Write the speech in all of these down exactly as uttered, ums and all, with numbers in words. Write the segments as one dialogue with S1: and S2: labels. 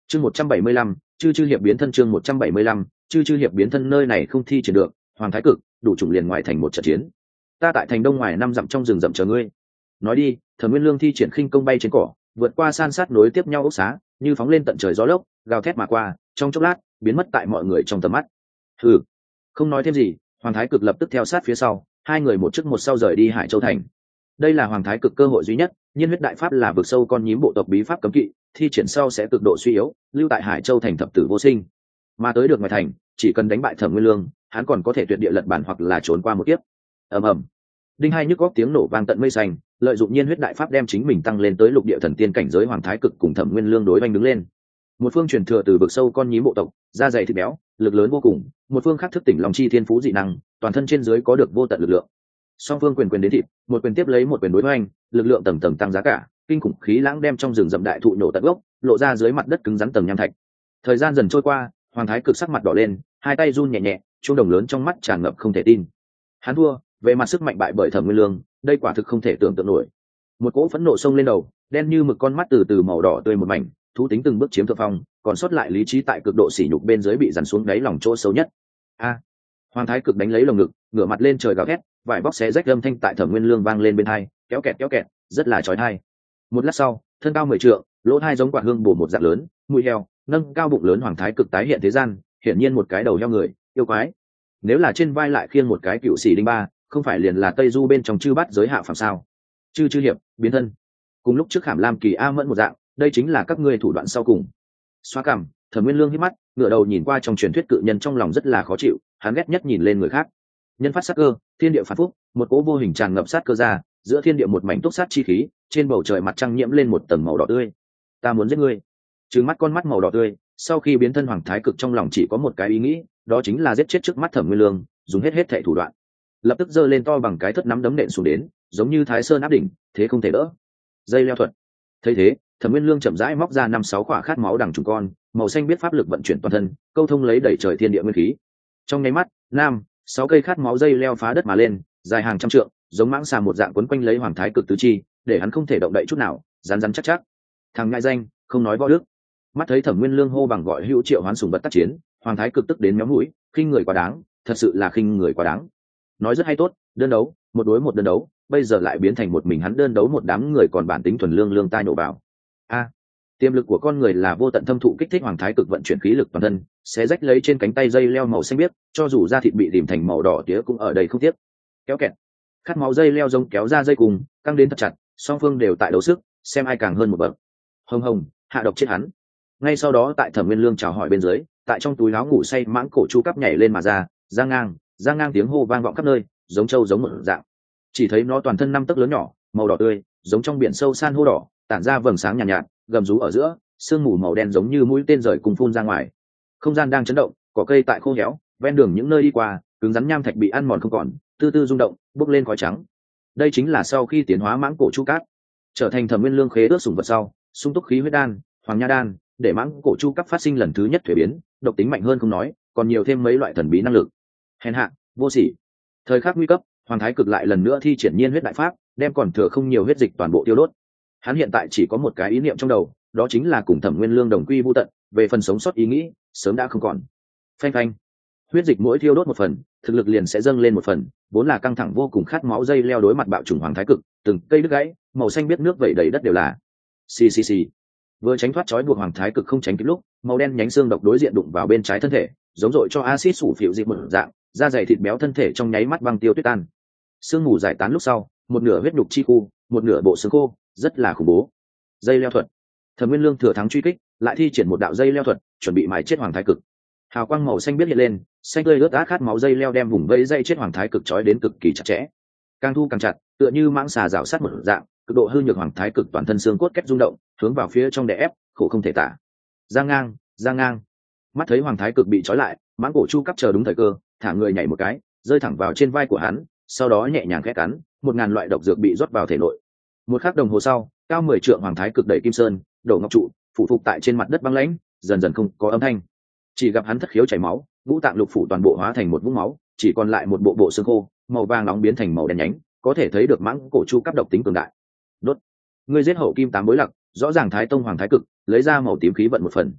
S1: chương một trăm bảy mươi lăm chư chư hiệp biến thân chương một trăm bảy mươi lăm chư chư hiệp biến thân nơi này không thi triển được hoàng thái cực đủ chủng liền ngoài thành một trận chiến. Ta tại thành đông ngoài năm dặm trong rừng rậm chờ ngươi. Nói đi, Thẩm Nguyên Lương thi triển khinh công bay trên cỏ, vượt qua san sát nối tiếp nhau ốc xá, như phóng lên tận trời gió lốc, gào thét mà qua, trong chốc lát biến mất tại mọi người trong tầm mắt. Hừ, không nói thêm gì, hoàng thái cực lập tức theo sát phía sau, hai người một trước một sau rời đi Hải Châu thành. Đây là hoàng thái cực cơ hội duy nhất, nhiên huyết đại pháp là vực sâu con nhím bộ tộc bí pháp cấm kỵ, thi triển sau sẽ cực độ suy yếu, lưu tại Hải Châu thành thập tử vô sinh. Mà tới được ngoài thành, chỉ cần đánh bại Thẩm Nguyên Lương, hắn còn có thể tuyệt địa lật bản hoặc là trốn qua một kiếp. Ầm ầm, đinh hai nhức góc tiếng nổ vang tận mây xanh, lợi dụng nhiên huyết đại pháp đem chính mình tăng lên tới lục địa thần tiên cảnh giới hoàng thái cực cùng Thẩm Nguyên Lương đối oanh đứng lên. Một phương truyền thừa từ vực sâu con nhím bộ tộc, da dày thịt béo, lực lớn vô cùng, một phương khác thức tỉnh lòng chi thiên phú dị năng, toàn thân trên dưới có được vô tận lực lượng. Song phương quyền quyền đến thịt, một quyền tiếp lấy một quyền đối oanh, lực lượng tầng tầng tăng giá cả, kinh khủng khí lãng đem trong rừng rậm đại thụ nổ tận gốc, lộ ra dưới mặt đất cứng rắn tầng nham thạch. Thời gian dần trôi qua, hoàng thái cực sắc mặt đỏ lên, hai tay run nhẹ nhẹ, chuông đồng lớn trong mắt tràn ngập không thể tin. Hắn thua, về mặt sức mạnh bại bởi Thẩm Nguyên Lương, đây quả thực không thể tưởng tượng nổi. Một cỗ phẫn nộ xông lên đầu, đen như mực con mắt từ từ màu đỏ tươi một mảnh, thú tính từng bước chiếm thượng phong, còn sót lại lý trí tại cực độ sỉ nhục bên dưới bị dằn xuống đáy lòng chỗ sâu nhất. A! Hoàng thái cực đánh lấy lồng ngực, ngửa mặt lên trời gào thét, vải bóc xé rách âm thanh tại Thẩm Nguyên Lương vang lên bên tai, kéo kẹt kéo kẹt, rất là chói tai. Một lát sau, thân cao mười trượng, lỗ hai giống quả hương bổ một dạng lớn, mũi heo, nâng cao bụng lớn hoàng thái cực tái hiện thế gian, hiển nhiên một cái đầu heo người, yêu quái. Nếu là trên vai lại khiêng một cái cựu sĩ đinh ba, không phải liền là Tây Du bên trong chư bát giới hạ phàm sao? Chư chư hiệp, biến thân. Cùng lúc trước Khảm Lam Kỳ A Mẫn một dạng, đây chính là các ngươi thủ đoạn sau cùng. Xoa cằm, Thẩm Nguyên Lương hít mắt, ngửa đầu nhìn qua trong truyền thuyết cự nhân trong lòng rất là khó chịu, hắn ghét nhất nhìn lên người khác. Nhân phát sát cơ, thiên địa phản phúc, một cỗ vô hình tràn ngập sát cơ ra, giữa thiên địa một mảnh túc sát chi khí, trên bầu trời mặt trăng nhiễm lên một tầng màu đỏ tươi. Ta muốn giết ngươi. Trừng mắt con mắt màu đỏ tươi, sau khi biến thân hoàng thái cực trong lòng chỉ có một cái ý nghĩ, đó chính là giết chết trước mắt Thẩm Nguyên Lương, dùng hết hết thảy thủ đoạn. Lập tức giơ lên to bằng cái thất nắm đấm nện xuống đến, giống như Thái Sơn áp đỉnh, thế không thể đỡ. Dây leo thuật. Thấy thế, Thẩm Nguyên Lương chậm rãi móc ra năm sáu quả khát máu đằng trùng con, màu xanh biết pháp lực vận chuyển toàn thân, câu thông lấy đẩy trời thiên địa nguyên khí. Trong nháy mắt, nam, sáu cây khát máu dây leo phá đất mà lên, dài hàng trăm trượng, giống mãng xà một dạng quấn quanh lấy hoàng thái cực tứ chi, để hắn không thể động đậy chút nào, rắn rắn chắc chắc. Thằng ngại danh, không nói võ đức. Mắt thấy Thẩm Nguyên Lương hô bằng gọi hữu triệu hoán sùng vật tác chiến, hoàng thái cực tức đến méo mũi, khinh người quá đáng, thật sự là khinh người quá đáng. Nói rất hay tốt, đơn đấu, một đối một đơn đấu, bây giờ lại biến thành một mình hắn đơn đấu một đám người còn bản tính thuần lương lương tai nổ vào. A, tiềm lực của con người là vô tận thâm thụ kích thích hoàng thái cực vận chuyển khí lực toàn thân, sẽ rách lấy trên cánh tay dây leo màu xanh biếc, cho dù da thịt bị tìm thành màu đỏ tía cũng ở đây không tiếc. Kéo kẹt, khát máu dây leo rông kéo ra dây cùng, căng đến thật chặt, song phương đều tại đấu sức, xem ai càng hơn một bậc. Hồng hồng, hạ độc chết hắn. Ngay sau đó tại Thẩm Nguyên Lương chào hỏi bên dưới, tại trong túi áo ngủ say mãng cổ chu cắp nhảy lên mà ra, giang ngang, giang ngang tiếng hô vang vọng khắp nơi, giống trâu giống một dạng. Chỉ thấy nó toàn thân năm tấc lớn nhỏ, màu đỏ tươi, giống trong biển sâu san hô đỏ, tản ra vầng sáng nhàn nhạt, nhạt, gầm rú ở giữa, sương mù màu đen giống như mũi tên rời cùng phun ra ngoài. Không gian đang chấn động, cỏ cây tại khô héo, ven đường những nơi đi qua, cứng rắn nham thạch bị ăn mòn không còn, tư tư rung động, bốc lên khói trắng. Đây chính là sau khi tiến hóa mãng cổ chu cát, trở thành Thẩm Nguyên Lương khế ước sủng vật sau, sung túc khí huyết đan, hoàng nha đan, để mãng cổ chu cát phát sinh lần thứ nhất thuế biến, độc tính mạnh hơn không nói, còn nhiều thêm mấy loại thần bí năng lực. Hèn hạ, vô sỉ. Thời khắc nguy cấp, hoàng thái cực lại lần nữa thi triển nhiên huyết đại pháp, đem còn thừa không nhiều huyết dịch toàn bộ tiêu đốt. Hắn hiện tại chỉ có một cái ý niệm trong đầu, đó chính là cùng Thẩm Nguyên Lương đồng quy vu tận, về phần sống sót ý nghĩ sớm đã không còn. Phanh phanh, huyết dịch mỗi thiêu đốt một phần, thực lực liền sẽ dâng lên một phần, vốn là căng thẳng vô cùng khát máu dây leo đối mặt bạo trùng hoàng thái cực, từng cây đứt gãy, màu xanh biết nước vẩy đầy đất đều là. Xì xì xì. Vừa tránh thoát trói buộc hoàng thái cực không tránh kịp lúc, màu đen nhánh xương độc đối diện đụng vào bên trái thân thể, giống dội cho axit sủ phịu dịp một dạng, da dày thịt béo thân thể trong nháy mắt băng tiêu tuyết tan. Sương mù giải tán lúc sau, một nửa huyết nhục chi khu, một nửa bộ xương khô, rất là khủng bố. Dây leo thuật. Thẩm Nguyên Lương thừa thắng truy kích, lại thi triển một đạo dây leo thuật, chuẩn bị mài chết hoàng thái cực. Hào quang màu xanh biết hiện lên, xanh tươi ướt át khát máu dây leo đem vùng vây dây chết hoàng thái cực trói đến cực kỳ chặt chẽ. Càng thu càng chặt, tựa như mãng xà rào sát một dạng, cực độ hư nhược hoàng thái cực toàn thân xương cốt kết rung động, hướng vào phía trong đè ép, khổ không thể tả. Giang ngang, giang ngang. Mắt thấy hoàng thái cực bị trói lại, mãng cổ chu cắp chờ đúng thời cơ, thả người nhảy một cái, rơi thẳng vào trên vai của hắn, sau đó nhẹ nhàng khẽ cắn, một ngàn loại độc dược bị rót vào thể nội. Một khắc đồng hồ sau, cao mười trượng hoàng thái cực đẩy kim sơn, đổ ngọc trụ, phụ phục tại trên mặt đất băng lãnh, dần dần không có âm thanh. Chỉ gặp hắn thất khiếu chảy máu, ngũ tạng lục phủ toàn bộ hóa thành một vũng máu, chỉ còn lại một bộ bộ xương khô, màu vàng nóng biến thành màu đen nhánh, có thể thấy được mãng cổ chu cấp độc tính cường đại. Đốt. Ngươi giết hậu kim tám bối lặc, rõ ràng thái tông hoàng thái cực, lấy ra màu tím khí vận một phần.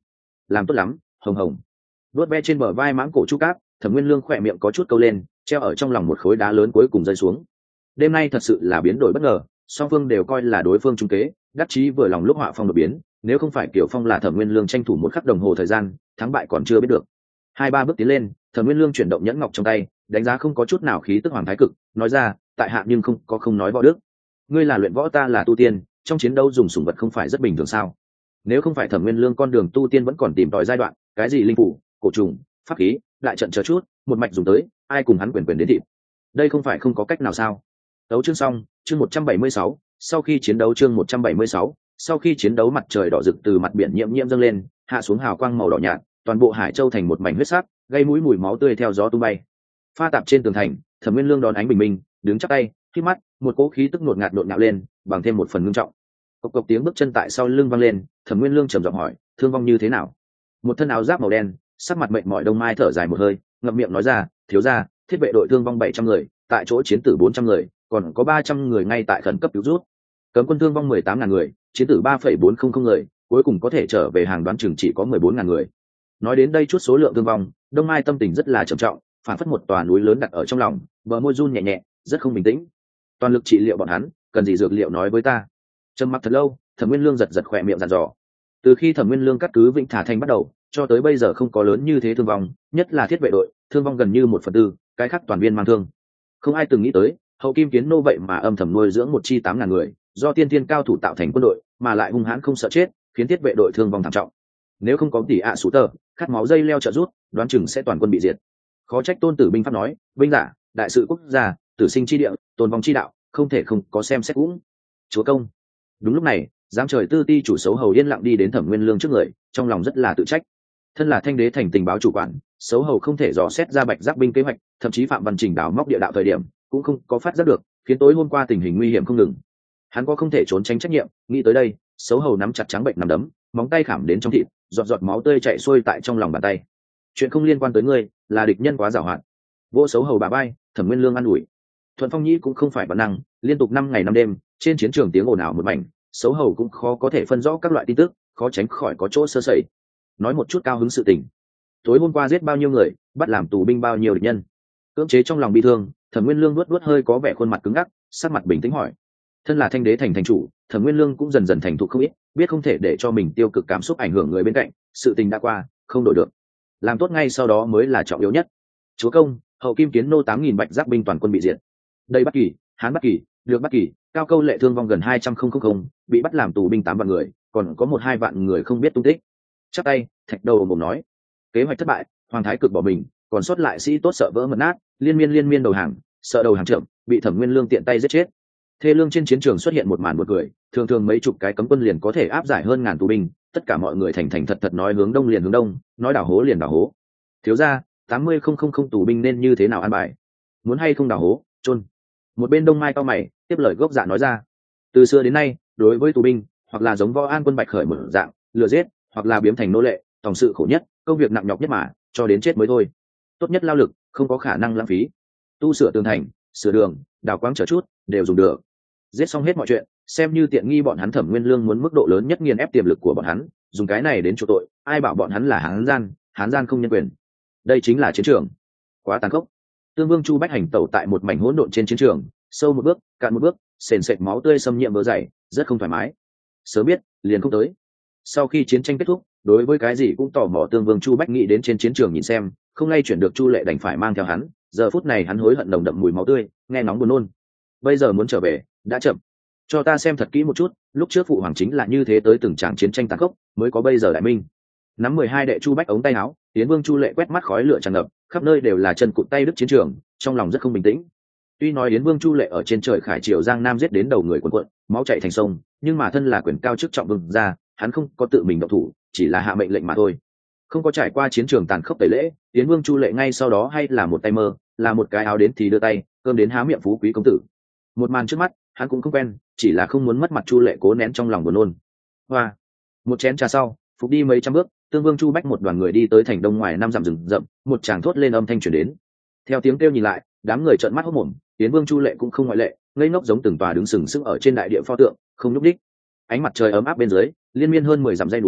S1: làm tốt lắm hồng hồng. Vớt ve trên bờ vai mãng cổ chu cáp, Thẩm Nguyên Lương khỏe miệng có chút câu lên, treo ở trong lòng một khối đá lớn cuối cùng rơi xuống. Đêm nay thật sự là biến đổi bất ngờ, song phương đều coi là đối phương trung kế, đắc chí vừa lòng lúc họa phong đột biến, nếu không phải Kiều Phong là Thẩm Nguyên Lương tranh thủ một khắc đồng hồ thời gian, thắng bại còn chưa biết được. Hai ba bước tiến lên, Thẩm Nguyên Lương chuyển động nhẫn ngọc trong tay, đánh giá không có chút nào khí tức hoàng thái cực, nói ra, tại hạ nhưng không có không nói võ đức. Ngươi là luyện võ, ta là tu tiên, trong chiến đấu dùng sủng vật không phải rất bình thường sao? Nếu không phải Thẩm Nguyên Lương con đường tu tiên vẫn còn tìm tòi giai đoạn, cái gì linh phủ, cổ trùng, pháp khí, lại trận chờ chút, một mạch dùng tới, ai cùng hắn quyền quyền đến thịt. Đây không phải không có cách nào sao? Đấu chương xong, chương một trăm bảy mươi sáu, sau khi chiến đấu chương một trăm bảy mươi sáu, sau khi chiến đấu mặt trời đỏ rực từ mặt biển nhiễm nhiễm dâng lên, hạ xuống hào quang màu đỏ nhạt, toàn bộ Hải Châu thành một mảnh huyết sắc, gây mũi mùi máu tươi theo gió tung bay. Pha tạp trên tường thành, Thẩm Nguyên Lương đón ánh bình minh, đứng chắp tay, khi mắt, một cỗ khí tức ngột ngạt đột ngạo lên, bằng thêm một phần ngưng trọng. Cộc cộc tiếng bước chân tại sau lưng vang lên, Thẩm Nguyên Lương trầm giọng hỏi, thương vong như thế nào? Một thân áo giáp màu đen, sắc mặt mệt mỏi Đông Mai thở dài một hơi, ngậm miệng nói ra, thiếu gia, thiết vệ đội thương vong bảy trăm người, tại chỗ chiến tử bốn trăm người, còn có ba trăm người ngay tại khẩn cấp cứu rút. Cấm quân thương vong mười tám ngàn người, chiến tử ba phẩy bốn không không người, cuối cùng có thể trở về hàng đoán chừng chỉ có mười bốn ngàn người. Nói đến đây chút số lượng thương vong, Đông Mai tâm tình rất là trầm trọng, phản phất một tòa núi lớn đặt ở trong lòng, bờ môi run nhẹ nhẹ, rất không bình tĩnh. Toàn lực trị liệu bọn hắn, cần gì dược liệu nói với ta. Trầm mặc thật lâu, Thẩm Nguyên Lương giật giật khỏe miệng dặn dò. Từ khi Thẩm Nguyên Lương cắt cứ Vĩnh Thả Thành bắt đầu, cho tới bây giờ không có lớn như thế thương vong, nhất là thiết vệ đội, thương vong gần như một phần tư, cái khác toàn viên mang thương. Không ai từng nghĩ tới, hậu kim kiến nô vậy mà âm thầm nuôi dưỡng một chi tám ngàn người, do tiên tiên cao thủ tạo thành quân đội, mà lại hung hãn không sợ chết, khiến thiết vệ đội thương vong thảm trọng. Nếu không có tỷ ạ à sủ tờ, khát máu dây leo trợ rút, đoán chừng sẽ toàn quân bị diệt. Khó trách Tôn Tử binh pháp nói, binh giả, đại sự quốc gia, tử sinh chi địa, tồn vong chi đạo, không thể không có xem xét cũng. Chúa công. Đúng lúc này, giáng trời tư ti chủ xấu hầu yên lặng đi đến Thẩm Nguyên Lương trước người, trong lòng rất là tự trách. Thân là Thanh Đế thành tình báo chủ quản, xấu hầu không thể dò xét ra Bạch Giác binh kế hoạch, thậm chí Phạm Văn Trình đào móc địa đạo thời điểm, cũng không có phát giác được, khiến tối hôm qua tình hình nguy hiểm không ngừng. Hắn có không thể trốn tránh trách nhiệm, nghĩ tới đây, xấu hầu nắm chặt trắng bệnh nằm đấm, móng tay khảm đến trong thịt, giọt giọt máu tươi chảy xuôi tại trong lòng bàn tay. Chuyện không liên quan tới ngươi, là địch nhân quá giàu hạn. Vô xấu hầu bà bay, Thẩm Nguyên Lương an ủi. Thuận Phong Nhĩ cũng không phải bản năng, liên tục năm ngày năm đêm, trên chiến trường tiếng ồn ào một mảnh, xấu hầu cũng khó có thể phân rõ các loại tin tức, khó tránh khỏi có chỗ sơ sẩy. Nói một chút cao hứng sự tình. Tối hôm qua giết bao nhiêu người, bắt làm tù binh bao nhiêu địch nhân. Cưỡng chế trong lòng bi thương, Thẩm Nguyên Lương luốt luốt hơi có vẻ khuôn mặt cứng ngắc, sắc mặt bình tĩnh hỏi. Thân là Thanh Đế thành thành chủ, Thẩm Nguyên Lương cũng dần dần thành thục không ít, biết không thể để cho mình tiêu cực cảm xúc ảnh hưởng người bên cạnh, sự tình đã qua, không đổi được. Làm tốt ngay sau đó mới là trọng yếu nhất. Chúa công, hậu kim kiến nô tám nghìn Bạch Giác binh toàn quân bị diệt. Đây Bắc Kỳ, Hán Bắc Kỳ, Lược Bắc Kỳ, Cao Câu Lệ thương vong gần hai trăm nghìn, bị bắt làm tù binh tám vạn người, còn có một hai vạn người không biết tung tích. Chắp tay, Thạch Đầu mồm nói, kế hoạch thất bại, Hoàng thái cực bỏ mình, còn sót lại sĩ tốt sợ vỡ mật nát, liên miên liên miên đầu hàng, sợ đầu hàng trưởng, bị Thẩm Nguyên Lương tiện tay giết chết. Thê lương trên chiến trường xuất hiện một màn một người, thường thường mấy chục cái cấm quân liền có thể áp giải hơn ngàn tù binh, tất cả mọi người thành thành thật thật nói hướng đông liền hướng đông, nói đào hố liền đào hố. Thiếu gia, tám mươi không không không tù binh nên như thế nào an bài? Muốn hay không đào hố, chôn. Một bên Đông Mai cao mày, tiếp lời gốc dạ nói ra. Từ xưa đến nay, đối với tù binh, hoặc là giống Võ An quân Bạch Khởi một dạng, lừa giết, hoặc là biếm thành nô lệ, tổng sự khổ nhất, công việc nặng nhọc nhất mà, cho đến chết mới thôi. Tốt nhất lao lực, không có khả năng lãng phí. Tu sửa tường thành, sửa đường, đào quáng chờ chút, đều dùng được. Giết xong hết mọi chuyện, xem như tiện nghi bọn hắn. Thẩm Nguyên Lương muốn mức độ lớn nhất nghiền ép tiềm lực của bọn hắn, dùng cái này đến chỗ tội, ai bảo bọn hắn là hán gian, hán gian không nhân quyền. Đây chính là chiến trường. Quá tàn khốc. Tương Vương Chu Bách hành tẩu tại một mảnh hỗn độn trên chiến trường, sâu một bước, cạn một bước, sền sệt máu tươi xâm nhiễm bờ dày, rất không thoải mái. Sớm biết, liền không tới. Sau khi chiến tranh kết thúc, đối với cái gì cũng tò mò, Tương Vương Chu Bách nghĩ đến trên chiến trường nhìn xem, không lay chuyển được Chu Lệ đành phải mang theo hắn. Giờ phút này hắn hối hận nồng đậm mùi máu tươi, nghe nóng buồn nôn. Bây giờ muốn trở về, đã chậm. Cho ta xem thật kỹ một chút, lúc trước phụ hoàng chính là như thế tới từng tràng chiến tranh tàn khốc, mới có bây giờ đại minh. Nắm mười hai đệ Chu Bách ống tay áo, Tiến Vương Chu Lệ quét mắt khói lửa tràn ngập, khắp nơi đều là chân cụt tay đứt chiến trường, trong lòng rất không bình tĩnh. Tuy nói Yến Vương Chu Lệ ở trên trời khải triều Giang Nam giết đến đầu người cuồn cuộn, máu chảy thành sông, nhưng mà thân là quyền cao chức trọng vương gia, hắn không có tự mình động thủ, chỉ là hạ mệnh lệnh mà thôi. Không có trải qua chiến trường tàn khốc tẩy lễ, Yến Vương Chu Lệ ngay sau đó hay là một tay mơ, là một cái áo đến thì đưa tay, cơm đến há miệng phú quý công tử. Một màn trước mắt, hắn cũng không quen, chỉ là không muốn mất mặt Chu Lệ cố nén trong lòng buồn nôn. Hoa, một chén trà sau, phục đi mấy trăm bước, Tương Vương Chu Bách một đoàn người đi tới thành đông ngoài năm dặm rừng rậm, một tràng thốt lên âm thanh truyền đến. Theo tiếng kêu nhìn lại, đám người trợn mắt hốt mồm, Yến Vương Chu Lệ cũng không ngoại lệ, ngây ngốc giống từng tòa đứng sừng sững ở trên đại địa pho tượng, không nhúc đích. Ánh mặt trời ấm áp bên dưới, liên miên hơn mười dặm dây núi,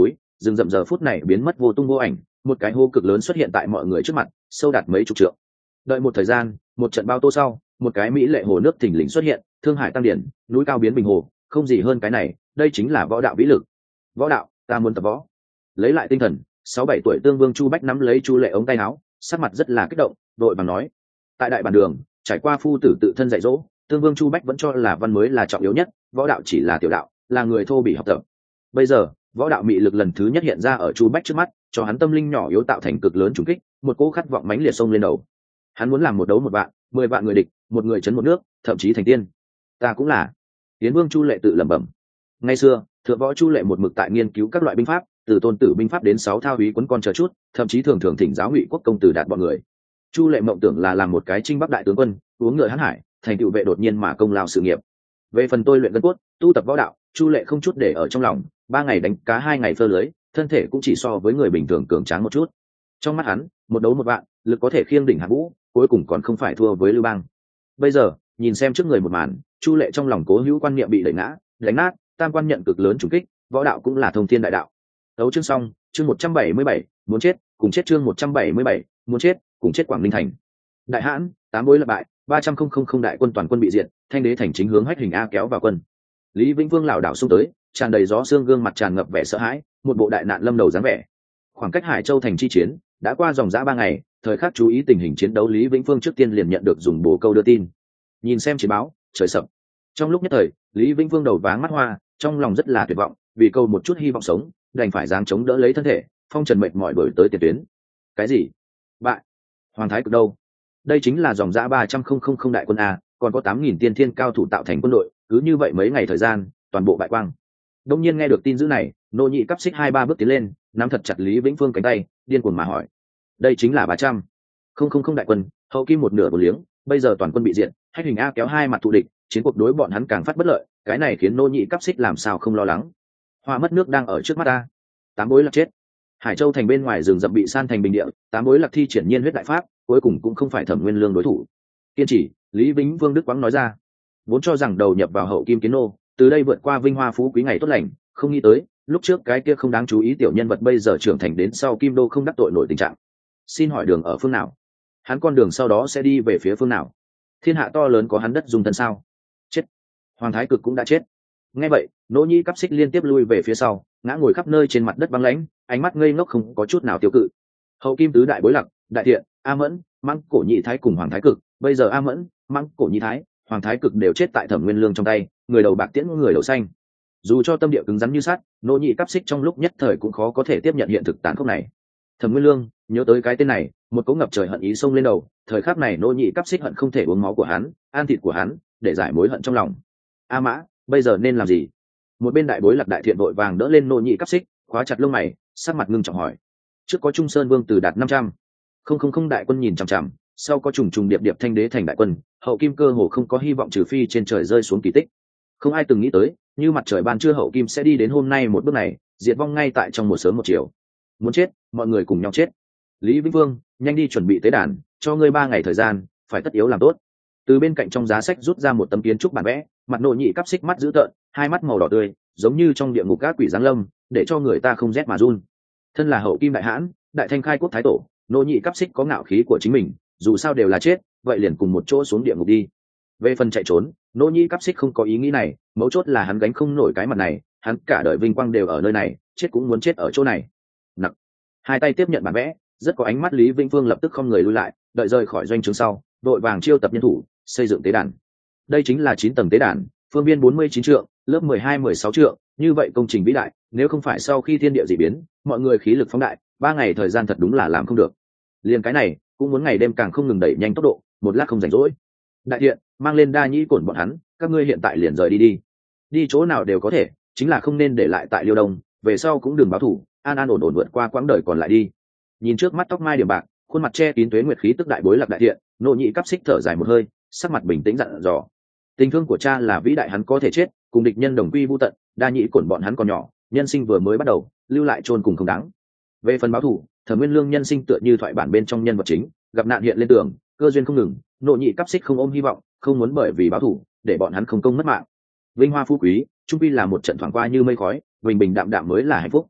S1: rừng rậm giờ phút này biến mất vô tung vô ảnh, một cái hố cực lớn xuất hiện tại mọi người trước mặt, sâu đạt mấy chục trượng. Đợi một thời gian, một trận bao tô sau, một cái mỹ lệ hồ nước thình lình xuất hiện, thương hải tăng điển, núi cao biến bình hồ, không gì hơn cái này, đây chính là võ đạo vĩ lực. Võ đạo, ta muốn tập võ. Lấy lại tinh thần, sáu bảy tuổi Tương Vương Chu Bách nắm lấy Chu Lệ ống tay áo, sắc mặt rất là kích động, đội bằng nói: tại đại bản đường, trải qua phu tử tự thân dạy dỗ, Tương Vương Chu Bách vẫn cho là văn mới là trọng yếu nhất, võ đạo chỉ là tiểu đạo, là người thô bị học tập. Bây giờ, võ đạo mị lực lần thứ nhất hiện ra ở Chu Bách trước mắt, cho hắn tâm linh nhỏ yếu tạo thành cực lớn trùng kích, một cỗ khát vọng mãnh liệt xông lên đầu. Hắn muốn làm một đấu một vạn, mười vạn người địch, một người chấn một nước, thậm chí thành tiên. Ta cũng là. Yến Vương Chu Lệ tự lẩm bẩm. Ngày xưa, thượng võ Chu Lệ một mực tại nghiên cứu các loại binh pháp, từ tôn tử binh pháp đến sáu thao úy quấn con chờ chút, thậm chí thường thường thỉnh giáo Ngụy Quốc công tử đạt bọn người. Chu Lệ mộng tưởng là làm một cái chinh bắc đại tướng quân, uống ngựa hãn hải, thành tựu vệ đột nhiên mà công lao sự nghiệp. Về phần tôi luyện gân cốt, tu tập võ đạo, Chu Lệ không chút để ở trong lòng, ba ngày đánh cá hai ngày phơ lưới, thân thể cũng chỉ so với người bình thường cường tráng một chút. Trong mắt hắn, một đấu một vạn, lực có thể khiêng đỉnh hạng vũ, cuối cùng còn không phải thua với Lưu Bang. Bây giờ, nhìn xem trước người một màn, Chu Lệ trong lòng cố hữu quan niệm bị đẩy ngã, đánh nát, tam quan nhận cực lớn trùng kích, võ đạo cũng là thông thiên đại đạo. Đấu chương xong, chương một trăm bảy mươi bảy, muốn chết, cùng chết chương một trăm bảy mươi bảy, muốn chết, cùng chết Quảng Ninh thành. Đại hãn, tám bối lập bại, ba trăm không không không đại quân toàn quân bị diệt, Thanh Đế thành chính hướng Hách Hình A kéo vào quân. Lý Vĩnh Vương lảo đảo xông tới, tràn đầy gió xương, gương mặt tràn ngập vẻ sợ hãi, một bộ đại nạn lâm đầu dáng vẻ. Khoảng cách Hải Châu thành chi chiến đã qua dòng dã ba ngày, thời khắc chú ý tình hình chiến đấu, Lý Vĩnh Phương trước tiên liền nhận được dùng bồ câu đưa tin. Nhìn xem chiến báo, trời sập. Trong lúc nhất thời, Lý Vĩnh Phương đầu váng mắt hoa, trong lòng rất là tuyệt vọng, vì câu một chút hy vọng sống, đành phải giáng chống đỡ lấy thân thể, phong trần mệt mỏi đổi tới tiền tuyến. Cái gì? Bại? Hoàng thái cực đâu? Đây chính là dòng dã ba trăm không không không đại quân a, còn có tám nghìn tiên thiên cao thủ tạo thành quân đội, cứ như vậy mấy ngày thời gian, toàn bộ bại quang. Đông nhiên nghe được tin dữ này, Nô Nhị cắp xích hai ba bước tiến lên, nắm thật chặt Lý Vĩnh Phương cánh tay, điên cuồng mà hỏi: đây chính là ba trăm không không không đại quân, hậu kim một nửa một liếng, bây giờ toàn quân bị diệt, Hách Hình A kéo hai mặt thù địch, chiến cuộc đối bọn hắn càng phát bất lợi, cái này khiến Nô Nhị cắp xích làm sao không lo lắng. Hoa mất nước đang ở trước mắt ta. Tám bối lạc chết. Hải Châu thành bên ngoài rừng rậm bị san thành bình địa, tám bối lạc thi triển nhiên huyết đại pháp, cuối cùng cũng không phải Thẩm Nguyên Lương đối thủ. Kiên trì, Lý Vĩnh Vương Đức Quang nói ra. Vốn cho rằng đầu nhập vào hậu kim kiến nô, từ đây vượt qua vinh hoa phú quý ngày tốt lành, không nghĩ tới, lúc trước cái kia không đáng chú ý tiểu nhân vật bây giờ trưởng thành đến sau kim đô không đắc tội nổi tình trạng. Xin hỏi đường ở phương nào? Hắn con đường sau đó sẽ đi về phía phương nào? Thiên hạ to lớn có hắn đất dung thân sao? Chết. Hoàng thái cực cũng đã chết. Nghe vậy, Nỗ Nhĩ cắp xích liên tiếp lui về phía sau, ngã ngồi khắp nơi trên mặt đất băng lãnh, ánh mắt ngây ngốc không có chút nào tiêu cự. Hậu kim tứ đại bối lạc, đại thiện, A Mẫn, Mãng Cổ Nhị Thái cùng Hoàng thái cực, bây giờ A Mẫn, Mãng Cổ Nhị Thái, Hoàng thái cực đều chết tại Thẩm Nguyên Lương trong tay, người đầu bạc tiễn người đầu xanh. Dù cho tâm địa cứng rắn như sắt, Nỗ Nhĩ cắp xích trong lúc nhất thời cũng khó có thể tiếp nhận hiện thực tàn khốc này. Thẩm Nguyên Lương nhớ tới cái tên này, một cỗ ngập trời hận ý xông lên đầu, thời khắc này Nỗ Nhĩ cắp xích hận không thể uống máu của hắn, ăn thịt của hắn, để giải mối hận trong lòng. A Mã, bây giờ nên làm gì? Một bên đại bối lạc đại thiện vội vàng đỡ lên Nỗ Nhĩ cắp xích, khóa chặt lông mày, sắc mặt ngưng trọng hỏi: trước có Trung Sơn Vương Từ đạt năm trăm không không không đại quân nhìn chằm chằm, sau có trùng trùng điệp điệp Thanh Đế thành đại quân, hậu kim cơ hồ không có hy vọng trừ phi trên trời rơi xuống kỳ tích. Không ai từng nghĩ tới, như mặt trời ban trưa hậu kim sẽ đi đến hôm nay một bước này, diệt vong ngay tại trong một sớm một chiều. Muốn chết, mọi người cùng nhau chết. Lý Vĩnh Vương, nhanh đi chuẩn bị tế đàn, cho ngươi ba ngày thời gian, phải tất yếu làm tốt. Từ bên cạnh trong giá sách rút ra một tấm kiến trúc bản vẽ, mặt Nỗ Nhĩ cắp xích mắt dữ tợn, hai mắt màu đỏ tươi, giống như trong địa ngục ác quỷ giáng lâm, để cho người ta không rét mà run. Thân là hậu kim đại hãn, đại thanh khai quốc thái tổ, Nỗ Nhĩ cắp xích có ngạo khí của chính mình, dù sao đều là chết, vậy liền cùng một chỗ xuống địa ngục đi. Về phần chạy trốn, Nỗ Nhĩ cắp xích không có ý nghĩ này, mấu chốt là hắn gánh không nổi cái mặt này, hắn cả đời vinh quang đều ở nơi này, chết cũng muốn chết ở chỗ này. Nặng. Hai tay tiếp nhận bản vẽ, rất có ánh mắt Lý Vĩnh Phương lập tức không người lui lại, đợi rời khỏi doanh trướng sau, đội vàng chiêu tập nhân thủ, xây dựng tế đàn. Đây chính là chín tầng tế đàn, phương viên bốn mươi chín trượng, lớp mười hai mười sáu trượng, như vậy công trình vĩ đại, nếu không phải sau khi thiên địa dị biến, mọi người khí lực phóng đại, ba ngày thời gian thật đúng là làm không được. Liền cái này, cũng muốn ngày đêm càng không ngừng đẩy nhanh tốc độ, một lát không rảnh rỗi. Đại thiện, mang lên Đa Nhĩ Cổn bọn hắn, các ngươi hiện tại liền rời đi đi. Đi chỗ nào đều có thể, chính là không nên để lại tại Liêu Đông, về sau cũng đừng báo thủ, an an ổn ổn vượt qua quãng đời còn lại đi. Nhìn trước mắt tóc mai điểm bạc, khuôn mặt che kín tuế nguyệt khí tức đại bối lạc đại thiện, Nỗ Nhĩ cắp xích thở dài một hơi, sắc mặt bình tĩnh dặn dò: tình thương của cha là vĩ đại, hắn có thể chết, cùng địch nhân đồng quy vu tận, Đa Nhĩ Cổn bọn hắn còn nhỏ, nhân sinh vừa mới bắt đầu, lưu lại chôn cùng không đáng. Về phần báo thủ, Thẩm Nguyên Lương nhân sinh tựa như thoại bản bên trong nhân vật chính, gặp nạn hiện lên tường, cơ duyên không ngừng, Nỗ Nhĩ cắp xích không ôm hy vọng, không muốn bởi vì báo thủ để bọn hắn không công mất mạng. Vinh hoa phú quý, trung quy là một trận thoáng qua như mây khói, bình bình đạm đạm mới là hạnh phúc.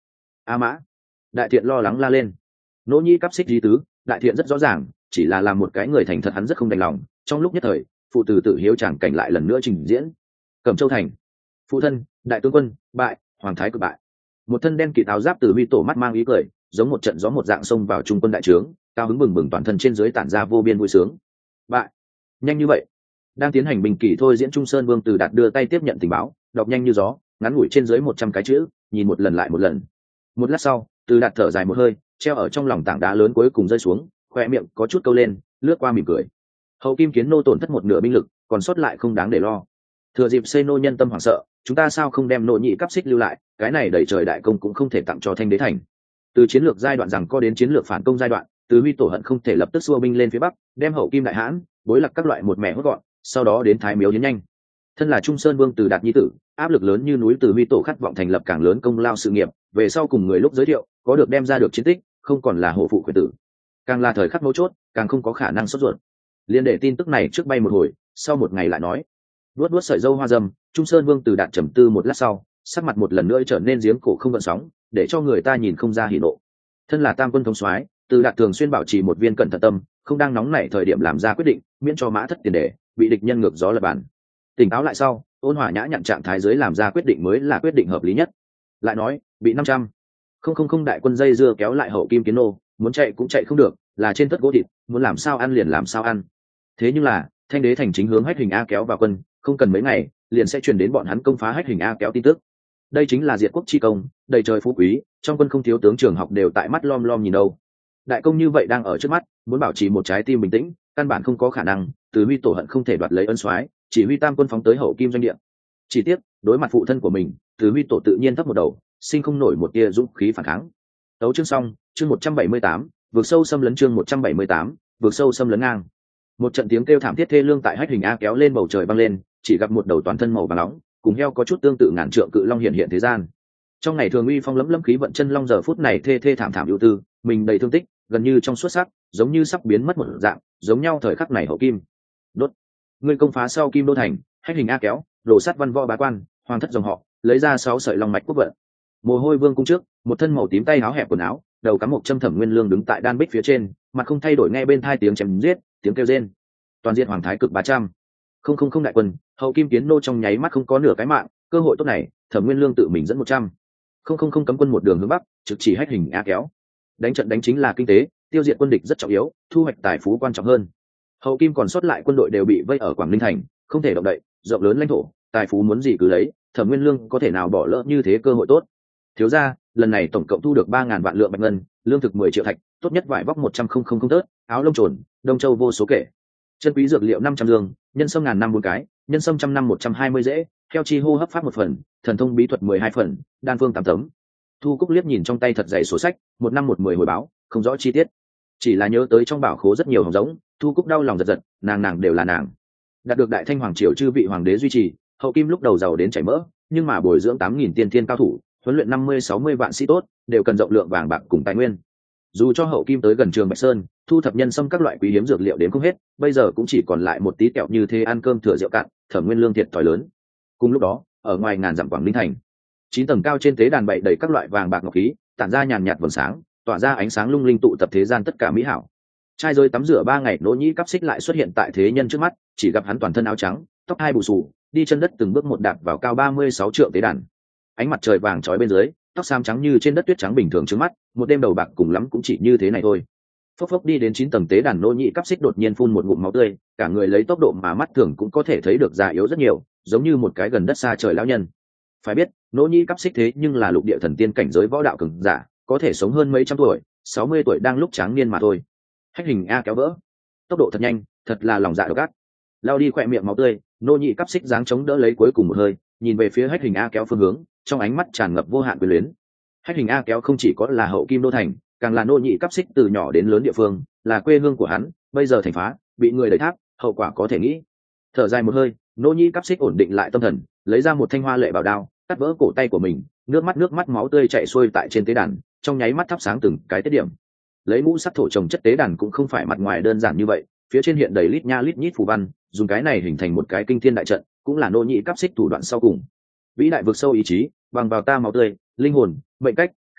S1: a mã. Đại thiện lo lắng la lên. Nỗ nhĩ cắp xích di tứ, đại thiện rất rõ ràng, chỉ là làm một cái người thành thật hắn rất không đành lòng. Trong lúc nhất thời, phụ tử tự hiếu chẳng cảnh lại lần nữa trình diễn. Cẩm Châu thành, phụ thân, đại tướng quân bại, hoàng thái cực bại. Một thân đen kịt áo giáp từ huy tổ mắt mang ý cười, giống một trận gió một dạng xông vào trung quân đại trướng, cao hứng bừng bừng toàn thân trên dưới tản ra vô biên vui sướng. Bại, nhanh như vậy. Đang tiến hành bình kỳ thôi diễn Trung Sơn Vương Từ Đạt đưa tay tiếp nhận tình báo, đọc nhanh như gió, ngắn ngủi trên dưới một trăm cái chữ, nhìn một lần lại một lần. Một lát sau, Từ Đạt thở dài một hơi, treo ở trong lòng tảng đá lớn cuối cùng rơi xuống, khoe miệng có chút câu lên, lướt qua mỉm cười. Hậu Kim Kiến nô tổn thất một nửa binh lực, còn sót lại không đáng để lo. Thừa dịp xây nô nhân tâm hoảng sợ, chúng ta sao không đem Nỗ nhị cắp xích lưu lại, cái này đẩy trời đại công cũng không thể tặng cho Thanh Đế thành. Từ chiến lược giai đoạn rằng co đến chiến lược phản công giai đoạn, Từ Huy tổ hận không thể lập tức xua binh lên phía bắc, đem Hậu Kim đại hãn, bối lạc các loại một mẹ hốt gọn, sau đó đến Thái Miếu hiến nhanh. Thân là Trung Sơn Vương Từ Đạt nhi tử, áp lực lớn như núi, Từ Huy tổ khát vọng thành lập càng lớn công lao sự nghiệp, về sau cùng người lúc giới thiệu, có được đem ra được chiến tích, không còn là hổ phụ quyền tử. Càng là thời khắc mấu chốt, càng không có khả năng sốt ruột. Liên để tin tức này trước bay một hồi, sau một ngày lại nói. Vuốt vuốt sợi râu hoa râm, Trung Sơn Vương Từ Đạt trầm tư một lát sau, sắc mặt một lần nữa trở nên giếng cổ không gợn sóng, để cho người ta nhìn không ra hỉ nộ. Thân là tam quân thống soái, Từ Đạt thường xuyên bảo trì một viên cẩn thận tâm, không đang nóng nảy thời điểm làm ra quyết định, miễn cho mã thất tiền đề, bị địch nhân ngược gió lật bàn. Tỉnh táo lại sau, ôn hòa nhã nhặn trạng thái dưới làm ra quyết định mới là quyết định hợp lý nhất. Lại nói, bị năm trăm không không không đại quân dây dưa kéo lại Hậu Kim Kiến nô, muốn chạy cũng chạy không được, là trên tất gỗ thịt, muốn làm sao ăn liền làm sao ăn. Thế nhưng là, Thanh Đế thành chính hướng Hách Hình A kéo vào quân, không cần mấy ngày, liền sẽ truyền đến bọn hắn công phá Hách Hình A kéo tin tức. Đây chính là diệt quốc chi công, đầy trời phú quý, trong quân không thiếu tướng trường học đều tại mắt lom lom nhìn đâu. Đại công như vậy đang ở trước mắt, muốn bảo trì một trái tim bình tĩnh, căn bản không có khả năng. Từ Huy tổ hận không thể đoạt lấy ân soái, chỉ huy tam quân phóng tới Hậu Kim doanh địa. Chỉ tiếc, đối mặt phụ thân của mình, Từ Huy tổ tự nhiên thấp một đầu, sinh không nổi một tia dũng khí phản kháng. Tấu chương xong, chương một trăm bảy mươi tám, vượt sâu xâm lấn chương một trăm bảy mươi tám, vượt sâu xâm lấn ngang. Một trận tiếng kêu thảm thiết thê lương tại Hách Hình A kéo lên bầu trời vang lên, chỉ gặp một đầu toàn thân màu vàng nóng, cùng heo có chút tương tự ngàn trượng cự long hiện hiện thế gian. Trong ngày thường uy phong lẫm lẫm khí vận chân long giờ phút này thê thê thảm thảm ưu tư, mình đầy thương tích, gần như trong xuất sắc, giống như sắp biến mất một dạng, giống nhau thời khắc này Hậu Kim. Đốt. Người công phá sau Kim Đô thành, Hách Hình A kéo, đổ sắt văn võ bá quan, hoàng thất dòng họ, lấy ra sáu sợi long mạch quốc vận. Mồ hôi vương cung trước, một thân màu tím tay áo hẹp quần áo, đầu cắm một châm Thẩm Nguyên Lương đứng tại đan bích phía trên, mặt không thay đổi nghe bên thai tiếng chém giết, tiếng kêu rên. Toàn diện hoàng thái cực ba trăm không không không đại quân, Hậu Kim Kiến nô trong nháy mắt không có nửa cái mạng, cơ hội tốt này, Thẩm Nguyên Lương tự mình dẫn một trăm không không không cấm quân một đường hướng bắc, trực chỉ Hách Hình A kéo. Đánh trận đánh chính là kinh tế, tiêu diệt quân địch rất trọng yếu, thu hoạch tài phú quan trọng hơn. Hậu Kim còn sót lại quân đội đều bị vây ở Quảng Ninh thành, không thể động đậy, rộng lớn lãnh thổ, tài phú muốn gì cứ lấy, Thẩm Nguyên Lương có thể nào bỏ lỡ như thế cơ hội tốt. Thiếu gia, lần này tổng cộng thu được ba ngàn vạn lượng bạch ngân, lương thực mười triệu thạch, tốt nhất vải vóc một trăm không không không tớt, áo lông trồn, đông châu vô số kể. Chân quý dược liệu năm trăm dương, nhân sâm ngàn năm bốn cái, nhân sâm trăm năm một trăm hai mươi rễ, theo chi hô hấp pháp một phần, thần thông bí thuật mười hai phần, đan phương tám tấm. Thu Cúc liếc nhìn trong tay thật dày sổ sách, một năm một mười hồi báo, không rõ chi tiết. Chỉ là nhớ tới trong bảo khố rất nhiều hồng giống, Thu Cúc đau lòng giật giật, nàng nàng đều là nàng. Đạt được Đại Thanh hoàng triều chư vị hoàng đế duy trì, Hậu Kim lúc đầu giàu đến chảy mỡ, nhưng mà bồi dưỡng tám nghìn tiên thiên cao thủ, huấn luyện năm mươi sáu mươi vạn sĩ tốt, đều cần rộng lượng vàng bạc cùng tài nguyên. Dù cho Hậu Kim tới gần Trường Bạch Sơn, thu thập nhân sâm các loại quý hiếm dược liệu đến không hết, bây giờ cũng chỉ còn lại một tí kẹo như thế, ăn cơm thừa rượu cạn, Thẩm Nguyên Lương thiệt thòi lớn. Cùng lúc đó, ở ngoài ngàn dặm Quảng Ninh thành, chín tầng cao trên tế đàn bày đầy các loại vàng bạc ngọc khí, tản ra nhàn nhạt vầng sáng, tỏa ra ánh sáng lung linh tụ tập thế gian tất cả mỹ hảo. Trai rơi tắm rửa ba ngày Nỗ nhĩ cắp xích lại xuất hiện tại thế nhân trước mắt, chỉ gặp hắn toàn thân áo trắng, tóc hai bù xù, đi chân đất từng bước một đạp vào cao ba mươi sáu trượng tế đàn. Ánh mặt trời vàng chói bên dưới, tóc xám trắng như trên đất tuyết trắng bình thường trước mắt, một đêm đầu bạc cùng lắm cũng chỉ như thế này thôi. Phốc phốc đi đến chín tầng tế đàn, Nỗ nhĩ cắp xích đột nhiên phun một ngụm máu tươi, cả người lấy tốc độ mà mắt thường cũng có thể thấy được già yếu rất nhiều, giống như một cái gần đất xa trời lão nhân. Phải biết, Nỗ nhĩ cắp xích thế nhưng là lục địa thần tiên cảnh giới võ đạo cường giả, có thể sống hơn mấy trăm tuổi, sáu mươi tuổi đang lúc tráng niên mà thôi. Hách Hình A kéo vỡ, tốc độ thật nhanh, thật là lòng dạ độc ác. Lao đi khỏe miệng máu tươi, Nỗ nhĩ cắp xích giáng chống đỡ lấy cuối cùng một hơi, nhìn về phía Hách Hình A kéo phương hướng, trong ánh mắt tràn ngập vô hạn quyền luyến. Hách Hình A kéo không chỉ có là Hậu Kim đô thành, càng là Nỗ nhĩ cắp xích từ nhỏ đến lớn địa phương, là quê hương của hắn, bây giờ thành phá, bị người đẩy tháp, hậu quả có thể nghĩ. Thở dài một hơi, Nỗ nhĩ cắp xích ổn định lại tâm thần, lấy ra một thanh hoa lệ bảo đao, cắt vỡ cổ tay của mình, nước mắt nước mắt máu tươi chảy xuôi tại trên tế đàn, trong nháy mắt thắp sáng từng cái tiết điểm. Lấy ngũ sắc thổ trồng chất tế đàn cũng không phải mặt ngoài đơn giản như vậy, phía trên hiện đầy lít nha lít nhít phù văn, dùng cái này hình thành một cái kinh thiên đại trận, cũng là Nỗ nhĩ cắp xích thủ đoạn sau cùng. Vĩ đại vực sâu ý chí, bằng vào ta máu tươi, linh hồn, mệnh cách,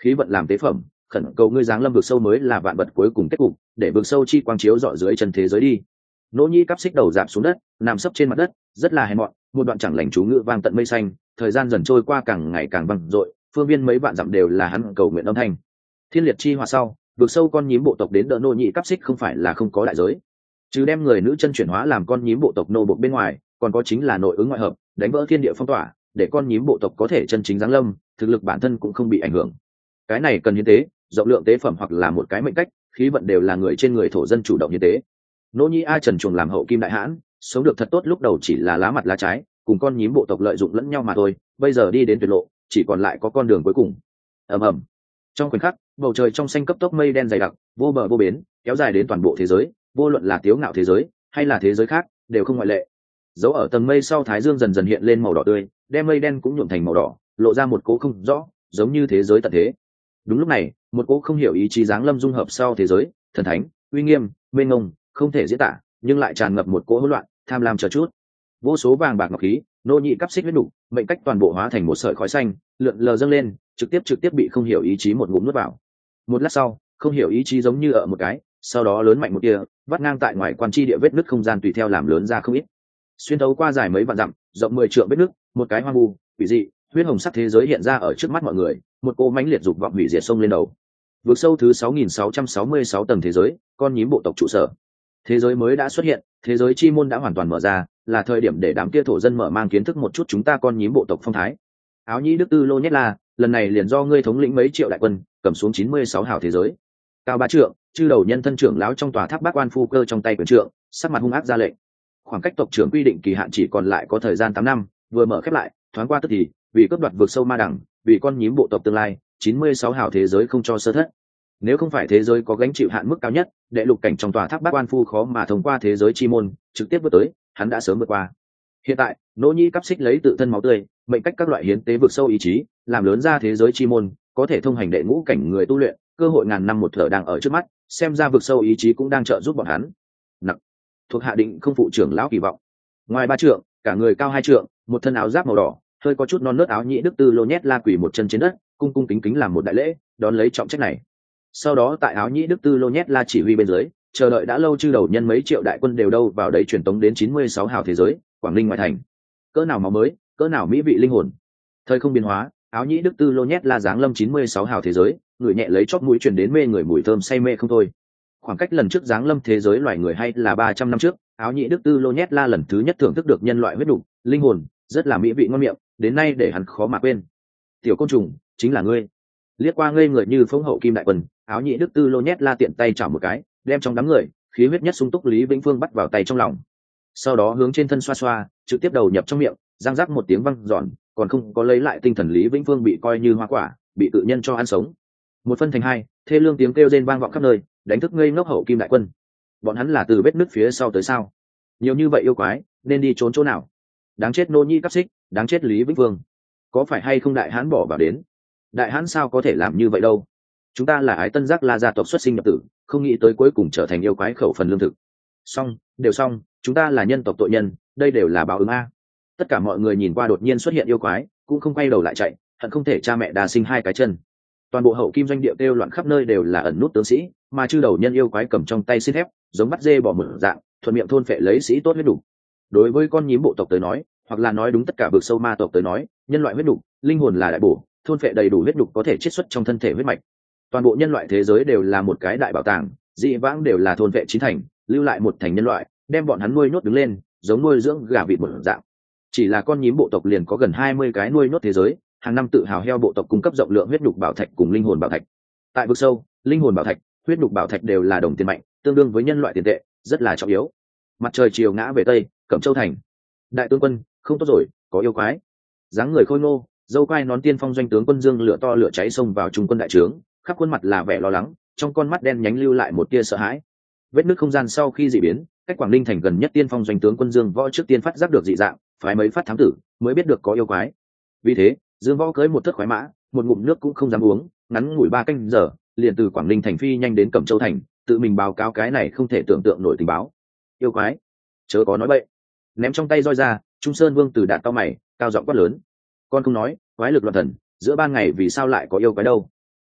S1: khí vận làm tế phẩm, khẩn cầu ngươi giáng lâm vực sâu mới là vạn vật cuối cùng kết cục, để vực sâu chi quang chiếu rọi dưới chân thế giới đi. Nỗ Nhĩ Cáp Xích đầu dạp xuống đất, nằm sấp trên mặt đất, rất là hèn mọn, một đoạn chẳng lành chú ngữ vang tận mây xanh, thời gian dần trôi qua càng ngày càng vang dội, phương viên mấy vạn dặm đều là hắn cầu nguyện âm thanh. Thiên liệt chi hòa sau, vực sâu con nhím bộ tộc đến đỡ Nỗ Nhĩ Cáp Xích không phải là không có đại giới. Chứ đem người nữ chân chuyển hóa làm con nhím bộ tộc nô bộc bên ngoài, còn có chính là nội ứng ngoại hợp, đánh vỡ thiên địa phong tỏa, để con nhím bộ tộc có thể chân chính giáng lâm, thực lực bản thân cũng không bị ảnh hưởng. Cái này cần hiến tế, rộng lượng tế phẩm hoặc là một cái mệnh cách, khí vận đều là người trên người thổ dân chủ động hiến tế. Nỗ Nhĩ A Trần chuồng làm hậu kim đại hãn, sống được thật tốt, lúc đầu chỉ là lá mặt lá trái, cùng con nhím bộ tộc lợi dụng lẫn nhau mà thôi, bây giờ đi đến tuyệt lộ, chỉ còn lại có con đường cuối cùng. Ầm ầm. Trong khoảnh khắc, bầu trời trong xanh cấp tốc mây đen dày đặc, vô bờ vô bến, kéo dài đến toàn bộ thế giới, vô luận là tiếu ngạo thế giới hay là thế giới khác, đều không ngoại lệ. Dấu ở tầng mây sau thái dương dần dần hiện lên màu đỏ tươi, đem mây đen cũng nhuộm thành màu đỏ, lộ ra một cỗ không rõ, giống như thế giới tận thế. Đúng lúc này, một cỗ không hiểu ý chí giáng lâm dung hợp sau thế giới, thần thánh, uy nghiêm, mênh mông, không thể diễn tả, nhưng lại tràn ngập một cỗ hỗn loạn, tham lam chờ chút. Vô số vàng bạc ngọc khí, Nỗ Nhĩ Cáp Xích huyết đủ, mệnh cách toàn bộ hóa thành một sợi khói xanh, lượn lờ dâng lên, trực tiếp trực tiếp bị không hiểu ý chí một ngụm nuốt vào. Một lát sau, không hiểu ý chí giống như ở một cái, sau đó lớn mạnh một tia, vắt ngang tại ngoài quan chi địa vết nứt không gian tùy theo làm lớn ra không ít. Xuyên thấu qua dài mấy vạn dặm, rộng mười trượng vết nứt, một cái hoang vu, quỷ dị, huyết hồng sắc thế giới hiện ra ở trước mắt mọi người, một cô mãnh liệt dục vọng hủy diệt sông lên đầu. Vượt sâu thứ sáu nghìn sáu trăm sáu mươi sáu tầng thế giới, con nhím bộ tộc trụ sở. Thế giới mới đã xuất hiện, thế giới chi môn đã hoàn toàn mở ra, là thời điểm để đám kia thổ dân mở mang kiến thức một chút chúng ta con nhím bộ tộc phong thái. Áo Nhĩ Đức Tư Lô Nhét La, lần này liền do ngươi thống lĩnh mấy triệu đại quân, cầm xuống chín mươi sáu hào thế giới. Cao Ba Trượng, chư đầu nhân thân trưởng lão trong tòa tháp Bát Quan Phu Cơ trong tay quyền trượng, sắc mặt hung ác ra lệnh. Khoảng cách tộc trưởng quy định kỳ hạn chỉ còn lại có thời gian tám năm, vừa mở khép lại, thoáng qua tức thì, vì cướp đoạt vượt sâu ma đẳng, vì con nhím bộ tộc tương lai, chín mươi sáu hào thế giới không cho sơ thất. Nếu không phải thế giới có gánh chịu hạn mức cao nhất, đệ lục cảnh trong tòa tháp Bát Quan Phu khó mà thông qua thế giới chi môn, trực tiếp vượt tới, hắn đã sớm vượt qua. Hiện tại, Nỗ Nhĩ Cáp Xích lấy tự thân máu tươi, mệnh cách các loại hiến tế vượt sâu ý chí, làm lớn ra thế giới chi môn, có thể thông hành đệ ngũ cảnh người tu luyện, cơ hội ngàn năm một thở đang ở trước mắt, xem ra vượt sâu ý chí cũng đang trợ giúp bọn hắn. Nặc, thuộc hạ định không phụ trưởng lão kỳ vọng. Ngoài ba trượng, cả người cao hai trượng, một thân áo giáp màu đỏ, hơi có chút non nớt Áo Nhĩ Đức Tư Lô Nhét La quỳ một chân trên đất, cung cung kính kính làm một đại lễ, đón lấy trọng trách này. Sau đó tại Áo Nhĩ Đức Tư Lô Nhét La chỉ huy bên dưới, chờ đợi đã lâu chư đầu nhân mấy triệu đại quân đều đâu vào đấy truyền tống đến chín mươi sáu hào thế giới, Quảng Ninh ngoại thành. Cỡ nào máu mới, cỡ nào mỹ vị linh hồn. Thời không biến hóa, Áo Nhĩ Đức Tư Lô Nhét La giáng lâm chín mươi sáu hào thế giới, người nhẹ lấy chóp mũi truyền đến mê người mùi thơm say mê không thôi. Khoảng cách lần trước giáng lâm thế giới loài người hay là ba trăm năm trước, Áo Nhĩ Đức Tư Lô Nhét La lần thứ nhất thưởng thức được nhân loại huyết đủ, linh hồn, rất là mỹ vị ngon miệng, đến nay để hắn khó mà quên. Tiểu côn trùng, chính là ngươi. Liếc qua ngây người như phong hậu kim đại quân, Áo Nhĩ Đức Tư Lô Nhét La tiện tay chảo một cái, đem trong đám người, khí huyết nhất sung túc Lý Vĩnh Phương bắt vào tay trong lòng. Sau đó hướng trên thân xoa xoa, trực tiếp đầu nhập trong miệng, răng rắc một tiếng văng giòn, còn không có lấy lại tinh thần Lý Vĩnh Phương bị coi như hoa quả, bị tự nhân cho ăn sống. Một phân thành hai, thê lương tiếng kêu rên vang vọng khắp nơi, đánh thức ngây ngốc hậu kim đại quân. Bọn hắn là từ vết nứt phía sau tới sao? Nhiều như vậy yêu quái, nên đi trốn chỗ nào? Đáng chết Nỗ Nhĩ Cáp Xích, đáng chết Lý Vĩnh Phương. Có phải hay không đại hãn bỏ vào đến? Đại hãn sao có thể làm như vậy đâu? Chúng ta là Ái Tân Giác La gia tộc xuất sinh nhập tử, không nghĩ tới cuối cùng trở thành yêu quái khẩu phần lương thực. Xong, đều xong, chúng ta là nhân tộc tội nhân, đây đều là báo ứng a. Tất cả mọi người nhìn qua đột nhiên xuất hiện yêu quái, cũng không quay đầu lại chạy, hận không thể cha mẹ đà sinh hai cái chân. Toàn bộ hậu kim doanh địa kêu loạn khắp nơi đều là ẩn nút tướng sĩ, mà chư đầu nhân yêu quái cầm trong tay xiết thép, giống bắt dê bỏ mở dạng, thuận miệng thôn phệ lấy sĩ tốt huyết đủ. Đối với con nhím bộ tộc tới nói, hoặc là nói đúng tất cả vực sâu ma tộc tới nói, nhân loại huyết đủ, linh hồn là đại bổ, thôn phệ đầy đủ huyết đủ có thể chiết xuất trong thân thể huyết mạch. Toàn bộ nhân loại thế giới đều là một cái đại bảo tàng, dị vãng đều là thôn phệ chín thành, lưu lại một thành nhân loại, đem bọn hắn nuôi nhốt đứng lên, giống nuôi dưỡng gà vịt một dạng. Chỉ là con nhím bộ tộc liền có gần hai mươi cái nuôi nhốt thế giới, hàng năm tự hào heo bộ tộc cung cấp rộng lượng huyết nhục bảo thạch cùng linh hồn bảo thạch. Tại vực sâu, linh hồn bảo thạch, huyết nhục bảo thạch đều là đồng tiền mạnh, tương đương với nhân loại tiền tệ, rất là trọng yếu. Mặt trời chiều ngã về tây, Cẩm Châu thành. Đại tướng quân, không tốt rồi, có yêu quái. Dáng người khôi ngô, dâu quai nón tiên phong doanh tướng quân Dương lửa to lửa cháy xông vào trung quân đại trướng, khắp khuôn mặt là vẻ lo lắng, trong con mắt đen nhánh lưu lại một tia sợ hãi. Vết nứt không gian sau khi dị biến, cách Quảng Ninh thành gần nhất tiên phong doanh tướng quân Dương Võ trước tiên phát giác được dị dạng, phái mấy phát thám tử mới biết được có yêu quái. Vì thế, Dương Võ cưỡi một thất khoái mã, một ngụm nước cũng không dám uống, ngắn ngủi ba canh giờ, liền từ Quảng Ninh thành phi nhanh đến Cẩm Châu thành, tự mình báo cáo cái này không thể tưởng tượng nổi tình báo. Yêu quái, chớ có nói bậy. Ném trong tay roi ra, Trung Sơn Vương từ đạn cao mày, cao giọng quát lớn. Con không nói, quái lực loạn thần, giữa ban ngày vì sao lại có yêu quái đâu?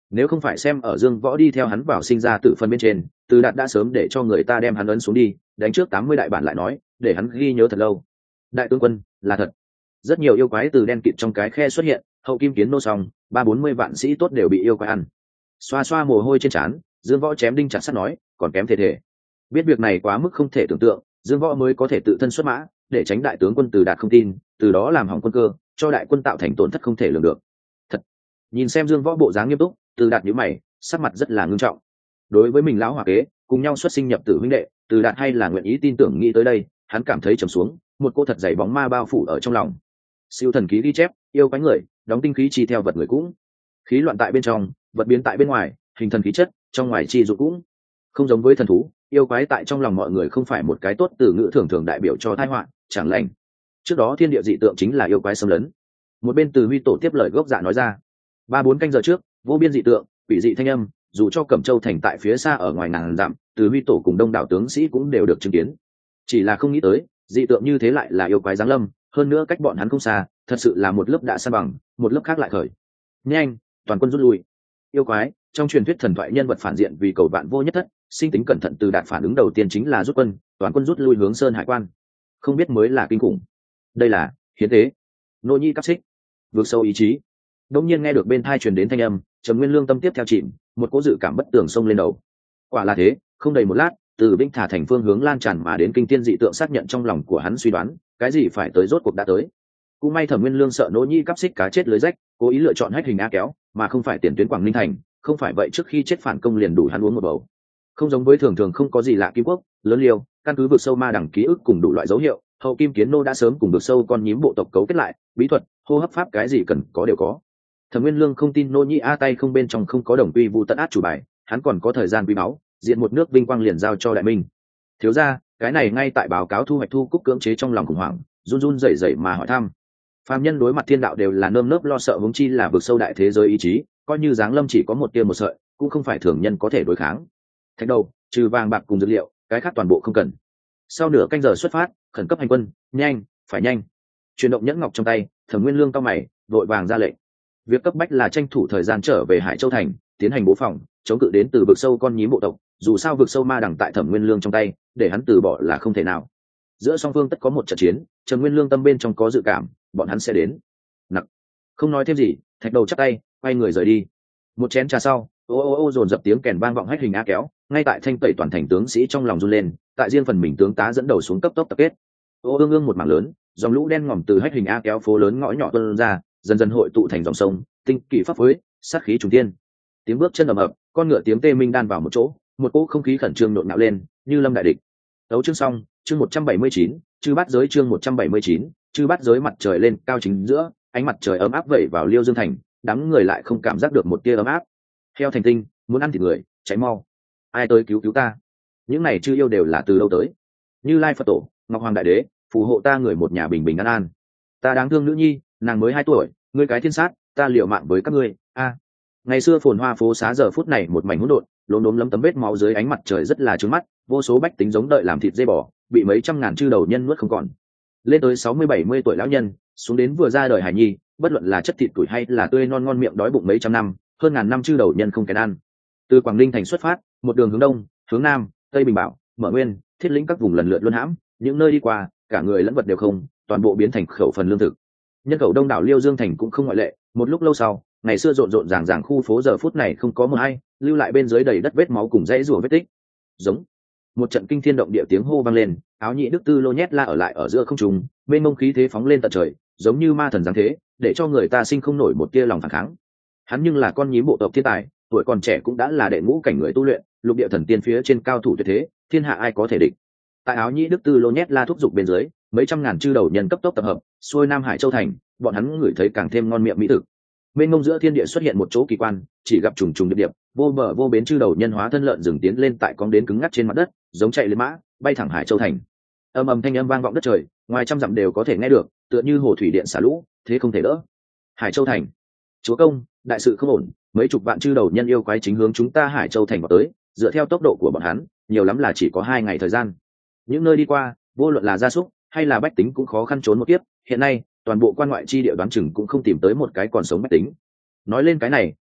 S1: Nếu không phải xem ở Dương Võ đi theo hắn vào sinh ra tự phân bên trên, Từ Đạt đã sớm để cho người ta đem hắn ấn xuống đi, đánh trước tám mươi đại bản lại nói, để hắn ghi nhớ thật lâu. Đại tướng quân, là thật. Rất nhiều yêu quái từ đen kịt trong cái khe xuất hiện, hậu kim kiến nô xong, ba bốn mươi vạn sĩ tốt đều bị yêu quái ăn. Xoa xoa mồ hôi trên trán, Dương Võ chém đinh chặt sắt nói, còn kém thể thể. Biết việc này quá mức không thể tưởng tượng, Dương Võ mới có thể tự thân xuất mã, để tránh đại tướng quân Từ Đạt không tin, từ đó làm hỏng quân cơ, cho đại quân tạo thành tổn thất không thể lường được. Thật. Nhìn xem Dương Võ bộ dáng nghiêm túc, Từ Đạt nhíu mày, sắc mặt rất là ngưng trọng. Đối với mình lão hòa kế, cùng nhau xuất sinh nhập tử huynh đệ, Từ Đạt hay là nguyện ý tin tưởng nghĩ tới đây, hắn cảm thấy trầm xuống, một cô thật dày bóng ma bao phủ ở trong lòng. Siêu thần ký ghi chép, yêu quái người, đóng tinh khí chi theo vật người cũng. Khí loạn tại bên trong, vật biến tại bên ngoài, hình thần khí chất, trong ngoài chi dụ cũng. Không giống với thần thú, yêu quái tại trong lòng mọi người không phải một cái tốt từ ngữ thường thường đại biểu cho tai họa, chẳng lành. Trước đó thiên địa dị tượng chính là yêu quái xâm lấn. Một bên Từ Huy tổ tiếp lời gốc dạ nói ra. Ba bốn canh giờ trước, vô biên dị tượng, quỷ dị thanh âm, dù cho Cẩm Châu thành tại phía xa ở ngoài ngàn dặm, Từ Huy tổ cùng đông đảo tướng sĩ cũng đều được chứng kiến. Chỉ là không nghĩ tới, dị tượng như thế lại là yêu quái giáng lâm, hơn nữa cách bọn hắn không xa, thật sự là một lớp đã san bằng, một lớp khác lại khởi. Nhanh, toàn quân rút lui. Yêu quái, trong truyền thuyết thần thoại nhân vật phản diện vì cầu vạn vô nhất thất, sinh tính cẩn thận Từ Đạt phản ứng đầu tiên chính là rút quân, toàn quân rút lui hướng Sơn Hải quan. Không biết mới là kinh khủng. Đây là hiến tế. Nô nhi cắp xích, vượt sâu ý chí. Đông nhiên nghe được bên thai truyền đến thanh âm, Trầm Nguyên Lương tâm tiếp theo chìm, một cỗ dự cảm bất tường xông lên đầu. Quả là thế, không đầy một lát, từ Vĩnh Thả thành phương hướng lan tràn mà đến kinh thiên dị tượng xác nhận trong lòng của hắn suy đoán, cái gì phải tới rốt cuộc đã tới. Cũng may Thẩm Nguyên Lương sợ Nỗ Nhi cắp xích cá chết lưới rách, cố ý lựa chọn hách hình a kéo, mà không phải tiền tuyến Quảng Ninh thành, không phải vậy trước khi chết phản công liền đủ hắn uống một bầu. Không giống với thường thường không có gì lạ Kim Quốc, lớn liều, căn cứ vực sâu ma đẳng ký ức cùng đủ loại dấu hiệu, hậu kim kiến nô đã sớm cùng vực sâu con nhím bộ tộc cấu kết lại, bí thuật, hô hấp pháp cái gì cần có đều có. Thẩm Nguyên Lương không tin Nỗ Nhi a tay không bên trong không có đồng quy vu tận át chủ bài, hắn còn có thời gian quý báu, diện một nước vinh quang liền giao cho đại minh. Thiếu gia, cái này ngay tại báo cáo thu hoạch thu cúc cưỡng chế trong lòng khủng hoảng, run run rẩy rẩy mà hỏi thăm. Phàm nhân đối mặt thiên đạo đều là nơm nớp lo sợ, huống chi là vực sâu đại thế giới ý chí, coi như giáng lâm chỉ có một tia một sợi, cũng không phải thường nhân có thể đối kháng. Thạch đầu, trừ vàng bạc cùng dược liệu, cái khác toàn bộ không cần. Sau nửa canh giờ xuất phát, khẩn cấp hành quân, nhanh, phải nhanh. Chuyển động nhẫn ngọc trong tay, Thẩm Nguyên Lương cao mày, vội vàng ra lệnh. Việc cấp bách là tranh thủ thời gian trở về Hải Châu thành, tiến hành bố phòng, chống cự đến từ vực sâu con nhím bộ tộc. Dù sao vực sâu ma đằng tại Thẩm Nguyên Lương trong tay, để hắn từ bỏ là không thể nào. Giữa song phương tất có một trận chiến, Trầm Nguyên Lương tâm bên trong có dự cảm, bọn hắn sẽ đến. Nặc, không nói thêm gì, thạch đầu chắp tay, quay người rời đi. Một chén trà sau, ô ô ô dồn dập tiếng kèn vang vọng hách hình a kéo, ngay tại thanh tẩy toàn thành tướng sĩ trong lòng run lên, tại riêng phần mình tướng tá dẫn đầu xuống cấp tốc tập kết. Ô ương ương một mảng lớn, dòng lũ đen ngòm từ hách hình a kéo phố lớn ngõ nhỏ tuôn ra, dần dần hội tụ thành dòng sông, tinh kỳ pháp phối, sát khí trùng tiên. Tiếng bước chân ầm ầm, con ngựa tiếng tê minh đan vào một chỗ, một cỗ không khí khẩn trương nhộn nhạo lên, như lâm đại địch. Đấu chương xong, chương một trăm bảy mươi chín, chư bát giới chương một trăm bảy mươi chín, chư bát giới mặt trời lên cao chính giữa, ánh mặt trời ấm áp vẩy vào Liêu Dương thành, đám người lại không cảm giác được một tia ấm áp. Heo thành tinh, muốn ăn thịt người, cháy mau. Ai tới cứu cứu ta? Những này chư yêu đều là từ đâu tới? Như Lai Phật Tổ, Ngọc Hoàng Đại Đế, phù hộ ta người một nhà bình bình an an. Ta đáng thương nữ nhi, nàng mới hai tuổi, ngươi cái thiên sát, ta liều mạng với các ngươi. A. Ngày xưa phồn hoa phố xá giờ phút này một mảnh hỗn độn, lốm đốm lấm tấm vết máu dưới ánh mặt trời rất là trướng mắt, vô số bách tính giống đợi làm thịt dê bò, bị mấy trăm ngàn chư đầu nhân nuốt không còn. Lên tới sáu mươi bảy mươi tuổi lão nhân, xuống đến vừa ra đời hải nhi, bất luận là chất thịt tuổi hay là tươi non ngon miệng đói bụng mấy trăm năm, hơn ngàn năm chư đầu nhân không kén ăn. Từ Quảng Ninh thành xuất phát, một đường hướng đông, hướng nam, tây Bình Bảo, Mở Nguyên, Thiết Lĩnh các vùng lần lượt luân hãm, những nơi đi qua, cả người lẫn vật đều không, toàn bộ biến thành khẩu phần lương thực. Nhân khẩu đông đảo Liêu Dương thành cũng không ngoại lệ, một lúc lâu sau, ngày xưa rộn rộn ràng ràng khu phố giờ phút này không có một ai, lưu lại bên dưới đầy đất vết máu cùng dãy rùa vết tích. Giống một trận kinh thiên động địa tiếng hô vang lên, áo nhị đức tư lô nhét la ở lại ở giữa không trung, bên mông khí thế phóng lên tận trời, giống như ma thần giáng thế, để cho người ta sinh không nổi một tia lòng phản kháng. Hắn nhưng là con nhím bộ tộc thiên tài, tuổi còn trẻ cũng đã là đệ ngũ cảnh người tu luyện, lục địa thần tiên phía trên cao thủ tuyệt thế, thiên hạ ai có thể địch. Tại áo nhị đức tư lô nhét la thúc giục bên dưới, mấy trăm ngàn chư đầu nhân cấp tốc tập hợp, xuôi Nam Hải Châu thành, bọn hắn ngửi thấy càng thêm ngon miệng mỹ thực. Bên ngông giữa thiên địa xuất hiện một chỗ kỳ quan, chỉ gặp trùng trùng điệp điệp, vô bờ vô bến chư đầu nhân hóa thân lợn rừng tiến lên tại cong đến cứng ngắc trên mặt đất, giống chạy lên mã, bay thẳng Hải Châu thành. Âm ầm thanh âm vang vọng đất trời, ngoài trăm dặm đều có thể nghe được, tựa như hồ thủy điện xả lũ, thế không thể đỡ. Hải Châu thành, chúa công, đại sự không ổn, mấy chục vạn chư đầu nhân yêu quái chính hướng chúng ta Hải Châu thành vào tới, dựa theo tốc độ của bọn hắn, nhiều lắm là chỉ có hai ngày thời gian. Những nơi đi qua, vô luận là gia súc hay là bách tính cũng khó khăn trốn một kiếp. Hiện nay toàn bộ quan ngoại chi địa đoán chừng cũng không tìm tới một cái còn sống bách tính. Nói lên cái này,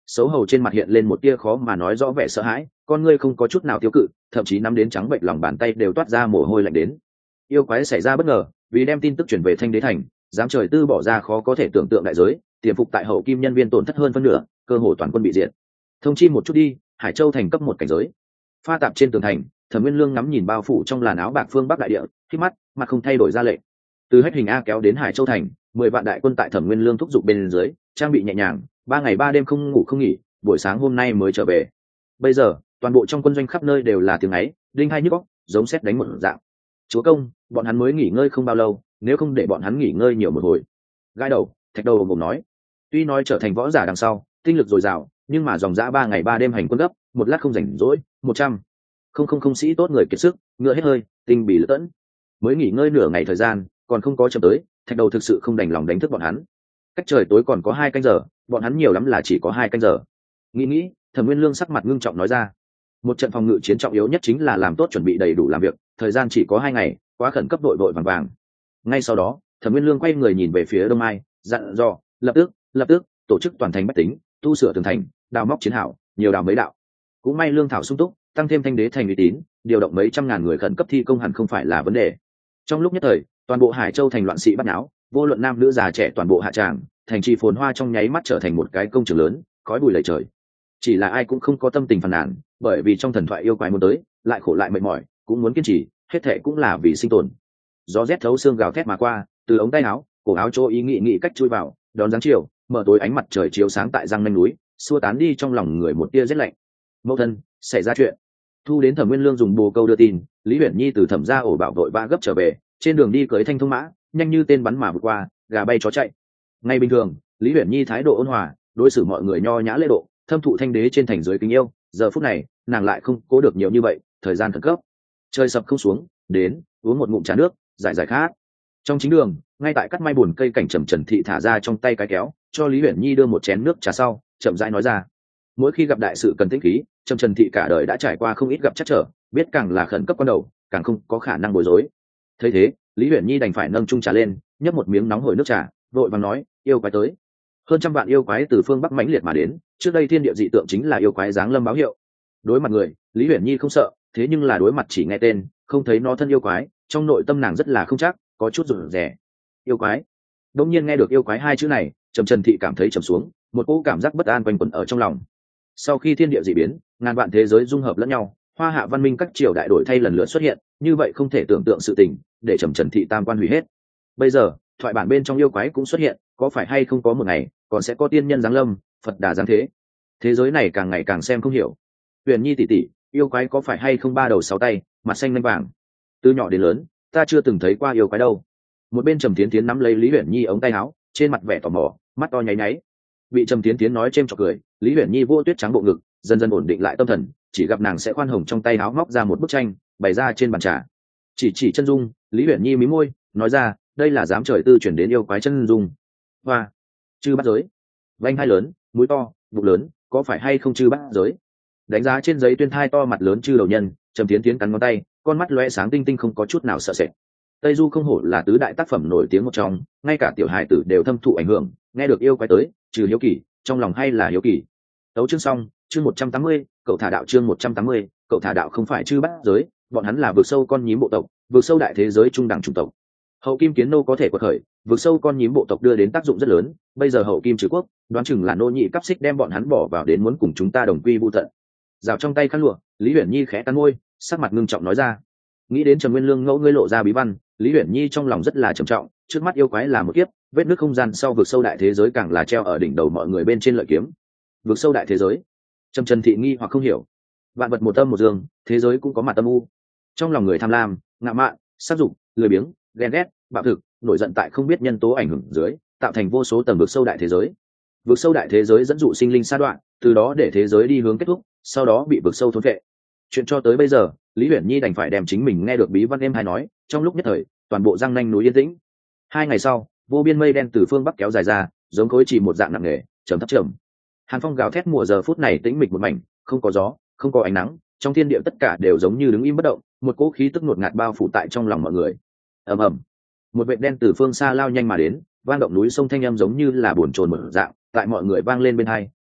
S1: xấu hầu trên mặt hiện lên một tia khó mà nói rõ vẻ sợ hãi, con ngươi không có chút nào tiêu cự, thậm chí nắm đến trắng bệnh lòng bàn tay đều toát ra mồ hôi lạnh đến. Yêu quái xảy ra bất ngờ, vì đem tin tức chuyển về Thanh Đế thành, dám trời tư bỏ ra khó có thể tưởng tượng đại giới, tiềm phục tại hậu kim nhân viên tổn thất hơn phân nửa, cơ hồ toàn quân bị diệt. Thông chi một chút đi, Hải Châu thành cấp một cảnh giới. Pha tạp trên tường thành, Thẩm Nguyên Lương ngắm nhìn bao phủ trong làn áo bạc phương Bắc đại địa, khép mắt, mặt không thay đổi ra lệnh. Từ Hách Hình A kéo đến Hải Châu thành, mười vạn đại quân tại Thẩm Nguyên Lương thúc giục bên dưới, trang bị nhẹ nhàng, ba ngày ba đêm không ngủ không nghỉ, buổi sáng hôm nay mới trở về. Bây giờ, toàn bộ trong quân doanh khắp nơi đều là tiếng ấy, đinh hai nhức óc, giống sét đánh một dạng. Chúa công, bọn hắn mới nghỉ ngơi không bao lâu, nếu không để bọn hắn nghỉ ngơi nhiều một hồi. Gai đầu, Thạch Đầu ngồm nói, tuy nói trở thành võ giả đằng sau, tinh lực dồi dào, nhưng mà dòng dã ba ngày ba đêm hành quân gấp, một lát không rảnh rỗi, một trăm không không không sĩ tốt người kiệt sức, ngựa hết hơi, tinh bì lỡ tẫn. Mới nghỉ ngơi nửa ngày thời gian, còn không có chậm tới, Thạch Đầu thực sự không đành lòng đánh thức bọn hắn. Cách trời tối còn có hai canh giờ, bọn hắn nhiều lắm là chỉ có hai canh giờ. Nghĩ nghĩ, Thẩm Nguyên Lương sắc mặt ngưng trọng nói ra, một trận phòng ngự chiến trọng yếu nhất chính là làm tốt chuẩn bị đầy đủ làm việc, thời gian chỉ có hai ngày, quá khẩn cấp, đội vội vàng vàng. Ngay sau đó, Thẩm Nguyên Lương quay người nhìn về phía Đông Mai, dặn dò, lập tức, lập tức tổ chức toàn thành bách tính, tu sửa tường thành, đào móc chiến hào, nhiều đào mấy đạo. Cũng may lương thảo sung túc, tăng thêm Thanh Đế thành uy tín, điều động mấy trăm ngàn người khẩn cấp thi công hẳn không phải là vấn đề. Trong lúc nhất thời, toàn bộ Hải Châu thành loạn sĩ bắt náo, vô luận nam nữ già trẻ toàn bộ hạ tràng, thành trì phồn hoa trong nháy mắt trở thành một cái công trường lớn, khói bụi lầy trời. Chỉ là ai cũng không có tâm tình phàn nàn, bởi vì trong thần thoại yêu quái muốn tới, lại khổ lại mệt mỏi, cũng muốn kiên trì, hết thệ cũng là vì sinh tồn. Gió rét thấu xương gào thét mà qua, từ ống tay áo, cổ áo chỗ ý nghĩ nghĩ cách chui vào, đón dáng chiều, mở tối ánh mặt trời chiếu sáng tại răng nanh núi, xua tán đi trong lòng người một tia rét lạnh. Mẫu thân, xảy ra chuyện. Thu đến Thẩm Nguyên Lương dùng bồ câu đưa tin, Lý Uyển Nhi từ Thẩm gia ổ bảo vội ba gấp trở về, trên đường đi cưỡi thanh thông mã, nhanh như tên bắn mà vượt qua, gà bay chó chạy. Ngay bình thường, Lý Uyển Nhi thái độ ôn hòa, đối xử mọi người nho nhã lễ độ, thâm thụ Thanh Đế trên thành dưới kính yêu. Giờ phút này, nàng lại không cố được nhiều như vậy, thời gian khẩn cấp. Trời sập không xuống, đến uống một ngụm trà nước, giải giải khát. Trong chính đường, ngay tại cắt may bùn cây cảnh Trầm Trần Thị thả ra trong tay cái kéo, cho Lý Uyển Nhi đưa một chén nước trà sau, chậm rãi nói ra, mỗi khi gặp đại sự cần tĩnh khí, Trầm Trần Thị cả đời đã trải qua không ít gặp trắc trở, biết càng là khẩn cấp quan đầu, càng không có khả năng bối rối. Thấy thế, Lý Uyển Nhi đành phải nâng chung trà lên, nhấp một miếng nóng hổi nước trà, vội vàng nói, yêu quái tới. Hơn trăm vạn yêu quái từ phương Bắc mãnh liệt mà đến, trước đây thiên địa dị tượng chính là yêu quái giáng lâm báo hiệu. Đối mặt người, Lý Uyển Nhi không sợ, thế nhưng là đối mặt chỉ nghe tên, không thấy nó thân yêu quái, trong nội tâm nàng rất là không chắc, có chút rụt rè. Yêu quái. Đống nhiên nghe được yêu quái hai chữ này, Trầm Trần Thị cảm thấy trầm xuống, một cỗ cảm giác bất an quanh quẩn ở trong lòng. Sau khi thiên địa dị biến, ngàn vạn thế giới dung hợp lẫn nhau, hoa hạ văn minh các triều đại đổi thay lần lượt xuất hiện, như vậy không thể tưởng tượng sự tình, để Trầm Trần Thị tam quan hủy hết. Bây giờ, thoại bản bên trong yêu quái cũng xuất hiện, có phải hay không có một ngày, còn sẽ có tiên nhân giáng lâm, Phật đà giáng thế. Thế giới này càng ngày càng xem không hiểu. Huyền Nhi tỷ tỷ, yêu quái có phải hay không ba đầu sáu tay, mặt xanh lanh vàng? Từ nhỏ đến lớn, ta chưa từng thấy qua yêu quái đâu. Một bên Trầm Tiến Tiến nắm lấy Lý Huyền Nhi ống tay áo, trên mặt vẻ tò mò, mắt to nháy nháy. Bị Trầm Tiến Tiến nói chêm chọc cười, Lý Huyền Nhi vô tuyết trắng bộ ngực, dần dần ổn định lại tâm thần, chỉ gặp nàng sẽ khoan hồng trong tay áo móc ra một bức tranh, bày ra trên bàn trà. Chỉ chỉ chân dung, Lý Huyền Nhi mím môi, nói ra, đây là giám trời tư chuyển đến yêu quái chân dung. Hoa, chư bắt giới, vành hai lớn, mũi to, bụng lớn, có phải hay không chư bắt giới? Đánh giá trên giấy tuyên thai to mặt lớn chư đầu nhân, Trầm Tiến Tiến cắn ngón tay, con mắt lóe sáng tinh tinh không có chút nào sợ sệt. Tây Du không hổ là tứ đại tác phẩm nổi tiếng một trong, ngay cả tiểu hài tử đều thâm thụ ảnh hưởng, nghe được yêu quái tới, trừ hiếu kỳ, trong lòng hay là hiếu kỳ. Tấu chương xong, chương một trăm tám mươi, cậu thả đạo chương một trăm tám mươi, cậu thả đạo không phải chư bắt giới, bọn hắn là vượt sâu con nhím bộ tộc, vượt sâu đại thế giới trung đẳng chủng tộc. Hậu Kim Kiến Nô có thể quật khởi, vượt sâu con nhím bộ tộc đưa đến tác dụng rất lớn, bây giờ Hậu Kim trừ quốc, đoán chừng là nô nhị cấp xích đem bọn hắn bỏ vào đến muốn cùng chúng ta đồng quy vu tận. Rào trong tay khăn lụa, Lý Uyển Nhi khẽ cắn môi, sắc mặt ngưng trọng nói ra. Nghĩ đến Trầm Nguyên Lương ngẫu ngươi lộ ra bí văn, Lý Uyển Nhi trong lòng rất là trầm trọng, trước mắt yêu quái là một kiếp, vết nứt không gian sau vượt sâu đại thế giới càng là treo ở đỉnh đầu mọi người bên trên lợi kiếm. Vượt sâu đại thế giới, Trầm Trần Thị nghi hoặc không hiểu. Vạn vật một âm một dương, thế giới cũng có mặt âm u. Trong lòng người tham lam, ngạo mạn, sát dục, lười biếng, ghen ghét, bạo thực, nổi giận tại không biết nhân tố ảnh hưởng dưới, tạo thành vô số tầng vượt sâu đại thế giới. Vượt sâu đại thế giới dẫn dụ sinh linh sa đoạn, từ đó để thế giới đi hướng kết thúc, sau đó bị vượt sâu thôn phệ. Chuyện cho tới bây giờ, Lý Uyển Nhi đành phải đem chính mình nghe được bí văn em hay nói, trong lúc nhất thời, toàn bộ răng nanh núi yên tĩnh. Hai ngày sau, vô biên mây đen từ phương bắc kéo dài ra, giống khối chỉ một dạng nặng nề, trầm thấp trầm. Hàn phong gào thét mùa giờ phút này tĩnh mịch một mảnh, không có gió, không có ánh nắng, trong thiên địa tất cả đều giống như đứng im bất động, một cỗ khí tức ngột ngạt bao phủ tại trong lòng mọi người. Ầm ầm, một vệt đen từ phương xa lao nhanh mà đến, vang động núi sông thanh âm giống như là buồn chồn mở dạng, tại mọi người vang lên bên hai,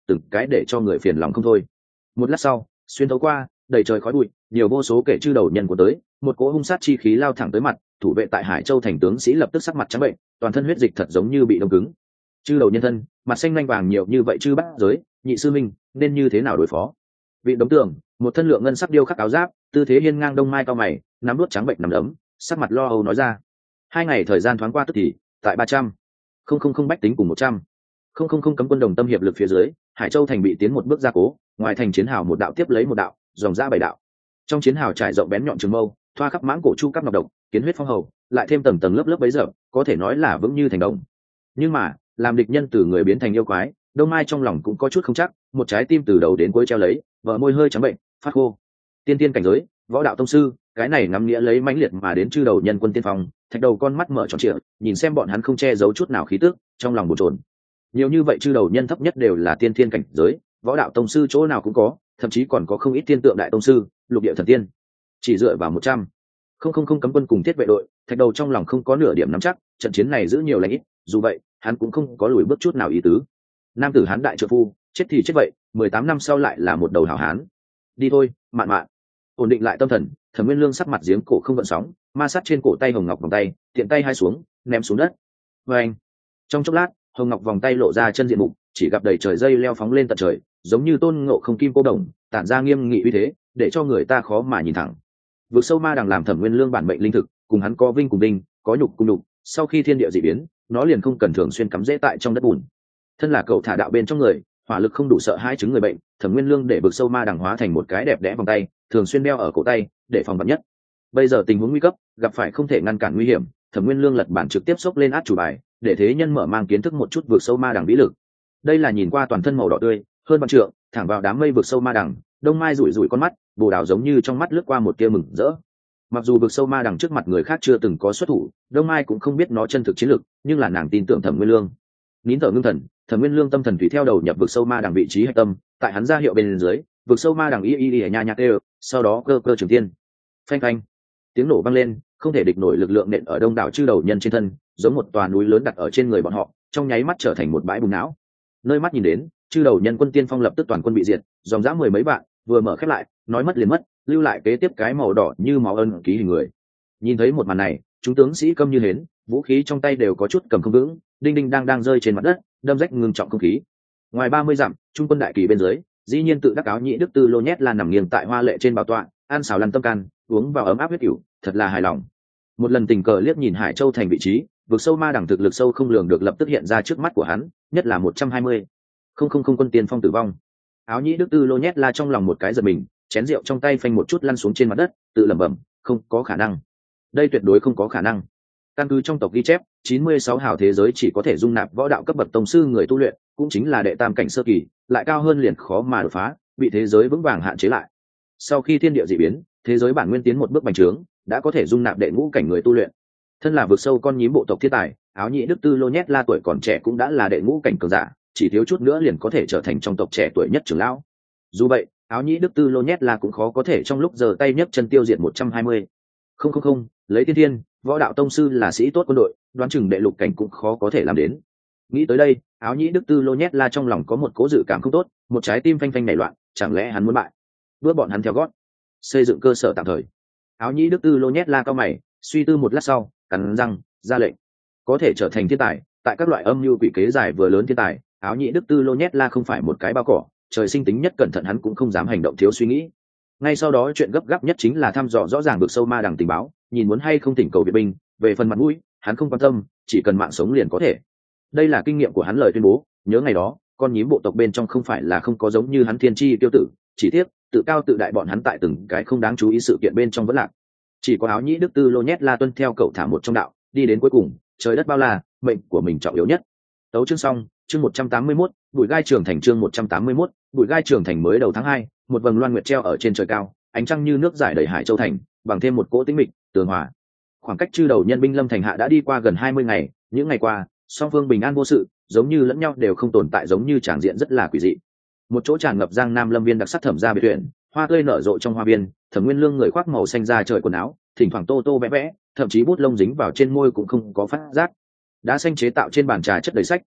S1: từng cái để cho người phiền lòng không thôi. Một lát sau, xuyên thấu qua đầy trời khói bụi, nhiều vô số kẻ chư đầu nhân của tới, một cỗ hung sát chi khí lao thẳng tới mặt, thủ vệ tại Hải Châu thành tướng sĩ lập tức sắc mặt trắng bệnh, toàn thân huyết dịch thật giống như bị đông cứng. Chư đầu nhân thân, mặt xanh nhanh vàng nhiều như vậy chư bát giới, nhị sư minh nên như thế nào đối phó? Vị đống tường, một thân lượng ngân sắc điêu khắc áo giáp, tư thế hiên ngang đông mai cao mày, nắm đuốt trắng bệnh nằm đấm, sắc mặt lo âu nói ra. Hai ngày thời gian thoáng qua tức thì, tại ba trăm không không không bách tính cùng một trăm không không không cấm quân đồng tâm hiệp lực phía dưới, Hải Châu thành bị tiến một bước gia cố, ngoài thành chiến hào một đạo tiếp lấy một đạo, dòng ra bảy đạo. Trong chiến hào trải rộng bén nhọn trường mâu, thoa khắp mãng cổ chu cắp nọc độc, kiến huyết phong hầu, lại thêm tầng tầng lớp lớp bấy giờ, có thể nói là vững như thành đồng. Nhưng mà, làm địch nhân từ người biến thành yêu quái, Đông Mai trong lòng cũng có chút không chắc, một trái tim từ đầu đến cuối treo lấy, vợ môi hơi trắng bệnh, phát khô. Tiên tiên cảnh giới, võ đạo tông sư, cái này ngắm nghĩa lấy mãnh liệt mà đến chư đầu nhân quân tiên phong, thạch đầu con mắt mở tròn trịa, nhìn xem bọn hắn không che giấu chút nào khí tức, trong lòng bồn chồn. Nhiều như vậy chư đầu nhân thấp nhất đều là tiên tiên cảnh giới, võ đạo tông sư chỗ nào cũng có, thậm chí còn có không ít tiên tượng đại tông sư, lục địa thần tiên. Chỉ dựa vào một trăm không không không cấm quân cùng thiết vệ đội, thạch đầu trong lòng không có nửa điểm nắm chắc, trận chiến này giữ nhiều lãnh ít, dù vậy, hắn cũng không có lùi bước chút nào ý tứ. Nam tử hán đại trợ phu, chết thì chết vậy, mười tám năm sau lại là một đầu hảo hán. Đi thôi, mạn mạn. Ổn định lại tâm thần, Thẩm Nguyên Lương sắc mặt giếng cổ không gợn sóng, ma sát trên cổ tay hồng ngọc vòng tay, tiện tay hai xuống, ném xuống đất. Oeng. Trong chốc lát, hồng ngọc vòng tay lộ ra chân diện mục, chỉ gặp đầy trời dây leo phóng lên tận trời, giống như tôn ngộ không kim cô đồng, tản ra nghiêm nghị uy thế, để cho người ta khó mà nhìn thẳng. Vực sâu ma đằng làm Thẩm Nguyên Lương bản mệnh linh thực, cùng hắn có vinh cùng đinh, có nhục cùng nhục, sau khi thiên địa dị biến, nó liền không cần thường xuyên cắm rễ tại trong đất bùn. Thân là cậu thả đạo bên trong người, hỏa lực không đủ sợ hai chứng người bệnh, Thẩm Nguyên Lương để vực sâu ma đằng hóa thành một cái đẹp đẽ vòng tay, thường xuyên đeo ở cổ tay, để phòng vạn nhất. Bây giờ tình huống nguy cấp, gặp phải không thể ngăn cản nguy hiểm, Thẩm Nguyên Lương lật bản trực tiếp xốc lên át chủ bài, để thế nhân mở mang kiến thức một chút vực sâu ma đằng vĩ lực. Đây là nhìn qua toàn thân màu đỏ tươi, hơn vạn trượng, thẳng vào đám mây vực sâu ma đằng, Đông Mai rủi rủi con mắt, bồ đào giống như trong mắt lướt qua một tia mừng rỡ. Mặc dù vực sâu ma đằng trước mặt người khác chưa từng có xuất thủ, Đông Mai cũng không biết nó chân thực chiến lực, nhưng là nàng tin tưởng Thẩm Nguyên Lương. Nín thở ngưng thần, Thẩm Nguyên Lương tâm thần tùy theo đầu nhập vực sâu ma đằng vị trí hạch tâm, tại hắn ra hiệu bên dưới, vực sâu ma đằng y y y nha nha kêu, sau đó cơ cơ trường tiên. Phanh phanh. Tiếng nổ vang lên, không thể địch nổi lực lượng nện ở đông đảo chư đầu nhân trên thân, giống một tòa núi lớn đặt ở trên người bọn họ, trong nháy mắt trở thành một bãi bùn não. Nơi mắt nhìn đến, chư đầu nhân quân tiên phong lập tức toàn quân bị diệt, dòng dã mười mấy vạn, vừa mở khép lại, nói mất liền mất, lưu lại kế tiếp cái màu đỏ như máu ân ký hình người. Nhìn thấy một màn này, chúng tướng sĩ câm như hến, vũ khí trong tay đều có chút cầm không vững, đinh đinh đang đang rơi trên mặt đất, đâm rách ngưng trọng không khí. Ngoài ba mươi dặm, trung quân đại kỳ bên dưới, dĩ nhiên tự đắc áo nhĩ đức tư lô nhét lan nằm nghiêng tại hoa lệ trên bảo tọa, ăn xào lăn tâm can, uống vào ấm áp huyết cửu, thật là hài lòng. Một lần tình cờ liếc nhìn Hải Châu thành vị trí, vực sâu ma đẳng thực lực sâu không lường được lập tức hiện ra trước mắt của hắn, nhất là một trăm hai mươi không không không quân tiên phong tử vong. Áo nhĩ đức tư lô nhét la trong lòng một cái giật mình, chén rượu trong tay phanh một chút lăn xuống trên mặt đất, tự lẩm bẩm, không có khả năng, đây tuyệt đối không có khả năng. Căn cứ trong tộc ghi chép, chín mươi sáu hào thế giới chỉ có thể dung nạp võ đạo cấp bậc tông sư người tu luyện, cũng chính là đệ tam cảnh sơ kỳ, lại cao hơn liền khó mà đột phá, bị thế giới vững vàng hạn chế lại. Sau khi thiên địa dị biến, thế giới bản nguyên tiến một bước bành trướng, đã có thể dung nạp đệ ngũ cảnh người tu luyện. Thân là vực sâu con nhím bộ tộc thiên tài, áo nhĩ đức tư lô nhét la tuổi còn trẻ cũng đã là đệ ngũ cảnh cường giả, chỉ thiếu chút nữa liền có thể trở thành trong tộc trẻ tuổi nhất trưởng lão. Dù vậy, áo nhĩ đức tư lô nhét la cũng khó có thể trong lúc giơ tay nhấc chân tiêu diệt một trăm hai mươi không không không lấy tiên thiên võ đạo tông sư là sĩ tốt quân đội, đoán chừng đệ lục cảnh cũng khó có thể làm đến. Nghĩ tới đây, áo nhĩ đức tư lô nhét la trong lòng có một cố dự cảm không tốt, một trái tim phanh phanh nảy loạn, chẳng lẽ hắn muốn bại? Bước bọn hắn theo gót, xây dựng cơ sở tạm thời. Áo nhĩ đức tư lô nhét la cao mày, suy tư một lát sau, cắn răng ra lệnh. Có thể trở thành thiên tài, tại các loại âm mưu quỷ kế dài vừa lớn thiên tài, áo nhĩ đức tư lô nhét la không phải một cái bao cỏ, trời sinh tính nhất cẩn thận hắn cũng không dám hành động thiếu suy nghĩ. Ngay sau đó chuyện gấp gáp nhất chính là thăm dò rõ ràng vực sâu ma đằng tình báo, nhìn muốn hay không thỉnh cầu viện binh. Về phần mặt mũi, hắn không quan tâm, chỉ cần mạng sống liền có thể. Đây là kinh nghiệm của hắn lời tuyên bố. Nhớ ngày đó, con nhím bộ tộc bên trong không phải là không có giống như hắn thiên chi tiêu tử, chỉ tiếc tự cao tự đại bọn hắn tại từng cái không đáng chú ý sự kiện bên trong vẫn lạc. Chỉ có áo nhĩ đức tư lô nhét la tuân theo cậu thả một trong đạo, đi đến cuối cùng, trời đất bao la, mệnh của mình trọng yếu nhất. Tấu chương xong, chương một trăm tám mươi mốt, bụi gai trưởng thành chương một trăm tám mươi mốt, bụi gai trưởng thành mới đầu tháng hai, một vầng loan nguyệt treo ở trên trời cao, ánh trăng như nước giải đầy Hải Châu thành, bằng thêm một cỗ tĩnh mịch, tường hòa. Khoảng cách chư đầu nhân binh lâm thành hạ đã đi qua gần hai mươi ngày, những ngày qua, song phương bình an vô sự, giống như lẫn nhau đều không tồn tại, giống như tràng diện rất là quỷ dị. Một chỗ tràn ngập giang nam lâm viên đặc sắc thẩm ra biệt tuyển, hoa tươi nở rộ trong hoa viên, Thẩm Nguyên Lương người khoác màu xanh da trời quần áo, thỉnh thoảng tô tô vẽ vẽ, thậm chí bút lông dính vào trên môi cũng không có phát giác. Đá xanh chế tạo trên bàn trà chất đầy sách,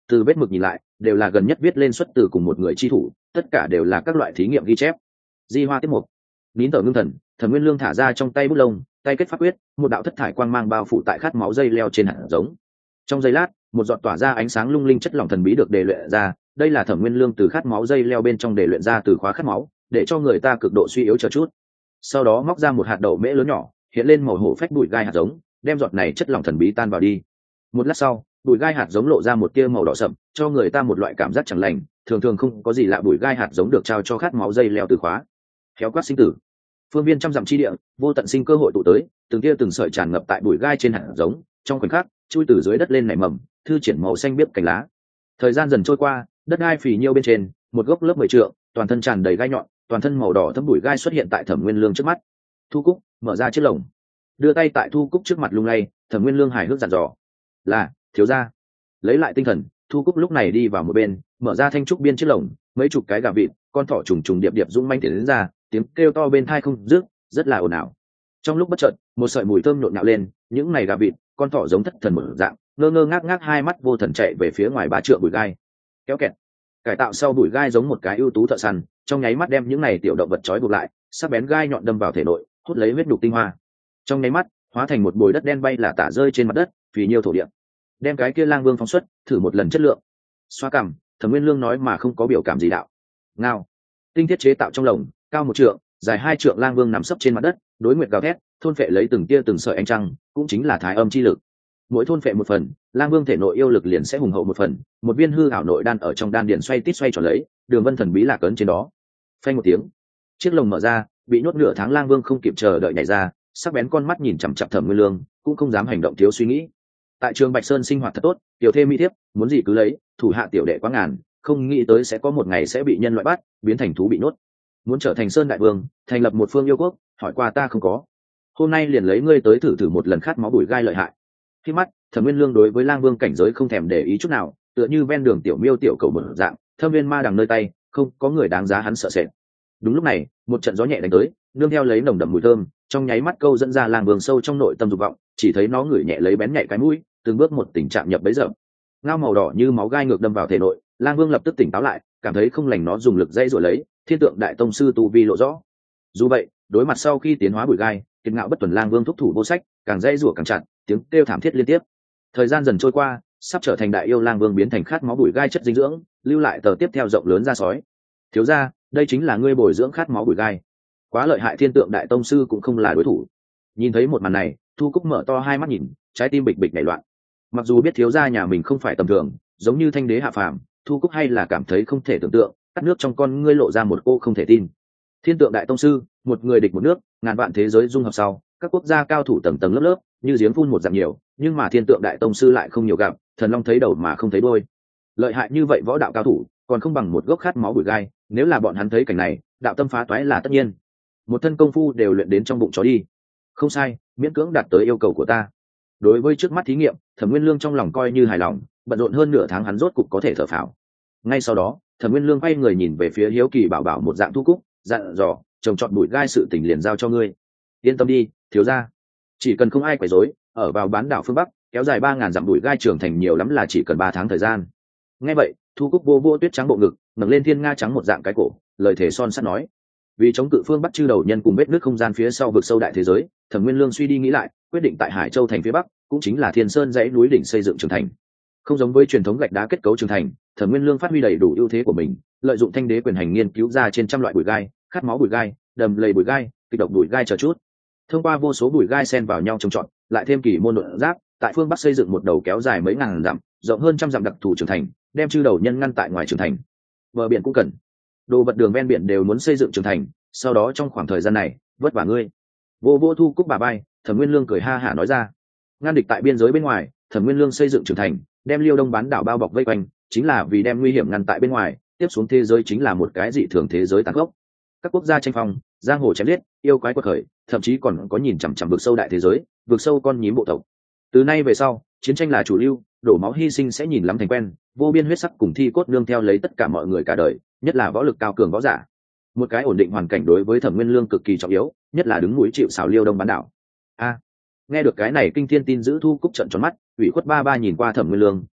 S1: từ vết mực nhìn lại đều là gần nhất viết lên xuất từ cùng một người chi thủ, tất cả đều là các loại thí nghiệm ghi chép. Di hoa tiếp mục, nín thở ngưng thần, Thẩm Nguyên Lương thả ra trong tay bút lông, tay kết pháp quyết, một đạo thất thải quang mang bao phủ tại khát máu dây leo trên hạt giống. Trong giây lát, một giọt tỏa ra ánh sáng lung linh chất lỏng thần bí được đề luyện ra, đây là Thẩm Nguyên Lương từ khát máu dây leo bên trong đề luyện ra từ khóa khát máu, để cho người ta cực độ suy yếu chờ chút. Sau đó móc ra một hạt đậu mễ lớn nhỏ, hiện lên màu hổ phách bụi gai hạt giống, đem giọt này chất lỏng thần bí tan vào đi. Một lát sau, bụi gai hạt giống lộ ra một tia màu đỏ sậm, cho người ta một loại cảm giác chẳng lành, thường thường không có gì lạ, bụi gai hạt giống được trao cho khát máu dây leo từ khóa. Khéo quát sinh tử. Phương viên trăm dặm chi địa, vô tận sinh cơ hội tụ tới, từng tia từng sợi tràn ngập tại bụi gai trên hạt giống, trong khoảnh khắc, chui từ dưới đất lên nảy mầm, thư triển màu xanh biếc cành lá. Thời gian dần trôi qua, đất gai phì nhiêu bên trên, một gốc lớp mười trượng, toàn thân tràn đầy gai nhọn, toàn thân màu đỏ thấm bụi gai xuất hiện tại Thẩm Nguyên Lương trước mắt. Thu Cúc mở ra chiếc lồng, đưa tay tại Thu Cúc trước mặt lung lay, Thẩm Nguyên Lương hài hước dặn dò: "Là, thiếu gia." Lấy lại tinh thần, Thu Cúc lúc này đi vào một bên, mở ra thanh trúc biên chiếc lồng, mấy chục cái gà vịt, con thỏ trùng trùng điệp điệp dũng manh tiến đến ra, tiếng kêu to bên tai không dứt, rất là ồn ào. Trong lúc bất chợt, một sợi mùi thơm nhộn nhạo lên, những này gà vịt, con thỏ giống thất thần một dạng, ngơ ngơ ngác ngác hai mắt vô thần chạy về phía ngoài ba trượng bụi gai. Kéo kẹt. Cải tạo sau bụi gai giống một cái ưu tú thợ săn, trong nháy mắt đem những này tiểu động vật trói buộc lại, sắc bén gai nhọn đâm vào thể nội, hút lấy huyết nhục tinh hoa. Trong nháy mắt, hóa thành một bồi đất đen bay là tả rơi trên mặt đất, vì nhiều thổ địa. Đem cái kia lang vương phóng xuất, thử một lần chất lượng. Xoa cằm, Thẩm Nguyên Lương nói mà không có biểu cảm gì đạo. Ngao. Tinh thiết chế tạo trong lồng, cao một trượng, dài hai trượng lang vương nằm sấp trên mặt đất, đối nguyệt gào thét, thôn phệ lấy từng tia từng sợi ánh trăng, cũng chính là thái âm chi lực. Mỗi thôn phệ một phần, lang vương thể nội yêu lực liền sẽ hùng hậu một phần, một viên hư ảo nội đan ở trong đan điền xoay tít xoay tròn lấy, đường vân thần bí lạc ấn trên đó. Phanh một tiếng, chiếc lồng mở ra, bị nhốt nửa tháng lang vương không kịp chờ đợi nhảy ra, sắc bén con mắt nhìn chằm chằm Thẩm Nguyên Lương, cũng không dám hành động thiếu suy nghĩ. Tại trường Bạch Sơn sinh hoạt thật tốt, tiểu thê mỹ thiếp, muốn gì cứ lấy, thủ hạ tiểu đệ quá ngàn, không nghĩ tới sẽ có một ngày sẽ bị nhân loại bắt, biến thành thú bị nhốt. Muốn trở thành sơn đại vương, thành lập một phương yêu quốc, hỏi qua ta không có. Hôm nay liền lấy ngươi tới thử thử một lần khát máu bùi gai lợi hại. Khi mắt, Thẩm Nguyên Lương đối với lang vương cảnh giới không thèm để ý chút nào, tựa như ven đường tiểu miêu tiểu cầu một dạng, thâm viên ma đằng nơi tay, không có người đáng giá hắn sợ sệt. Đúng lúc này, một trận gió nhẹ đánh tới, nương theo lấy nồng đậm mùi thơm, trong nháy mắt câu dẫn ra lang vương sâu trong nội tâm dục vọng, chỉ thấy nó ngửi nhẹ lấy bén nhạy cái mũi, từng bước một tình trạng nhập bấy giờ. Ngao màu đỏ như máu gai ngược đâm vào thể nội, lang vương lập tức tỉnh táo lại, cảm thấy không lành, nó dùng lực dây rồi lấy, thiên tượng đại tông sư tu vi lộ rõ. Dù vậy, đối mặt sau khi tiến hóa bùi gai, kiệt ngạo bất tuần lang vương thúc thủ vô sách, càng dây rủa càng chặt, tiếng kêu thảm thiết liên tiếp. Thời gian dần trôi qua, sắp trở thành đại yêu lang vương biến thành khát máu bùi gai chất dinh dưỡng, lưu lại tờ tiếp theo rộng lớn ra sói. Thiếu gia, đây chính là ngươi bồi dưỡng khát máu bùi gai. Quá lợi hại, thiên tượng đại tông sư cũng không là đối thủ. Nhìn thấy một màn này, Thu Cúc mở to hai mắt nhìn, trái tim bịch bịch nảy loạn. Mặc dù biết thiếu gia nhà mình không phải tầm thường, giống như thanh đế hạ phàm, Thu Cúc hay là cảm thấy không thể tưởng tượng, cắt nước trong con ngươi lộ ra một cô không thể tin. Thiên tượng đại tông sư, một người địch một nước, ngàn vạn thế giới dung hợp sau, các quốc gia cao thủ tầng tầng lớp lớp, như giếng phun một dạng nhiều, nhưng mà thiên tượng đại tông sư lại không nhiều gặp, thần long thấy đầu mà không thấy đuôi. Lợi hại như vậy võ đạo cao thủ, còn không bằng một gốc khát máu bùi gai, nếu là bọn hắn thấy cảnh này, đạo tâm phá toái là tất nhiên. Một thân công phu đều luyện đến trong bụng chó đi. Không sai, miễn cưỡng đạt tới yêu cầu của ta. Đối với trước mắt thí nghiệm, Thẩm Nguyên Lương trong lòng coi như hài lòng, bận rộn hơn nửa tháng hắn rốt cục có thể thở phào. Ngay sau đó, Thẩm Nguyên Lương quay người nhìn về phía hiếu kỳ bảo bảo một dạng Thu Cúc, dặn dò, trồng trọt bụi gai sự tình liền giao cho ngươi. Yên tâm đi, thiếu gia. Chỉ cần không ai quấy rối, ở vào bán đảo phương Bắc, kéo dài ba ngàn dặm bụi gai trưởng thành nhiều lắm là chỉ cần ba tháng thời gian. Nghe vậy, Thu Cúc vô vô tuyết trắng bộ ngực, ngẩng lên thiên nga trắng một dạng cái cổ, lời thề son sắt nói: vì chống cự phương Bắc chư đầu nhân cùng vết nước không gian phía sau vực sâu đại thế giới, Thẩm Nguyên Lương suy đi nghĩ lại, quyết định tại Hải Châu thành phía Bắc, cũng chính là Thiên Sơn dãy núi đỉnh xây dựng trường thành. Không giống với truyền thống gạch đá kết cấu trường thành, Thẩm Nguyên Lương phát huy đầy đủ ưu thế của mình, lợi dụng thanh đế quyền hành nghiên cứu ra trên trăm loại bụi gai, khát máu bụi gai, đầm lầy bụi gai, kịch độc bụi gai chờ chút. Thông qua vô số bụi gai xen vào nhau trồng trọt, lại thêm kỳ môn luận giáp, tại phương Bắc xây dựng một đầu kéo dài mấy ngàn dặm, rộng hơn trăm dặm đặc thù trường thành, đem chư đầu nhân ngăn tại ngoài trường thành. Bờ biển cũng cần, đồ vật đường ven biển đều muốn xây dựng trường thành, sau đó trong khoảng thời gian này, vất vả ngươi. Vô vô Thu Cúc bà bay, Thẩm Nguyên Lương cười ha hả nói ra. Ngăn địch tại biên giới bên ngoài, Thẩm Nguyên Lương xây dựng trường thành, đem Liêu Đông bán đảo bao bọc vây quanh, chính là vì đem nguy hiểm ngăn tại bên ngoài, tiếp xuống thế giới chính là một cái dị thường thế giới tàn khốc. Các quốc gia tranh phong, giang hồ chém giết, yêu quái quật khởi, thậm chí còn có nhìn chằm chằm vực sâu đại thế giới, vực sâu con nhím bộ tộc. Từ nay về sau, chiến tranh là chủ lưu, đổ máu hy sinh sẽ nhìn lắm thành quen, vô biên huyết sắc cùng thi cốt nương theo lấy tất cả mọi người cả đời, nhất là võ lực cao cường võ giả. Một cái ổn định hoàn cảnh đối với Thẩm Nguyên Lương cực kỳ trọng yếu, nhất là đứng núi chịu sào Liêu Đông bán đảo. A, nghe được cái này kinh thiên tin dữ, Thu Cúc trợn tròn mắt, ủy khuất ba ba nhìn qua Thẩm Nguyên Lương,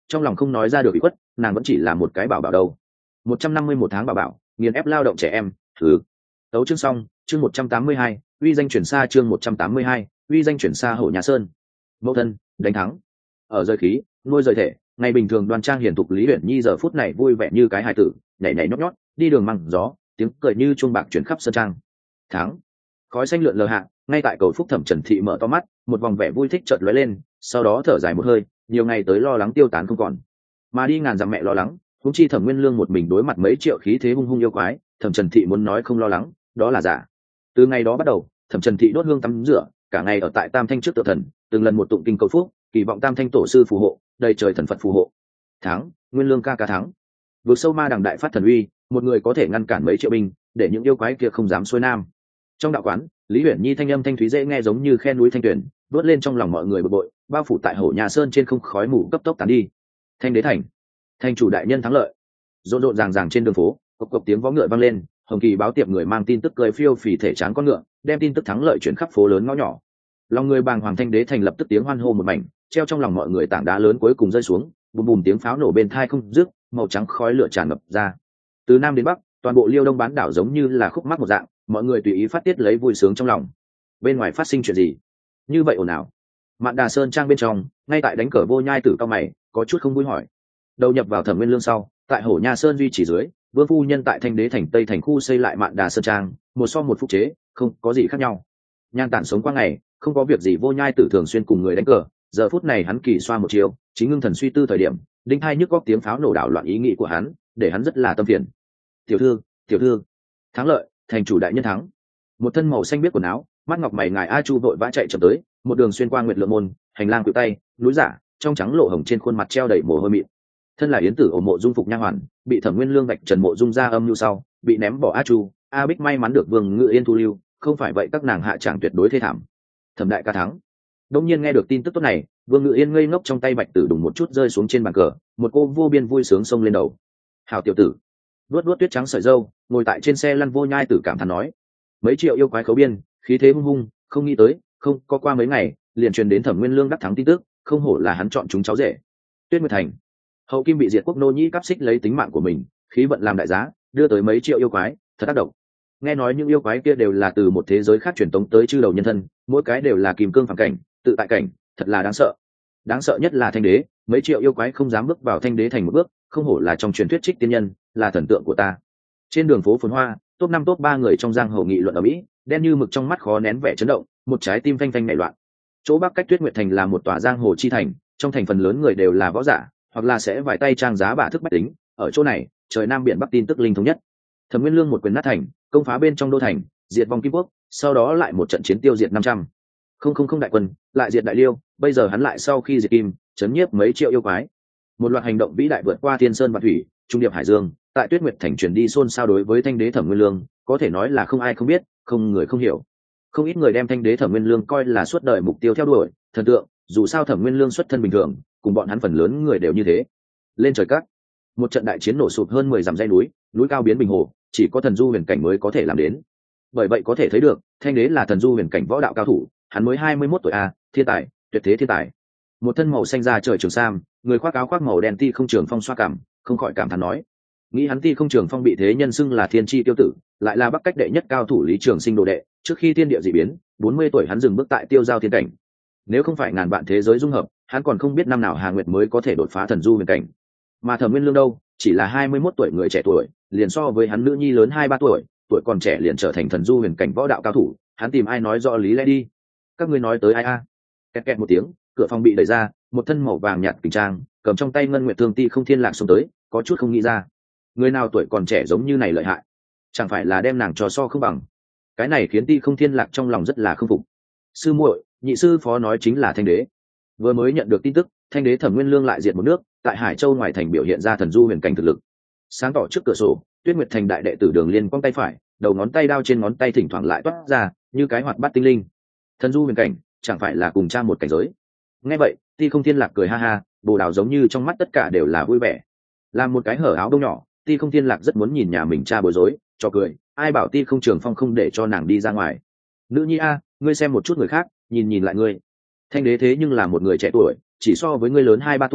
S1: trong lòng không nói ra được bị khuất, nàng vẫn chỉ là một cái bảo bảo đâu. Một trăm năm mươi một tháng bảo bảo, nghiền ép lao động trẻ em. Thứ tấu chương xong. Chương một trăm tám mươi hai, uy danh chuyển xa. Chương một trăm tám mươi hai, uy danh chuyển xa Hổ Nhà Sơn. Mẫu thân đánh thắng. Ở rơi khí nuôi rời thể, ngày bình thường đoan trang hiển thục Lý Uyển Nhi giờ phút này vui vẻ như cái hài tử, nhảy nhảy nhót nhót đi đường măng gió, tiếng cười như chuông bạc chuyển khắp sơn trang. Thắng. Khói xanh lượn lờ hạ, ngay tại cầu phúc Thẩm Trần Thị mở to mắt, một vòng vẻ vui thích chợt lóe lên, sau đó thở dài một hơi, nhiều ngày tới lo lắng tiêu tán không còn, mà đi ngàn dặm mẹ lo lắng, huống chi Thẩm Nguyên Lương một mình đối mặt mấy triệu khí thế hung hung yêu quái, Thẩm Trần Thị muốn nói không lo lắng, đó là giả. Từ ngày đó bắt đầu, Thẩm Trần Thị đốt hương tắm rửa, cả ngày ở tại Tam Thanh trước tự thần, từng lần một tụng kinh cầu phúc, kỳ vọng Tam Thanh tổ sư phù hộ, đầy trời thần Phật phù hộ. Thắng, Nguyên Lương ca ca thắng. Vượt sâu ma đằng đại phát thần uy, một người có thể ngăn cản mấy triệu binh, để những yêu quái kia không dám xuôi nam. Trong đạo quán, Lý Uyển Nhi thanh âm thanh thúy dễ nghe giống như khe núi thanh tuyển, vớt lên trong lòng mọi người bực bội, bao phủ tại Hổ Nhà Sơn trên không khói mù cấp tốc tán đi. Thanh đế thành, thành chủ đại nhân thắng lợi. Rộn rộn ràng ràng trên đường phố, cộc cộc tiếng vó ngựa vang lên, Hồng Kỳ báo tiệm người mang tin tức cười phiêu phì thể tráng con ngựa, đem tin tức thắng lợi chuyển khắp phố lớn ngõ nhỏ. Lòng người bàng hoàng Thanh đế thành lập tức tiếng hoan hô một mảnh, treo trong lòng mọi người tảng đá lớn cuối cùng rơi xuống, bùm bùm tiếng pháo nổ bên tai không dứt, màu trắng khói lửa tràn ngập ra. Từ nam đến bắc, toàn bộ Liêu Đông bán đảo giống như là khúc mắc một dạng, mọi người tùy ý phát tiết lấy vui sướng trong lòng. Bên ngoài phát sinh chuyện gì như vậy ồn ào? Mạn Đà Sơn trang bên trong, ngay tại đánh cờ Vô Nhai Tử cao mày, có chút không vui hỏi. Đầu nhập vào Thẩm Nguyên Lương sau, tại Hổ Nha Sơn duy trì dưới, Vương phu nhân tại Thanh đế thành Tây thành khu xây lại Mạn Đà Sơn trang, một so một phúc chế, không có gì khác nhau. Nhan tản sống qua ngày, không có việc gì Vô Nhai Tử thường xuyên cùng người đánh cờ, giờ phút này hắn kỳ xoa một chiều, chính ngưng thần suy tư thời điểm, đinh hai nhức góc tiếng pháo nổ đảo loạn ý nghĩ của hắn, để hắn rất là tâm phiền. Tiểu thư, tiểu thư, thắng lợi, thành chủ đại nhân thắng. Một thân màu xanh biết quần áo, mắt ngọc mày ngài A Chu vội vã chạy chậm tới, một đường xuyên qua Nguyệt Lượng môn, hành lang khuỷu tay, núi giả, trong trắng lộ hồng trên khuôn mặt treo đầy mồ hôi mịn. Thân là yến tử ổ mộ dung phục nha hoàn, bị Thẩm Nguyên Lương vạch trần mộ dung ra âm lưu sau, bị ném bỏ A Chu, A Bích may mắn được Vương Ngự Yên thu lưu, không phải vậy các nàng hạ trạng tuyệt đối thê thảm. Thẩm đại ca thắng. Đông nhiên nghe được tin tức tốt này, Vương Ngự Yên ngây ngốc trong tay bạch tử đùng một chút rơi xuống trên bàn cờ, một cô vô biên vui sướng xông lên đầu. Hảo tiểu tử, vuốt vuốt tuyết trắng sợi râu, ngồi tại trên xe lăn Vô Nhai Tử cảm thán nói, mấy triệu yêu quái khấu biên, khí thế hung hung, không nghĩ tới, không có qua mấy ngày, liền truyền đến Thẩm Nguyên Lương đắc thắng tin tức, không hổ là hắn chọn chúng cháu rể. Tuyết Nguyệt Thành, hậu kim bị diệt quốc nô nhĩ cắp xích lấy tính mạng của mình, khí vận làm đại giá, đưa tới mấy triệu yêu quái, thật tác động. Nghe nói những yêu quái kia đều là từ một thế giới khác truyền tống tới chư đầu nhân thân, mỗi cái đều là kim cương phàm cảnh, tự tại cảnh, thật là đáng sợ. Đáng sợ nhất là Thanh đế, mấy triệu yêu quái không dám bước vào Thanh đế thành một bước, không hổ là trong truyền thuyết trích tiên nhân, là thần tượng của ta. Trên đường phố phồn hoa, top năm top ba người trong giang hồ nghị luận ở mỹ, đen như mực trong mắt khó nén vẻ chấn động, một trái tim phanh phanh nảy loạn. Chỗ bắc cách Tuyết Nguyệt Thành là một tòa giang hồ chi thành, trong thành phần lớn người đều là võ giả, hoặc là sẽ vài tay trang giá bả thức bách tính. Ở chỗ này, trời nam biển bắc tin tức linh thống nhất. Thẩm Nguyên Lương một quyền nát thành, công phá bên trong đô thành, diệt vong kim quốc, sau đó lại một trận chiến tiêu diệt năm trăm không không không đại quân, lại diệt đại liêu. Bây giờ hắn lại sau khi diệt kim, chấn nhiếp mấy triệu yêu quái. Một loạt hành động vĩ đại vượt qua thiên sơn và thủy, trung điệp hải dương, tại Tuyết Nguyệt Thành truyền đi xôn xao đối với Thanh đế Thẩm Nguyên Lương, có thể nói là không ai không biết, không người không hiểu. Không ít người đem Thanh đế Thẩm Nguyên Lương coi là suốt đời mục tiêu theo đuổi, thần tượng, dù sao Thẩm Nguyên Lương xuất thân bình thường, cùng bọn hắn phần lớn người đều như thế. Lên trời các, một trận đại chiến nổ sụp hơn mười dặm dãy núi, núi cao biến bình hồ, chỉ có thần du huyền cảnh mới có thể làm đến. Bởi vậy có thể thấy được, Thanh đế là thần du huyền cảnh võ đạo cao thủ, hắn mới hai mươi mốt tuổi a, thiên tài, tuyệt thế thiên tài. Một thân màu xanh da trời trường sam, người khoác áo khoác màu đen ti không trường phong xoa cảm, không khỏi cảm thán nói, nghĩ hắn ti không trường phong bị thế nhân xưng là thiên chi tiêu tử, lại là bắc cách đệ nhất cao thủ Lý Trường Sinh đồ đệ, trước khi thiên địa dị biến, bốn mươi tuổi hắn dừng bước tại tiêu giao thiên cảnh. Nếu không phải ngàn vạn thế giới dung hợp, hắn còn không biết năm nào Hà Nguyệt mới có thể đột phá thần du huyền cảnh. Mà Thẩm Nguyên Lương đâu, chỉ là hai mươi mốt tuổi người trẻ tuổi, liền so với hắn nữ nhi lớn hai ba tuổi, tuổi còn trẻ liền trở thành thần du huyền cảnh võ đạo cao thủ, hắn tìm ai nói rõ lý lẽ đi. Các ngươi nói tới ai a? À? Kẹt kẹt một tiếng, cửa phòng bị đẩy ra, một thân màu vàng nhạt kình trang, cầm trong tay ngân nguyệt thương ti không thiên lạc xông tới, có chút không nghĩ ra, người nào tuổi còn trẻ giống như này lợi hại, chẳng phải là đem nàng cho so không bằng. Cái này khiến ti không thiên lạc trong lòng rất là không phục. Sư muội, nhị sư phó nói chính là Thanh đế. Vừa mới nhận được tin tức, Thanh đế Thẩm Nguyên Lương lại diệt một nước, tại Hải Châu ngoài thành biểu hiện ra thần du huyền cảnh thực lực. Sáng tỏ trước cửa sổ, Tuyết Nguyệt Thành đại đệ tử Đường Liên quăng tay phải, đầu ngón tay đao trên ngón tay thỉnh thoảng lại toát ra, như cái hoạt bát tinh linh. Thần du huyền cảnh, chẳng phải là cùng cha một cảnh giới. Nghe vậy, Ti Không Thiên Lạc cười ha ha, bồ đào giống như trong mắt tất cả đều là vui vẻ. Làm một cái hở áo đông nhỏ, Ti Không Thiên Lạc rất muốn nhìn nhà mình cha bối rối, cho cười, ai bảo Ti Không Trường Phong không để cho nàng đi ra ngoài. Nữ nhi a, ngươi xem một chút người khác, nhìn nhìn lại ngươi. Thanh đế thế nhưng là một người trẻ tuổi, chỉ so với ngươi lớn hai ba tuổi,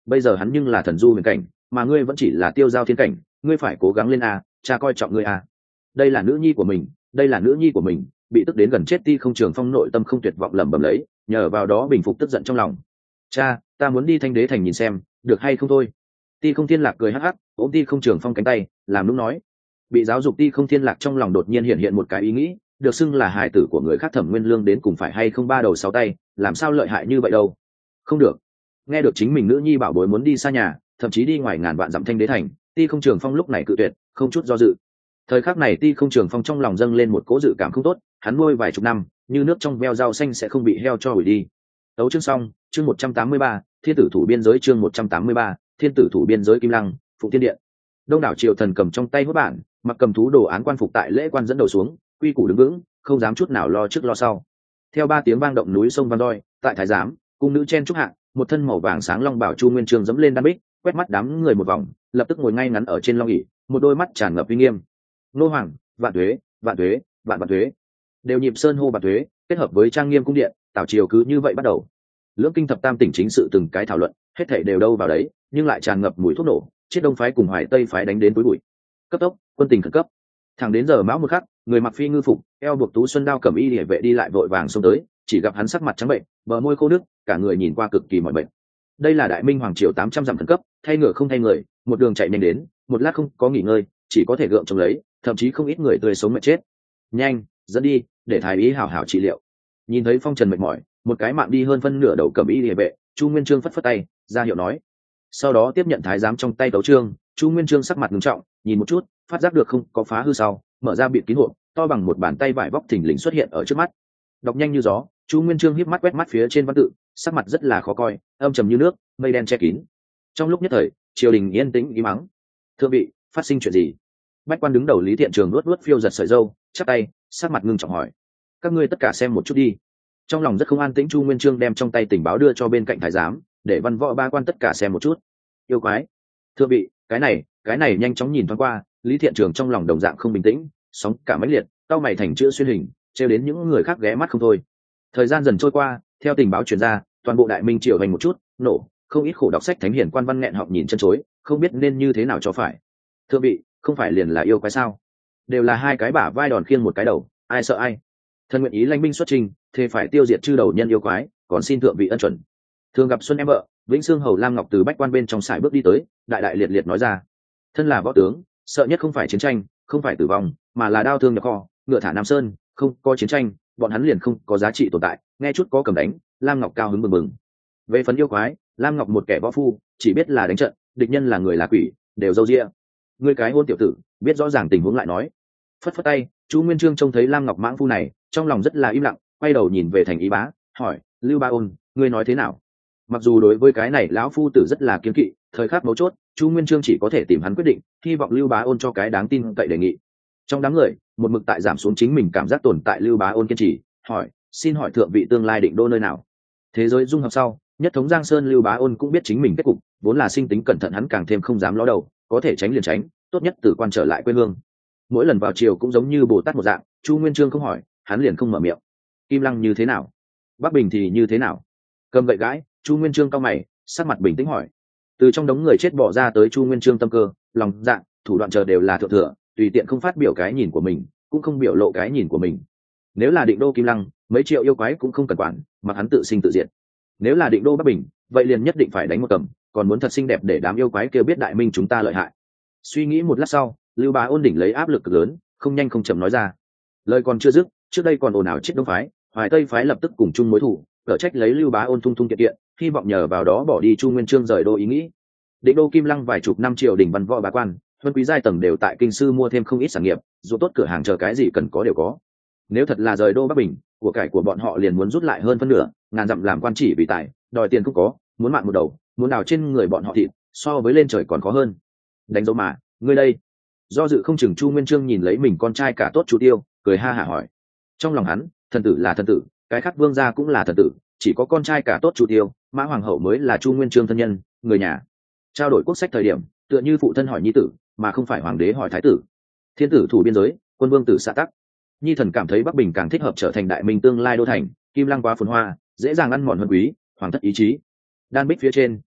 S1: bây giờ hắn nhưng là thần du huyền cảnh, mà ngươi vẫn chỉ là tiêu giao thiên cảnh, ngươi phải cố gắng lên a, cha coi trọng ngươi a. Đây là nữ nhi của mình, đây là nữ nhi của mình. Bị tức đến gần chết Ti Không Trường Phong nội tâm không tuyệt vọng lẩm bẩm lấy, nhờ vào đó bình phục tức giận trong lòng. Cha, ta muốn đi Thanh Đế thành nhìn xem, được hay không thôi. Ti Không Thiên Lạc cười hắc hắc, ôm Ti Không Trường Phong cánh tay, làm lúc nói. Bị giáo dục Ti Không Thiên Lạc trong lòng đột nhiên hiện hiện một cái ý nghĩ, được xưng là hài tử của người khác Thẩm Nguyên Lương đến cùng phải hay không ba đầu sáu tay, làm sao lợi hại như vậy đâu. Không được. Nghe được chính mình nữ nhi bảo bối muốn đi xa nhà, thậm chí đi ngoài ngàn vạn dặm Thanh Đế thành, Ti Không Trường Phong lúc này cự tuyệt, không chút do dự. Thời khắc này Ti Không Trường Phong trong lòng dâng lên một cỗ dự cảm không tốt, hắn nuôi vài chục năm, như nước trong veo rau xanh sẽ không bị heo cho hủy đi. Tấu chương xong, chương một trăm tám mươi ba, Thiên tử thủ biên giới chương một trăm tám mươi ba, Thiên tử thủ biên giới Kim Lăng, Phụng Thiên Điện. Đông đảo triều thần cầm trong tay hốt bản, mặc cầm thú đồ án quan phục tại lễ quan dẫn đầu xuống, quy củ đứng vững, không dám chút nào lo trước lo sau. Theo ba tiếng vang động núi sông vang đoi, tại thái giám, cung nữ chen trúc hạ, một thân màu vàng sáng long bảo Chu Nguyên Chương dẫm lên đan bích, quét mắt đám người một vòng, lập tức ngồi ngay ngắn ở trên long ỷ, một đôi mắt tràn ngập uy nghiêm. Nô hoàng, vạn tuế, vạn tuế, vạn vạn tuế. Đều nhịp sơn hô vạn tuế, kết hợp với trang nghiêm cung điện, tảo triều cứ như vậy bắt đầu. Lưỡng kinh thập tam tỉnh chính sự từng cái thảo luận, hết thảy đều đâu vào đấy, nhưng lại tràn ngập mùi thuốc nổ, chiết đông phái cùng hoài tây phái đánh đến túi bụi. Cấp tốc, quân tình khẩn cấp. Thẳng đến giờ mão một khắc, người mặc phi ngư phục, eo buộc tú xuân đao cầm y liễu vệ đi lại vội vàng xông tới, chỉ gặp hắn sắc mặt trắng bệnh, bờ môi khô nước, cả người nhìn qua cực kỳ mỏi mệt. Đây là đại minh hoàng triều tám trăm dặm khẩn cấp, thay ngựa không thay người, một đường chạy nhanh đến, một lát không có nghỉ ngơi, chỉ có thể gượng chống lấy, thậm chí không ít người tươi sống mệt chết. Nhanh, dẫn đi, để thái y hảo hảo trị liệu. Nhìn thấy phong trần mệt mỏi, một cái mạng đi hơn phân nửa đầu cầm y liễu vệ, Chu Nguyên Chương phất phất tay, ra hiệu nói. Sau đó tiếp nhận thái giám trong tay tấu chương, Chu Nguyên Chương sắc mặt nghiêm trọng, nhìn một chút, phát giác được không có phá hư sau, mở ra bịt kín hộp, to bằng một bàn tay vải vóc thình lình xuất hiện ở trước mắt. Đọc nhanh như gió, Chu Nguyên Chương híp mắt quét mắt phía trên văn tự, sắc mặt rất là khó coi, âm trầm như nước, mây đen che kín. Trong lúc nhất thời, triều đình yên tĩnh im mắng. Thưa vị, phát sinh chuyện gì? Bách quan đứng đầu Lý Thiện Trường luốt luốt phiêu giật sợi râu, chắp tay, sắc mặt ngưng trọng hỏi. Các ngươi tất cả xem một chút đi. Trong lòng rất không an tĩnh, Chu Nguyên Chương đem trong tay tình báo đưa cho bên cạnh thái giám, để văn võ ba quan tất cả xem một chút. Yêu quái, thưa vị, cái này, cái này nhanh chóng nhìn thoáng qua. Lý Thiện Trường trong lòng đồng dạng không bình tĩnh, sóng cả mãnh liệt, cao mày thành chữ xuyên hình, trêu đến những người khác ghé mắt không thôi. Thời gian dần trôi qua, theo tình báo truyền ra, toàn bộ đại minh triều hành một chút nổ, không ít khổ đọc sách thánh hiển quan văn nghẹn họng nhìn chân chối, không biết nên như thế nào cho phải. Thưa vị, không phải liền là yêu quái sao? Đều là hai cái bả vai đòn khiêng một cái đầu, ai sợ ai? Thân nguyện ý lãnh binh xuất trình, thế phải tiêu diệt chư đầu nhân yêu quái, còn xin thượng vị ân chuẩn. Thường gặp Xuân em vợ, Vĩnh Xương hầu Lam Ngọc từ bách quan bên trong sải bước đi tới, đại đại liệt liệt nói ra. Thân là võ tướng, sợ nhất không phải chiến tranh, không phải tử vong, mà là đao thương nhập kho, ngựa thả Nam Sơn, không có chiến tranh, bọn hắn liền không có giá trị tồn tại, nghe chút có cầm đánh, Lam Ngọc cao hứng mừng mừng. Về phần yêu quái, Lam Ngọc một kẻ võ phu, chỉ biết là đánh trận, địch nhân là người là quỷ, đều dâu ria. Ngươi cái hôn tiểu tử, biết rõ ràng tình huống lại nói. Phất phất tay, Chu Nguyên Chương trông thấy Lam Ngọc mãng phu này, trong lòng rất là im lặng, quay đầu nhìn về thành ý bá, hỏi, Lưu Ba Ôn, ngươi nói thế nào? Mặc dù đối với cái này lão phu tử rất là kiêng kỵ, thời khắc mấu chốt, Chu Nguyên Chương chỉ có thể tìm hắn quyết định, hy vọng Lưu Bá Ôn cho cái đáng tin cậy đề nghị. Trong đám người, một mực tại giảm xuống chính mình cảm giác tồn tại Lưu Bá Ôn kiên trì, hỏi, xin hỏi thượng vị tương lai định đô nơi nào? Thế giới dung hợp sau, nhất thống Giang Sơn Lưu Bá Ôn cũng biết chính mình kết cục, vốn là sinh tính cẩn thận hắn càng thêm không dám ló đầu, có thể tránh liền tránh, tốt nhất tử quan trở lại quê hương. Mỗi lần vào triều cũng giống như Bồ Tát một dạng, Chu Nguyên Chương không hỏi, hắn liền không mở miệng. Kim Lăng như thế nào? Bắc Bình thì như thế nào? Cầm gậy gãi, Chu Nguyên Chương cau mày, sắc mặt bình tĩnh hỏi. Từ trong đống người chết bỏ ra tới Chu Nguyên Chương tâm cơ, lòng dạ, thủ đoạn chờ đều là thượng thừa, tùy tiện không phát biểu cái nhìn của mình, cũng không biểu lộ cái nhìn của mình. Nếu là định đô Kim Lăng, mấy triệu yêu quái cũng không cần quản, mặc hắn tự sinh tự diệt. Nếu là định đô Bắc Bình, vậy liền nhất định phải đánh một cầm, còn muốn thật xinh đẹp để đám yêu quái kia biết đại minh chúng ta lợi hại. Suy nghĩ một lát sau, Lưu Bá Ôn đỉnh lấy áp lực cực lớn, không nhanh không chậm nói ra. Lời còn chưa dứt, trước đây còn ồn ào chết đông phái, hoài tây phái lập tức cùng chung mối thù, cở trách lấy Lưu Bá Ôn thung thung kiện kiện, hy vọng nhờ vào đó bỏ đi Chu Nguyên Chương rời đô ý nghĩ. Định đô Kim Lăng vài chục năm triều đình văn võ bá quan, huân quý giai tầng đều tại kinh sư mua thêm không ít sản nghiệp, dù tốt cửa hàng chờ cái gì cần có đều có. Nếu thật là rời đô Bắc Bình, của cải của bọn họ liền muốn rút lại hơn phân nửa, ngàn dặm làm quan chỉ vì tài, đòi tiền không có, muốn mạng một đầu, muốn đào trên người bọn họ thịt, so với lên trời còn khó hơn. Đánh dấu mà, ngươi đây. Do dự không chừng Chu Nguyên Chương nhìn lấy mình con trai cả tốt Chu Tiêu, cười ha hả hỏi. Trong lòng hắn, thần tử là thần tử, cái khác vương gia cũng là thần tử, chỉ có con trai cả tốt Chu Tiêu, Mã Hoàng hậu mới là Chu Nguyên Chương thân nhân, người nhà. Trao đổi quốc sách thời điểm, tựa như phụ thân hỏi nhi tử, mà không phải hoàng đế hỏi thái tử. Thiên tử thủ biên giới, quân vương tử xạ tắc. Nhi thần cảm thấy Bắc Bình càng thích hợp trở thành đại minh tương lai đô thành, Kim Lăng quá phồn hoa, dễ dàng ăn mòn huân quý, hoàng thất ý chí. Đan bích phía trên,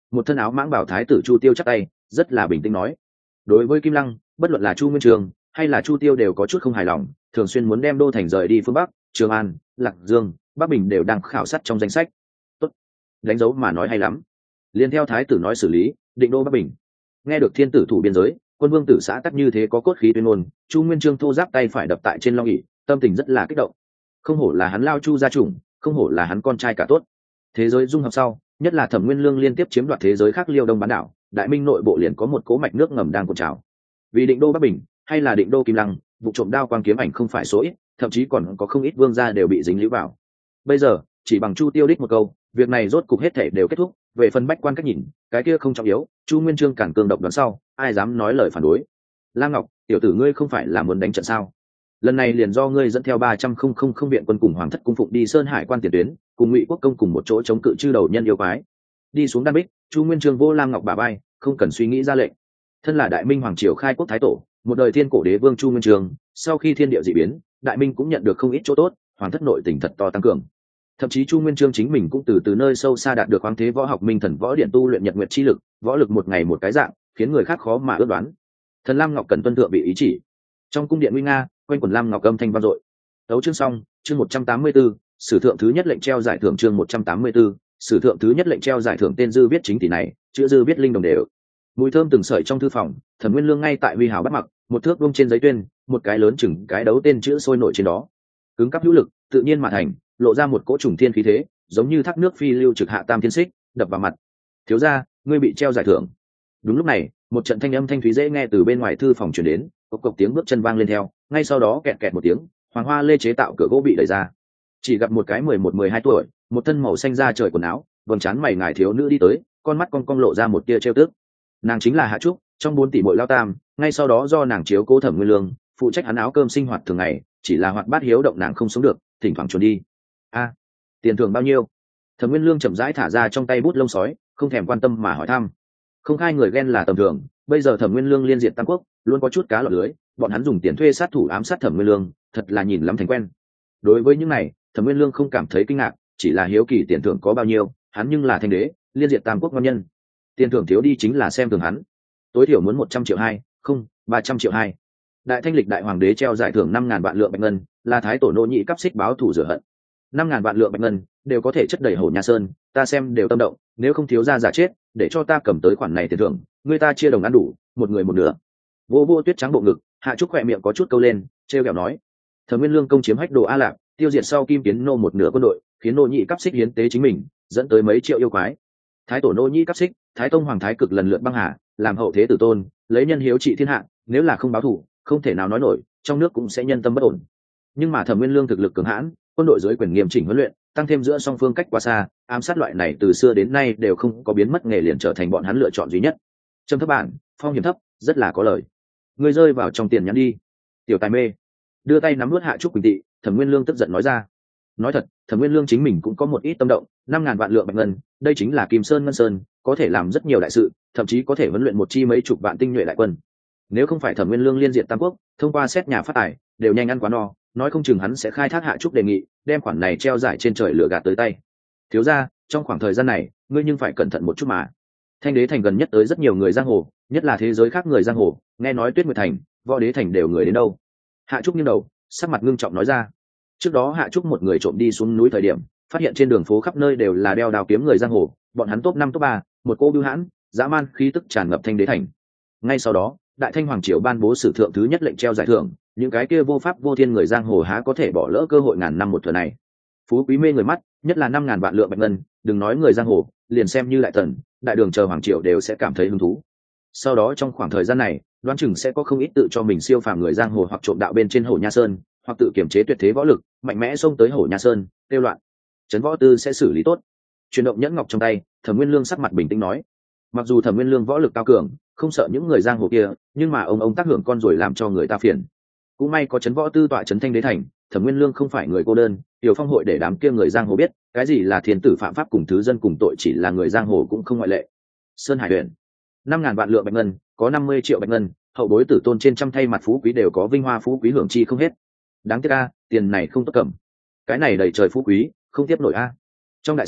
S1: một thân áo mãng bảo thái tử Chu Tiêu chắp tay rất là bình tĩnh nói. Đối với Kim Lăng, bất luận là Chu Nguyên Trường hay là Chu Tiêu đều có chút không hài lòng, thường xuyên muốn đem đô thành rời đi phương Bắc, Trường An, Lạc Dương, Bắc Bình đều đang khảo sát trong danh sách. Tốt, đánh dấu mà nói hay lắm. Liên theo thái tử nói xử lý, định đô Bắc Bình. Nghe được thiên tử thủ biên giới, quân vương tử xã tắc như thế có cốt khí tuyên ngôn, Chu Nguyên Chương thô giáp tay phải đập tại trên long ỷ, tâm tình rất là kích động. Không hổ là hắn lao Chu gia chủng, không hổ là hắn con trai cả tốt. Thế giới dung hợp sau, nhất là Thẩm Nguyên Lương liên tiếp chiếm đoạt thế giới khác Liêu Đông bán đảo, đại minh nội bộ liền có một cỗ mạch nước ngầm đang cuộn trào. Vì định đô Bắc Bình hay là định đô Kim Lăng, vụ trộm đao quang kiếm ảnh không phải số ít, thậm chí còn có không ít vương gia đều bị dính líu vào. Bây giờ chỉ bằng Chu Tiêu đích một câu, việc này rốt cục hết thể đều kết thúc. Về phần bách quan cách nhìn, cái kia không trọng yếu, Chu Nguyên Chương cản cường độc đoán sau, ai dám nói lời phản đối. Lam Ngọc, tiểu tử ngươi không phải là muốn đánh trận sao? Lần này liền do ngươi dẫn theo ba trăm không không không viện quân cùng hoàng thất cung phụng đi Sơn Hải quan tiền tuyến, cùng Ngụy Quốc công cùng một chỗ chống cự chư đầu nhân yêu quái. Đi xuống Đan Bích, Chu Nguyên Chương vô Lam Ngọc bả bay, không cần suy nghĩ ra lệnh. Thân là đại minh hoàng triều khai quốc thái tổ, một đời thiên cổ đế vương Chu Nguyên Chương, sau khi thiên địa dị biến, đại minh cũng nhận được không ít chỗ tốt, hoàng thất nội tình thật to tăng cường. Thậm chí Chu Nguyên Chương chính mình cũng từ từ nơi sâu xa đạt được khoáng thế võ học minh thần võ điện tu luyện nhật nguyệt chi lực, võ lực một ngày một cái dạng, khiến người khác khó mà ước đoán. Thần Lam Ngọc cần tuân thượng bị ý chỉ. Trong cung điện nguy nga, quanh quần Lam Ngọc âm thanh vang dội. Đấu chương xong, chương một trăm tám mươi 184, sử thượng thứ nhất lệnh treo giải thưởng chương một trăm tám mươi 184, sử thượng thứ nhất lệnh treo giải thưởng tên dư viết chính tỷ này, chữ dư viết linh đồng đều. Mùi thơm từng sợi trong thư phòng, Thẩm Nguyên Lương ngay tại huy hào bắt mặc, một thước vuông trên giấy tuyên, một cái lớn chừng cái đấu tên chữ sôi nổi trên đó. Cứng cáp hữu lực, tự nhiên mà thành, lộ ra một cỗ trùng thiên khí thế, giống như thác nước phi lưu trực hạ tam thiên xích, đập vào mặt. Thiếu gia, ngươi bị treo giải thưởng. Đúng lúc này, một trận thanh âm thanh thúy dễ nghe từ bên ngoài thư phòng truyền đến, cộc cộc tiếng bước chân vang lên theo, ngay sau đó kẹt kẹt một tiếng, hoàng hoa lê chế tạo cửa gỗ bị đẩy ra. Chỉ gặp một cái mười một mười hai tuổi, một thân màu xanh da trời quần áo, vầng trán mày ngài thiếu nữ đi tới, con mắt cong cong lộ ra một tia trêu tức. Nàng chính là Hạ Trúc, trong bốn tỷ muội lao tam, ngay sau đó do nàng chiếu cố Thẩm Nguyên Lương, phụ trách hắn áo cơm sinh hoạt thường ngày, chỉ là hoạt bát hiếu động nàng không sống được, thỉnh thoảng trốn đi. A, tiền thưởng bao nhiêu? Thẩm Nguyên Lương chậm rãi thả ra trong tay bút lông sói, không thèm quan tâm mà hỏi thăm. Không khai người ghen là tầm thường, bây giờ Thẩm Nguyên Lương liên diệt tam quốc, luôn có chút cá lọt lưới, bọn hắn dùng tiền thuê sát thủ ám sát Thẩm Nguyên Lương, thật là nhìn lắm thành quen. Đối với những này, Thẩm Nguyên Lương không cảm thấy kinh ngạc, chỉ là hiếu kỳ tiền thưởng có bao nhiêu, hắn nhưng là thanh đế, liên diệt tam quốc ngon nhân. Tiền thưởng thiếu đi chính là xem thường hắn. Tối thiểu muốn một trăm triệu hai, không, ba trăm triệu hai. Đại Thanh lịch đại hoàng đế treo giải thưởng năm ngàn vạn lượng bạch ngân, là thái tổ nô nhị cấp xích báo thù rửa hận. năm ngàn vạn lượng bạch ngân đều có thể chất đầy Hổ Nha Sơn, ta xem đều tâm động, nếu không thiếu gia giả chết, để cho ta cầm tới khoản này tiền thưởng, người ta chia đồng ăn đủ, một người một nửa. Vô Vô tuyết trắng bộ ngực, Hạ Trúc khỏe miệng có chút câu lên, trêu ghẹo nói: Thẩm Nguyên Lương công chiếm hách đồ A Lạc, tiêu diệt sau Kim Kiến nô một nửa quân đội, khiến nô nhị cấp xích hiến tế chính mình, dẫn tới mấy triệu yêu quái. Thái tổ nô nhị cấp xích, Thái Tông Hoàng Thái Cực lần lượt băng hà, làm hậu thế tử tôn, lấy nhân hiếu trị thiên hạ, nếu là không báo thù, không thể nào nói nổi, trong nước cũng sẽ nhân tâm bất ổn. Nhưng mà Thẩm Nguyên Lương thực lực cường hãn, quân đội dưới quyền nghiêm chỉnh huấn luyện, tăng thêm giữa song phương cách quá xa, ám sát loại này từ xưa đến nay đều không có biến mất nghề liền trở thành bọn hắn lựa chọn duy nhất. Trầm thấp bản, phong hiểm thấp, rất là có lời. Người rơi vào trong tiền nhắn đi. Tiểu tài mê. Đưa tay nắm nuốt Hạ Trúc Quỳnh Tị, Thẩm Nguyên Lương tức giận nói ra. Nói thật, Thẩm Nguyên Lương chính mình cũng có một ít tâm động, năm ngàn vạn lượng bạch ngân, đây chính là Kim Sơn ngân sơn, có thể làm rất nhiều đại sự, thậm chí có thể huấn luyện một chi mấy chục vạn tinh nhuệ đại quân. Nếu không phải Thẩm Nguyên Lương liên diệt tam quốc, thông qua xét nhà phát tài, đều nhanh ăn quá no, nói không chừng hắn sẽ khai thác Hạ Trúc đề nghị, đem khoản này treo giải trên trời lửa gạt tới tay. Thiếu gia, trong khoảng thời gian này, ngươi nhưng phải cẩn thận một chút mà. Thanh đế thành gần nhất tới rất nhiều người giang hồ, nhất là thế giới khác người giang hồ, nghe nói Tuyết Nguyệt thành, Võ Đế thành đều người đến đâu. Hạ Trúc nghiêng đầu, sắc mặt ngưng trọng nói ra. Trước đó Hạ Trúc một người trộm đi xuống núi thời điểm, phát hiện trên đường phố khắp nơi đều là đeo đào kiếm người giang hồ, bọn hắn top năm top ba, một cô bưu hãn, dã man khí tức tràn ngập Thanh đế thành. Ngay sau đó, Đại Thanh hoàng triều ban bố sử thượng thứ nhất lệnh treo giải thưởng, những cái kia vô pháp vô thiên người giang hồ há có thể bỏ lỡ cơ hội ngàn năm một thừa này. Phú quý mê người mắt, nhất là năm ngàn vạn lượng bạch ngân, đừng nói người giang hồ, liền xem như đại tần, đại đường chờ hoàng triều đều sẽ cảm thấy hứng thú. Sau đó trong khoảng thời gian này, đoán chừng sẽ có không ít tự cho mình siêu phàm người giang hồ hoặc trộm đạo bên trên Hổ Nha Sơn, hoặc tự kiểm chế tuyệt thế võ lực, mạnh mẽ xông tới Hổ Nha Sơn, tiêu loạn. Trấn Võ Tư sẽ xử lý tốt. Chuyển động nhẫn ngọc trong tay, Thẩm Nguyên Lương sắc mặt bình tĩnh nói. Mặc dù Thẩm Nguyên Lương võ lực cao cường, không sợ những người giang hồ kia, nhưng mà ông ông tác hưởng con rồi làm cho người ta phiền. Cũng may có Trấn Võ Tư tọa trấn Thanh đế thành, Thẩm Nguyên Lương không phải người cô đơn, Tiểu Phong hội để đám kia người giang hồ biết, cái gì là thiên tử phạm pháp cùng thứ dân cùng tội chỉ là người giang hồ cũng không ngoại lệ. Sơn Hải huyện, năm ngàn vạn lượng bạch ngân, có năm mươi triệu bạch ngân, hậu bối tử tôn trên trăm thay mặt phú quý đều có vinh hoa phú quý hưởng chi không hết. Đáng tiếc a, tiền này không tốt cầm. Cái này đầy trời phú quý, không tiếp nổi a. Trong đại sảnh,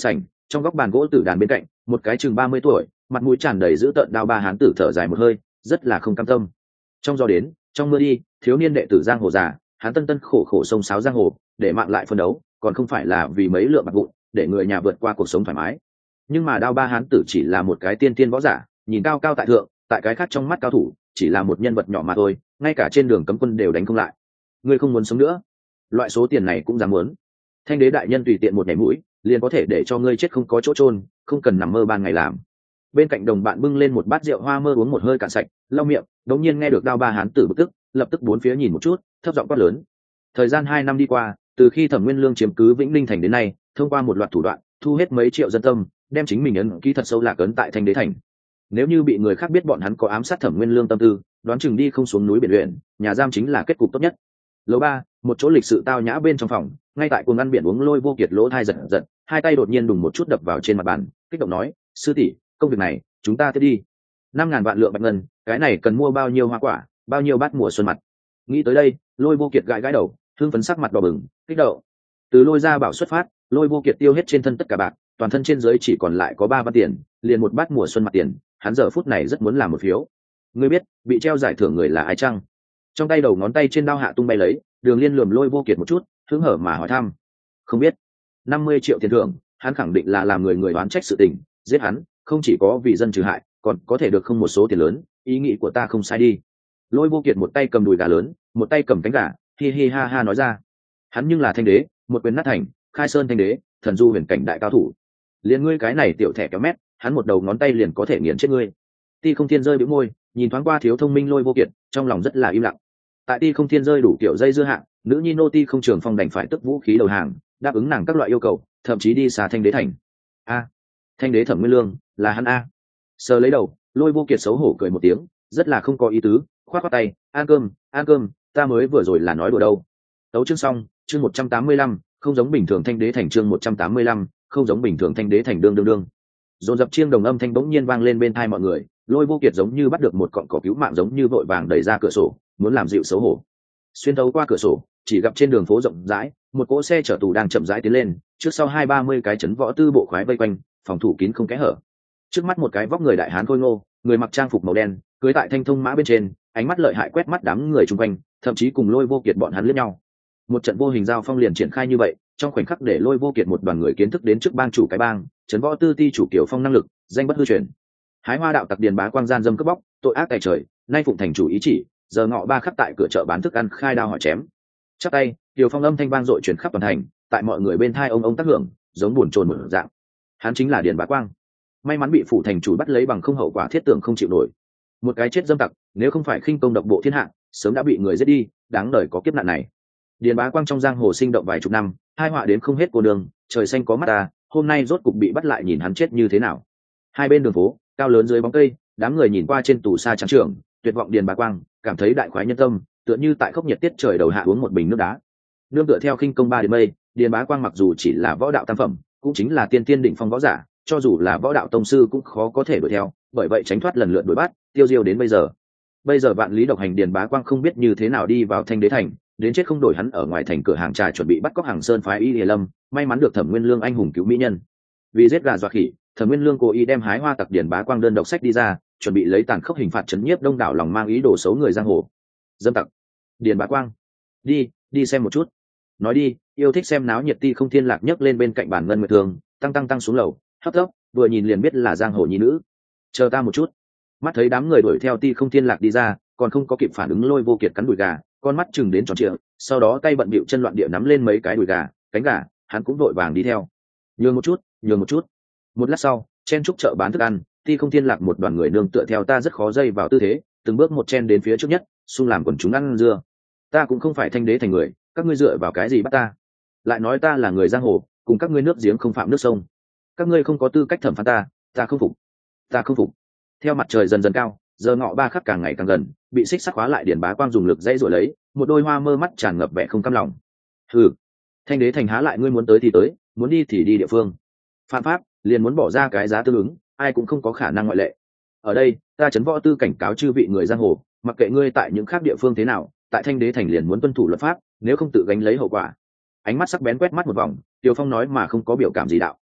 S1: Trong góc bàn gỗ tử đàn bên cạnh, một cái chừng ba mươi tuổi, mặt mũi tràn đầy dữ tợn đao ba hán tử thở dài một hơi, rất là không cam tâm. Trong gió đến, trong mưa đi, thiếu niên đệ tử giang hồ già, hắn tân tân khổ khổ sông sáo giang hồ, để mạng lại phân đấu, còn không phải là vì mấy lượng bạc vụn, để người nhà vượt qua cuộc sống thoải mái. Nhưng mà đao ba hán tử chỉ là một cái tiên tiên võ giả, nhìn cao cao tại thượng, tại cái khác trong mắt cao thủ, chỉ là một nhân vật nhỏ mà thôi, ngay cả trên đường cấm quân đều đánh không lại. Ngươi không muốn sống nữa, loại số tiền này cũng dám muốn. Thanh đế đại nhân tùy tiện một nhảy mũi, liền có thể để cho ngươi chết không có chỗ chôn, không cần nằm mơ ban ngày làm. Bên cạnh đồng bạn bưng lên một bát rượu hoa mơ uống một hơi cạn sạch, lau miệng, đống nhiên nghe được đao ba hán tử bực tức, lập tức bốn phía nhìn một chút, thấp giọng quát lớn. Thời gian hai năm đi qua, từ khi Thẩm Nguyên Lương chiếm cứ Vĩnh Linh thành đến nay, thông qua một loạt thủ đoạn, thu hết mấy triệu dân tâm, đem chính mình ấn ký thật sâu lạc ấn tại Thanh đế thành. Nếu như bị người khác biết bọn hắn có ám sát Thẩm Nguyên Lương tâm tư, đoán chừng đi không xuống núi biển luyện, nhà giam chính là kết cục tốt nhất. Lầu ba, một chỗ lịch sự tao nhã bên trong phòng, ngay tại cuồng ăn biển uống Lôi Vô Kiệt lỗ thai giật giật, hai tay đột nhiên đùng một chút đập vào trên mặt bàn, kích động nói: "Sư tỷ, công việc này, chúng ta tiếp đi. Năm ngàn vạn lượng bạch ngân, cái này cần mua bao nhiêu hoa quả, bao nhiêu bát mùa xuân mặt." Nghĩ tới đây, Lôi Vô Kiệt gãi gãi đầu, hưng phấn sắc mặt đỏ bừng, kích động. Từ Lôi gia bảo xuất phát, Lôi Vô Kiệt tiêu hết trên thân tất cả bạc, toàn thân trên dưới chỉ còn lại có ba văn tiền, liền một bát mùa xuân mặt tiền, hắn giờ phút này rất muốn làm một phiếu. Ngươi biết, bị treo giải thưởng người là ai chăng? Trong tay đầu ngón tay trên đao hạ tung bay lấy, Đường Liên lườm Lôi Vô Kiệt một chút, hứng hở mà hỏi thăm. Không biết. Năm mươi triệu tiền thưởng, hắn khẳng định là làm người người đoán trách sự tình, giết hắn, không chỉ có vì dân trừ hại, còn có thể được không một số tiền lớn, ý nghĩ của ta không sai đi. Lôi Vô Kiệt một tay cầm đùi gà lớn, một tay cầm cánh gà, hi hi ha ha nói ra. Hắn nhưng là Thanh đế, một quyền nát thành, khai sơn Thanh đế, thần du huyền cảnh đại cao thủ. Liền ngươi cái này tiểu thẻ kéo mét, hắn một đầu ngón tay liền có thể nghiền chết ngươi. Ti Không Thiên rơi bĩu môi, nhìn thoáng qua thiếu thông minh Lôi Vô Kiệt, trong lòng rất là im lặng. Tại Ti Không Thiên rơi đủ kiểu dây dưa hạng, nữ nhi nô Ti Không Trường Phong đành phải tức vũ khí đầu hàng, đáp ứng nàng các loại yêu cầu, thậm chí đi xa Thanh đế thành. A, Thanh đế Thẩm Nguyên Lương, là hắn a. Sờ lấy đầu, Lôi Vô Kiệt xấu hổ cười một tiếng, rất là không có ý tứ, khoát khoát tay, ăn cơm, ăn cơm, ta mới vừa rồi là nói đùa đâu. Tấu chương xong, chương một trăm tám mươi lăm, không giống bình thường Thanh đế thành chương một trăm tám mươi lăm, không giống bình thường Thanh đế thành đương đương đương. Dồn dập chiêng đồng âm thanh bỗng nhiên vang lên bên tai mọi người, Lôi Vô Kiệt giống như bắt được một cọng cỏ cứu mạng giống như vội vàng đẩy ra cửa sổ, muốn làm dịu xấu hổ. Xuyên thấu qua cửa sổ, chỉ gặp trên đường phố rộng rãi, một cỗ xe chở tù đang chậm rãi tiến lên, trước sau hai ba mươi cái chấn võ tư bộ khoái vây quanh, phòng thủ kín không kẽ hở. Trước mắt một cái vóc người đại hán khôi ngô, người mặc trang phục màu đen, cưỡi tại thanh thông mã bên trên, ánh mắt lợi hại quét mắt đám người chung quanh, thậm chí cùng Lôi Vô Kiệt bọn hắn liếc nhau. Một trận vô hình giao phong liền triển khai như vậy, trong khoảnh khắc để Lôi Vô Kiệt một đoàn người kiến thức đến trước bang chủ cái bang, chấn võ tư ti chủ Kiều Phong năng lực, danh bất hư truyền. Hái hoa đạo tặc điền bá quang gian dâm cướp bóc, tội ác tày trời, nay phụng thành chủ ý chỉ, giờ ngọ ba khắc tại cửa chợ bán thức ăn khai đao hỏi chém. Chắp tay, Kiều Phong âm thanh vang dội truyền khắp toàn thành, tại mọi người bên thai ông ông tác hưởng, giống buồn chồn một dạng. Hắn chính là Điền Bá Quang. May mắn bị phủ thành chủ bắt lấy bằng không hậu quả thiết tưởng không chịu nổi. Một cái chết dâm tặc, nếu không phải khinh công độc bộ thiên hạ, sớm đã bị người giết đi, đáng đời có kiếp nạn này. Điền Bá Quang trong giang hồ sinh động vài chục năm, hai họa đến không hết cô đường, trời xanh có mắt ta, hôm nay rốt cục bị bắt lại nhìn hắn chết như thế nào. Hai bên đường phố, cao lớn dưới bóng cây, đám người nhìn qua trên tù xa trắng trưởng, tuyệt vọng Điền Bá Quang, cảm thấy đại khoái nhân tâm, tựa như tại khốc nhiệt tiết trời đầu hạ uống một bình nước đá. Nương tựa theo khinh công ba đến mây, Điền Bá Quang mặc dù chỉ là võ đạo tam phẩm, cũng chính là tiên tiên đỉnh phong võ giả, cho dù là võ đạo tông sư cũng khó có thể đuổi theo, bởi vậy tránh thoát lần lượt đuổi bắt, tiêu diêu đến bây giờ. Bây giờ vạn lý độc hành Điền Bá Quang không biết như thế nào đi vào Thanh đế thành, đến chết không đổi hắn ở ngoài thành cửa hàng trà chuẩn bị bắt cóc Hàng Sơn phái Y Lìa Lâm, may mắn được Thẩm Nguyên Lương anh hùng cứu mỹ nhân. Vì giết gà dọa khỉ, Thẩm Nguyên Lương cố ý đem hái hoa tặc Điền Bá Quang đơn độc sách đi ra, chuẩn bị lấy tàn khốc hình phạt trấn nhiếp đông đảo lòng mang ý đồ xấu người giang hồ. Dâm tặc, Điền Bá Quang, đi, đi xem một chút. Nói đi, yêu thích xem náo nhiệt Ti Không Thiên Lạc nhấc lên bên cạnh bàn ngân nguyệt thường, tăng tăng tăng xuống lầu, hấp tấp, vừa nhìn liền biết là giang hồ nhi nữ. Chờ ta một chút. Mắt thấy đám người đuổi theo Ti Không Thiên Lạc đi ra, còn không có kịp phản ứng Lôi Vô Kiệt cắn đùi gà, con mắt chừng đến tròn trịa, sau đó tay bận bịu chân loạn địa nắm lên mấy cái đùi gà, cánh gà, hắn cũng vội vàng đi theo. Nhường một chút, nhường một chút. Một lát sau, chen trúc chợ bán thức ăn, Ti Không Thiên Lạc một đoàn người nương tựa theo ta rất khó dây vào tư thế, từng bước một chen đến phía trước nhất, xung làm quần chúng ăn dưa. Ta cũng không phải Thanh đế thành người, các ngươi dựa vào cái gì bắt ta? Lại nói ta là người giang hồ, cùng các ngươi nước giếng không phạm nước sông, các ngươi không có tư cách thẩm phán ta, ta không phục, ta không phục. Theo mặt trời dần dần cao, giờ ngọ ba khắc càng ngày càng gần, bị xích sắt khóa lại Điền Bá Quang dùng lực dãy rồi lấy, một đôi hoa mơ mắt tràn ngập vẻ không cam lòng. Hừ, Thanh đế thành há lại ngươi muốn tới thì tới, muốn đi thì đi địa phương. Phạm pháp, liền muốn bỏ ra cái giá tương ứng, ai cũng không có khả năng ngoại lệ. Ở đây, ta trấn võ tư cảnh cáo chư vị người giang hồ, mặc kệ ngươi tại những khác địa phương thế nào, tại Thanh đế thành liền muốn tuân thủ luật pháp, nếu không tự gánh lấy hậu quả. Ánh mắt sắc bén quét mắt một vòng, Tiêu Phong nói mà không có biểu cảm gì đạo.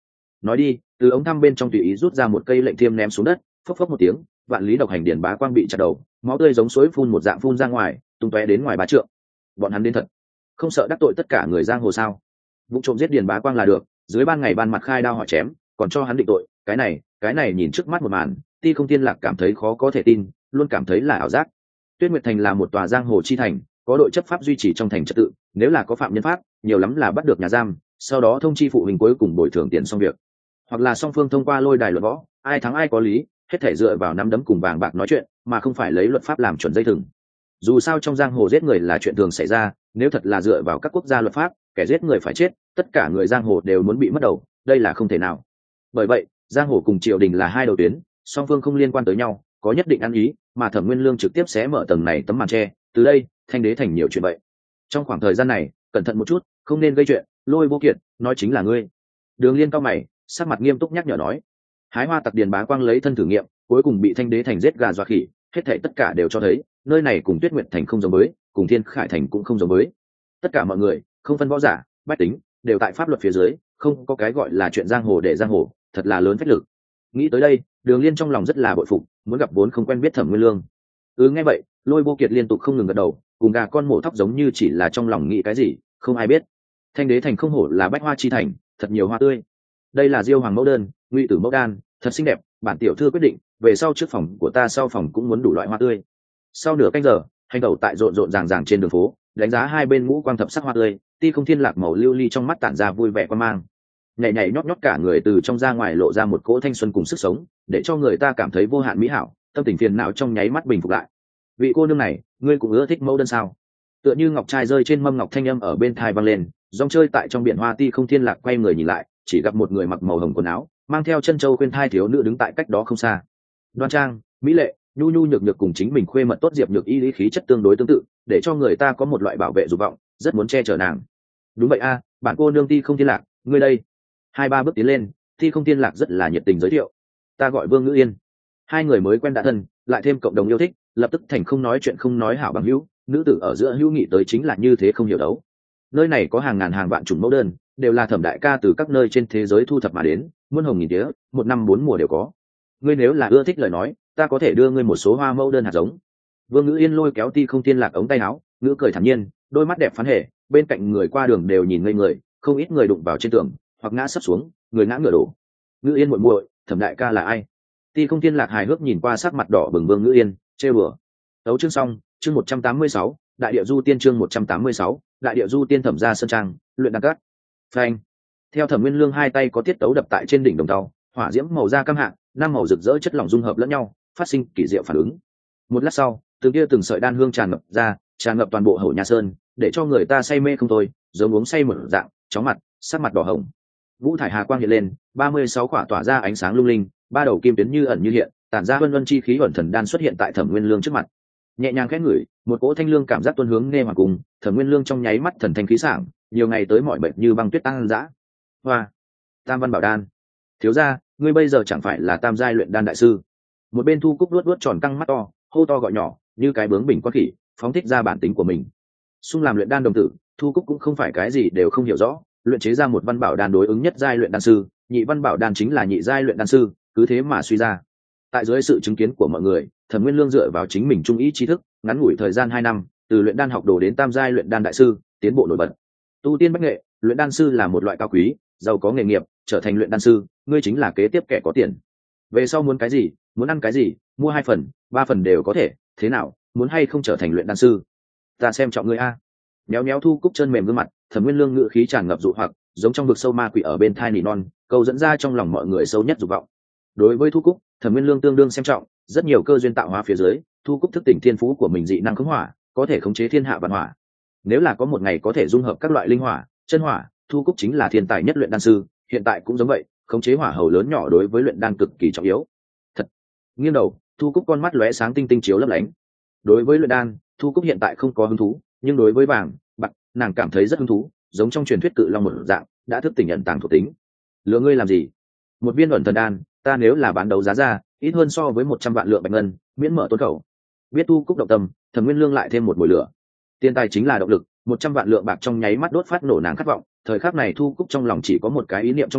S1: nói đi. Từ ống thăm bên trong tùy ý rút ra một cây lệnh thiêm ném xuống đất, phốc phốc một tiếng, vạn lý độc hành điền bá quang bị chặt đầu, máu tươi giống suối phun một dạng phun ra ngoài, tung tóe đến ngoài bá trượng. Bọn hắn đến thật, không sợ đắc tội tất cả người giang hồ sao? Vụ trộm giết điền bá quang là được, dưới ban ngày ban mặt khai đao hỏi chém, còn cho hắn định tội, cái này cái này nhìn trước mắt một màn, Ti Không Thiên Lạc cảm thấy khó có thể tin, luôn cảm thấy là ảo giác. Tuyết Nguyệt Thành là một tòa giang hồ chi thành, có đội chấp pháp duy trì trong thành trật tự, nếu là có phạm nhân pháp, nhiều lắm là bắt được nhà giam, sau đó thông chi phụ huynh cuối cùng bồi thường tiền xong việc, hoặc là song phương thông qua lôi đài luận võ, ai thắng ai có lý, hết thể dựa vào nắm đấm cùng vàng bạc nói chuyện, mà không phải lấy luật pháp làm chuẩn dây thừng. Dù sao trong giang hồ giết người là chuyện thường xảy ra, nếu thật là dựa vào các quốc gia luật pháp, kẻ giết người phải chết, tất cả người giang hồ đều muốn bị mất đầu, đây là không thể nào. Bởi vậy, giang hồ cùng triều đình là hai đầu tuyến, song phương không liên quan tới nhau, có nhất định ăn ý, mà Thẩm Nguyên Lương trực tiếp xé mở tầng này tấm màn tre, từ đây, Thanh Đế thành nhiều chuyện vậy. Trong khoảng thời gian này, cẩn thận một chút, không nên gây chuyện, Lôi Vô Kiệt, nói chính là ngươi. Đường Liên cao mày, sắc mặt nghiêm túc nhắc nhở nói. Hái hoa tặc điền bá quang lấy thân thử nghiệm, cuối cùng bị Thanh Đế thành giết gà dọa khỉ, hết thảy tất cả đều cho thấy, nơi này cùng Tuyết Nguyệt thành không giống với, cùng Thiên Khải thành cũng không giống với. Tất cả mọi người, không phân võ giả, bách tính, đều tại pháp luật phía dưới, không có cái gọi là chuyện giang hồ để giang hồ, thật là lớn phách lực. Nghĩ tới đây, Đường Liên trong lòng rất là bội phục, muốn gặp vốn không quen biết Thẩm Nguyên Lương. Ừ nghe vậy, Lôi Vô Kiệt liên tục không ngừng gật đầu, cùng gà con mổ thóc giống như chỉ là trong lòng nghĩ cái gì, không ai biết. Thanh Đế thành không hổ là bách hoa chi thành, thật nhiều hoa tươi. Đây là Diêu Hoàng mẫu đơn, Ngụy Tử mẫu đan, thật xinh đẹp, bản tiểu thư quyết định, về sau trước phòng của ta sau phòng cũng muốn đủ loại hoa tươi. Sau nửa canh giờ, hành tẩu tại rộn rộn ràng ràng trên đường phố, đánh giá hai bên ngũ quang thập sắc hoa tươi, Ti Không Thiên Lạc màu lưu ly trong mắt tản ra vui vẻ quan mang. Nhảy nhảy nhót nhót cả người từ trong ra ngoài lộ ra một cỗ thanh xuân cùng sức sống, để cho người ta cảm thấy vô hạn mỹ hảo, tâm tình phiền não trong nháy mắt bình phục lại. Vị cô nương này, ngươi cũng ưa thích mẫu đơn sao? Tựa như ngọc trai rơi trên mâm ngọc thanh âm ở bên tai vang lên, dòng chơi tại trong biển hoa. Ti Không Thiên Lạc quay người nhìn lại, chỉ gặp một người mặc màu hồng quần áo, mang theo chân châu khuyên thai thiếu nữ đứng tại cách đó không xa. Đoan trang, mỹ lệ, nhu nhu nhược nhược cùng chính mình khuê mật tốt Diệp Nhược Y lý khí chất tương đối tương tự, để cho người ta có một loại bảo vệ dục vọng, rất muốn che chở nàng. Đúng vậy a, à, bản cô nương Ti Không Thiên Lạc, ngươi đây. Hai ba bước tiến lên, Ti Không Thiên Lạc rất là nhiệt tình giới thiệu. Ta gọi Vương Ngữ Yên. Hai người mới quen đã thân, lại thêm cộng đồng yêu thích, lập tức thành không nói chuyện không nói hảo bằng hữu. Nữ tử ở giữa hữu nghị tới chính là như thế không hiểu đấu. Nơi này có hàng ngàn hàng vạn chủng mẫu đơn, đều là Thẩm đại ca từ các nơi trên thế giới thu thập mà đến, muôn hồng nghìn tía, một năm bốn mùa đều có. Ngươi nếu là ưa thích lời nói, ta có thể đưa ngươi một số hoa mẫu đơn hạt giống. Vương Ngữ Yên lôi kéo Ti Không Thiên Lạc ống tay áo, ngữ cười thản nhiên, đôi mắt đẹp phán hệ, bên cạnh người qua đường đều nhìn ngây người, không ít người đụng vào trên tường, hoặc ngã sấp xuống, người ngã ngửa đổ. Ngữ Yên muội muội, Thẩm đại ca là ai? Ti Không Thiên Lạc hài hước nhìn qua sắc mặt đỏ bừng Vương Ngữ Yên, trêu đùa. Tấu chương xong, chương một trăm tám mươi sáu, đại địa du tiên chương một trăm tám mươi sáu, đại địa du tiên Thẩm gia sơn trang, luyện đan cát. Phanh. Theo Thẩm Nguyên Lương hai tay có tiết tấu đập tại trên đỉnh đồng tàu, hỏa diễm màu da cam hạng, năm màu rực rỡ chất lỏng dung hợp lẫn nhau, phát sinh kỳ diệu phản ứng. Một lát sau, từng kia từng sợi đan hương tràn ngập ra, tràn ngập toàn bộ Hổ Nha Sơn, để cho người ta say mê không thôi, giống uống say một dạng, chóng mặt, sắc mặt đỏ hồng. Vũ thải hà quang hiện lên, ba mươi sáu quả tỏa ra ánh sáng lung linh, ba đầu kim tuyến như ẩn như hiện, tản ra vân vân chi khí ẩn thần đan xuất hiện tại Thẩm Nguyên Lương trước mặt. Nhẹ nhàng khẽ ngửi, một cỗ thanh lương cảm giác tuôn hướng nghe hoàng cùng, Thẩm Nguyên Lương trong nháy mắt thần thanh khí sảng, nhiều ngày tới mọi bệnh như băng tuyết tăng dã. Hoa, Tam Văn Bảo Đan, thiếu gia, ngươi bây giờ chẳng phải là tam giai luyện đan đại sư? Một bên Thu Cúc luốt luốt tròn căng mắt to, hô to gọi nhỏ, như cái bướng bỉnh con khỉ, phóng thích ra bản tính của mình. Xung làm luyện đan đồng tử, Thu Cúc cũng không phải cái gì đều không hiểu rõ, luyện chế ra một văn bảo đan đối ứng nhất giai luyện đan sư, nhị văn bảo đan chính là nhị giai luyện đan sư, cứ thế mà suy ra. Tại dưới sự chứng kiến của mọi người, Thẩm Nguyên Lương dựa vào chính mình trung ý tri thức, ngắn ngủi thời gian hai năm, từ luyện đan học đồ đến tam giai luyện đan đại sư, tiến bộ nổi bật. Tu tiên bách nghệ, luyện đan sư là một loại cao quý, giàu có nghề nghiệp, trở thành luyện đan sư, ngươi chính là kế tiếp kẻ có tiền. Về sau muốn cái gì, muốn ăn cái gì, mua hai phần, ba phần đều có thể, thế nào, muốn hay không trở thành luyện đan sư? Ta xem trọng ngươi a. Méo méo Thu Cúc chân mềm gương mặt, Thẩm Nguyên Lương ngự khí tràn ngập dụ hoặc, giống trong vực sâu ma quỷ ở bên thai nỉ non, câu dẫn ra trong lòng mọi người sâu nhất dục vọng. Đối với Thu Cúc, Thẩm Nguyên Lương tương đương xem trọng, rất nhiều cơ duyên tạo hóa phía dưới, Thu Cúc thức tỉnh thiên phú của mình dị năng khống hỏa, có thể khống chế thiên hạ vạn hỏa. Nếu là có một ngày có thể dung hợp các loại linh hỏa, chân hỏa, Thu Cúc chính là thiên tài nhất luyện đan sư, hiện tại cũng giống vậy, khống chế hỏa hầu lớn nhỏ đối với luyện đan cực kỳ trọng yếu. Thật. Nghiêng đầu, Thu Cúc con mắt lóe sáng tinh tinh chiếu lấp lánh. Đối với luyện đan, Thu Cúc hiện tại không có hứng thú, nhưng đối với vàng, bạc, nàng cảm thấy rất hứng thú, giống trong truyền thuyết cự long một dạng, đã thức tỉnh nhận tàng thuộc tính. Lừa ngươi làm gì? Một viên ẩn thần đan, ta nếu là bán đấu giá ra, ít hơn so với một trăm vạn lượng bạch ngân, miễn mở tôn khẩu. Biết Thu Cúc động tâm, Thẩm Nguyên Lương lại thêm một mùi lửa. Tiền tài chính là động lực, một trăm vạn lượng bạc trong nháy mắt đốt phát nổ nàng khát vọng, thời khắc này Thu Cúc trong lòng chỉ có một cái ý niệm trong đầu,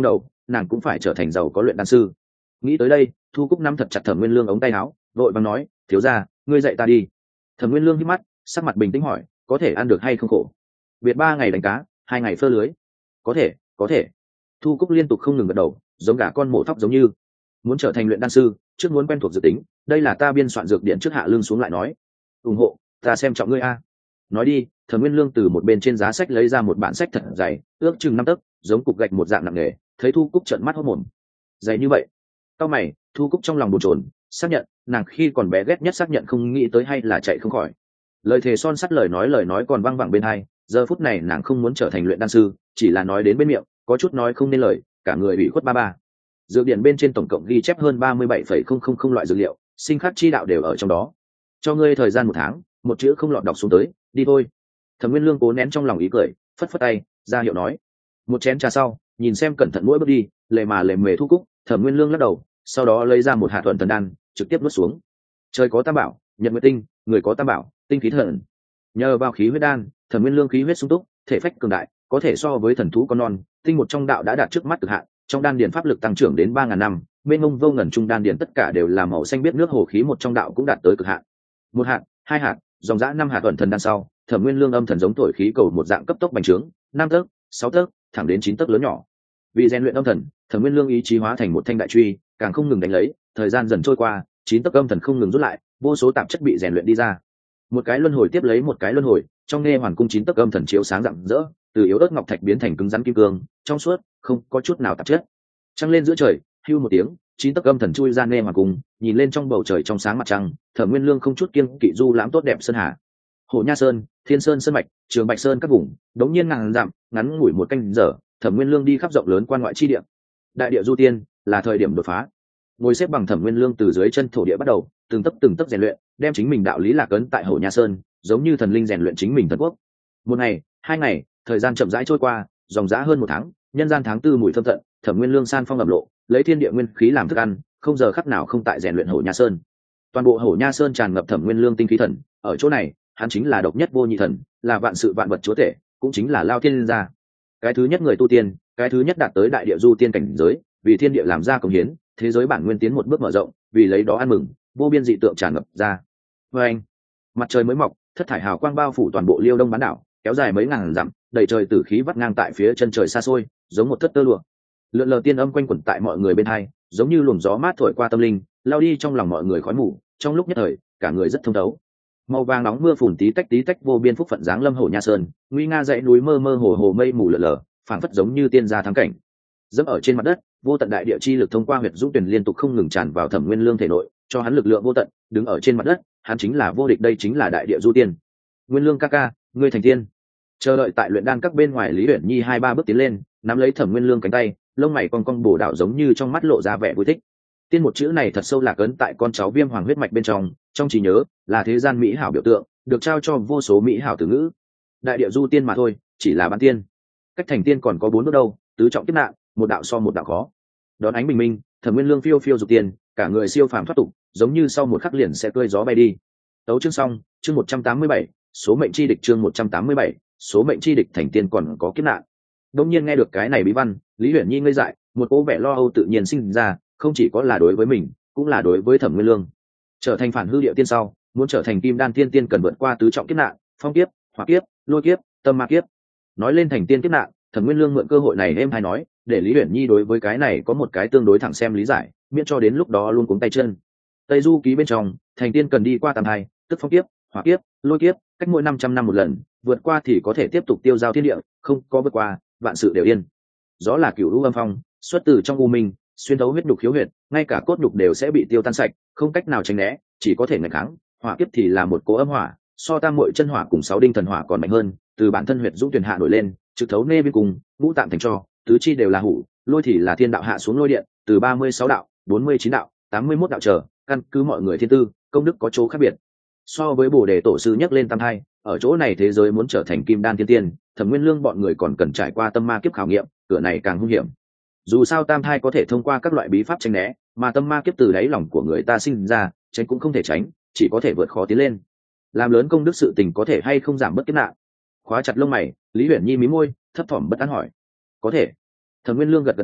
S1: nàng cũng phải trở thành giàu có luyện đan sư. Nghĩ tới đây, Thu Cúc nắm thật chặt Thẩm Nguyên Lương ống tay áo, vội vàng nói, thiếu gia, ngươi dạy ta đi. Thẩm Nguyên Lương hít mắt, sắc mặt bình tĩnh hỏi, có thể ăn được hay không khổ? Biệt ba ngày đánh cá, hai ngày phơ lưới. Có thể, có thể. Thu Cúc liên tục không ngừng gật đầu, giống gà con mổ thóc giống như. Muốn trở thành luyện đan sư, trước muốn quen thuộc dược tính, đây là ta biên soạn dược điện trước hạ lương xuống lại nói. Ủng hộ, ta xem trọng ngươi a. Nói đi, Thẩm Nguyên Lương từ một bên trên giá sách lấy ra một bản sách thật dày, ước chừng năm tấc, giống cục gạch một dạng nặng nề, thấy Thu Cúc trợn mắt hốt mồm. Dày như vậy. Cao mày, Thu Cúc trong lòng bồn chồn, xác nhận, nàng khi còn bé ghét nhất xác nhận không nghĩ tới hay là chạy không khỏi. Lời thề son sắt lời nói lời nói còn văng vẳng bên hai, giờ phút này nàng không muốn trở thành luyện đan sư, chỉ là nói đến bên miệng, có chút nói không nên lời, cả người bị khuất ba ba. Dược điển bên trên tổng cộng ghi chép hơn ba mươi bảy phẩy không không không loại dược liệu, sinh khắc chi đạo đều ở trong đó. Cho ngươi thời gian một tháng, một chữ không lọt đọc xuống tới, đi thôi. Thẩm Nguyên Lương cố nén trong lòng ý cười, phất phất tay, ra hiệu nói. Một chén trà sau, nhìn xem cẩn thận mỗi bước đi, lề mà lề mề Thu Cúc, Thẩm Nguyên Lương lắc đầu, sau đó lấy ra một hạt thuần thần đan, trực tiếp nuốt xuống. Trời có tam bảo, nhật nguyệt tinh, người có tam bảo, tinh khí thần. Nhờ vào khí huyết đan, Thẩm Nguyên Lương khí huyết sung túc, thể phách cường đại, có thể so với thần thú con non, tinh một trong đạo đã đạt trước mắt cực hạn, trong đan điền pháp lực tăng trưởng đến ba ngàn năm, bên ngông vô ngần trung đan điền tất cả đều là màu xanh biết nước hồ khí một trong đạo cũng đạt tới cực hạn. Một hạt, hai hạt, dòng dã năm hạt thuần thần đan sau, Thẩm Nguyên Lương âm thần giống thổi khí cầu một dạng cấp tốc bành trướng, năm tấc, sáu tấc, thẳng đến chín tấc lớn nhỏ. Vì rèn luyện âm thần, Thẩm Nguyên Lương ý chí hóa thành một thanh đại truy, càng không ngừng đánh lấy, thời gian dần trôi qua, chín tấc âm thần không ngừng rút lại, vô số tạp chất bị rèn luyện đi ra. Một cái luân hồi tiếp lấy một cái luân hồi, trong nghe hoàn cung chín tấc âm thần chiếu sáng rạng rỡ, từ yếu ớt ngọc thạch biến thành cứng rắn kim cương, trong suốt, không có chút nào tạp chất. Trăng lên giữa trời, hưu một tiếng, chín tấc âm thần chui ra nghe hoàn cung, nhìn lên trong bầu trời trong sáng mặt trăng, Thẩm Nguyên Lương không chút kiêng kỵ du lãm tốt đẹp sơn hà. Hồ Nha Sơn, Thiên Sơn Sơn mạch, Trường Bạch Sơn các vùng, đống nhiên ngàn dặm, ngắn ngủi một canh giờ, Thẩm Nguyên Lương đi khắp rộng lớn quan ngoại chi địa. Đại địa du tiên, là thời điểm đột phá. Ngồi xếp bằng Thẩm Nguyên Lương từ dưới chân thổ địa bắt đầu, từng tấc từng tấc rèn luyện, đem chính mình đạo lý lạc ấn tại Hồ Nha Sơn, giống như thần linh rèn luyện chính mình thần quốc. Một ngày, hai ngày, thời gian chậm rãi trôi qua, dòng dã hơn một tháng, nhân gian tháng tư mùi thơm tận, Thẩm Nguyên Lương san phong ẩm lộ, lấy thiên địa nguyên khí làm thức ăn, không giờ khắc nào không tại rèn luyện Hồ Nha Sơn. Toàn bộ Hồ Nha Sơn tràn ngập Thẩm Nguyên Lương tinh khí thần, ở chỗ này, hắn chính là độc nhất vô nhị thần, là vạn sự vạn vật chúa tể, cũng chính là Lao Thiên gia. Cái thứ nhất người tu tiên, cái thứ nhất đạt tới đại địa du tiên cảnh giới, vì thiên địa làm ra công hiến, thế giới bản nguyên tiến một bước mở rộng, vì lấy đó ăn mừng, vô biên dị tượng tràn ngập ra. Và anh, mặt trời mới mọc, thất thải hào quang bao phủ toàn bộ Liêu Đông bán đảo, kéo dài mấy ngàn dặm, đầy trời tử khí vắt ngang tại phía chân trời xa xôi, giống một thất tơ lụa. Lượn lờ tiên âm quanh quẩn tại mọi người bên hai, giống như luồng gió mát thổi qua tâm linh, lao đi trong lòng mọi người khói mù, trong lúc nhất thời, cả người rất thông thấu. Màu vàng nóng mưa phùn tí tách tí tách vô biên phúc phận dáng lâm Hồ Nha Sơn, nguy nga dãy núi mơ mơ hồ hồ mây mù lờ lờ, phảng phất giống như tiên gia thắng cảnh. Dẫm ở trên mặt đất, vô tận đại địa chi lực thông qua huyệt dũng tuyển liên tục không ngừng tràn vào Thẩm Nguyên Lương thể nội, cho hắn lực lượng vô tận, đứng ở trên mặt đất, hắn chính là vô địch, đây chính là đại địa du tiên. Nguyên Lương ca ca, ngươi thành tiên. Chờ đợi tại luyện đan các bên ngoài Lý Uyển Nhi hai ba bước tiến lên, nắm lấy Thẩm Nguyên Lương cánh tay, lông mày cong cong bổ đạo giống như trong mắt lộ ra vẻ vui thích. Tiên một chữ này thật sâu lạc ấn tại con cháu Viêm Hoàng huyết mạch bên trong, trong trí nhớ là thế gian mỹ hảo biểu tượng, được trao cho vô số mỹ hảo từ ngữ. Đại địa du tiên mà thôi, chỉ là bán tiên. Cách thành tiên còn có bốn bước đâu, tứ trọng kiếp nạn, một đạo so một đạo khó. Đón ánh bình minh, Thẩm Nguyên Lương phiêu phiêu dục tiền, cả người siêu phàm thoát tục, giống như sau một khắc liền sẽ tươi gió bay đi. Tấu chương xong, chương một trăm tám mươi bảy, số mệnh chi địch, chương một trăm tám mươi bảy, số mệnh chi địch, thành tiên còn có kiếp nạn. Đông nhiên nghe được cái này bí văn, Lý Uyển Nhi ngây dại, một cố vẻ lo âu tự nhiên sinh ra, không chỉ có là đối với mình, cũng là đối với Thẩm Nguyên Lương. Trở thành phản hư địa tiên sau, muốn trở thành kim đan tiên tiên cần vượt qua tứ trọng kiếp nạn, phong kiếp, hỏa kiếp, lôi kiếp, tâm ma kiếp. Nói lên thành tiên kiếp nạn, Thẩm Nguyên Lương mượn cơ hội này êm hay nói, để Lý Uyển Nhi đối với cái này có một cái tương đối thẳng xem lý giải, miễn cho đến lúc đó luôn cuống tay chân. Tây Du ký bên trong, thành tiên cần đi qua tam hai, tức phong kiếp, hỏa kiếp, lôi kiếp, cách mỗi năm trăm năm một lần, vượt qua thì có thể tiếp tục tiêu giao thiên địa, không có vượt qua, vạn sự đều yên. Gió là cửu u âm phong, xuất từ trong u minh, xuyên thấu huyết nhục khiếu huyệt, ngay cả cốt nhục đều sẽ bị tiêu tan sạch, không cách nào tránh né, chỉ có thể nghịch kháng. Hỏa kiếp thì là một cỗ âm hỏa, so tam muội chân hỏa cùng sáu đinh thần hỏa còn mạnh hơn, từ bản thân huyệt dũng tuyển hạ nổi lên, trực thấu nê biên cùng, ngũ tạng thành tro, tứ chi đều là hủ. Lôi thì là thiên đạo hạ xuống lôi điện, từ ba mươi sáu đạo, bốn mươi chín đạo, tám mươi mốt đạo trở, căn cứ mọi người thiên tư, công đức có chỗ khác biệt. So với Bồ Đề tổ sư nhắc lên tam hai, ở chỗ này thế giới muốn trở thành kim đan tiên tiên, Thẩm Nguyên Lương bọn người còn cần trải qua tâm ma kiếp khảo nghiệm, cửa này càng hung hiểm. Dù sao tam thai có thể thông qua các loại bí pháp tránh né, mà tâm ma kiếp từ đáy lòng của người ta sinh ra, tránh cũng không thể tránh, chỉ có thể vượt khó tiến lên. Làm lớn công đức sự tình có thể hay không giảm bớt kiếp nạn? Khóa chặt lông mày, Lý Uyển Nhi mí môi, thấp thỏm bất an hỏi. Có thể. Thẩm Nguyên Lương gật gật đầu,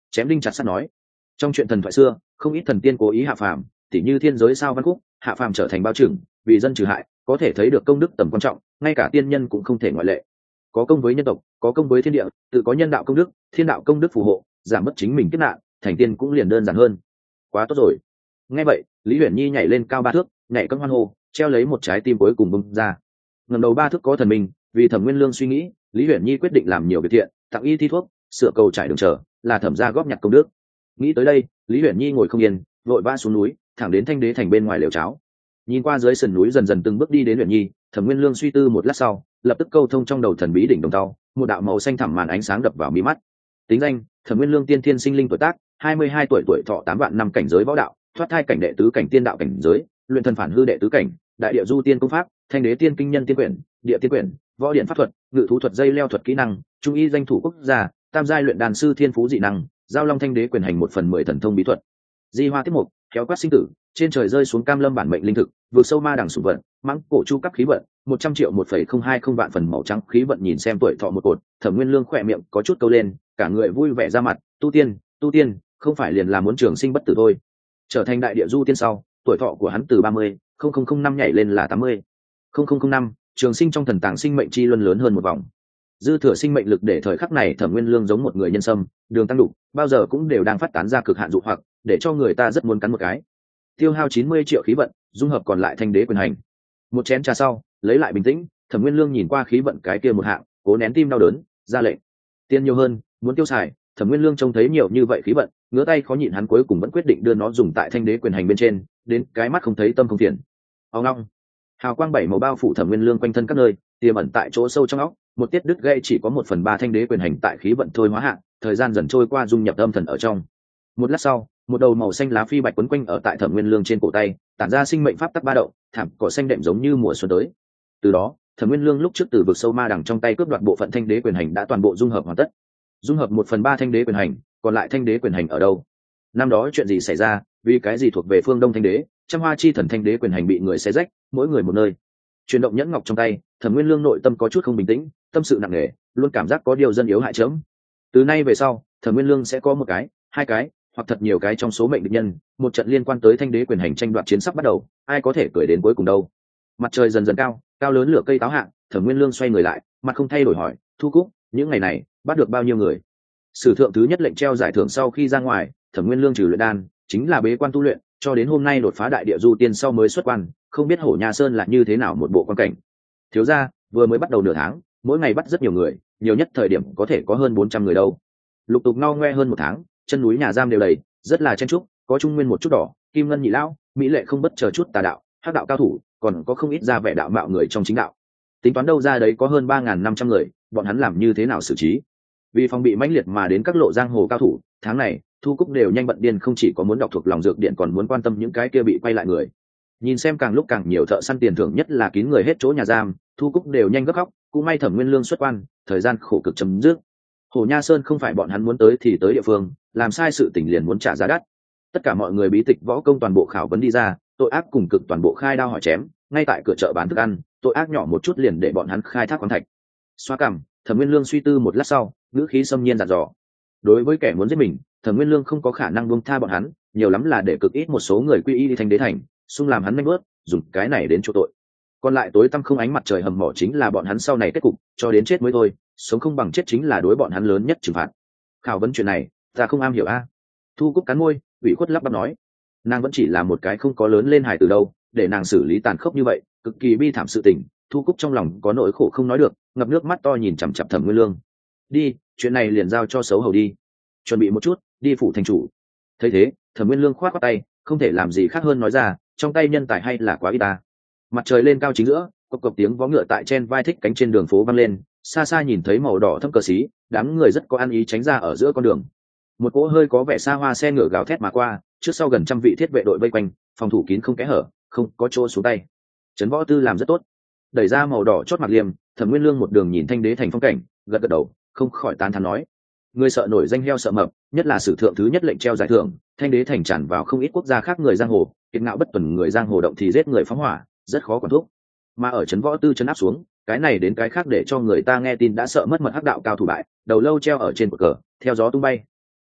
S1: chém đinh chặt sắt nói. Trong chuyện thần thoại xưa, không ít thần tiên cố ý hạ phàm, tỉ như thiên giới sao văn khúc, hạ phàm trở thành bao trưởng, vì dân trừ hại, có thể thấy được công đức tầm quan trọng, ngay cả tiên nhân cũng không thể ngoại lệ. Có công với nhân tộc, có công với thiên địa, tự có nhân đạo công đức, thiên đạo công đức phù hộ, giảm mất chính mình kiếp nạn, thành tiên cũng liền đơn giản hơn. Quá tốt rồi. Nghe vậy, Lý Huyền Nhi nhảy lên cao ba thước, nhảy cân hoan hô, treo lấy một trái tim cuối cùng bung ra. Ngẩng đầu ba thước có thần minh, vì Thẩm Nguyên Lương suy nghĩ, Lý Huyền Nhi quyết định làm nhiều việc thiện, tặng y thi thuốc, sửa cầu trải đường trở, là Thẩm gia góp nhặt công đức. Nghĩ tới đây, Lý Huyền Nhi ngồi không yên, vội vã xuống núi, thẳng đến Thanh Đế thành bên ngoài lều cháo. Nhìn qua dưới sườn núi dần dần từng bước đi đến Huyền Nhi, Thẩm Nguyên Lương suy tư một lát sau, lập tức câu thông trong đầu thần bí đỉnh đồng tàu, một đạo màu xanh thẳm màn ánh sáng đập vào mi mắt. Tính danh: Thẩm Nguyên Lương, tiên thiên sinh linh tuổi tác, hai mươi hai tuổi, tuổi thọ tám vạn năm, cảnh giới võ đạo, thoát thai cảnh đệ tứ cảnh tiên đạo cảnh giới, luyện thần phản hư đệ tứ cảnh, đại địa du tiên công pháp, Thanh Đế tiên kinh nhân tiên quyển, địa tiên quyển, võ điện pháp thuật, ngự thú thuật, dây leo thuật kỹ năng, trung y danh thủ quốc gia, tam giai luyện đàn sư thiên phú dị năng, giao long Thanh Đế quyền hành một phần mười thần thông bí thuật. Di hoa tiếp mục, kéo quát sinh tử, trên trời rơi xuống cam lâm bản mệnh linh thực, vượt sâu ma đằng sủng vận, mãng cổ chu cấp khí vận, một trăm triệu một phẩy không hai không vạn phần màu trắng khí vận. Nhìn xem tuổi thọ một cột, Thẩm Nguyên Lương khỏe miệng có chút câu lên, cả người vui vẻ ra mặt. Tu tiên, tu tiên, không phải liền là muốn trường sinh bất tử thôi. Trở thành đại địa du tiên sau, tuổi thọ của hắn từ ba mươi không không không năm nhảy lên là tám mươi không không không năm, trường sinh trong thần tàng sinh mệnh chi luân lớn hơn một vòng. Dư thừa sinh mệnh lực để thời khắc này Thẩm Nguyên Lương giống một người nhân sâm, đường tăng đủ, bao giờ cũng đều đang phát tán ra cực hạn dụ hoặc, để cho người ta rất muốn cắn một cái. Tiêu hao chín mươi triệu khí vận, dung hợp còn lại Thanh Đế quyền hành. Một chén trà sau, lấy lại bình tĩnh, Thẩm Nguyên Lương nhìn qua khí vận cái kia một hạng, cố nén tim đau đớn, ra lệnh. Tiền nhiều hơn, muốn tiêu xài. Thẩm Nguyên Lương trông thấy nhiều như vậy khí vận, ngứa tay khó nhịn, hắn cuối cùng vẫn quyết định đưa nó dùng tại Thanh Đế quyền hành bên trên, đến cái mắt không thấy tâm không phiền. Ông long, hào quang bảy màu bao phủ Thẩm Nguyên Lương quanh thân các nơi, tiềm ẩn tại chỗ sâu trong óc, một tiết đứt gãy chỉ có một phần ba Thanh Đế quyền hành tại khí vận thôi hóa hạng, thời gian dần trôi qua dung nhập âm thần ở trong. Một lát sau, một đầu màu xanh lá phi bạch quấn quanh ở tại Thẩm Nguyên Lương trên cổ tay, tản ra sinh mệnh pháp tắc ba động, thảm cỏ xanh đệm giống như mùa xuân tới. Từ đó, Thẩm Nguyên Lương lúc trước từ vực sâu ma đằng trong tay cướp đoạt bộ phận Thanh Đế quyền hành đã toàn bộ dung hợp hoàn tất. Dung hợp một phần ba Thanh Đế quyền hành, còn lại Thanh Đế quyền hành ở đâu? Năm đó chuyện gì xảy ra, vì cái gì thuộc về phương Đông Thanh Đế, trăm hoa chi thần Thanh Đế quyền hành bị người xé rách, mỗi người một nơi. Chuyển động nhẫn ngọc trong tay, Thẩm Nguyên Lương nội tâm có chút không bình tĩnh, tâm sự nặng nề, luôn cảm giác có điều dân yếu hại chớm. Từ nay về sau, Thẩm Nguyên Lương sẽ có một cái, hai cái, hoặc thật nhiều cái trong số mệnh địch nhân, một trận liên quan tới Thanh Đế quyền hành tranh đoạt chiến sắp bắt đầu, ai có thể cười đến cuối cùng đâu. Mặt trời dần dần cao, cao lớn lửa cây táo hạng, Thẩm Nguyên Lương xoay người lại, mặt không thay đổi hỏi, Thu Cúc, những ngày này bắt được bao nhiêu người? Sử thượng thứ nhất lệnh treo giải thưởng sau khi ra ngoài, Thẩm Nguyên Lương trừ luyện đan, chính là bế quan tu luyện, cho đến hôm nay đột phá đại địa du tiên sau mới xuất quan, không biết Hổ Nha Sơn là như thế nào một bộ quan cảnh. Thiếu gia, vừa mới bắt đầu nửa tháng, mỗi ngày bắt rất nhiều người, nhiều nhất thời điểm có thể có hơn bốn trăm người đâu. Lục tục ngao ngoe hơn một tháng, chân núi nhà giam đều đầy, rất là chen chúc, có trung nguyên một chút đỏ, kim ngân nhị lão, mỹ lệ không bất chờ chút tà đạo, hắc đạo cao thủ, còn có không ít ra vẻ đạo mạo người trong chính đạo. Tính toán đâu ra đấy có hơn ba nghìn năm trăm người, bọn hắn làm như thế nào xử trí? Vì phòng bị mãnh liệt mà đến các lộ giang hồ cao thủ, tháng này Thu Cúc đều nhanh bận điên, không chỉ có muốn đọc thuộc lòng dược điện, còn muốn quan tâm những cái kia bị quay lại người. Nhìn xem càng lúc càng nhiều thợ săn tiền thưởng, nhất là kín người hết chỗ nhà giam, Thu Cúc đều nhanh gấp khóc. Cũng may Thẩm Nguyên Lương xuất quan, thời gian khổ cực chấm dứt. Hổ Nha Sơn không phải bọn hắn muốn tới thì tới địa phương, làm sai sự tình liền muốn trả giá đắt. Tất cả mọi người bí tịch võ công toàn bộ khảo vấn đi ra, tội ác cùng cực toàn bộ khai đao hỏi chém, ngay tại cửa chợ bán thức ăn, tội ác nhỏ một chút liền để bọn hắn khai thác khoáng thạch. Xoa cằm, Thẩm Nguyên Lương suy tư một lát sau, ngữ khí xâm nhiên dặn dò. Đối với kẻ muốn giết mình, Thẩm Nguyên Lương không có khả năng buông tha bọn hắn, nhiều lắm là để cực ít một số người quy y đi Thanh Đế thành, xung làm hắn nhanh bớt, dùng cái này đến chỗ tội. Còn lại tối tăm không ánh mặt trời hầm mỏ chính là bọn hắn sau này kết cục, cho đến chết mới thôi, sống không bằng chết chính là đối bọn hắn lớn nhất trừng phạt. Khảo vấn chuyện này, ta không am hiểu a. Thu Cúc cắn môi, ủy khuất lắp bắp nói, nàng vẫn chỉ là một cái không có lớn lên hài từ đâu, để nàng xử lý tàn khốc như vậy, cực kỳ bi thảm sự tình. Thu Cúc trong lòng có nỗi khổ không nói được, ngập nước mắt to nhìn chằm chằm Thẩm Nguyên Lương. Đi, chuyện này liền giao cho xấu hầu đi, chuẩn bị một chút, đi phủ thành chủ. Thấy thế, Thẩm Nguyên Lương khoát khoát tay, không thể làm gì khác hơn nói ra, trong tay nhân tài hay là quá ít ta. Mặt trời lên cao chính giữa, cộc cộc tiếng vó ngựa tại trên vai thích cánh trên đường phố vang lên, xa xa nhìn thấy màu đỏ thâm cờ xí, đám người rất có ăn ý tránh ra ở giữa con đường. Một cỗ hơi có vẻ xa hoa xe ngựa gào thét mà qua, trước sau gần trăm vị thiết vệ đội vây quanh, phòng thủ kín không kẽ hở, không có chỗ xuống tay. Trấn Võ Tư làm rất tốt. Đẩy ra màu đỏ chót mặt liềm, Thẩm Nguyên Lương một đường nhìn Thanh Đế thành phong cảnh, gật gật đầu, không khỏi tán thán nói: người sợ nổi danh heo sợ mập, nhất là sử thượng thứ nhất lệnh treo giải thưởng, Thanh Đế thành tràn vào không ít quốc gia khác người giang hồ, kiệt ngạo bất tuần người giang hồ động thì giết người phóng hỏa, rất khó quản thúc. Mà ở Trấn Võ Tư trấn áp xuống, cái này đến cái khác để cho người ta nghe tin đã sợ mất mật hắc đạo cao thủ bại, đầu lâu treo ở trên cột cờ, theo gió tung bay.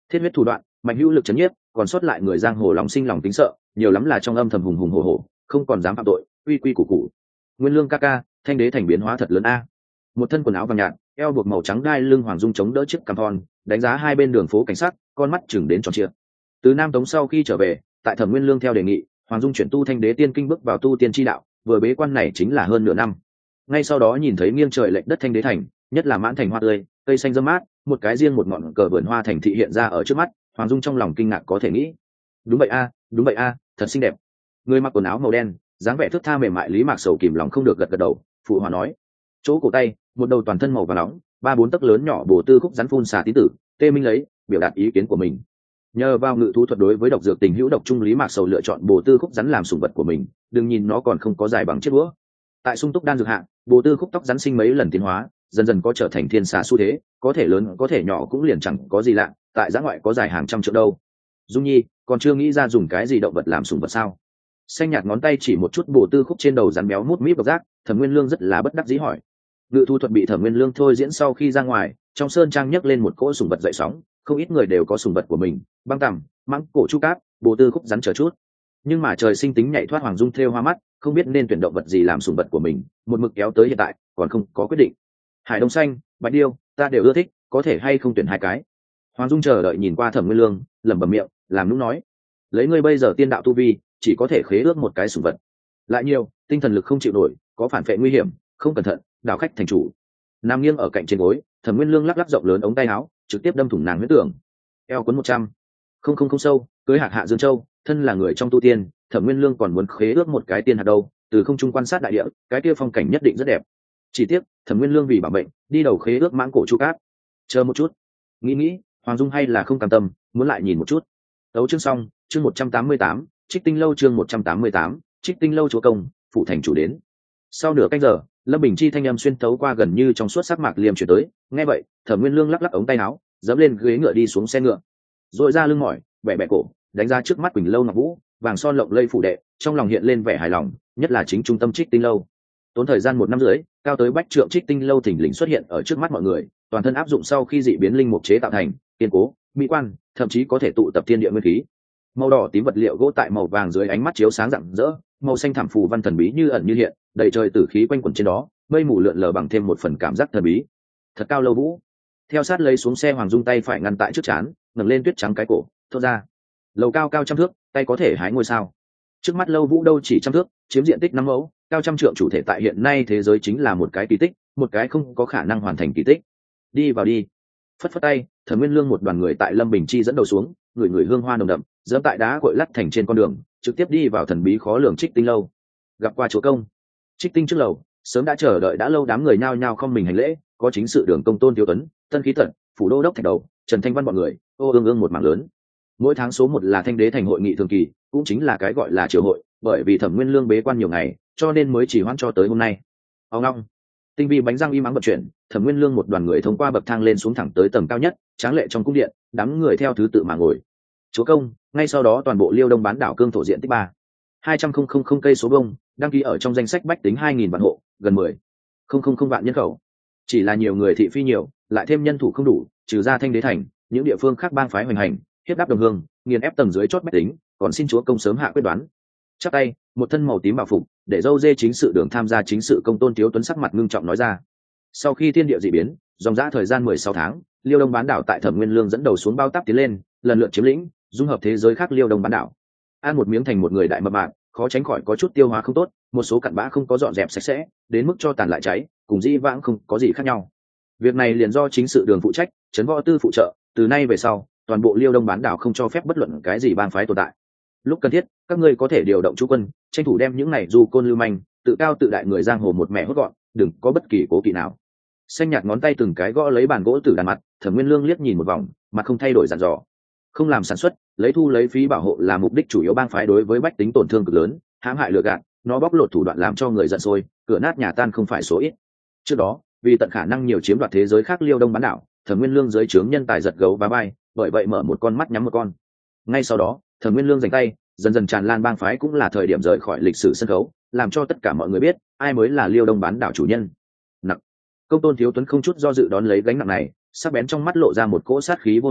S1: thiết huyết thủ đoạn, mạnh hữu lực chấn nhiếp, còn sót lại người giang hồ lòng sinh lòng tính sợ, nhiều lắm là trong âm thầm hùng hùng hổ hổ, không còn dám phạm tội, uy quy củ củ. Nguyên Lương ca ca, thanh đế thành biến hóa thật lớn a. Một thân quần áo vàng nhạt, eo buộc màu trắng đai lưng Hoàng Dung chống đỡ chiếc cằm thon, đánh giá hai bên đường phố cảnh sát, con mắt chừng đến tròn trịa. Từ Nam Tống sau khi trở về, tại Thẩm Nguyên Lương theo đề nghị, Hoàng Dung chuyển tu thanh đế tiên kinh bước vào tu tiên chi đạo, vừa bế quan này chính là hơn nửa năm. Ngay sau đó nhìn thấy nghiêng trời lệch đất thanh đế thành, nhất là mãn thành hoa tươi, cây xanh râm mát, một cái riêng một ngọn cờ vườn hoa thành thị hiện ra ở trước mắt, Hoàng Dung trong lòng kinh ngạc có thể nghĩ. Đúng vậy a, đúng vậy a, thật xinh đẹp. Người mặc quần áo màu đen, dáng vẻ thướt tha mềm mại, Lý Mạc Sầu kìm lòng không được gật gật đầu, phụ hòa nói. Chỗ cổ tay, một đầu toàn thân màu vàng nóng, ba bốn tấc lớn nhỏ bổ tư khúc rắn phun xà tí tử, tê minh lấy, biểu đạt ý kiến của mình. Nhờ vào ngự thú thuật đối với độc dược tình hữu độc trung, Lý Mạc Sầu lựa chọn bổ tư khúc rắn làm sủng vật của mình, đừng nhìn nó còn không có dài bằng chiếc đũa. Tại sung túc đan dược hạng, bổ tư khúc tóc rắn sinh mấy lần tiến hóa, dần dần có trở thành thiên xà xu thế, có thể lớn có thể nhỏ cũng liền chẳng có gì lạ, tại giã ngoại có dài hàng trăm triệu đâu. Dung Nhi còn chưa nghĩ ra dùng cái gì động vật làm sủng vật sao? Xanh nhạt ngón tay chỉ một chút bổ tư khúc trên đầu rắn béo mút míp độc giác, Thẩm Nguyên Lương rất là bất đắc dĩ hỏi. Ngự thu thuật bị Thẩm Nguyên Lương thôi diễn sau khi ra ngoài, trong sơn trang nhấc lên một cỗ sủng vật dậy sóng, không ít người đều có sủng vật của mình, băng tằm, mãng cổ chu cáp, bổ tư khúc rắn chờ chút. Nhưng mà trời sinh tính nhạy thoát Hoàng Dung thêu hoa mắt, không biết nên tuyển động vật gì làm sủng vật của mình, một mực kéo tới hiện tại còn không có quyết định. Hải Đông xanh, Bạch điêu, ta đều ưa thích, có thể hay không tuyển hai cái? Hoàng Dung chờ đợi nhìn qua Thẩm Nguyên Lương, lẩm bẩm miệng, làm nũng nói: lấy ngươi bây giờ tiên đạo tu vi, chỉ có thể khế ước một cái sủng vật, lại nhiều tinh thần lực không chịu nổi, có phản vệ nguy hiểm, không cẩn thận đảo khách thành chủ. Nằm nghiêng ở cạnh trên gối, Thẩm Nguyên Lương lắc lắc rộng lớn ống tay áo, trực tiếp đâm thủng nàng huyết tưởng. Eo cuốn một trăm không không không sâu, cưới hạc hạ dương châu, thân là người trong tu tiên, Thẩm Nguyên Lương còn muốn khế ước một cái tiên hạt đâu, từ không trung quan sát đại địa, cái kia phong cảnh nhất định rất đẹp. Chỉ tiếc Thẩm Nguyên Lương vì bảo mệnh, đi đầu khế ước mãng cổ chu cát. Chờ một chút, nghĩ nghĩ, Hoàng Dung hay là không cam tâm, muốn lại nhìn một chút. Đấu chương xong, chương một trăm tám mươi tám, Trích Tinh lâu chương một trăm tám mươi tám, Trích Tinh lâu chúa công, phụ thành chủ đến. Sau nửa canh giờ, Lâm Bình Chi thanh âm xuyên tấu qua gần như trong suốt sắc mạc liềm chuyển tới, nghe vậy, Thẩm Nguyên Lương lắc lắc ống tay áo, dẫm lên ghế ngựa đi xuống xe ngựa, rồi ra lưng mỏi, bẻ bẻ cổ, đánh ra trước mắt Quỳnh lâu ngọc vũ, vàng son lộng lây phủ đệ, trong lòng hiện lên vẻ hài lòng, nhất là chính trung tâm Trích Tinh lâu. Tốn thời gian một năm rưỡi, cao tới bách trượng Trích Tinh lâu thỉnh lình xuất hiện ở trước mắt mọi người, toàn thân áp dụng sau khi dị biến linh mục chế tạo thành, kiên cố, mỹ quan, thậm chí có thể tụ tập thiên địa nguyên khí. Màu đỏ tím vật liệu gỗ tại màu vàng dưới ánh mắt chiếu sáng rạng rỡ, màu xanh thảm phù văn thần bí như ẩn như hiện, đầy trời tử khí quanh quẩn trên đó, mây mù lượn lờ bằng thêm một phần cảm giác thần bí. Thật cao lâu vũ. Theo sát lấy xuống xe, Hoàng Dung tay phải ngăn tại trước trán, ngẩng lên tuyết trắng cái cổ, thốt ra: lầu cao cao trăm thước, tay có thể hái ngôi sao. Trước mắt lâu vũ đâu chỉ trăm thước, chiếm diện tích năm mẫu, cao trăm trượng chủ thể tại hiện nay thế giới chính là một cái kỳ tích, một cái không có khả năng hoàn thành kỳ tích. Đi vào đi. Phất phất tay, Thẩm Nguyên Lương một đoàn người tại Lâm Bình Chi dẫn đầu xuống, người người hương hoa nồng đậm, dẫm tại đá cội lắt thành trên con đường, trực tiếp đi vào thần bí khó lường Trích Tinh lâu. Gặp qua chúa công. Trích Tinh trước lầu, sớm đã chờ đợi đã lâu đám người nhao nhao không mình hành lễ, có chính sự Đường Công Tôn Thiếu Tuấn, Tân Khí Tận, phủ đô đốc Thạch Đầu, Trần Thanh Văn bọn người, ô ương ương một mảng lớn. Mỗi tháng số một là Thanh Đế thành hội nghị thường kỳ, cũng chính là cái gọi là triều hội, bởi vì Thẩm Nguyên Lương bế quan nhiều ngày, cho nên mới chỉ hoãn cho tới hôm nay. Ông long, tinh vi bánh răng im ắng vận chuyển, Thẩm Nguyên Lương một đoàn người thông qua bậc thang lên xuống thẳng tới tầng cao nhất, tráng lệ trong cung điện, đám người theo thứ tự mà ngồi. Chúa công, ngay sau đó toàn bộ Liêu Đông bán đảo cương thổ diện tích ba hai trăm không không không cây số bông, đăng ký ở trong danh sách bách tính hai nghìn vạn hộ, gần mười không không không vạn nhân khẩu. Chỉ là nhiều người thị phi nhiều, lại thêm nhân thủ không đủ, trừ ra Thanh Đế thành, những địa phương khác bang phái hoành hành, hiếp đáp đồng hương, nghiền ép tầng dưới chót bách tính, còn xin chúa công sớm hạ quyết đoán. Chắp tay, một thân màu tím bảo phục, để dâu dê chính sự Đường tham gia chính sự Công Tôn Thiếu Tuấn sắc mặt ngưng trọng nói ra. Sau khi thiên địa dị biến, dòng dã thời gian mười sáu tháng, Liêu Đông bán đảo tại Thẩm Nguyên Lương dẫn đầu xuống bao táp tiến lên, lần lượt chiếm lĩnh, dung hợp thế giới khác Liêu Đông bán đảo. Ăn một miếng thành một người đại mập mạp, khó tránh khỏi có chút tiêu hóa không tốt, một số cặn bã không có dọn dẹp sạch sẽ, đến mức cho tàn lại cháy, cùng dĩ vãng không có gì khác nhau. Việc này liền do chính sự Đường phụ trách, trấn võ tư phụ trợ, từ nay về sau, toàn bộ Liêu Đông bán đảo không cho phép bất luận cái gì bang phái tồn tại. Lúc cần thiết, các ngươi có thể điều động chú quân, tranh thủ đem những này du côn lưu manh, tự cao tự đại người giang hồ một mẹ hốt gọn, đừng có bất kỳ cố kỵ nào. Xanh nhạt ngón tay từng cái gõ lấy bàn gỗ tử đàn mặt, Thẩm Nguyên Lương liếc nhìn một vòng, mặt không thay đổi dặn dò: không làm sản xuất, lấy thu lấy phí bảo hộ là mục đích chủ yếu, bang phái đối với bách tính tổn thương cực lớn, hãm hại lừa gạt, nó bóc lột thủ đoạn làm cho người giận sôi, cửa nát nhà tan không phải số ít. Trước đó, vì tận khả năng nhiều chiếm đoạt thế giới khác Liêu Đông bán đảo, Thẩm Nguyên Lương dưới trướng nhân tài giật gấu và bay, bởi vậy mở một con mắt nhắm một con. Ngay sau đó, Thẩm Nguyên Lương giành tay, dần dần tràn lan bang phái, cũng là thời điểm rời khỏi lịch sử sân khấu, làm cho tất cả mọi người biết ai mới là Liêu Đông bán đảo chủ nhân. Nặng. Công Tôn Thiếu Tuấn không chút do dự đón lấy gánh nặng này, sắc bén trong mắt lộ ra một cỗ sát khí vô hình,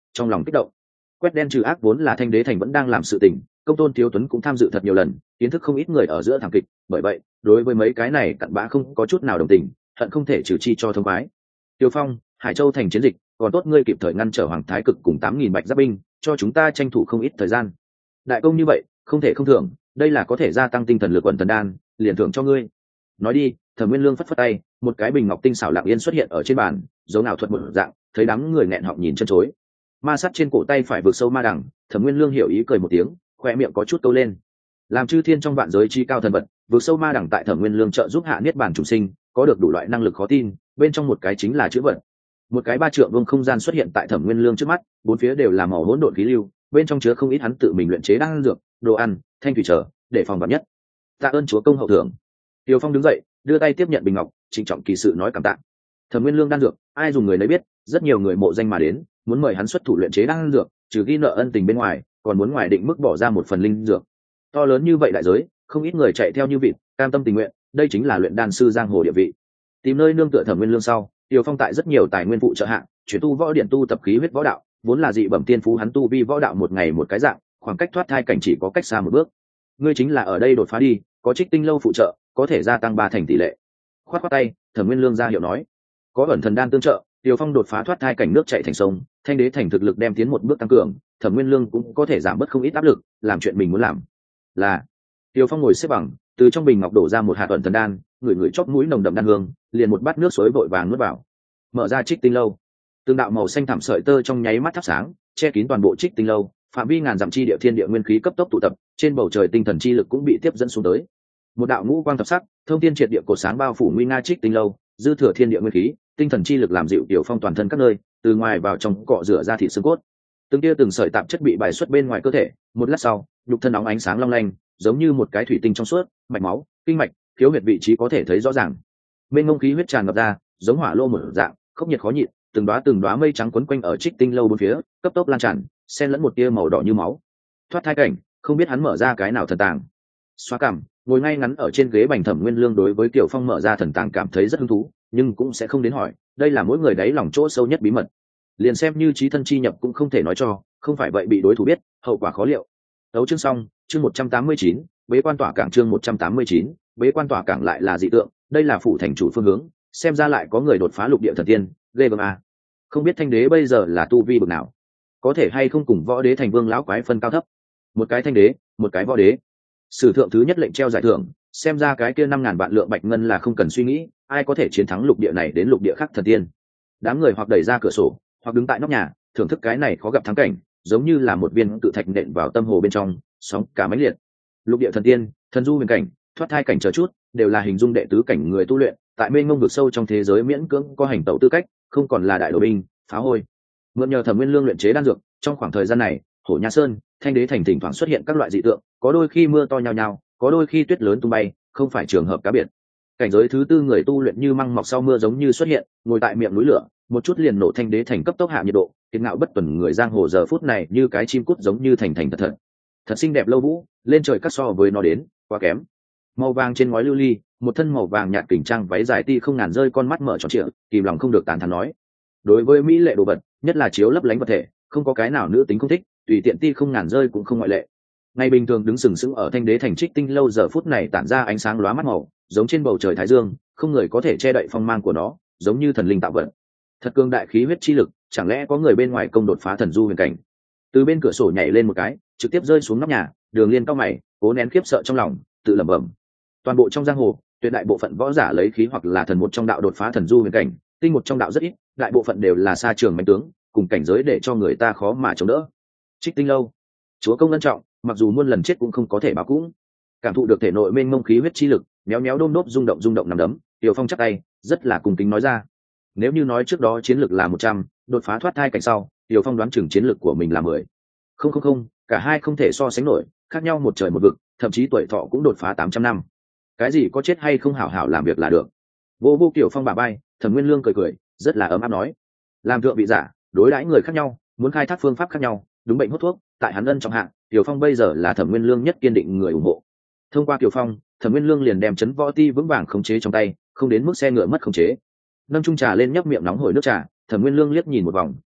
S1: trong lòng kích động. Quét đen trừ ác vốn là Thanh Đế thành vẫn đang làm sự tình, Công Tôn Thiếu Tuấn cũng tham dự thật nhiều lần, kiến thức không ít người ở giữa thảm kịch, bởi vậy đối với mấy cái này cặn bã không có chút nào đồng tình, hận không thể trừ chi cho thông khoái. Tiêu Phong, Hải Châu thành chiến dịch, còn tốt ngươi kịp thời ngăn trở Hoàng Thái Cực cùng tám nghìn bạch giáp binh, cho chúng ta tranh thủ không ít thời gian. Đại công như vậy, không thể không thưởng, đây là có thể gia tăng tinh thần lực quần thần đan, liền thưởng cho ngươi. Nói đi, Thẩm Nguyên Lương phất phất tay, một cái bình ngọc tinh xảo lặng yên xuất hiện ở trên bàn, giống ảo thuật một dạng, thấy đám người nghẹn họng nhìn chân chối. Ma sắt trên cổ tay phải vượt sâu ma đằng, Thẩm Nguyên Lương hiểu ý cười một tiếng, khoe miệng có chút câu lên. Làm chư thiên trong vạn giới chi cao thần vật, vượt sâu ma đằng tại Thẩm Nguyên Lương trợ giúp hạ niết bàn chủ sinh, có được đủ loại năng lực khó tin, bên trong một cái chính là chữ vật. Một cái ba trượng vuông không gian xuất hiện tại Thẩm Nguyên Lương trước mắt, bốn phía đều là màu hỗn độn khí lưu, bên trong chứa không ít hắn tự mình luyện chế đan dược, đồ ăn, thanh thủy trở, để phòng vạn nhất. Tạ ơn chúa công hậu thưởng. Tiêu Phong đứng dậy, đưa tay tiếp nhận bình ngọc, trịnh trọng kỳ sự nói cảm tạ. Thẩm Nguyên Lương đan dược, ai dùng người nấy biết, rất nhiều người mộ danh mà đến, muốn mời hắn xuất thủ luyện chế đan dược, trừ ghi nợ ân tình bên ngoài, còn muốn ngoài định mức bỏ ra một phần linh dược. To lớn như vậy đại giới, không ít người chạy theo như vịt, cam tâm tình nguyện, đây chính là luyện đan sư giang hồ địa vị. Tìm nơi nương tựa Thẩm Nguyên Lương sau, Tiêu Phong tại rất nhiều tài nguyên phụ trợ hạng, chuyển tu võ điện tu tập khí huyết võ đạo, vốn là dị bẩm tiên phú hắn tu vi võ đạo một ngày một cái dạng, khoảng cách thoát thai cảnh chỉ có cách xa một bước. Ngươi chính là ở đây đột phá đi, có Trích Tinh lâu phụ trợ, có thể gia tăng ba thành tỷ lệ. Khoát khoát tay, Thẩm Nguyên Lương ra hiệu nói, có ẩn thần đan tương trợ, Tiêu Phong đột phá thoát thai cảnh nước chảy thành sông, Thanh Đế thành thực lực đem tiến một bước tăng cường, Thẩm Nguyên Lương cũng có thể giảm bớt không ít áp lực, làm chuyện mình muốn làm. Là Tiêu Phong ngồi xếp bằng, từ trong bình ngọc đổ ra một hạt ẩn thần đan, ngửi ngửi chóp mũi nồng đậm đan hương, liền một bát nước suối vội vàng nuốt vào. Mở ra Trích Tinh lâu, tương đạo màu xanh thẳm sợi tơ trong nháy mắt thắp sáng, che kín toàn bộ Trích Tinh lâu, phạm vi ngàn dặm chi địa thiên địa nguyên khí cấp tốc tụ tập, trên bầu trời tinh thần chi lực cũng bị tiếp dẫn xuống tới. Một đạo ngũ quang thập sắc, thông thiên triệt địa cổ sáng bao phủ nguy nga Trích Tinh lâu, dư thừa thiên địa nguyên khí, tinh thần chi lực làm dịu Tiểu Phong toàn thân các nơi, từ ngoài vào trong cọ rửa ra thịt xương cốt. Từng tia từng sợi tạp chất bị bài xuất bên ngoài cơ thể, một lát sau, nhục thân óng ánh sáng long lanh, giống như một cái thủy tinh trong suốt, mạch máu, kinh mạch, khiếu huyệt vị trí có thể thấy rõ ràng. Mênh mông khí huyết tràn ngập ra, giống hỏa lô một dạng, khốc nhiệt khó nhịn, từng đóa từng đóa mây trắng quấn quanh ở Trích Tinh lâu bốn phía, cấp tốc lan tràn, xen lẫn một tia màu đỏ như máu. Thoát thai cảnh, không biết hắn mở ra cái nào thần tàng. Xoa cằm, ngồi ngay ngắn ở trên ghế bành Thẩm Nguyên Lương đối với Kiều Phong mở ra thần tàng cảm thấy rất hứng thú, nhưng cũng sẽ không đến hỏi, đây là mỗi người đáy lòng chỗ sâu nhất bí mật. Liền xem như chí thân chi nhập cũng không thể nói cho, không phải vậy bị đối thủ biết, hậu quả khó liệu. Đấu chương xong, chương một trăm tám mươi chín, bế quan tỏa cảng chương một trăm tám mươi chín, bế quan tỏa cảng lại là dị tượng, đây là phủ thành chủ phương hướng, xem ra lại có người đột phá lục địa thần tiên, ghê gớm à. Không biết Thanh Đế bây giờ là tu vi bậc nào, có thể hay không cùng võ đế thành vương lão quái phân cao thấp. Một cái Thanh Đế, một cái võ đế. Sử thượng thứ nhất lệnh treo giải thưởng, xem ra cái kia năm ngàn vạn lượng bạch ngân là không cần suy nghĩ, ai có thể chiến thắng lục địa này đến lục địa khác thần tiên. Đám người hoặc đẩy ra cửa sổ, hoặc đứng tại nóc nhà, thưởng thức cái này khó gặp thắng cảnh, giống như là một viên tự thạch nện vào tâm hồ bên trong, sóng cả mãnh liệt. Lục địa thần tiên, thần du huyền cảnh, thoát thai cảnh chờ chút, đều là hình dung đệ tứ cảnh người tu luyện, tại mênh mông vực sâu trong thế giới miễn cưỡng có hành tẩu tư cách, không còn là đại đồ binh, phá hôi. Mượn nhờ Thẩm Nguyên Lương luyện chế đan dược, trong khoảng thời gian này, Hổ Nha Sơn, Thanh Đế thành thỉnh thoảng xuất hiện các loại dị tượng, có đôi khi mưa to nhao nhao, có đôi khi tuyết lớn tung bay, không phải trường hợp cá biệt. Cảnh giới thứ tư người tu luyện như măng mọc sau mưa giống như xuất hiện, ngồi tại miệng núi lửa, một chút liền nổ Thanh Đế thành cấp tốc hạ nhiệt độ, kiệt ngạo bất tuần người giang hồ giờ phút này như cái chim cút giống như thành thành thật thật. Thật xinh đẹp lâu vũ, lên trời cắt so với nó đến, quá kém. Màu vàng trên ngói lưu ly, một thân màu vàng nhạt kình trang váy dài ti không ngàn rơi con mắt mở tròn trịa, kìm lòng không được tán thán nói. Đối với mỹ lệ đồ vật, nhất là chiếu lấp lánh vật thể, không có cái nào nữ tính không thích, tùy tiện ti không ngàn rơi cũng không ngoại lệ. Ngày bình thường đứng sừng sững ở Thanh Đế thành Trích Tinh lâu giờ phút này tản ra ánh sáng lóa mắt màu, giống trên bầu trời thái dương, không người có thể che đậy phong mang của nó, giống như thần linh tạo vật. Thật cường đại khí huyết chi lực, chẳng lẽ có người bên ngoài công đột phá thần du huyền cảnh. Từ bên cửa sổ nhảy lên một cái, trực tiếp rơi xuống nóc nhà, Đường Liên cao mày, cố nén khiếp sợ trong lòng, tự lẩm bẩm. Toàn bộ trong giang hồ, tuyệt đại bộ phận võ giả lấy khí hoặc là thần một trong đạo đột phá thần du huyền cảnh, tinh một trong đạo rất ít, đại bộ phận đều là xa trường mạnh tướng, cùng cảnh giới để cho người ta khó mà chống đỡ. Trích Tinh lâu, chúa công ân trọng, mặc dù muôn lần chết cũng không có thể báo cũng. Cảm thụ được thể nội mênh mông khí huyết chi lực, méo méo đôm đốp rung động rung động nằm đấm, Tiểu Phong chắp tay, rất là cung kính nói ra. Nếu như nói trước đó chiến lực là một trăm, đột phá thoát thai cảnh sau, Tiểu Phong đoán chừng chiến lực của mình là mười. Không không không, cả hai không thể so sánh nổi, khác nhau một trời một vực, thậm chí tuổi thọ cũng đột phá tám trăm năm. Cái gì có chết hay không hảo hảo làm việc là được. Vô vô Tiểu Phong bả bay, Thẩm Nguyên Lương cười cười, rất là ấm áp nói. Làm thượng vị giả, đối đãi người khác nhau, muốn khai thác phương pháp khác nhau, đúng bệnh hốt thuốc, tại hắn ân trọng hạng, Tiểu Phong bây giờ là Thẩm Nguyên Lương nhất kiên định người ủng hộ. Thông qua Tiểu Phong, Thẩm Nguyên Lương liền đem chấn võ ti vững vàng khống chế trong tay, không đến mức xe ngựa mất khống chế. Nâng chung trà lên nhấp miệng nóng hổi nước trà, Thẩm Nguyên Lương liếc nhìn một vòng,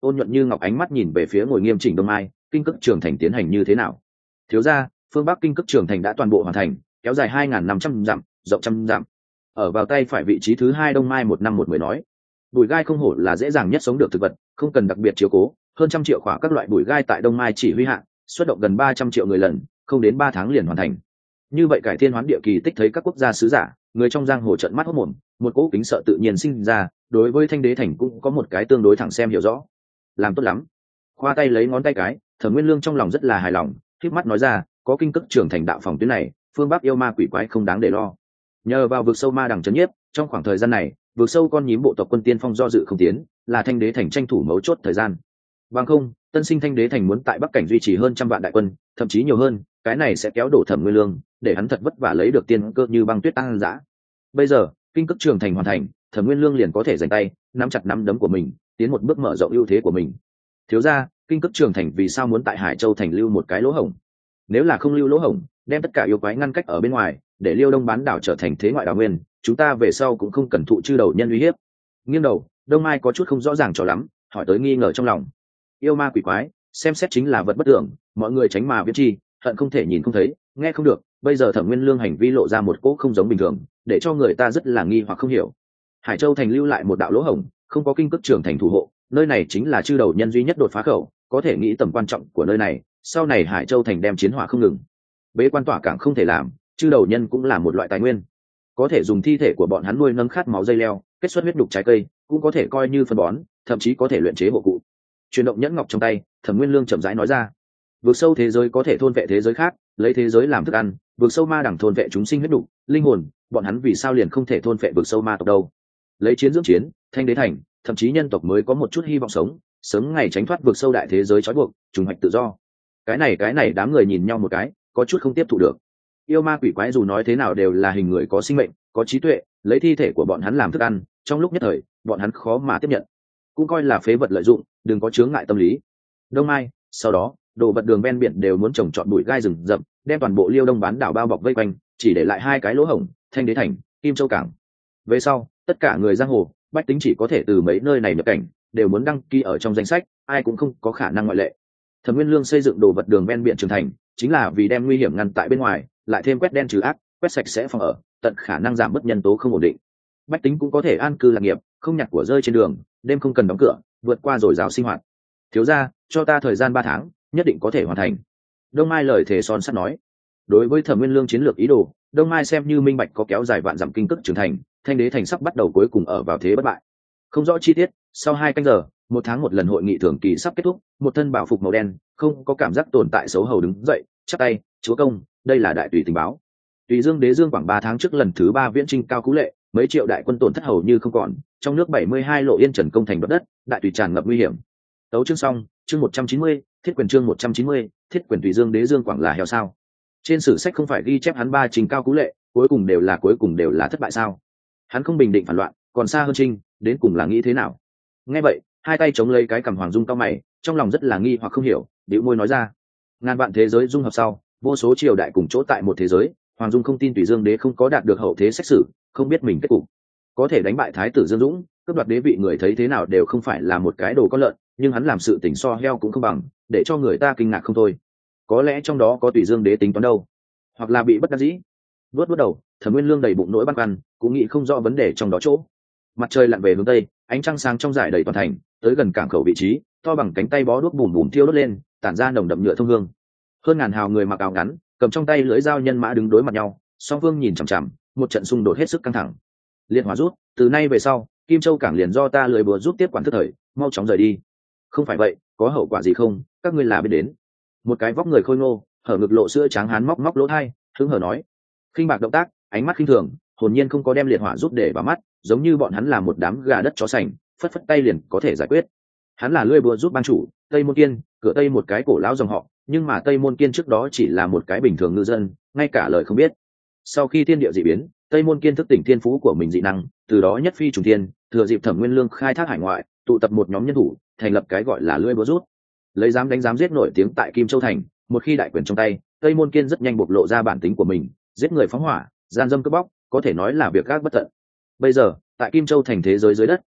S1: ôn nhuận như ngọc ánh mắt nhìn về phía ngồi nghiêm chỉnh Đông Mai, kinh cức trường thành tiến hành như thế nào? Thiếu gia, phương bắc kinh cức trường thành đã toàn bộ hoàn thành, kéo dài hai nghìn năm trăm dặm, rộng trăm dặm. Ở vào tay phải vị trí thứ hai Đông Mai một năm một mười nói. Bụi gai không hổ là dễ dàng nhất sống được thực vật, không cần đặc biệt chiếu cố, hơn trăm triệu khỏa các loại bụi gai tại Đông Mai chỉ huy hạ, xuất động gần ba trăm triệu người lần, không đến ba tháng liền hoàn thành. Như vậy cải thiên hoán địa kỳ tích thấy các quốc gia sứ giả, người trong giang hồ trợn mắt hốt mồm, một cỗ kính sợ tự nhiên sinh ra, đối với Thanh Đế thành cũng có một cái tương đối thẳng xem hiểu rõ. Làm tốt lắm. Khoa tay lấy ngón tay cái, Thẩm Nguyên Lương trong lòng rất là hài lòng, khép mắt nói ra, có kinh cức trưởng thành đạo phòng tuyến này, phương bắc yêu ma quỷ quái không đáng để lo. Nhờ vào vực sâu ma đằng trấn nhiếp, trong khoảng thời gian này, vực sâu con nhím bộ tộc quân tiên phong do dự không tiến, là Thanh Đế thành tranh thủ mấu chốt thời gian. Bằng không, tân sinh Thanh Đế thành muốn tại bắc cảnh duy trì hơn trăm vạn đại quân, thậm chí nhiều hơn, cái này sẽ kéo đổ Thẩm Nguyên Lương, để hắn thật vất vả lấy được tiên cơ như băng tuyết tăng dã. Bây giờ, kinh cức trường thành hoàn thành, Thẩm Nguyên Lương liền có thể giành tay, nắm chặt nắm đấm của mình, tiến một bước mở rộng ưu thế của mình. Thiếu gia, kinh cức trường thành vì sao muốn tại Hải Châu thành lưu một cái lỗ hổng? Nếu là không lưu lỗ hổng, đem tất cả yêu quái ngăn cách ở bên ngoài, để Liêu Đông bán đảo trở thành thế ngoại đảo nguyên, chúng ta về sau cũng không cần thụ chư đầu nhân uy hiếp. Nghiêng đầu, Đông Mai có chút không rõ ràng cho lắm, hỏi tới nghi ngờ trong lòng. Yêu ma quỷ quái, xem xét chính là vật bất tưởng, mọi người tránh mà viễn chi, hận không thể nhìn không thấy, nghe không được. Bây giờ Thẩm Nguyên Lương hành vi lộ ra một cỗ không giống bình thường, để cho người ta rất là nghi hoặc không hiểu. Hải Châu thành lưu lại một đạo lỗ hổng, không có kinh cức trường thành thủ hộ, nơi này chính là chư đầu nhân duy nhất đột phá khẩu, có thể nghĩ tầm quan trọng của nơi này. Sau này Hải Châu thành đem chiến hỏa không ngừng, bế quan tỏa cảng không thể làm, chư đầu nhân cũng là một loại tài nguyên, có thể dùng thi thể của bọn hắn nuôi nâng khát máu dây leo, kết xuất huyết đục trái cây, cũng có thể coi như phân bón, thậm chí có thể luyện chế hộ cụ. Chuyển động nhẫn ngọc trong tay, Thẩm Nguyên Lương chậm rãi nói ra, vượt sâu thế giới có thể thôn vệ thế giới khác, lấy thế giới làm thức ăn, vượt sâu ma đẳng thôn vệ chúng sinh huyết đục, linh hồn, bọn hắn vì sao liền không thể thôn vệ vượt sâu ma tộc đâu? Lấy chiến dưỡng chiến, Thanh Đế thành, thậm chí nhân tộc mới có một chút hy vọng sống, sớm ngày tránh thoát vượt sâu đại thế giới trói buộc, trùng hoạch tự do. Cái này cái này đám người nhìn nhau một cái, có chút không tiếp thụ được. Yêu ma quỷ quái dù nói thế nào đều là hình người có sinh mệnh, có trí tuệ, lấy thi thể của bọn hắn làm thức ăn, trong lúc nhất thời, bọn hắn khó mà tiếp nhận, cũng coi là phế vật lợi dụng, đừng có chướng ngại tâm lý. Đông Mai, sau đó, đồ vật đường ven biển đều muốn trồng trọt bụi gai rừng rậm, đem toàn bộ Liêu Đông bán đảo bao bọc vây quanh, chỉ để lại hai cái lỗ hổng, Thanh Đế thành, Kim Châu cảng. Về sau, tất cả người giang hồ, bách tính chỉ có thể từ mấy nơi này nhập cảnh, đều muốn đăng ký ở trong danh sách, ai cũng không có khả năng ngoại lệ. Thẩm Nguyên Lương xây dựng đồ vật đường ven biển trưởng thành, chính là vì đem nguy hiểm ngăn tại bên ngoài, lại thêm quét đen trừ ác, quét sạch sẽ phòng ở, tận khả năng giảm bớt nhân tố không ổn định. Bách tính cũng có thể an cư lạc nghiệp, không nhặt của rơi trên đường, đêm không cần đóng cửa, vượt qua rồi rào sinh hoạt. Thiếu gia, cho ta thời gian ba tháng, nhất định có thể hoàn thành. Đông Mai lời thề son sắt nói. Đối với Thẩm Nguyên Lương chiến lược ý đồ, Đông Mai xem như minh bạch có kéo dài vạn dặm kinh cức trưởng thành, Thanh Đế thành sắp bắt đầu cuối cùng ở vào thế bất bại. Không rõ chi tiết, sau hai canh giờ, một tháng một lần hội nghị thường kỳ sắp kết thúc, một thân bảo phục màu đen, không có cảm giác tồn tại xấu hầu đứng dậy, chắp tay, chúa công, đây là đại tùy tình báo. Tùy Dương Đế Dương khoảng ba tháng trước lần thứ ba viễn trinh cao cú lệ, mấy triệu đại quân tổn thất hầu như không còn, trong nước bảy mươi hai lộ yên trần công thành đoạt đất, đại tùy tràn ngập nguy hiểm. Tấu chương xong, chương một trăm chín mươi, thiết quyền chương một trăm chín mươi, thiết quyền Tùy Dương Đế Dương quảng là heo sao? Trên sử sách không phải ghi chép hắn ba trình cao cú lệ, cuối cùng đều là cuối cùng đều là thất bại sao? Hắn không bình định phản loạn, còn xa hơn trinh, đến cùng là nghĩ thế nào? Nghe vậy, hai tay chống lấy cái cằm Hoàng Dung cao mày, trong lòng rất là nghi hoặc không hiểu, bĩu môi nói ra: ngàn vạn thế giới dung hợp sau, vô số triều đại cùng chỗ tại một thế giới, Hoàng Dung không tin Tùy Dương Đế không có đạt được hậu thế xét xử, không biết mình kết cục. Có thể đánh bại thái tử Dương Dũng, cướp đoạt đế vị người thấy thế nào đều không phải là một cái đồ con lợn, nhưng hắn làm sự tình so heo cũng không bằng, để cho người ta kinh ngạc không thôi. Có lẽ trong đó có Tùy Dương Đế tính toán đâu, hoặc là bị bất đắc dĩ. Vuốt vuốt đầu, Thẩm Nguyên Lương đầy bụng nỗi băn khoăn, cũng nghĩ không rõ vấn đề trong đó chỗ. Mặt trời lặn về hướng tây, ánh trăng sáng trong rải đầy toàn thành, tới gần cảng khẩu vị trí, to bằng cánh tay bó đuốc bùm bùm thiêu đốt lên, tản ra nồng đậm nhựa thông hương. Hơn ngàn hào người mặc áo ngắn, cầm trong tay lưỡi dao nhân mã đứng đối mặt nhau, song phương nhìn chằm chằm, một trận xung đột hết sức căng thẳng. Liệt hỏa rút, từ nay về sau, Kim Châu cảng liền do ta lười bừa giúp tiếp quản thức thời, mau chóng rời đi. Không phải vậy, có hậu quả gì không, các ngươi là biết đến. Một cái vóc người khôi ngô, hở ngực lộ sữa trắng hán móc móc lỗ tai, hứng hở nói. Khinh bạc động tác, ánh mắt khinh thường, hồn nhiên không có đem liệt hỏa rút để vào mắt, giống như bọn hắn là một đám gà đất chó sành, phất phất tay liền có thể giải quyết. Hắn là lưỡi búa giúp ban chủ, Tây Môn Kiên, cửa Tây một cái cổ lão dòng họ, nhưng mà Tây Môn Kiên trước đó chỉ là một cái bình thường ngư dân, ngay cả lời không biết. Sau khi thiên địa dị biến, Tây Môn Kiên thức tỉnh thiên phú của mình dị năng, từ đó nhất phi trùng thiên, thừa dịp Thẩm Nguyên Lương khai thác hải ngoại, tụ tập một nhóm nhân thủ, thành lập cái gọi là lưỡi búa rút. Lấy dám đánh dám giết nổi tiếng tại Kim Châu thành, một khi đại quyền trong tay, Tây Môn Kiên rất nhanh bộc lộ ra bản tính của mình, giết người phóng hỏa, gian dâm cướp bóc, có thể nói là việc gác bất tận. Bây giờ, tại Kim Châu thành thế giới dưới đất,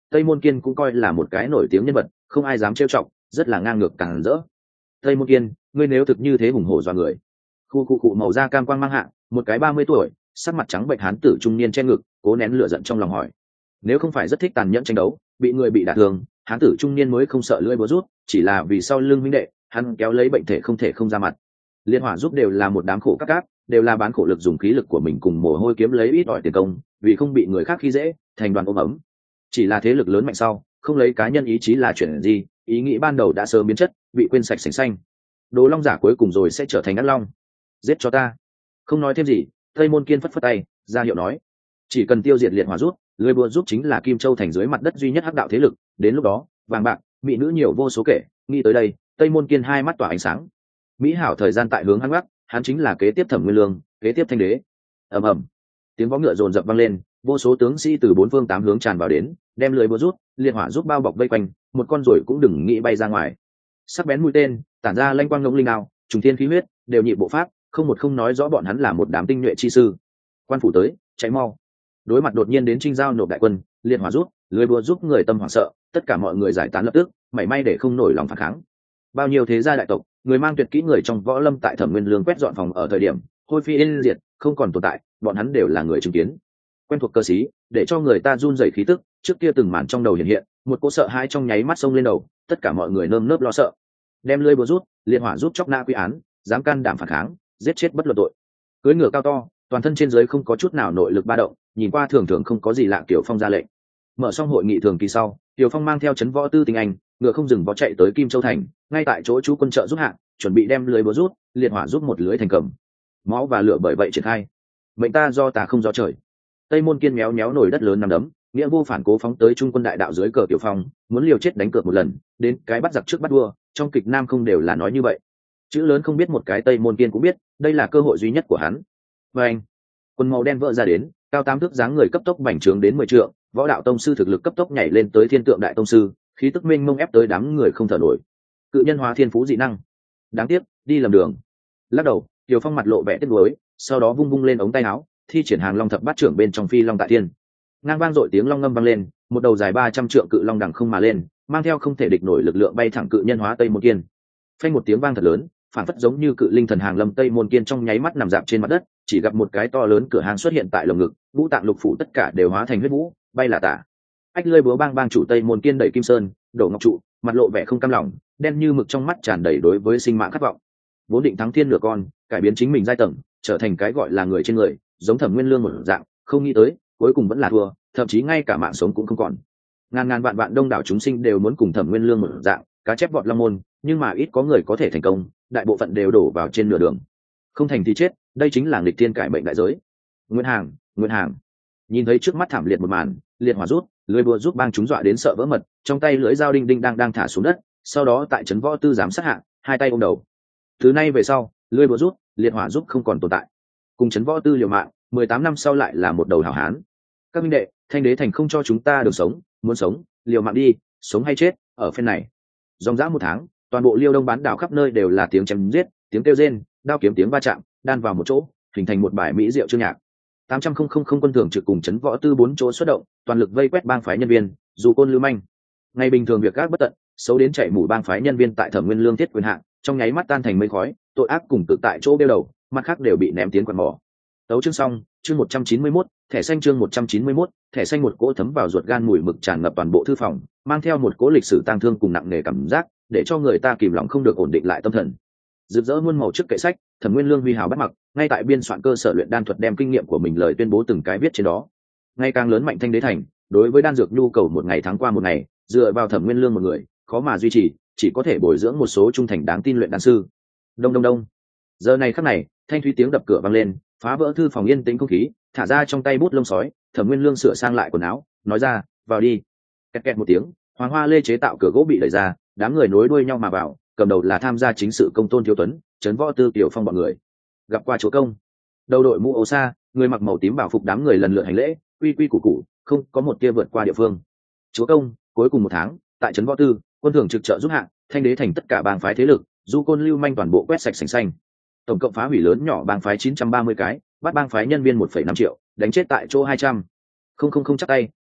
S1: Tây Môn Kiên cũng coi là một cái nổi tiếng nhân vật, không ai dám trêu chọc, rất là ngang ngược càng rỡ. Tây Môn Kiên, ngươi nếu thực như thế hùng hổ dọa người. Khu cụ cụ màu da cam quang mang hạ, một cái ba mươi tuổi, sắc mặt trắng bệch hán tử trung niên che ngực, cố nén lửa giận trong lòng hỏi. Nếu không phải rất thích tàn nhẫn tranh đấu, bị người bị đả thương, hán tử trung niên mới không sợ lưỡi búa rút, chỉ là vì sau lưng huynh đệ, hắn kéo lấy bệnh thể không thể không ra mặt. Liên Hỏa giúp đều là một đám khổ các cáp, đều là bán khổ lực dùng khí lực của mình cùng mồ hôi kiếm lấy ít ỏi tiền công, vì không bị người khác khi dễ, thành đoàn ôm ấm. Chỉ là thế lực lớn mạnh sau, không lấy cá nhân ý chí là chuyện gì, ý nghĩ ban đầu đã sớm biến chất, bị quên sạch sành xanh. Đồ Long giả cuối cùng rồi sẽ trở thành ác long. Giết cho ta. Không nói thêm gì, Tây Môn Kiên phất phất tay, ra hiệu nói, chỉ cần tiêu diệt Liệt Hỏa giúp, lưỡi búa giúp chính là Kim Châu thành dưới mặt đất duy nhất hắc đạo thế lực, đến lúc đó, vàng bạc, mỹ nữ nhiều vô số kể, nghĩ tới đây, Tây Môn Kiên hai mắt tỏa ánh sáng. Mỹ hảo thời gian tại hướng hắn bắc, hắn chính là kế tiếp Thẩm Nguyên Lương, kế tiếp Thanh Đế. Ầm ầm, tiếng vó ngựa rồn rập vang lên, vô số tướng sĩ từ bốn phương tám hướng tràn vào đến, đem lưỡi búa rút, Liệt Hỏa giúp bao bọc vây quanh, một con ruồi cũng đừng nghĩ bay ra ngoài. Sắc bén mũi tên, tản ra lanh quang ngông linh nào, trùng thiên khí huyết, đều nhị bộ pháp, không một không nói rõ bọn hắn là một đám tinh nhuệ chi sư. Quan phủ tới, chạy mau. Đối mặt đột nhiên đến Trinh Giao nộp đại quân, Liệt Hỏa giúp, lưỡi búa giúp người tâm hoảng sợ, tất cả mọi người giải tán lập tức, mảy may để không nổi lòng phản kháng. Bao nhiêu thế gia đại tộc, người mang tuyệt kỹ người trong võ lâm tại Thẩm Nguyên Lương quét dọn phòng ở thời điểm, hôi phi yên diệt, không còn tồn tại, bọn hắn đều là người chứng kiến. Quen thuộc cơ sĩ, để cho người ta run rẩy khí tức, trước kia từng màn trong đầu hiện hiện, một cỗ sợ hãi trong nháy mắt xông lên đầu, tất cả mọi người nơm nớp lo sợ. Đem lưỡi búa rút, Liệt Hỏa giúp chóc nã quy án, dám can đảm phản kháng, giết chết bất luận tội. Cưỡi ngựa cao to, toàn thân trên dưới không có chút nào nội lực ba động, nhìn qua thường thường không có gì lạ. Tiểu Phong ra lệnh, mở xong hội nghị thường kỳ sau, Tiểu Phong mang theo trấn võ tư tinh anh, ngựa không dừng vó chạy tới Kim Châu thành, ngay tại chỗ chú quân trợ giúp hạng, chuẩn bị đem lưới búa rút, Liệt Hỏa giúp một lưới thành cầm. Máu và lửa bởi vậy triển khai. Mệnh ta do ta không do trời. Tây Môn Kiên méo méo nổi đất lớn nằm đấm, nghĩa vô phản cố phóng tới trung quân đại đạo dưới cờ Tiểu Phong, muốn liều chết đánh cược một lần, đến cái bắt giặc trước bắt vua, trong kịch nam không đều là nói như vậy. Chữ lớn không biết một cái, Tây Môn Kiên cũng biết, đây là cơ hội duy nhất của hắn. Và anh, quân màu đen vỡ ra đến, cao tám thước dáng người cấp tốc bành trướng đến mười trượng, võ đạo tông sư thực lực cấp tốc nhảy lên tới thiên tượng đại tông sư, khí tức mênh mông ép tới đám người không thở nổi. Cự nhân hóa thiên phú dị năng, đáng tiếc đi lầm đường. Lắc đầu, Tiểu Phong mặt lộ vẻ tiếc nuối, sau đó vung vung lên ống tay áo, thi triển hàng long thập bát trưởng bên trong phi long tại thiên. Ngang vang dội tiếng long ngâm vang lên, một đầu dài ba trăm trượng cự long đằng không mà lên, mang theo không thể địch nổi lực lượng bay thẳng cự nhân hóa Tây Môn Kiên. Phanh một tiếng vang thật lớn, phản phất giống như cự linh thần hàng lâm, Tây Môn Kiên trong nháy mắt nằm dạp trên mặt đất, chỉ gặp một cái to lớn cửa hàng xuất hiện tại lồng ngực, ngũ tạng lục phủ tất cả đều hóa thành huyết vũ, bay là tả. Ách lơi búa bang bang chủ Tây Môn Kiên đẩy kim sơn, đổ ngọc trụ, mặt lộ vẻ không cam lòng, đen như mực trong mắt tràn đầy đối với sinh mạng khát vọng. Vốn định thắng thiên nửa con, cải biến chính mình giai tầng, trở thành cái gọi là người trên người, giống Thẩm Nguyên Lương một dạng, không nghĩ tới, cuối cùng vẫn là thua, thậm chí ngay cả mạng sống cũng không còn. Ngàn ngàn vạn vạn đông đảo chúng sinh đều muốn cùng Thẩm Nguyên Lương một dạng, cá chép vọt long môn, nhưng mà ít có người có thể thành công, đại bộ phận đều đổ vào trên nửa đường. Không thành thì chết, đây chính là nghịch thiên cải mệnh đại giới. Nguyên Hàng, Nguyên Hàng. Nhìn thấy trước mắt thảm liệt một màn, Liệt Hỏa rút, lưỡi búa giúp bang chúng dọa đến sợ vỡ mật, trong tay lưỡi dao đinh đinh đang đang thả xuống đất, sau đó tại trấn võ tư giám sát hạ, hai tay ôm đầu. Từ nay về sau, lưỡi búa rút, Liệt Hỏa giúp không còn tồn tại. Cùng trấn võ tư liều mạng, mười tám năm sau lại là một đầu hảo hán. Các minh đệ, Thanh Đế thành không cho chúng ta được sống, muốn sống, liều mạng đi, sống hay chết, ở phen này. Dòng dã một tháng, toàn bộ Liêu Đông bán đảo khắp nơi đều là tiếng chém giết, tiếng kêu rên, đao kiếm tiếng va chạm, đan vào một chỗ, hình thành một bài mỹ diệu chương nhạc. tám trăm không không không quân thường trực cùng trấn võ tư bốn chỗ xuất động, toàn lực vây quét bang phái nhân viên, dù côn lưu manh. Ngày bình thường việc gác bất tận, xấu đến chạy mù bang phái nhân viên tại Thẩm Nguyên Lương thiết quyền hạn, trong nháy mắt tan thành mây khói, tội ác cùng tự tại chỗ đeo đầu, mặt khác đều bị ném tiến quạt mỏ. Tấu chương xong, chương một trăm chín mươi mốt, thẻ xanh chương một trăm chín mươi mốt, thẻ xanh một cỗ thấm vào ruột gan mùi mực tràn ngập toàn bộ thư phòng, mang theo một cỗ lịch sử tang thương cùng nặng nề cảm giác, để cho người ta kìm lòng không được ổn định lại tâm thần. Rực rỡ muôn màu trước kệ sách, Thẩm Nguyên Lương huy hào bắt mặc, ngay tại biên soạn cơ sở luyện đan thuật, đem kinh nghiệm của mình lời tuyên bố từng cái viết trên đó. Ngày càng lớn mạnh Thanh Đế thành, đối với đan dược nhu cầu một ngày tháng qua một ngày, dựa vào Thẩm Nguyên Lương một người, khó mà duy trì, chỉ có thể bồi dưỡng một số trung thành đáng tin luyện đan sư. Đông đông đông. Giờ này khắc này, thanh thúy tiếng đập cửa vang lên, phá vỡ thư phòng yên tĩnh không khí, thả ra trong tay bút lông sói, Thẩm Nguyên Lương sửa sang lại quần áo, nói ra, vào đi. Kẹt kẹt một tiếng, hoàng hoa lê chế tạo cửa gỗ bị đẩy ra, đám người nối đuôi nhau mà vào, cầm đầu là tham gia chính sự Công Tôn Thiếu Tuấn, trấn võ tư Tiểu Phong bọn người. Gặp qua chúa công. Đầu đội mũ áo sa, người mặc màu tím bảo phục, đám người lần lượt hành lễ, quy quy củ củ, không có một tia vượt qua địa phương. Chúa công, cuối cùng một tháng, tại trấn võ tư, quân thường trực trợ giúp hạng, Thanh Đế thành tất cả bang phái thế lực, du côn lưu manh toàn bộ quét sạch sành xanh. Tổng cộng phá hủy lớn nhỏ bang phái chín trăm ba mươi cái, bắt bang phái nhân viên một phẩy năm triệu, đánh chết tại chỗ hai trăm. Không không không chắc tay,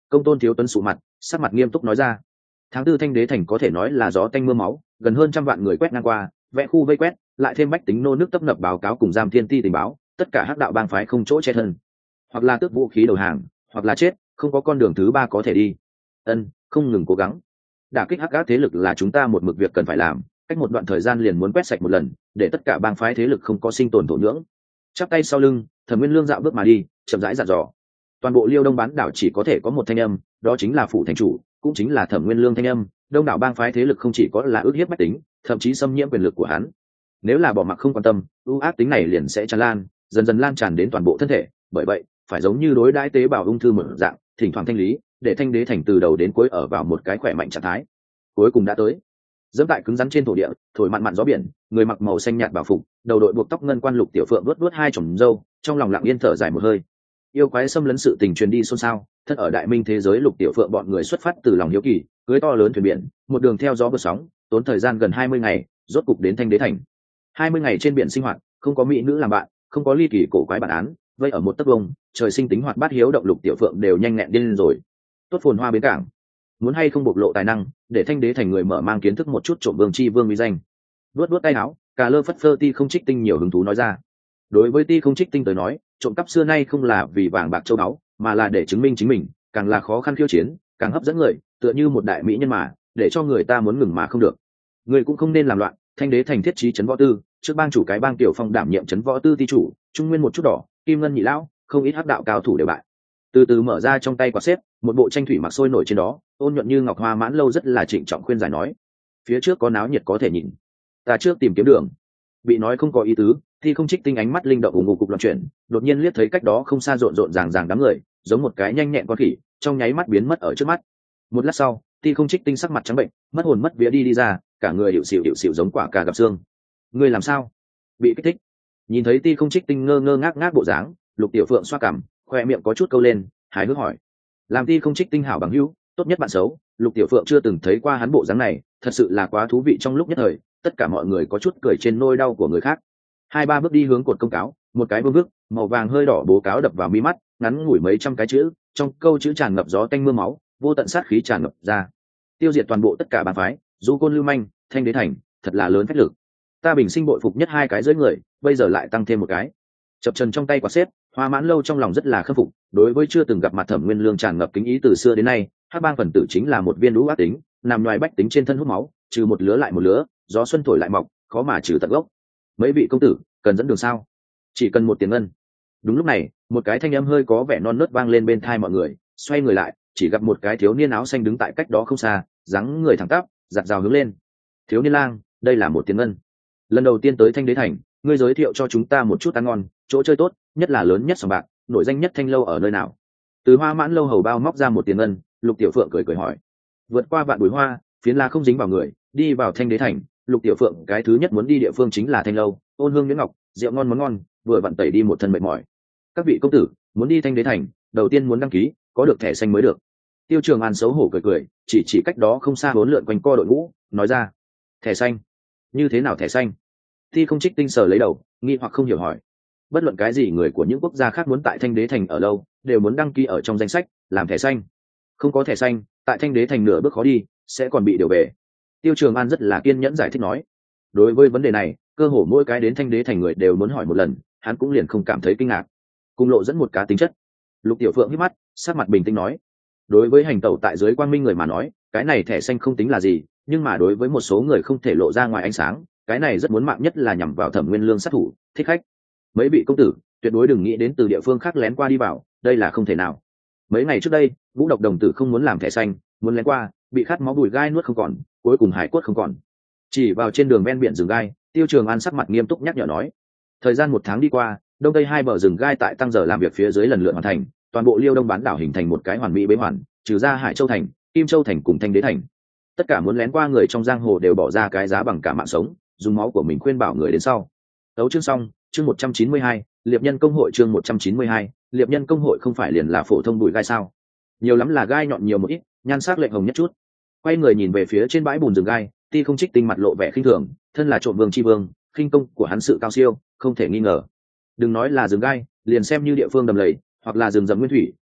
S1: Công tôn thiếu tuấn sụ mặt, sắc mặt nghiêm túc nói ra. Tháng tư thanh đế thành có thể nói là gió tanh mưa máu, gần hơn trăm vạn người quét ngang qua, vẽ khu vây quét, lại thêm bách tính nô nước tấp nập báo cáo cùng giam thiên ti tình báo, tất cả hắc đạo bang phái không chỗ che thân, hoặc là tước vũ khí đầu hàng, hoặc là chết, không có con đường thứ ba có thể đi. Ân, không ngừng cố gắng. Đả kích hắc ác thế lực là chúng ta một mực việc cần phải làm, cách một đoạn thời gian liền muốn quét sạch một lần, để tất cả bang phái thế lực không có sinh tồn thổ nhưỡng. Chắp tay sau lưng, Thẩm Nguyên Lương dạo bước mà đi, chậm rãi dặn dò. Toàn bộ Liêu Đông bán đảo chỉ có thể có một thanh âm, đó chính là phủ thành chủ, cũng chính là Thẩm Nguyên Lương thanh âm. Đông đảo bang phái thế lực không chỉ có là ước hiếp bách tính, thậm chí xâm nhiễm quyền lực của hắn. Nếu là bỏ mặc không quan tâm, ưu ác tính này liền sẽ tràn lan, dần dần lan tràn đến toàn bộ thân thể. Bởi vậy, phải giống như đối đãi tế bào ung thư một dạng, thỉnh thoảng thanh lý, để thanh đế thành từ đầu đến cuối ở vào một cái khỏe mạnh trạng thái. Cuối cùng đã tới. Dẫm tại cứng rắn trên thổ địa, thổi mặn mặn gió biển, người mặc màu xanh nhạt bảo phục, đầu đội buộc tóc ngân quan Lục Tiểu Phượng vuốt vuốt hai chòm râu, trong lòng lặng yên thở dài một hơi. Yêu quái xâm lấn sự tình truyền đi xôn xao, thân ở đại minh thế giới Lục Tiểu Phượng bọn người xuất phát từ lòng hiếu kỳ, cưới to lớn thuyền biển, một đường theo gió vượt sóng, tốn thời gian gần hai mươi ngày, rốt cục đến Thanh Đế thành. hai mươi ngày trên biển sinh hoạt, không có mỹ nữ làm bạn, không có ly kỳ cổ quái bản án, vây ở một tấc vông, trời sinh tính hoạt bát hiếu động Lục Tiểu Phượng đều nhanh nhẹn điên rồi. Tốt phồn hoa bến cảng, muốn hay không bộc lộ tài năng, để Thanh Đế thành người mở mang kiến thức một chút trộm vương chi vương uy danh. Luốt luốt tay áo, Cà Lơ phất phơ Ti Không Trích Tinh nhiều hứng thú nói ra. Đối với Ti Không Trích Tinh tới nói, trộm cắp xưa nay không là vì vàng bạc châu báu, mà là để chứng minh chính mình, càng là khó khăn khiêu chiến, càng hấp dẫn người, tựa như một đại mỹ nhân mà, để cho người ta muốn ngừng mà không được. Người cũng không nên làm loạn, Thanh Đế thành thiết trí trấn võ tư, trước bang chủ cái bang Tiểu Phong đảm nhiệm trấn võ tư ti chủ, trung nguyên một chút đỏ, kim ngân nhị lão, không ít hắc đạo cao thủ đều bại. Từ từ mở ra trong tay quạt xếp, một bộ tranh thủy mặc sôi nổi trên đó, ôn nhuận như ngọc hoa mãn lâu rất là trịnh trọng khuyên giải nói. Phía trước có náo nhiệt có thể nhìn, ta trước tìm kiếm đường. Bị nói không có ý tứ, thì không Trích Tinh ánh mắt linh động ủng ngục cục loạn chuyển, đột nhiên liếc thấy cách đó không xa rộn rộn ràng ràng đám người, giống một cái nhanh nhẹn con khỉ, trong nháy mắt biến mất ở trước mắt. Một lát sau, thì không Trích Tinh sắc mặt trắng bệnh, mất hồn mất vía đi đi ra, cả người hiệu xịu hiệu xịu giống quả cà gặp xương. Ngươi làm sao? Bị kích thích. Nhìn thấy Ti Không Trích Tinh ngơ ngơ ngác ngác bộ dáng, Lục Tiểu Phượng xoa cằm, khoe miệng có chút câu lên, hài hước hỏi. Làm Ti Không Trích Tinh hảo bằng hữu, tốt nhất bạn xấu, Lục Tiểu Phượng chưa từng thấy qua hắn bộ dáng này, thật sự là quá thú vị. Trong lúc nhất thời, tất cả mọi người có chút cười trên nỗi đau của người khác. Hai ba bước đi hướng cột công cáo, một cái vương vức màu vàng hơi đỏ bố cáo đập vào mi mắt, ngắn ngủi mấy trăm cái chữ, trong câu chữ tràn ngập gió tanh mưa máu, vô tận sát khí tràn ngập ra, tiêu diệt toàn bộ tất cả bang phái, du côn lưu manh, Thanh Đế thành, thật là lớn phách lực. Ta bình sinh bội phục nhất hai cái dưới người, bây giờ lại tăng thêm một cái. Chập chân trong tay quả xếp, Hoa Mãn Lâu trong lòng rất là khâm phục, đối với chưa từng gặp mặt Thẩm Nguyên Lương tràn ngập kính ý từ xưa đến nay. Hắc bang phần tử chính là một viên lũ ác tính, nằm ngoài bách tính trên thân hút máu, trừ một lứa lại một lứa, gió xuân thổi lại mọc, khó mà trừ tận gốc. Mấy vị công tử cần dẫn đường sao? Chỉ cần một tiền ngân. Đúng lúc này, một cái thanh âm hơi có vẻ non nớt vang lên bên tai mọi người, xoay người lại, chỉ gặp một cái thiếu niên áo xanh đứng tại cách đó không xa, dáng người thẳng tắp, giặt rào hướng lên. Thiếu niên lang, đây là một tiền ngân. Lần đầu tiên tới Thanh Đế thành, ngươi giới thiệu cho chúng ta một chút ăn ngon, chỗ chơi tốt, nhất là lớn nhất sòng bạc, nổi danh nhất Thanh lâu ở nơi nào? Từ Hoa Mãn Lâu hầu bao móc ra một tiền ngân, Lục Tiểu Phượng cười cười hỏi. Vượt qua vạn bụi hoa, phiến la không dính vào người, đi vào Thanh Đế thành, Lục Tiểu Phượng cái thứ nhất muốn đi địa phương chính là Thanh lâu, ôn hương nhuyễn ngọc, rượu ngon món ngon, vừa vặn tẩy đi một thân mệt mỏi. Các vị công tử muốn đi Thanh Đế thành, đầu tiên muốn đăng ký, có được thẻ xanh mới được. Tiêu Trường An xấu hổ cười cười, chỉ chỉ cách đó không xa huấn lượn quanh co đội ngũ, nói ra. Thẻ xanh? Như thế nào thẻ xanh? Thi Không Trích Tinh sờ lấy đầu, nghi hoặc không hiểu hỏi. Bất luận cái gì người của những quốc gia khác muốn tại Thanh Đế thành ở lâu, đều muốn đăng ký ở trong danh sách, làm thẻ xanh. Không có thẻ xanh, tại Thanh Đế thành nửa bước khó đi, sẽ còn bị điều về. Tiêu Trường An rất là kiên nhẫn giải thích nói. Đối với vấn đề này, cơ hồ mỗi cái đến Thanh Đế thành người đều muốn hỏi một lần, hắn cũng liền không cảm thấy kinh ngạc. Cùng lộ dẫn một cá tính chất. Lục Tiểu Phượng hít mắt, sắc mặt bình tĩnh nói. Đối với hành tẩu tại dưới quang minh người mà nói, cái này thẻ xanh không tính là gì, nhưng mà đối với một số người không thể lộ ra ngoài ánh sáng, cái này rất muốn mạng nhất là nhằm vào Thẩm Nguyên Lương sát thủ, thích khách. Mấy vị công tử, tuyệt đối đừng nghĩ đến từ địa phương khác lén qua đi vào, đây là không thể nào. Mấy ngày trước đây, Vũ Độc đồng tử không muốn làm thẻ xanh, muốn lén qua, bị khát máu bùi gai nuốt không còn, cuối cùng hải cốt không còn. Chỉ vào trên đường ven biển rừng gai, Tiêu Trường An sắc mặt nghiêm túc nhắc nhở nói. Thời gian một tháng đi qua, đông tây hai bờ rừng gai tại tăng giờ làm việc phía dưới lần lượt hoàn thành, toàn bộ Liêu Đông bán đảo hình thành một cái hoàn mỹ bế hoàn, trừ ra Hải Châu thành, Kim Châu thành cùng Thanh Đế thành. Tất cả muốn lén qua người trong giang hồ đều bỏ ra cái giá bằng cả mạng sống, dùng máu của mình khuyên bảo người đến sau. Đấu chương xong, chương một trăm chín mươi hai, Liệp Nhân công hội chương một trăm chín mươi hai, Liệp Nhân công hội không phải liền là phổ thông bụi gai sao? Nhiều lắm là gai nhọn nhiều một ít, nhan sắc lệnh hồng nhất chút. Quay người nhìn về phía trên bãi bùn rừng gai, Ti Không Trích Tinh mặt lộ vẻ khinh thường, thân là trộm vương chi vương, khinh công của hắn sự cao siêu, không thể nghi ngờ. Đừng nói là rừng gai, liền xem như địa phương đầm lầy, hoặc là rừng rậm nguyên thủy,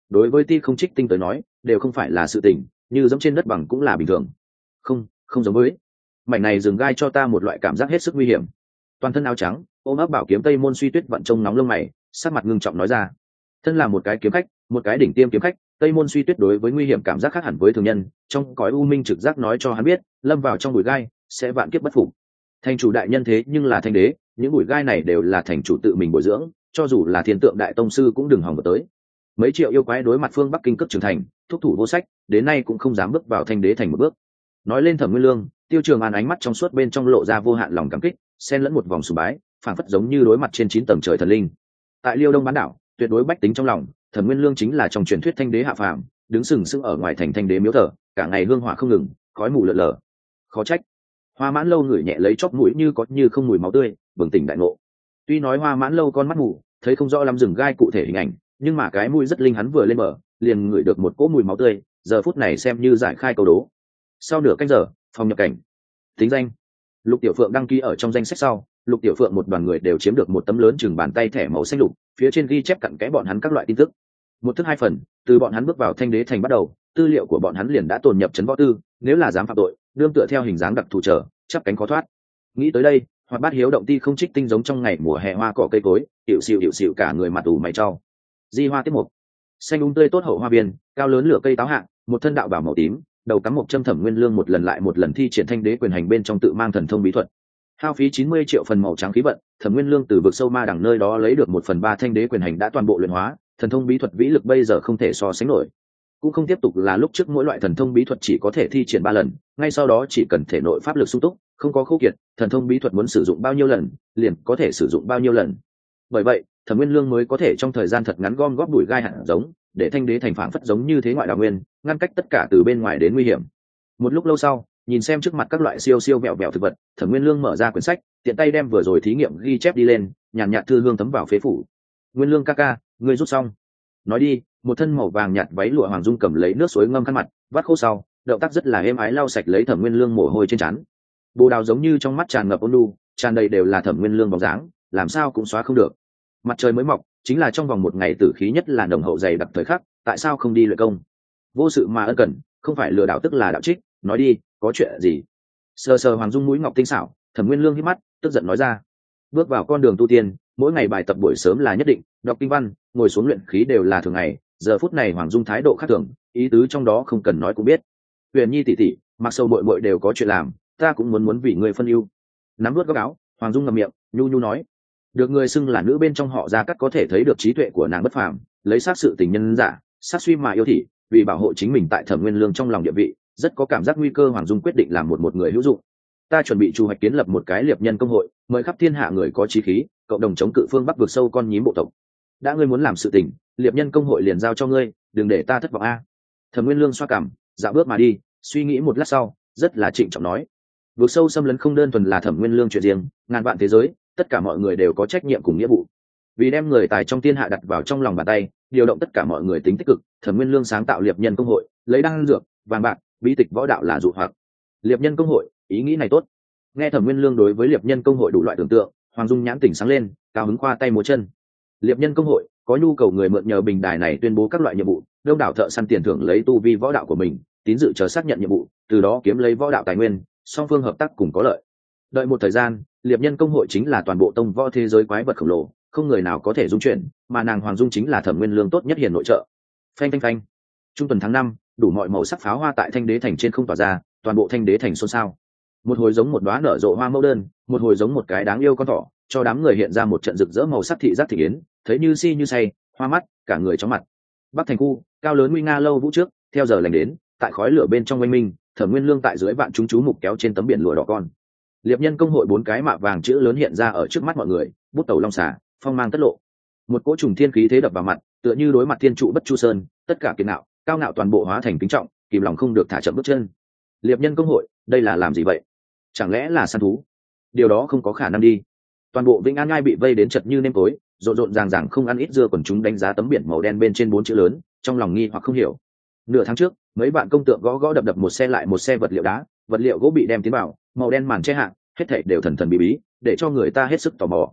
S1: đối với ti không trích tinh tới nói đều không phải là sự tình, như giống trên đất bằng cũng là bình thường. Không, không giống với mảnh này rừng gai cho ta một loại cảm giác hết sức nguy hiểm. Toàn thân áo trắng ôm ấp bảo kiếm Tây Môn Suy Tuyết vận trông nóng lông mày, sắc mặt ngưng trọng nói ra. Thân là một cái kiếm khách, một cái đỉnh tiêm kiếm khách, Tây Môn Suy Tuyết đối với nguy hiểm cảm giác khác hẳn với thường nhân, trong cõi u minh trực giác nói cho hắn biết, lâm vào trong bụi gai sẽ vạn kiếp bất phục. Thành chủ đại nhân thế nhưng là thanh đế, những bụi gai này đều là thành chủ tự mình bồi dưỡng, cho dù là thiên tượng đại tông sư cũng đừng hòng vào tới. Mấy triệu yêu quái đối mặt phương Bắc Kinh cấp trưởng thành, thúc thủ vô sách, đến nay cũng không dám bước vào thanh đế thành một bước. Nói lên Thẩm Nguyên Lương, Tiêu Trường An ánh mắt trong suốt bên trong lộ ra vô hạn lòng cảm kích, xen lẫn một vòng sùng bái, phảng phất giống như đối mặt trên chín tầng trời thần linh. Tại Liêu Đông bán đảo, tuyệt đối bách tính trong lòng, Thẩm Nguyên Lương chính là trong truyền thuyết thanh đế hạ phàm, đứng sừng sững ở ngoài thành thanh đế miếu thờ, cả ngày hương hỏa không ngừng, khói mù lợn lờ. Khó trách Hoa Mãn Lâu ngửi nhẹ lấy chóp mũi như có như không mùi máu tươi, bừng tỉnh đại ngộ. Tuy nói Hoa Mãn Lâu con mắt mù, thấy không rõ lắm rừng gai cụ thể hình ảnh, nhưng mà cái mũi rất linh, hắn vừa lên bờ, liền ngửi được một cỗ mùi máu tươi, giờ phút này xem như giải khai câu đố. Sau nửa canh giờ, phòng nhập cảnh. Tính danh: Lục Tiểu Phượng đăng ký ở trong danh sách sau, Lục Tiểu Phượng một đoàn người đều chiếm được một tấm lớn chừng bàn tay thẻ màu xanh lục, phía trên ghi chép cặn kẽ bọn hắn các loại tin tức. Một thức hai phần, từ bọn hắn bước vào thanh đế thành bắt đầu, tư liệu của bọn hắn liền đã tồn nhập trấn võ tư, nếu là dám phạm tội, nương tựa theo hình dáng đặc thù trở, chắp cánh khó thoát. Nghĩ tới đây, Hoạt Bát hiếu động ti không trích tinh giống trong ngày mùa hè hoa cỏ cây cối, hiệu xịu hiệu xịu cả người mặt ủ mày trao. Di hoa tiếp mục, xanh um tươi tốt hậu hoa biên, cao lớn lửa cây táo hạng, một thân đạo bảo màu tím, đầu cắm một châm Thẩm Nguyên Lương một lần lại một lần thi triển thanh đế quyền hành bên trong tự mang thần thông bí thuật. Hao phí chín mươi triệu phần màu trắng khí vận, Thẩm Nguyên Lương từ vực sâu ma đằng nơi đó lấy được một phần ba thanh đế quyền hành đã toàn bộ luyện hóa, thần thông bí thuật vĩ lực bây giờ không thể so sánh nổi. Cũng không tiếp tục là lúc trước mỗi loại thần thông bí thuật chỉ có thể thi triển ba lần, ngay sau đó chỉ cần thể nội pháp lực sung túc, không có khô kiệt, thần thông bí thuật muốn sử dụng bao nhiêu lần, liền có thể sử dụng bao nhiêu lần. Bởi vậy, Thẩm Nguyên Lương mới có thể trong thời gian thật ngắn gom góp bụi gai hạt giống, để thanh đế thành phảng phất giống như thế ngoại đào nguyên, ngăn cách tất cả từ bên ngoài đến nguy hiểm. Một lúc lâu sau, nhìn xem trước mặt các loại siêu siêu vẹo vẹo thực vật, Thẩm Nguyên Lương mở ra quyển sách, tiện tay đem vừa rồi thí nghiệm ghi chép đi lên, nhàn nhạt thư hương thấm vào phế phủ. Nguyên Lương ca ca, ngươi rút xong. Nói đi, một thân màu vàng nhạt váy lụa hoàng dung cầm lấy nước suối ngâm khăn mặt, vắt khô sau, động tác rất là êm ái lau sạch lấy Thẩm Nguyên Lương mồ hôi trên trán. Bồ đào giống như trong mắt tràn ngập ôn nhu, tràn đầy đều là Thẩm Nguyên Lương bóng dáng, làm sao cũng xóa không được. Mặt trời mới mọc, chính là trong vòng một ngày tử khí nhất là nồng hậu dày đặc thời khắc, tại sao không đi luyện công? Vô sự mà ân cần, không phải lừa đảo tức là đạo trích, nói đi, có chuyện gì? Sờ sờ hoàng dung mũi ngọc tinh xảo, Thẩm Nguyên Lương hít mắt, tức giận nói ra. Bước vào con đường tu tiên, mỗi ngày bài tập buổi sớm là nhất định, đọc kinh văn, ngồi xuống luyện khí đều là thường ngày, giờ phút này hoàng dung thái độ khác thường, ý tứ trong đó không cần nói cũng biết. Huyền Nhi tỷ tỷ, mặc sâu muội muội đều có chuyện làm, ta cũng muốn muốn vì ngươi phân ưu. Nắm vuốt góc áo, hoàng dung ngậm miệng, nhu nhu nói. Được người xưng là nữ bên trong họ Gia Cát có thể thấy được trí tuệ của nàng bất phàm, lấy sát sự tình nhân giả, sát suy mà yêu thị, vì bảo hộ chính mình tại Thẩm Nguyên Lương trong lòng địa vị, rất có cảm giác nguy cơ. Hoàng Dung quyết định làm một một người hữu dụng. Ta chuẩn bị chu hoạch kiến lập một cái liệp nhân công hội, mời khắp thiên hạ người có chí khí, cộng đồng chống cự phương Bắc vượt sâu con nhím bộ tộc. Đã ngươi muốn làm sự tình, liệp nhân công hội liền giao cho ngươi, đừng để ta thất vọng a. Thẩm Nguyên Lương xoa cằm, dạo bước mà đi, suy nghĩ một lát sau, rất là trịnh trọng nói: vượt sâu xâm lấn không đơn thuần là Thẩm Nguyên Lương chuyện riêng, ngàn vạn thế giới, tất cả mọi người đều có trách nhiệm cùng nghĩa vụ. Vì đem người tài trong thiên hạ đặt vào trong lòng bàn tay, điều động tất cả mọi người tính tích cực, Thẩm Nguyên Lương sáng tạo liệp nhân công hội, lấy đan dược, vàng bạc, bí tịch võ đạo là dụ hoặc. Liệp nhân công hội, ý nghĩ này tốt. Nghe Thẩm Nguyên Lương đối với liệp nhân công hội đủ loại tưởng tượng, Hoàng Dung nhãn tỉnh sáng lên, cao hứng khoa tay múa chân. Liệp nhân công hội có nhu cầu người mượn nhờ bình đài này tuyên bố các loại nhiệm vụ, đông đảo thợ săn tiền thưởng lấy tu vi võ đạo của mình, tín dự chờ xác nhận nhiệm vụ, từ đó kiếm lấy võ đạo tài nguyên, song phương hợp tác cùng có lợi. Đợi một thời gian, liệp nhân công hội chính là toàn bộ tông võ thế giới quái vật khổng lồ, không người nào có thể dung chuyển, mà nàng Hoàng Dung chính là Thẩm Nguyên Lương tốt nhất hiền nội trợ. Phanh phanh phanh. Trung tuần tháng năm, đủ mọi màu sắc pháo hoa tại Thanh Đế thành trên không tỏa ra, toàn bộ Thanh Đế thành xôn xao. Một hồi giống một đóa nở rộ hoa mẫu đơn, một hồi giống một cái đáng yêu con thỏ, cho đám người hiện ra một trận rực rỡ màu sắc thị giác thị yến, thấy như si như say, hoa mắt, cả người chóng mặt. Bắc thành khu, cao lớn nguy nga lâu vũ trước, theo giờ lành đến, tại khói lửa bên trong oanh minh, Thẩm Nguyên Lương tại dưới vạn chúng chú mục kéo trên tấm biển lụa đỏ con. Liệp nhân công hội bốn cái mạ vàng chữ lớn hiện ra ở trước mắt mọi người, bút tẩu long xà, phong mang tất lộ. Một cỗ trùng thiên khí thế đập vào mặt, tựa như đối mặt thiên trụ bất chu sơn, tất cả kiệt nạo, cao ngạo toàn bộ hóa thành kính trọng, kìm lòng không được thả chậm bước chân. Liệp nhân công hội, đây là làm gì vậy? Chẳng lẽ là săn thú? Điều đó không có khả năng đi. Toàn bộ Vĩnh An Ngai bị vây đến chật như nêm tối, rộn rộn ràng ràng không ăn ít dưa, quần chúng đánh giá tấm biển màu đen bên trên bốn chữ lớn, trong lòng nghi hoặc không hiểu. Nửa tháng trước, mấy bạn công tượng gõ gõ đập đập một xe lại một xe vật liệu đá, vật liệu gỗ bị đem tiến vào, màu đen màn che hạng, hết thảy đều thần thần bí bí, để cho người ta hết sức tò mò.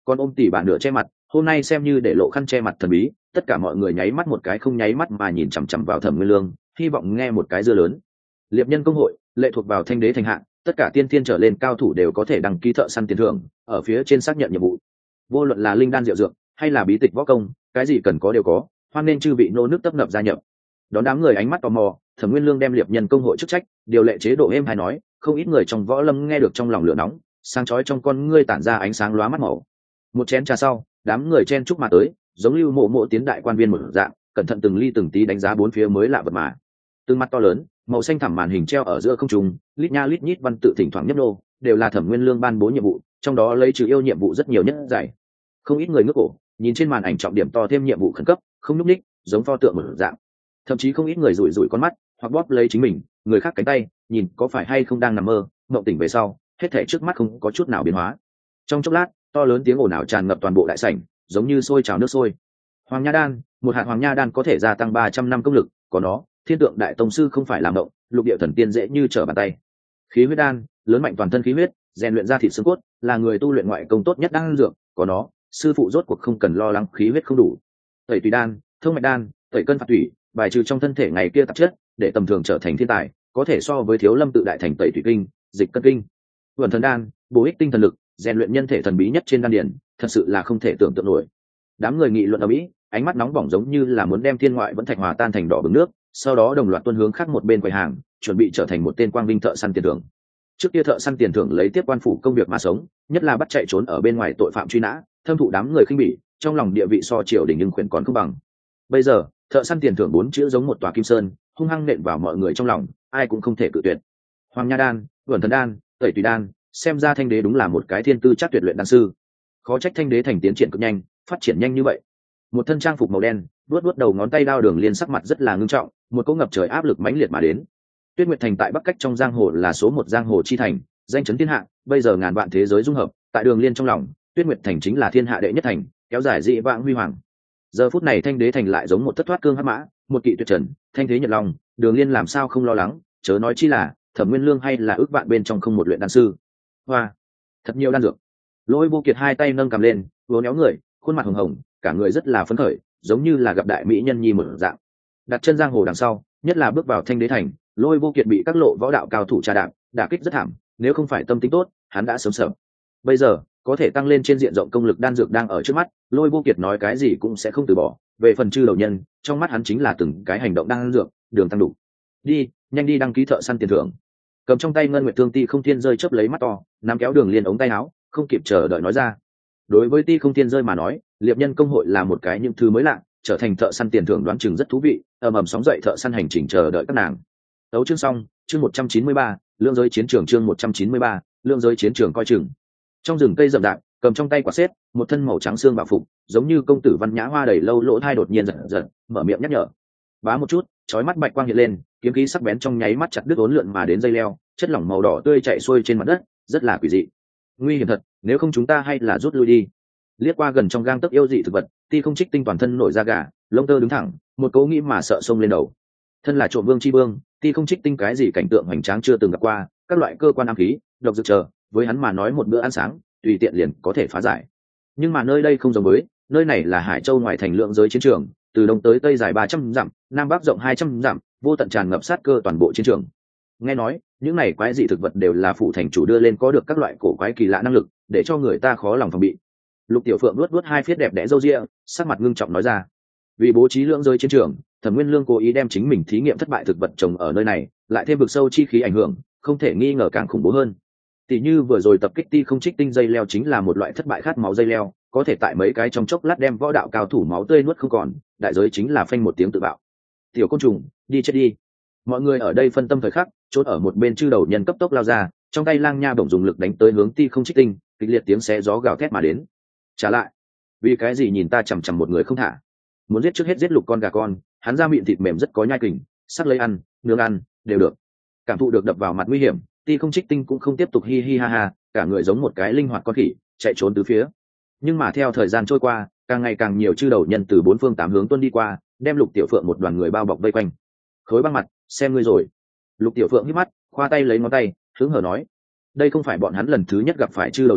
S1: còn ôm tỉ bà nửa che mặt, hôm nay xem như để lộ khăn che mặt thần bí. Tất cả mọi người nháy mắt một cái không nháy mắt mà nhìn chằm chằm vào Thẩm Nguyên Lương, hy vọng nghe một cái dưa lớn. Liệp nhân công hội lệ thuộc vào Thanh Đế thành hạng, tất cả tiên thiên trở lên cao thủ đều có thể đăng ký thợ săn tiền thưởng, ở phía trên xác nhận nhiệm vụ. Vô luận là linh đan diệu dược hay là bí tịch võ công, cái gì cần có đều có, hoan nên chư vị nô nước tấp nập gia nhập. Đón đám người ánh mắt tò mò, Thẩm Nguyên Lương đem liệp nhân công hội chức trách, điều lệ chế độ êm hay nói, không ít người trong võ lâm nghe được trong lòng lửa nóng, sáng chói trong con ngươi tản ra ánh sáng lóa mắt màu. Một chén trà sau, đám người chen chúc mà tới, giống lưu mộ mộ tiến đại quan viên một dạng, cẩn thận từng ly từng tí đánh giá bốn phía mới lạ vật mà. Từng mắt to lớn, màu xanh thẳm màn hình treo ở giữa không trung, lít nha lít nhít văn tự thỉnh thoảng nhấp nô, đều là Thẩm Nguyên Lương ban bố nhiệm vụ, trong đó lấy trừ yêu nhiệm vụ rất nhiều nhất giải. Không ít người ngước cổ, nhìn trên màn ảnh trọng điểm to thêm nhiệm vụ khẩn cấp, không nhúc nhích, giống pho tượng một dạng. Thậm chí không ít người rủi rủi con mắt, hoặc bóp lấy chính mình, người khác cánh tay, nhìn có phải hay không đang nằm mơ, mộng tỉnh về sau, hết thảy trước mắt không có chút nào biến hóa. Trong chốc lát, to lớn tiếng ồn ào tràn ngập toàn bộ đại sảnh, giống như sôi trào nước sôi. Hoàng Nha Đan, một hạt Hoàng Nha Đan có thể gia tăng ba trăm năm công lực, có nó, Thiên Tượng Đại Tông sư không phải làm động, lục địa thần tiên dễ như trở bàn tay. Khí huyết đan, lớn mạnh toàn thân khí huyết, rèn luyện ra thịt xương cốt, là người tu luyện ngoại công tốt nhất đan dược, có nó, sư phụ rốt cuộc không cần lo lắng khí huyết không đủ. Tẩy tùy đan, thông mạch đan, tẩy cân phạt thủy, bài trừ trong thân thể ngày kia tạp chất, để tầm thường trở thành thiên tài, có thể so với Thiếu Lâm tự đại thành tẩy thủy kinh, dịch cân kinh. Vườn thần đan, bổ ích tinh thần lực, rèn luyện nhân thể thần bí nhất trên đan điển, thật sự là không thể tưởng tượng nổi. Đám người nghị luận ở mỹ, ánh mắt nóng bỏng giống như là muốn đem thiên ngoại vẫn thạch hòa tan thành đỏ bừng nước, sau đó đồng loạt tuân hướng khác một bên quầy hàng, chuẩn bị trở thành một tên quang vinh thợ săn tiền thưởng. Trước kia thợ săn tiền thưởng lấy tiếp quan phủ công việc mà sống, nhất là bắt chạy trốn ở bên ngoài tội phạm truy nã, thâm thụ đám người khinh bỉ, trong lòng địa vị so triều đình nhưng khuyển còn không bằng. Bây giờ, thợ săn tiền thưởng bốn chữ giống một tòa kim sơn, hung hăng nện vào mọi người trong lòng, ai cũng không thể cự tuyệt. Hoàng Nha Đan, Vườn Thần Đan, Tẩy Tùy Đan, xem ra Thanh Đế đúng là một cái thiên tư chắc tuyệt luyện đan sư. Khó trách Thanh Đế thành tiến triển cực nhanh, phát triển nhanh như vậy. Một thân trang phục màu đen, vuốt vuốt đầu ngón tay đao đường liên sắc mặt rất là ngưng trọng, một cỗ ngập trời áp lực mãnh liệt mà đến. Tuyết Nguyệt thành tại Bắc Cách trong giang hồ là số một giang hồ chi thành, danh chấn thiên hạ, bây giờ ngàn vạn thế giới dung hợp, tại đường liên trong lòng, Tuyết Nguyệt thành chính là thiên hạ đệ nhất thành, kéo dài dị vãng huy hoàng. Giờ phút này Thanh Đế thành lại giống một thất thoát cương hắc mã, một kỵ tuyệt trần, thanh thế nhật long, đường liên làm sao không lo lắng, chớ nói chi là Thẩm Nguyên Lương hay là ước vạn bên trong không một luyện đan sư. Hoa, thật nhiều đan dược. Lôi Vô Kiệt hai tay nâng cầm lên, uốn néo người, khuôn mặt hồng hồng, cả người rất là phấn khởi, giống như là gặp đại mỹ nhân nhi một dạng. Đặt chân giang hồ đằng sau, nhất là bước vào Thanh Đế thành, Lôi Vô Kiệt bị các lộ võ đạo cao thủ trà đạp, đả kích rất thảm, nếu không phải tâm tính tốt, hắn đã sớm sợ. Bây giờ, có thể tăng lên trên diện rộng công lực đan dược đang ở trước mắt, Lôi Vô Kiệt nói cái gì cũng sẽ không từ bỏ. Về phần chư đầu nhân, trong mắt hắn chính là từng cái hành động đan dược, đường tăng đủ. Đi, nhanh đi đăng ký thợ săn tiền thưởng. Cầm trong tay ngân nguyệt thương Ti Không Thiên rơi chớp lấy mắt to, nắm kéo đường liên ống tay áo, không kịp chờ đợi nói ra. Đối với Ti Không Thiên rơi mà nói, liệp nhân công hội là một cái những thứ mới lạ, trở thành thợ săn tiền thưởng đoán chừng rất thú vị, ầm ầm sóng dậy thợ săn hành trình chờ đợi các nàng. Đấu chương xong, chương một trăm chín mươi ba, lương giới chiến trường chương một trăm chín mươi ba, lương giới chiến trường coi chừng. Trong rừng cây rậm rạp, cầm trong tay quả xếp, một thân màu trắng xương bảo phục, giống như công tử văn nhã hoa đầy lâu lỗ thai đột nhiên giật giật, mở miệng nhắc nhở. Bá một chút, chói mắt bạch quang hiện lên, kiếm khí sắc bén trong nháy mắt chặt đứt uốn lượn mà đến dây leo, chất lỏng màu đỏ tươi chảy xuôi trên mặt đất, rất là quỷ dị. Nguy hiểm thật, nếu không chúng ta hay là rút lui đi. Liếc qua gần trong gang tấc yêu dị thực vật, Ti Không Trích Tinh toàn thân nổi da gà, lông tơ đứng thẳng, một cố nghĩ mà sợ xông lên đầu. Thân là trộm vương chi vương, Ti Không Trích Tinh cái gì cảnh tượng hoành tráng chưa từng gặp qua, các loại cơ quan ám khí, độc dược chờ, với hắn mà nói một bữa ăn sáng, tùy tiện liền có thể phá giải. Nhưng mà nơi đây không giống với, nơi này là Hải Châu ngoài thành lượng giới chiến trường, từ đông tới tây dài ba trăm dặm, nam bắc rộng hai trăm dặm, vô tận tràn ngập sát cơ toàn bộ chiến trường. Nghe nói, những này quái dị thực vật đều là phụ thành chủ đưa lên có được các loại cổ quái kỳ lạ năng lực, để cho người ta khó lòng phòng bị. Lục Tiểu Phượng luốt luốt hai phiết đẹp đẽ râu ria, sắc mặt ngưng trọng nói ra. Vì bố trí lượng giới chiến trường, Thẩm Nguyên Lương cố ý đem chính mình thí nghiệm thất bại thực vật trồng ở nơi này, lại thêm vực sâu chi khí ảnh hưởng, không thể nghi ngờ càng khủng bố hơn. Tỷ như vừa rồi tập kích Ti Không Trích Tinh dây leo chính là một loại thất bại khát máu dây leo, có thể tại mấy cái trong chốc lát đem võ đạo cao thủ máu tươi nuốt không còn, đại giới chính là phanh một tiếng tự bạo. Tiểu côn trùng, đi chết đi. Mọi người ở đây phân tâm thời khắc, chốt ở một bên chư đầu nhân cấp tốc lao ra, trong tay lang nha bổng dùng lực đánh tới hướng Ti Không Trích Tinh, kịch liệt tiếng xé gió gào thét mà đến. Trả lại, vì cái gì nhìn ta chằm chằm một người không thả? Muốn giết trước hết giết lục con gà con, hắn ra miệng thịt mềm rất có nhai kình, sắc lấy ăn, nướng ăn, đều được. Cảm thụ được đập vào mặt nguy hiểm, Ti Không Trích Tinh cũng không tiếp tục hi hi ha ha, cả người giống một cái linh hoạt con khỉ, chạy trốn tứ phía. Nhưng mà theo thời gian trôi qua, càng ngày càng nhiều chư đầu nhân từ bốn phương tám hướng tuôn đi qua, đem Lục Tiểu Phượng một đoàn người bao bọc vây quanh. Khối băng mặt, xem ngươi rồi. Lục Tiểu Phượng hít mắt, khoa tay lấy ngón tay, hứng hở nói: đây không phải bọn hắn lần thứ nhất gặp phải chư đầu nhân,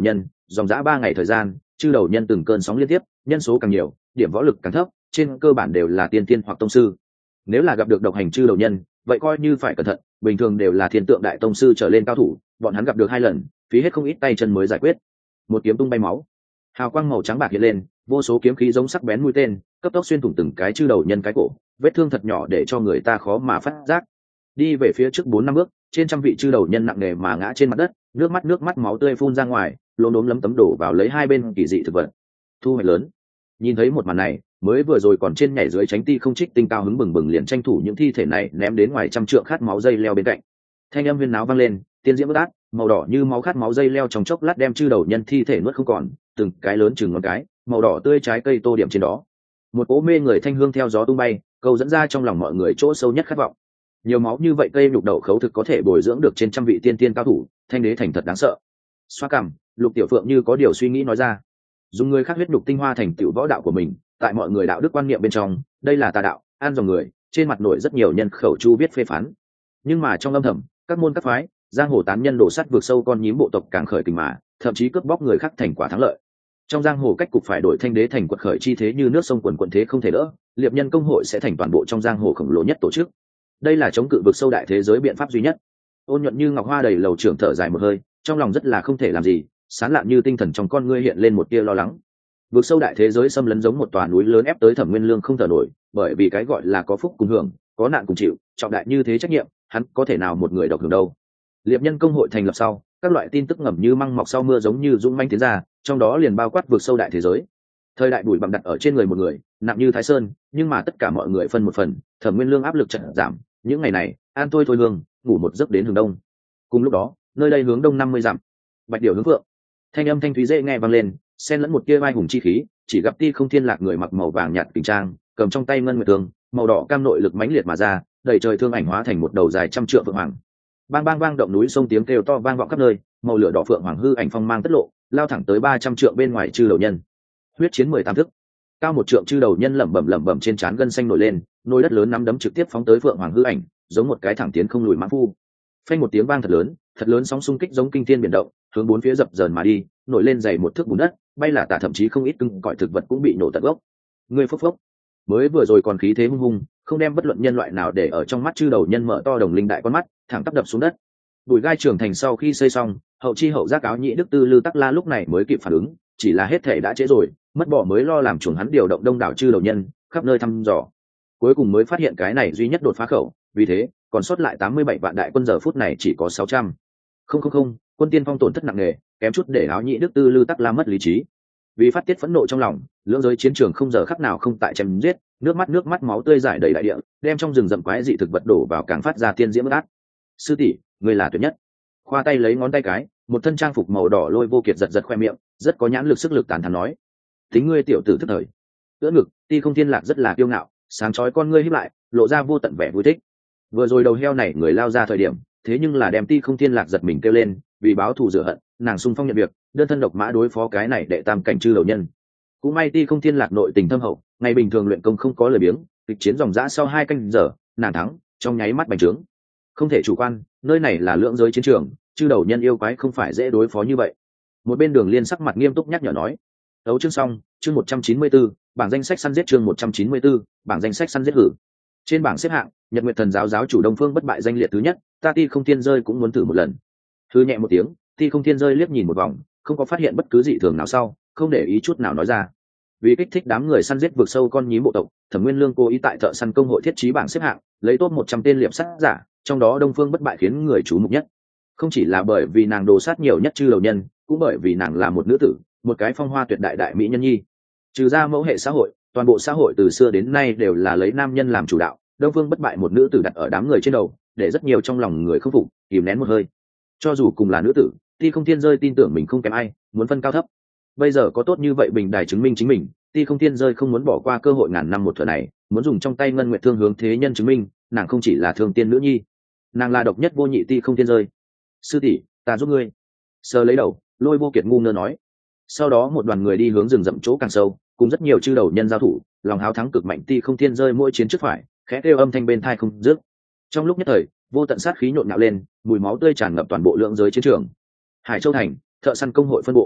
S1: dòng dã ba ngày thời gian, chư đầu nhân từng cơn sóng liên tiếp, nhân số càng nhiều, điểm võ lực càng thấp, trên cơ bản đều là tiên tiên hoặc tông sư. Nếu là gặp được độc hành chư đầu nhân, vậy coi như phải cẩn thận, bình thường đều là thiên tượng đại tông sư trở lên cao thủ, bọn hắn gặp được hai lần, phí hết không ít tay chân mới giải quyết. Một kiếm tung bay máu, hào quang màu trắng bạc hiện lên, vô số kiếm khí giống sắc bén mũi tên, cấp tốc xuyên thủng từng cái chư đầu nhân cái cổ, vết thương thật nhỏ để cho người ta khó mà phát giác. Đi về phía trước bốn năm bước, trên trăm vị chư đầu nhân nặng nề mà ngã trên mặt đất, nước mắt nước mắt máu tươi phun ra ngoài, lốm đốm lấm tấm đổ vào lấy hai bên kỳ dị thực vật. Thu hoạch lớn. Nhìn thấy một màn này, mới vừa rồi còn trên nhảy dưới tránh ti không trích tinh cao hứng bừng bừng liền tranh thủ những thi thể này ném đến ngoài trăm trượng khát máu dây leo bên cạnh. Thanh âm huyên náo vang lên, tiên diễm bất át, màu đỏ như máu khát máu dây leo trong chốc lát đem chư đầu nhân thi thể nuốt không còn, từng cái lớn chừng ngón cái, màu đỏ tươi trái cây tô điểm trên đó. Một cỗ mê người thanh hương theo gió tung bay, câu dẫn ra trong lòng mọi người chỗ sâu nhất khát vọng. Nhiều máu như vậy cây lục đậu khấu thực có thể bồi dưỡng được trên trăm vị tiên tiên cao thủ, thanh đế thành thật đáng sợ. Xoa cằm, Lục Tiểu Phượng như có điều suy nghĩ nói ra, dùng người khác huyết nhục tinh hoa thành tựu võ đạo của mình, tại mọi người đạo đức quan niệm bên trong, đây là tà đạo, an dòng người, trên mặt nổi rất nhiều nhân khẩu chu biết phê phán. Nhưng mà trong âm thầm, các môn các phái, giang hồ tán nhân đổ sắt vượt sâu con nhím bộ tộc càng khởi kình mà, thậm chí cướp bóc người khác thành quả thắng lợi. Trong giang hồ cách cục phải đổi thanh đế thành quật khởi chi thế như nước sông quần quần thế không thể đỡ, liệp nhân công hội sẽ thành toàn bộ trong giang hồ khổng lồ nhất tổ chức. Đây là chống cự vực sâu đại thế giới biện pháp duy nhất. Ôn nhuận như ngọc hoa đầy lầu trưởng thở dài một hơi, trong lòng rất là không thể làm gì, sán lạn như tinh thần trong con ngươi hiện lên một tia lo lắng. Vực sâu đại thế giới xâm lấn giống một tòa núi lớn ép tới Thẩm Nguyên Lương không thở nổi, bởi vì cái gọi là có phúc cùng hưởng, có nạn cùng chịu, trọng đại như thế trách nhiệm, hắn có thể nào một người độc hưởng đâu. Liệp nhân công hội thành lập sau, các loại tin tức ngầm như măng mọc sau mưa giống như dũng manh tiến ra, trong đó liền bao quát vực sâu đại thế giới. Thời đại bụi bặm đặt ở trên người một người, nặng như Thái Sơn, nhưng mà tất cả mọi người phân một phần, Thẩm Nguyên Lương áp lực chợt giảm, những ngày này, an tôi thôi hương, ngủ một giấc đến hướng đông. Cùng lúc đó, nơi đây hướng đông năm mươi dặm, Bạch Điểu hướng vượng. Thanh âm thanh thúy dễ nghe vang lên, xen lẫn một tia vai hùng chi khí, chỉ gặp Ti Không Thiên Lạc người mặc màu vàng nhạt kình trang, cầm trong tay ngân nguyệt thương, màu đỏ cam nội lực mãnh liệt mà ra, đầy trời thương ảnh hóa thành một đầu dài trăm trượng phượng hoàng. Bang bang vang động núi sông tiếng kêu to vang vọng khắp nơi, màu lửa đỏ phượng hoàng hư ảnh phong mang tất lộ, lao thẳng tới ba trăm trượng bên ngoài chư đầu nhân. Huyết chiến mười tám thức. Cao một trượng chư đầu nhân lẩm bẩm lẩm bẩm trên trán gân xanh nổi lên, nồi đất lớn nắm đấm trực tiếp phóng tới phượng hoàng hư ảnh, giống một cái thẳng tiến không lùi mãng phu. Phanh một tiếng vang thật lớn, thật lớn sóng xung kích giống kinh thiên biển động, hướng bốn phía dập dờn mà đi, nổi lên dày một thước bùn đất, bay là tả thậm chí không ít cưng cõi thực vật cũng bị nổ tận gốc. Người phốc phốc. Mới vừa rồi còn khí thế hung hùng, không đem bất luận nhân loại nào để ở trong mắt chư đầu nhân mở to đồng linh đại con mắt, thẳng tắp đập xuống đất. Bùi gai trưởng thành sau khi xây xong, hậu chi hậu giác áo nhĩ đức tư lư tắc la lúc này mới kịp phản ứng, chỉ là hết thể đã trễ rồi, mất bỏ mới lo làm chuồng hắn điều động đông đảo chư đầu nhân khắp nơi thăm dò, cuối cùng mới phát hiện cái này duy nhất đột phá khẩu, vì thế còn sót lại tám mươi bảy vạn đại quân giờ phút này chỉ có sáu trăm. Không không không, quân tiên phong tổn thất nặng nề, kém chút để áo nhĩ đức tư lư tắc la mất lý trí. Vì phát tiết phẫn nộ trong lòng, lưỡng giới chiến trường không giờ khắc nào không tại chém giết, nước mắt nước mắt máu tươi rải đầy đại địa, đem trong rừng rậm quái dị thực vật đổ vào càng phát ra tiên diễm bất át. Sư tỷ, ngươi là tuyệt nhất. Khoa tay lấy ngón tay cái, một thân trang phục màu đỏ Lôi Vô Kiệt giật giật khoe miệng, rất có nhãn lực sức lực tàn thán nói: tính ngươi tiểu tử thức thời. Ưỡn ngực, Ti Không Thiên Lạc rất là kiêu ngạo, sáng chói con ngươi híp lại, lộ ra vô tận vẻ vui thích. Vừa rồi đầu heo này người lao ra thời điểm, thế nhưng là đem Ti Không Thiên Lạc giật mình kêu lên, vì báo thù rửa hận, nàng xung phong nhận việc, đơn thân độc mã đối phó cái này đệ tam cảnh chư đầu nhân. Cũng may Ti Không Thiên Lạc nội tình thâm hậu, ngày bình thường luyện công không có lời biếng, kịch chiến dòng dã sau hai canh giờ, nàng thắng, trong nháy mắt bành trướng. Không thể chủ quan, nơi này là lưỡng giới chiến trường, chư đầu nhân yêu quái không phải dễ đối phó như vậy. Một bên Đường Liên sắc mặt nghiêm túc nhắc nhở nói. Đấu chương xong, chương một trăm chín mươi 194, bảng danh sách săn giết chương một trăm chín mươi 194, bảng danh sách săn giết hử. Trên bảng xếp hạng, Nhật Nguyệt Thần giáo giáo chủ Đông Phương bất bại danh liệt thứ nhất, ta Ti Không Thiên rơi cũng muốn thử một lần. Thư nhẹ một tiếng, Ti Không Thiên rơi liếc nhìn một vòng, không có phát hiện bất cứ dị thường nào sau, không để ý chút nào nói ra. Vì kích thích đám người săn giết vượt sâu con nhím bộ tộc, Thẩm Nguyên Lương cố ý tại thợ săn công hội thiết trí bảng xếp hạng, lấy top một trăm tên liệp sát giả, trong đó Đông Phương bất bại khiến người chú mục nhất. Không chỉ là bởi vì nàng đồ sát nhiều nhất chư đầu nhân, cũng bởi vì nàng là một nữ tử, một cái phong hoa tuyệt đại đại mỹ nhân nhi. Trừ ra mẫu hệ xã hội, toàn bộ xã hội từ xưa đến nay đều là lấy nam nhân làm chủ đạo, Đông Phương bất bại một nữ tử đặt ở đám người trên đầu, để rất nhiều trong lòng người không phục, kìm nén một hơi. Cho dù cùng là nữ tử, Ti Không Thiên rơi tin tưởng mình không kém ai, muốn phân cao thấp. Bây giờ có tốt như vậy bình đài chứng minh chính mình, Ti Không Thiên rơi không muốn bỏ qua cơ hội ngàn năm một thừa này, muốn dùng trong tay ngân nguyệt thương hướng thế nhân chứng minh, nàng không chỉ là thương tiên nữ nhi, nàng là độc nhất vô nhị Ti Không Thiên rơi. Sư tỷ, ta giúp ngươi. Sờ lấy đầu, Lôi Vô Kiệt ngu ngơ nói. Sau đó một đoàn người đi hướng rừng rậm chỗ càng sâu, cùng rất nhiều chư đầu nhân giao thủ, lòng háo thắng cực mạnh Ti Không Thiên rơi mỗi chiến trước phải, khẽ kêu âm thanh bên tai không dứt. Trong lúc nhất thời, vô tận sát khí nhộn nhạo lên, mùi máu tươi tràn ngập toàn bộ lượng giới chiến trường. Hải Châu thành, thợ săn công hội phân bộ.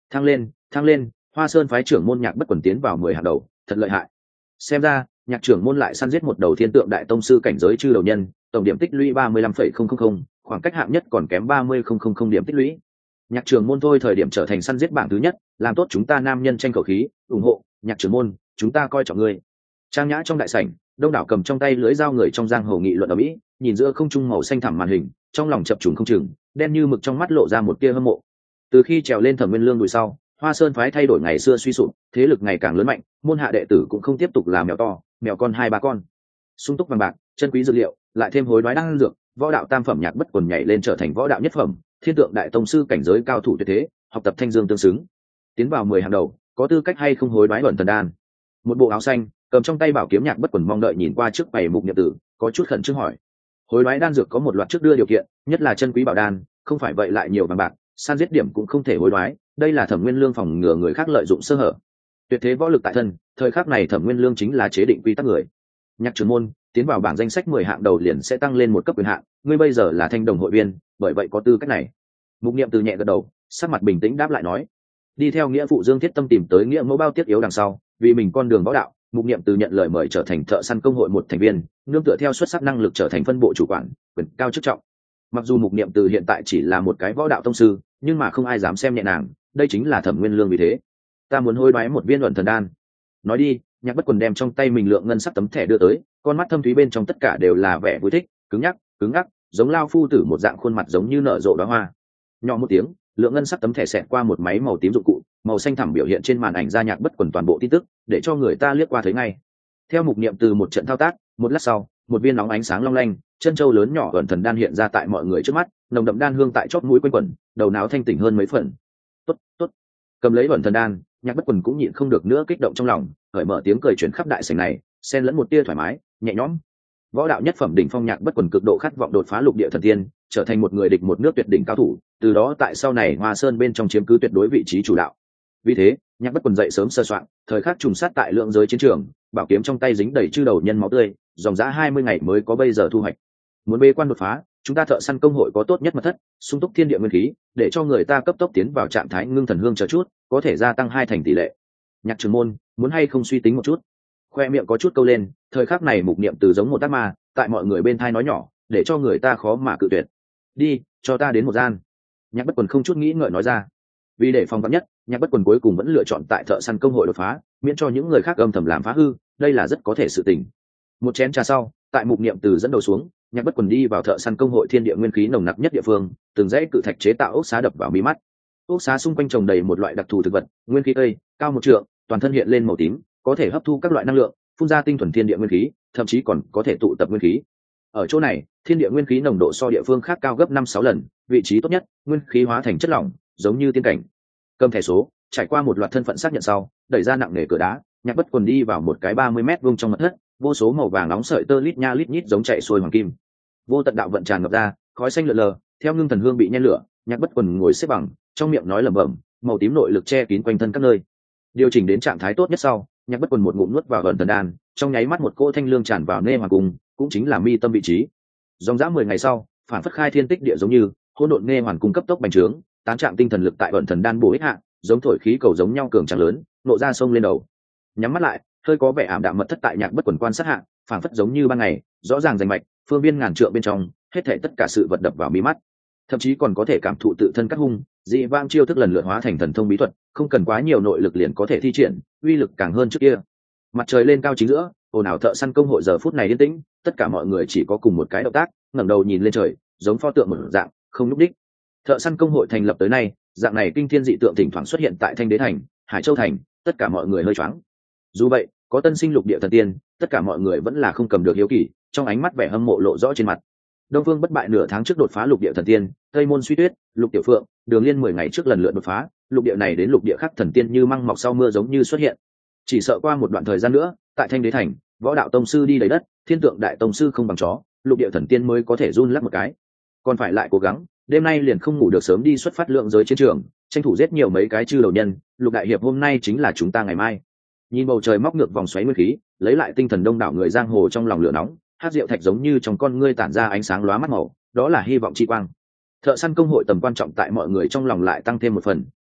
S1: Thăng lên, thăng lên, Hoa Sơn phái trưởng môn Nhạc Bất Quần tiến vào mười hàng đầu, thật lợi hại. Xem ra, Nhạc trưởng môn lại săn giết một đầu thiên tượng đại tông sư cảnh giới chư đầu nhân, tổng điểm tích lũy ba mươi lăm phẩy không không không, khoảng cách hạng nhất còn kém ba mươi phẩy không không không điểm tích lũy. Nhạc trưởng môn thôi thời điểm trở thành săn giết bảng thứ nhất, làm tốt chúng ta nam nhân tranh khẩu khí, ủng hộ, Nhạc trưởng môn, chúng ta coi trọng ngươi. Trang nhã trong đại sảnh, đông đảo cầm trong tay lưỡi dao người trong giang hồ nghị luận ở mỹ, nhìn giữa không trung màu xanh thẳm màn hình, trong lòng chập trùng không chừng, đen như mực trong mắt lộ ra một tia hâm mộ. Từ khi trèo lên Thẩm Nguyên Lương đùi sau, Hoa Sơn phái thay đổi ngày xưa suy sụp, thế lực ngày càng lớn mạnh, môn hạ đệ tử cũng không tiếp tục là mèo to, mèo con hai ba con. Sung túc vàng bạc, chân quý dược liệu, lại thêm hối đoái đan dược, võ đạo tam phẩm Nhạc Bất Quần nhảy lên trở thành võ đạo nhất phẩm, thiên tượng đại tông sư cảnh giới cao thủ tuyệt thế, học tập thanh dương tương xứng. Tiến vào mười hàng đầu, có tư cách hay không hối đoái luận thần đan. Một bộ áo xanh, cầm trong tay bảo kiếm Nhạc Bất Quần mong đợi nhìn qua trước bày mục niệm tử, có chút khẩn trương hỏi: hối đoái đan dược có một loạt trước đưa điều kiện, nhất là chân quý bảo đan, không phải vậy lại nhiều vàng bạc, san giết điểm cũng không thể hối đoái, đây là Thẩm Nguyên Lương phòng ngừa người khác lợi dụng sơ hở. Tuyệt thế võ lực tại thân, thời khắc này Thẩm Nguyên Lương chính là chế định quy tắc người. Nhạc trưởng môn tiến vào bảng danh sách mười hạng đầu liền sẽ tăng lên một cấp quyền hạn, ngươi bây giờ là thanh đồng hội viên, bởi vậy có tư cách này. Mục niệm từ nhẹ gật đầu, sắc mặt bình tĩnh đáp lại nói: đi theo nghĩa phụ Dương Thiết Tâm tìm tới nghĩa mẫu bao tiết yếu đằng sau, vì mình con đường võ đạo, Mục niệm từ nhận lời mời trở thành thợ săn công hội một thành viên, nương tựa theo xuất sắc năng lực trở thành phân bộ chủ quản, quyền cao chức trọng. Mặc dù Mục niệm từ hiện tại chỉ là một cái võ đạo tông sư, nhưng mà không ai dám xem nhẹ nàng, đây chính là Thẩm Nguyên Lương vì thế. Ta muốn hối đoái một viên luận thần đan. Nói đi, Nhạc Bất Quần đem trong tay mình lượng ngân sắc tấm thẻ đưa tới, con mắt thâm thúy bên trong tất cả đều là vẻ vui thích, cứng nhắc, cứng ngắc, giống lao phu tử một dạng khuôn mặt giống như nở rộ đóa hoa. Nhỏ một tiếng, lượng ngân sắc tấm thẻ xẹt qua một máy màu tím dụng cụ, màu xanh thẳm biểu hiện trên màn ảnh ra Nhạc Bất Quần toàn bộ tin tức, để cho người ta liếc qua thấy ngay. Theo Mục niệm từ một trận thao tác, một lát sau, một viên nóng ánh sáng long lanh, chân châu lớn nhỏ ẩn thần đan hiện ra tại mọi người trước mắt, nồng đậm đan hương tại chóp mũi quanh quẩn, đầu não thanh tỉnh hơn mấy phần. Tốt, tốt. Cầm lấy ẩn thần đan, Nhạc Bất Quần cũng nhịn không được nữa kích động trong lòng, khởi mở tiếng cười truyền khắp đại sảnh này, xen lẫn một tia thoải mái, nhẹ nhõm. Võ đạo nhất phẩm đỉnh phong Nhạc Bất Quần cực độ khát vọng đột phá lục địa thần tiên, trở thành một người địch một nước tuyệt đỉnh cao thủ, từ đó tại sau này Hoa Sơn bên trong chiếm cứ tuyệt đối vị trí chủ đạo. Vì thế, Nhạc Bất Quần dậy sớm sơ soạn, thời khắc trùng sát tại lượng giới chiến trường, bảo kiếm trong tay dính đầy chư đầu nhân máu tươi, dòng dã hai mươi ngày mới có bây giờ thu hoạch. Muốn bế quan đột phá, chúng ta thợ săn công hội có tốt nhất mật thất, sung túc thiên địa nguyên khí, để cho người ta cấp tốc tiến vào trạng thái ngưng thần hương chờ chút, có thể gia tăng hai thành tỷ lệ. Nhạc trưởng môn, muốn hay không suy tính một chút? Khoe miệng có chút câu lên, thời khắc này Mục niệm từ giống một tác ma, tại mọi người bên thai nói nhỏ, để cho người ta khó mà cự tuyệt. Đi, cho ta đến một gian. Nhạc Bất Quần không chút nghĩ ngợi nói ra. Vì để phòng vắn nhất, Nhạc Bất Quần cuối cùng vẫn lựa chọn tại thợ săn công hội đột phá, miễn cho những người khác âm thầm làm phá hư, đây là rất có thể sự tình. Một chén trà sau, tại Mục niệm từ dẫn đầu xuống, Nhạc Bất Quần đi vào thợ săn công hội thiên địa nguyên khí nồng nặc nhất địa phương, từng dãy cự thạch chế tạo ốc xá đập vào mí mắt. Ốc xá xung quanh trồng đầy một loại đặc thù thực vật, nguyên khí cây, cao một trượng, toàn thân hiện lên màu tím, có thể hấp thu các loại năng lượng, phun ra tinh thuần thiên địa nguyên khí, thậm chí còn có thể tụ tập nguyên khí. Ở chỗ này, thiên địa nguyên khí nồng độ so địa phương khác cao gấp năm sáu lần, vị trí tốt nhất, nguyên khí hóa thành chất lỏng, giống như tiên cảnh. Cầm thẻ số, trải qua một loạt thân phận xác nhận sau, đẩy ra nặng nề cửa đá, Nhạc Bất Quần đi vào một cái ba mươi mét vuông trong mật thất, vô số màu vàng nóng sợi tơ lít nha lít nhít giống chạy xuôi hoàng kim. Vô tận đạo vận tràn ngập ra, khói xanh lượn lờ, theo ngưng thần hương bị nhen lửa, Nhạc Bất Quần ngồi xếp bằng, trong miệng nói lẩm bẩm, màu tím nội lực che kín quanh thân các nơi. Điều chỉnh đến trạng thái tốt nhất sau, Nhạc Bất Quần một ngụm nuốt vào ẩn thần đan, trong nháy mắt một cỗ thanh lương tràn vào nê hoàng cung, cũng chính là mi tâm vị trí. Dòng dã mười ngày sau, phản phất khai thiên tích địa giống như, hỗn độn nê hoàn cung cấp tốc bành trướng, tán trạng tinh thần lực tại ẩn thần đan bổ ích hạ, giống thổi khí cầu giống nhau cường tráng lớn, nộ ra sông lên đầu. Nhắm mắt lại, hơi có vẻ ảm đạm mật thất tại Nhạc Bất Quần quan sát hạ, phản phất giống như ban ngày, rõ ràng rành mạch, phương viên ngàn trượng bên trong, hết thảy tất cả sự vật đập vào mí mắt. Thậm chí còn có thể cảm thụ tự thân cắt hung, dị vang chiêu thức lần lượt hóa thành thần thông bí thuật, không cần quá nhiều nội lực liền có thể thi triển, uy lực càng hơn trước kia. Mặt trời lên cao chính giữa, ồn ào thợ săn công hội giờ phút này yên tĩnh, tất cả mọi người chỉ có cùng một cái động tác, ngẩng đầu nhìn lên trời, giống pho tượng một dạng, không lúc đích. Thợ săn công hội thành lập tới nay, dạng này kinh thiên dị tượng thỉnh thoảng xuất hiện tại Thanh Đế thành, Hải Châu thành, tất cả mọi người hơi choáng. Dù vậy, có tân sinh lục địa thần tiên, tất cả mọi người vẫn là không cầm được hiếu kỳ, trong ánh mắt vẻ hâm mộ lộ rõ trên mặt. Đông Phương bất bại nửa tháng trước đột phá lục địa thần tiên, Tây Môn Suy Tuyết, Lục Tiểu Phượng, Đường Liên mười ngày trước lần lượt đột phá, lục địa này đến lục địa khác thần tiên như măng mọc sau mưa giống như xuất hiện. Chỉ sợ qua một đoạn thời gian nữa, tại Thanh Đế thành, võ đạo tông sư đi đầy đất, thiên tượng đại tông sư không bằng chó, lục địa thần tiên mới có thể run lắc một cái. Còn phải lại cố gắng, đêm nay liền không ngủ được sớm đi xuất phát lượng giới chiến trường, tranh thủ giết nhiều mấy cái chư đầu nhân, Lục đại hiệp hôm nay chính là chúng ta ngày mai. Nhìn bầu trời móc ngược vòng xoáy nguyên khí, lấy lại tinh thần đông đảo người giang hồ trong lòng lửa nóng, hát rượu thạch giống như trong con ngươi tản ra ánh sáng lóa mắt màu, đó là hy vọng chi quang. Thợ săn công hội tầm quan trọng tại mọi người trong lòng lại tăng thêm một phần,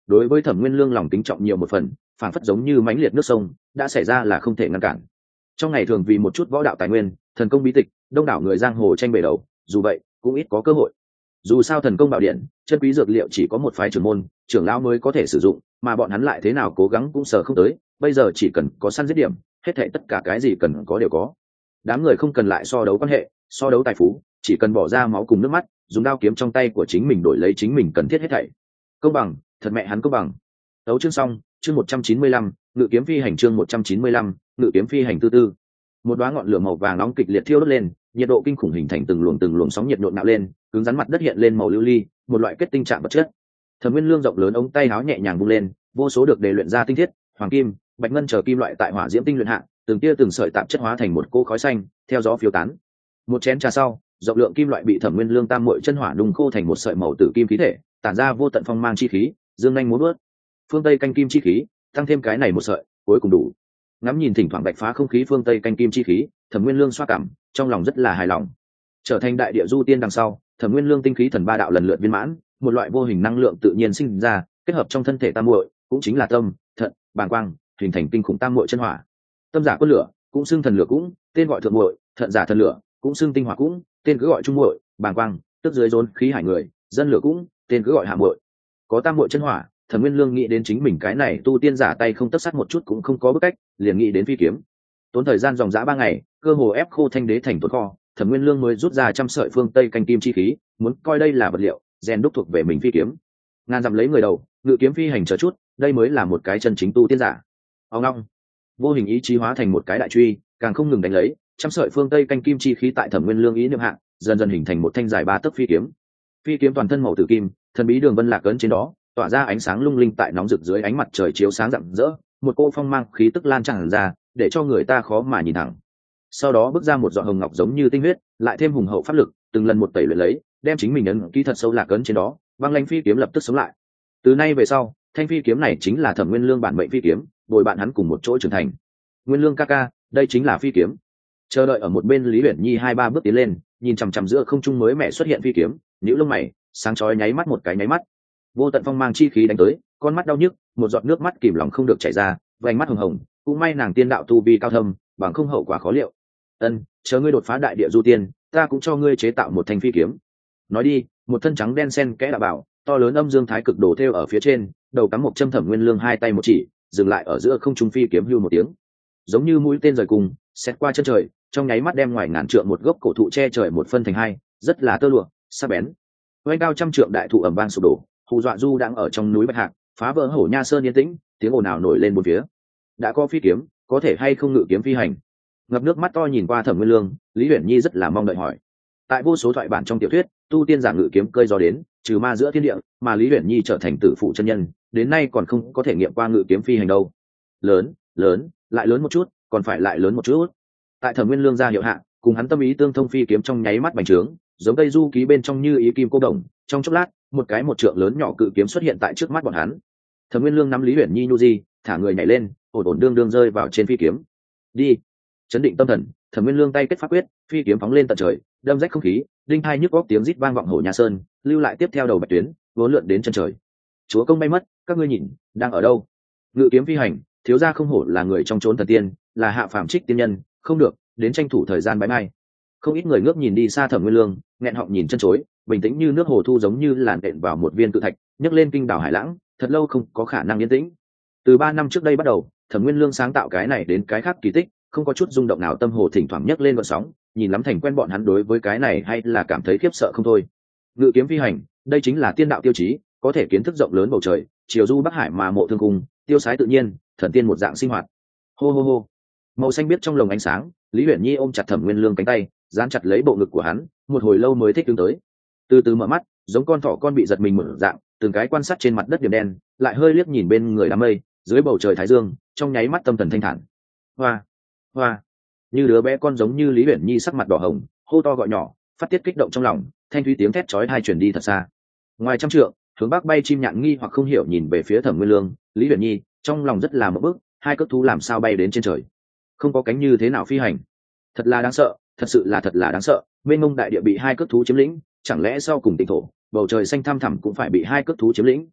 S1: đối với Thẩm Nguyên Lương lòng kính trọng nhiều một phần, phảng phất giống như mãnh liệt nước sông, đã xảy ra là không thể ngăn cản. Trong ngày thường vì một chút võ đạo tài nguyên, thần công bí tịch, đông đảo người giang hồ tranh bể đầu, dù vậy cũng ít có cơ hội. Dù sao thần công bảo điện, chân quý dược liệu chỉ có một phái trưởng môn, trưởng lão mới có thể sử dụng, mà bọn hắn lại thế nào cố gắng cũng sở không tới, bây giờ chỉ cần có săn giết điểm, hết thảy tất cả cái gì cần có đều có. Đám người không cần lại so đấu quan hệ, so đấu tài phú, chỉ cần bỏ ra máu cùng nước mắt, dùng đao kiếm trong tay của chính mình đổi lấy chính mình cần thiết hết thảy. Công bằng, thật mẹ hắn công bằng. Đấu chương xong, chương một trăm chín mươi lăm, ngự kiếm phi hành chương một trăm chín mươi lăm, ngự kiếm phi hành tư tư. Một đóa ngọn lửa màu vàng nóng kịch liệt thiêu đốt lên, nhiệt độ kinh khủng hình thành từng luồng từng luồng sóng nhiệt nhộn nạo lên, cứng rắn mặt đất hiện lên màu lưu ly, một loại kết tinh trạng vật chất. Thẩm Nguyên Lương rộng lớn ống tay áo nhẹ nhàng vung lên, vô số được đề luyện ra tinh thiết, hoàng kim, bạch ngân chờ kim loại tại hỏa diễm tinh luyện hạ, từng tia từng sợi tạp chất hóa thành một cỗ khói xanh, theo gió phiêu tán. Một chén trà sau, rộng lượng kim loại bị Thẩm Nguyên Lương tam muội chân hỏa nung khô thành một sợi màu tử kim khí thể, tản ra vô tận phong mang chi khí, dương nhanh múa vớt. Phương Tây canh kim chi khí, tăng thêm cái này một sợi, cuối cùng đủ. Ngắm nhìn thỉnh thoảng bạch phá không khí phương Tây canh kim chi khí, Thẩm Nguyên Lương xoa cảm, trong lòng rất là hài lòng. Trở thành đại địa du tiên đằng sau, Thẩm Nguyên Lương tinh khí thần ba đạo lần lượt viên mãn, một loại vô hình năng lượng tự nhiên sinh ra, kết hợp trong thân thể tam muội, cũng chính là tâm, thận, bàng quang, hình thành kinh khủng tam muội chân hỏa. Tâm giả quân lửa, cũng xưng thần lửa cũng, tên gọi thượng muội, thận giả thần lửa, cũng xưng tinh hỏa cũng, tên cứ gọi trung muội, bàng quang, tức dưới rốn khí hải người, dân lửa cũng, tên cứ gọi hạ muội. Có tam muội chân hỏa, Thẩm Nguyên Lương nghĩ đến chính mình cái này tu tiên giả tay không tất sát một chút cũng không có bức cách, liền nghĩ đến phi kiếm. Tốn thời gian dòng dã ba ngày, cơ hồ ép khô thanh đế thành tồn kho, Thẩm Nguyên Lương mới rút ra trăm sợi phương Tây canh kim chi khí, muốn coi đây là vật liệu, rèn đúc thuộc về mình phi kiếm. Ngàn dặm lấy người đầu, ngự kiếm phi hành chờ chút, đây mới là một cái chân chính tu tiên giả. Ông long, vô hình ý chí hóa thành một cái đại truy, càng không ngừng đánh lấy, trăm sợi phương Tây canh kim chi khí tại Thẩm Nguyên Lương ý niệm hạ, dần dần hình thành một thanh dài ba tấc phi kiếm. Phi kiếm toàn thân màu tử kim, thần bí đường vân lạc ấn trên đó, tỏa ra ánh sáng lung linh tại nóng rực dưới ánh mặt trời chiếu sáng rạng rỡ, một cô phong mang khí tức lan tràn ra, để cho người ta khó mà nhìn thẳng. Sau đó bước ra một giọt hồng ngọc giống như tinh huyết, lại thêm hùng hậu pháp lực, từng lần một tẩy luyện lấy, đem chính mình ấn ký thật sâu lạc ấn trên đó, băng lãnh phi kiếm lập tức sống lại. Từ nay về sau, thanh phi kiếm này chính là Thẩm Nguyên Lương bản mệnh phi kiếm, bồi bạn hắn cùng một chỗ trưởng thành. Nguyên Lương ca ca, đây chính là phi kiếm. Chờ đợi ở một bên Lý Uyển Nhi hai ba bước tiến lên, nhìn chằm chằm giữa không trung mới mẹ xuất hiện phi kiếm, nhíu lông mày, sáng chói nháy mắt một cái nháy mắt. Vô tận phong mang chi khí đánh tới, con mắt đau nhức, một giọt nước mắt kìm lòng không được chảy ra, vành mắt hồng hồng, cũng may nàng tiên đạo tu vi cao thâm, bằng không hậu quả khó liệu. Ân, chờ ngươi đột phá đại địa du tiên, ta cũng cho ngươi chế tạo một thanh phi kiếm. Nói đi, một thân trắng đen xen kẽ đạo bảo, to lớn âm dương thái cực đồ thêu ở phía trên, đầu cắm một châm Thẩm Nguyên Lương hai tay một chỉ, dừng lại ở giữa không trung phi kiếm hưu một tiếng, giống như mũi tên rời cùng, xét qua chân trời, trong nháy mắt đem ngoài ngàn trượng một gốc cổ thụ che trời một phân thành hai, rất là tơ lụa, sắc bén. Oanh cao trăm trượng đại thụ ầm vang sụp đổ, hù dọa du đang ở trong núi Bạch Hạc, phá vỡ hổ nha sơn yên tĩnh, tiếng ồn ào nổi lên bốn phía. Đã có phi kiếm, có thể hay không ngự kiếm phi hành? Ngập nước mắt to nhìn qua Thẩm Nguyên Lương, Lý Uyển Nhi rất là mong đợi hỏi. Tại vô số thoại bản trong tiểu thuyết, tu tiên giả ngự kiếm cơi gió đến, trừ ma giữa thiên địa, mà Lý Uyển Nhi trở thành tử phụ chân nhân, đến nay còn không có thể nghiệm qua ngự kiếm phi hành đâu. Lớn, lớn, lại lớn một chút, còn phải lại lớn một chút. Tại Thẩm Nguyên Lương ra hiệu hạ, cùng hắn tâm ý tương thông phi kiếm trong nháy mắt bành trướng, giống cây du ký bên trong như ý kim cô đồng, trong chốc lát, một cái một trượng lớn nhỏ cự kiếm xuất hiện tại trước mắt bọn hắn. Thẩm Nguyên Lương nắm Lý Uyển Nhi nhu di, thả người nhảy lên, ổn ổn đương đương rơi vào trên phi kiếm. Đi. Chấn định tâm thần, Thẩm Nguyên Lương tay kết pháp quyết, phi kiếm phóng lên tận trời, đâm rách không khí, đinh hai nhức góc tiếng rít vang vọng Hổ Nha Sơn, lưu lại tiếp theo đầu bạch tuyến, vốn lượn đến chân trời. Chúa công bay mất, các ngươi nhìn, đang ở đâu? Ngự kiếm phi hành, thiếu gia không hổ là người trong chốn thần tiên, là hạ phàm trích tiên nhân, không được, đến tranh thủ thời gian bái mai. Không ít người ngước nhìn đi xa Thẩm Nguyên Lương, nghẹn họng nhìn chân chối, bình tĩnh như nước hồ thu giống như làn đện vào một viên cự thạch, nhấc lên kinh đảo hải lãng, thật lâu không có khả năng yên tĩnh. Từ ba năm trước đây bắt đầu, Thẩm Nguyên Lương sáng tạo cái này đến cái khác kỳ tích, không có chút rung động nào, tâm hồ thỉnh thoảng nhấc lên gợn sóng, nhìn lắm thành quen, bọn hắn đối với cái này hay là cảm thấy khiếp sợ không thôi. Ngự kiếm phi hành, đây chính là tiên đạo tiêu chí, có thể kiến thức rộng lớn bầu trời, chiều du bắc hải mà mộ thương cung, tiêu sái tự nhiên, thần tiên một dạng sinh hoạt. Hô hô hô. Màu xanh biết trong lồng ánh sáng, Lý Uyển Nhi ôm chặt Thẩm Nguyên Lương cánh tay, dán chặt lấy bộ ngực của hắn, một hồi lâu mới thích ứng tới. Từ từ mở mắt, giống con thỏ con bị giật mình mở dạng, từng cái quan sát trên mặt đất điểm đen, lại hơi liếc nhìn bên người đám mây, dưới bầu trời thái dương, trong nháy mắt tâm thần thanh thản. Hoa, hoa, như đứa bé con giống như Lý Uyển Nhi sắc mặt đỏ hồng, hô to gọi nhỏ, phát tiết kích động trong lòng, thanh thúy tiếng thét chói tai truyền đi thật xa. Ngoài trăm trượng, hướng bắc bay chim nhạn nghi hoặc không hiểu nhìn về phía Thẩm Nguyên Lương, Lý Uyển Nhi trong lòng rất là một bức, hai cước thú làm sao bay đến trên trời, không có cánh như thế nào phi hành, thật là đáng sợ, thật sự là thật là đáng sợ. Mênh mông đại địa bị hai cước thú chiếm lĩnh, chẳng lẽ sau cùng tỉnh thổ, bầu trời xanh thăm thẳm cũng phải bị hai cước thú chiếm lĩnh?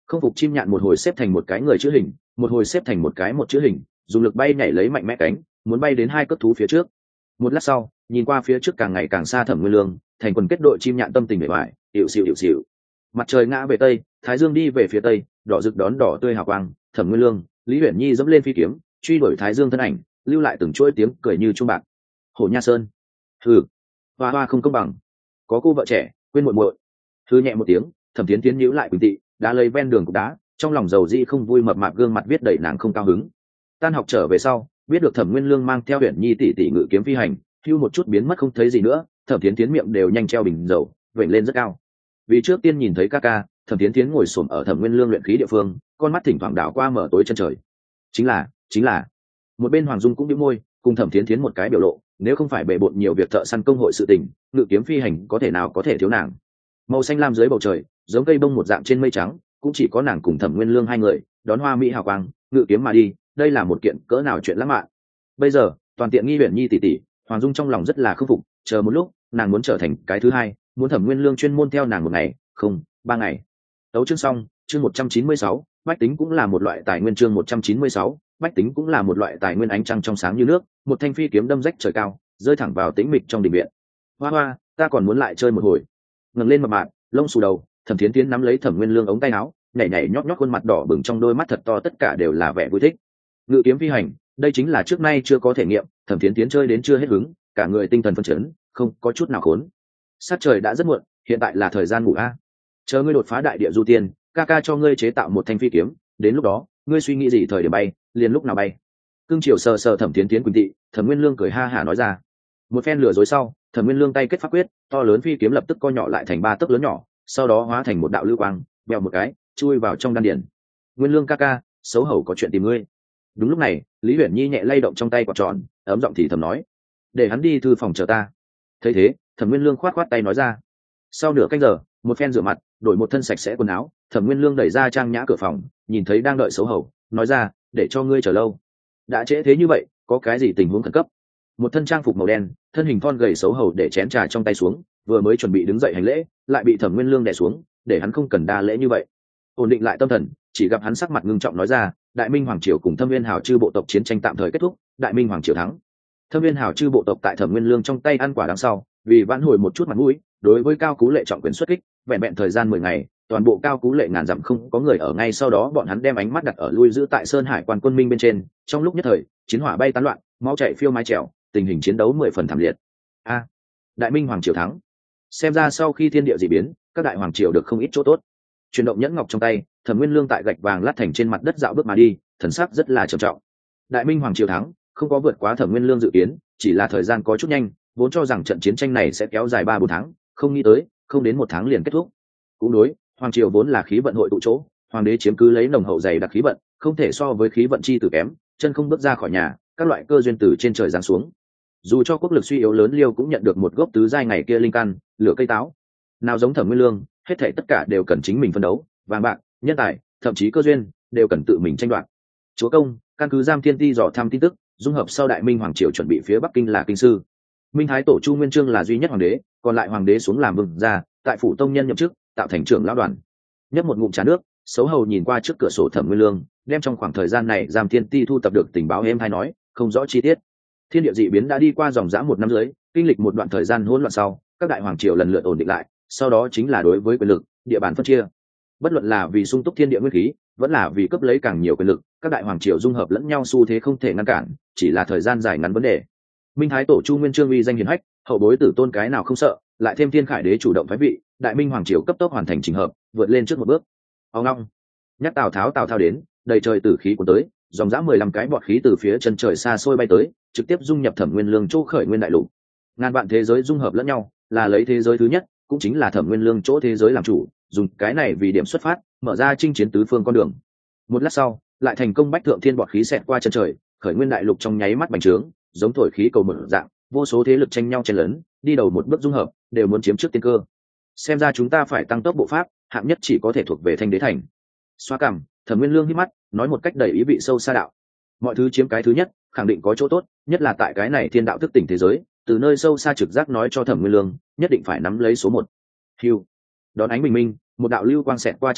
S1: Không phục chim nhạn một hồi xếp thành một cái người chữ hình, một hồi xếp thành một cái một chữ hình, dùng lực bay nhảy lấy mạnh mẽ cánh, muốn bay đến hai cất thú phía trước. Một lát sau, nhìn qua phía trước càng ngày càng xa Thẩm Nguyên Lương, thành quần kết đội chim nhạn tâm tình bề ngoài, hiệu xịu hiệu xịu. Mặt trời ngã về tây, thái dương đi về phía tây, đỏ rực đón đỏ tươi hào quang. Thẩm Nguyên Lương, Lý Uyển Nhi dẫm lên phi kiếm, truy đuổi thái dương thân ảnh, lưu lại từng chuỗi tiếng cười như chuông bạc. Hổ Nha Sơn, hừ, hoa hoa không công bằng, có cô vợ trẻ quên muội muội. Hừ nhẹ một tiếng, Thẩm Tiến Tiến nhíu lại bình tị, đã lấy ven đường cục đá, trong lòng dầu dĩ không vui mập mạp gương mặt viết đầy nàng không cao hứng. Tan học trở về sau, biết được Thẩm Nguyên Lương mang theo Uyển Nhi tỷ tỷ ngự kiếm phi hành, hưu một chút biến mất không thấy gì nữa. Thẩm Tiến Tiến miệng đều nhanh treo bình dầu, vểnh lên rất cao. Vì trước tiên nhìn thấy ca ca, Thẩm Tiến Tiến ngồi xổm ở Thẩm Nguyên Lương luyện khí địa phương, con mắt thỉnh thoảng đảo qua mở tối chân trời. Chính là, chính là. Một bên Hoàng Dung cũng nhíu môi, cùng Thẩm Tiến Tiến một cái biểu lộ, nếu không phải bệ bội nhiều việc thợ săn công hội sự tình, ngự kiếm phi hành có thể nào có thể thiếu nàng. Màu xanh lam dưới bầu trời, giống cây bông một dạng trên mây trắng, cũng chỉ có nàng cùng Thẩm Nguyên Lương hai người, đón hoa mỹ hào quang, ngự kiếm mà đi, đây là một kiện cỡ nào chuyện lãng mạn. Bây giờ, toàn tiện nghi Uyển Nhi tỷ tỷ, Hoàng Dung trong lòng rất là khâm phục, chờ một lúc, nàng muốn trở thành cái thứ hai, muốn Thẩm Nguyên Lương chuyên môn theo nàng một ngày, không, ba ngày. Tấu chương xong, chương một trăm chín mươi sáu, bách tính cũng là một loại tài nguyên. Chương một trăm chín mươi sáu, bách tính cũng là một loại tài nguyên. Ánh trăng trong sáng như nước, một thanh phi kiếm đâm rách trời cao, rơi thẳng vào tĩnh mịch trong đình viện. Hoa hoa, ta còn muốn lại chơi một hồi. Ngẩng lên mập mạp, lông xù đầu, Thẩm Thiến Tiến nắm lấy Thẩm Nguyên Lương ống tay áo, nhảy nhảy nhót nhót, khuôn mặt đỏ bừng, trong đôi mắt thật to tất cả đều là vẻ vui thích. Ngự kiếm phi hành, đây chính là trước nay chưa có thể nghiệm. Thẩm Thiến Tiến chơi đến chưa hết hứng, cả người tinh thần phấn chấn, không có chút nào khốn. Sát trời đã rất muộn, hiện tại là thời gian ngủ a. Chờ ngươi đột phá đại địa du tiên, ca ca cho ngươi chế tạo một thanh phi kiếm, đến lúc đó ngươi suy nghĩ gì thời điểm bay, liền lúc nào bay. Cương Triều sờ sờ Thẩm Thiến Tiến quỳnh tị, Thẩm Nguyên Lương cười ha hả nói ra. Một phen lừa dối sau, Thẩm Nguyên Lương tay kết pháp quyết, to lớn phi kiếm lập tức co nhỏ lại thành ba tấc lớn nhỏ, sau đó hóa thành một đạo lưu quang, vèo một cái chui vào trong đan điền. Nguyên Lương ca ca, xấu hổ có chuyện tìm ngươi. Đúng lúc này, Lý Uyển Nhi nhẹ lay động trong tay quả tròn, ấm giọng thì thầm nói, để hắn đi thư phòng chờ ta. Thấy thế, Thẩm Nguyên Lương khoát khoát tay nói ra. Sau nửa canh giờ, một phen rửa mặt, đổi một thân sạch sẽ quần áo, Thẩm Nguyên Lương đẩy ra trang nhã cửa phòng, nhìn thấy đang đợi xấu hổ, nói ra, để cho ngươi chờ lâu. Đã trễ thế như vậy, có cái gì tình huống khẩn cấp? Một thân trang phục màu đen, thân hình thon gầy xấu hổ để chén trà trong tay xuống, vừa mới chuẩn bị đứng dậy hành lễ, lại bị Thẩm Nguyên Lương đè xuống, để hắn không cần đa lễ như vậy. Ổn định lại tâm thần, chỉ gặp hắn sắc mặt ngưng trọng nói ra, Đại Minh hoàng triều cùng Thâm Viên hào chư bộ tộc chiến tranh tạm thời kết thúc, Đại Minh hoàng triều thắng. Thâm Viên hào chư bộ tộc tại Thẩm Nguyên Lương trong tay ăn quả đằng sau, vì vãn hồi một chút mặt mũi, đối với Cao Cú Lệ trọng quyền xuất kích, vẹn vẹn thời gian mười ngày, toàn bộ Cao Cú Lệ ngàn dặm không có người ở, ngay sau đó bọn hắn đem ánh mắt đặt ở lui giữ tại Sơn Hải quan quân minh bên trên, trong lúc nhất thời, chiến hỏa bay tán loạn, máu chảy phiêu mái trèo, tình hình chiến đấu mười phần thảm liệt. A, Đại Minh hoàng triều thắng. Xem ra sau khi thiên địa dị biến, các đại hoàng triều được không ít chỗ tốt. Chuyển động nhẫn ngọc trong tay, Thẩm Nguyên Lương tại gạch vàng lát thành trên mặt đất dạo bước mà đi, thần sắc rất là trầm trọng. Đại Minh hoàng triều thắng, không có vượt quá Thẩm Nguyên Lương dự kiến, chỉ là thời gian có chút nhanh, vốn cho rằng trận chiến tranh này sẽ kéo dài ba bốn tháng, không nghĩ tới, không đến một tháng liền kết thúc. Cũng đối, hoàng triều vốn là khí vận hội tụ chỗ, hoàng đế chiếm cứ lấy nồng hậu dày đặc khí vận, không thể so với khí vận chi tử kém, chân không bước ra khỏi nhà, các loại cơ duyên từ trên trời giáng xuống. Dù cho quốc lực suy yếu lớn liêu cũng nhận được một gốc tứ giai ngày kia linh căn, lửa cây táo. Nào giống Thẩm Nguyên Lương, hết thảy tất cả đều cần chính mình phân đấu, vàng bạc, nhân tài, thậm chí cơ duyên đều cần tự mình tranh đoạt. Chúa công, căn cứ Giam Thiên Ti dò thăm tin tức, dung hợp sau Đại Minh hoàng triều chuẩn bị phía Bắc Kinh là kinh sư. Minh Thái tổ Chu Nguyên Chương là duy nhất hoàng đế, còn lại hoàng đế xuống làm vương gia, tại phủ tông nhân nhậm chức, tạo thành trưởng lão đoàn. Nhấp một ngụm trà nước, xấu hầu nhìn qua trước cửa sổ Thẩm Nguyên Lương, đem trong khoảng thời gian này Giam Thiên Ti thu tập được tình báo êm hay nói, không rõ chi tiết. Thiên địa dị biến đã đi qua dòng dã một năm dưới, kinh lịch một đoạn thời gian hỗn loạn sau, các đại hoàng triều lần lượt ổn định lại, sau đó chính là đối với quyền lực, địa bàn phân chia. Bất luận là vì sung túc thiên địa nguyên khí, vẫn là vì cấp lấy càng nhiều quyền lực, các đại hoàng triều dung hợp lẫn nhau xu thế không thể ngăn cản, chỉ là thời gian dài ngắn vấn đề. Minh Thái tổ Chu Nguyên Chương uy danh hiển hách, hậu bối tử tôn cái nào không sợ, lại thêm Thiên Khải đế chủ động phái vị, Đại Minh hoàng triều cấp tốc hoàn thành chỉnh hợp, vượt lên trước một bước. Ông long, nhắc Tào Tháo Tào Tháo đến, đầy trời tử khí cuốn tới, dòng dã mười lăm cái bọt khí từ phía chân trời xa xôi bay tới, trực tiếp dung nhập Thẩm Nguyên Lương chỗ khởi nguyên đại lục. Ngàn vạn thế giới dung hợp lẫn nhau, là lấy thế giới thứ nhất, cũng chính là Thẩm Nguyên Lương chỗ thế giới làm chủ, dùng cái này vì điểm xuất phát, mở ra chinh chiến tứ phương con đường. Một lát sau, lại thành công bách thượng thiên bọt khí xẹt qua chân trời, khởi nguyên đại lục trong nháy mắt bành trướng, giống thổi khí cầu một dạng, vô số thế lực tranh nhau chen lớn, đi đầu một bước dung hợp, đều muốn chiếm trước tiên cơ. Xem ra chúng ta phải tăng tốc bộ pháp, hạng nhất chỉ có thể thuộc về Thanh Đế thành. Xoa cằm, Thẩm Nguyên Lương hít mắt, nói một cách đầy ý vị sâu xa đạo. Mọi thứ chiếm cái thứ nhất, khẳng định có chỗ tốt, nhất là tại cái này thiên đạo thức tỉnh thế giới, từ nơi sâu xa trực giác nói cho Thẩm Nguyên Lương, nhất định phải nắm lấy số một. Hưu. Đón ánh bình minh, một đạo lưu quang xẹt qua chân trời,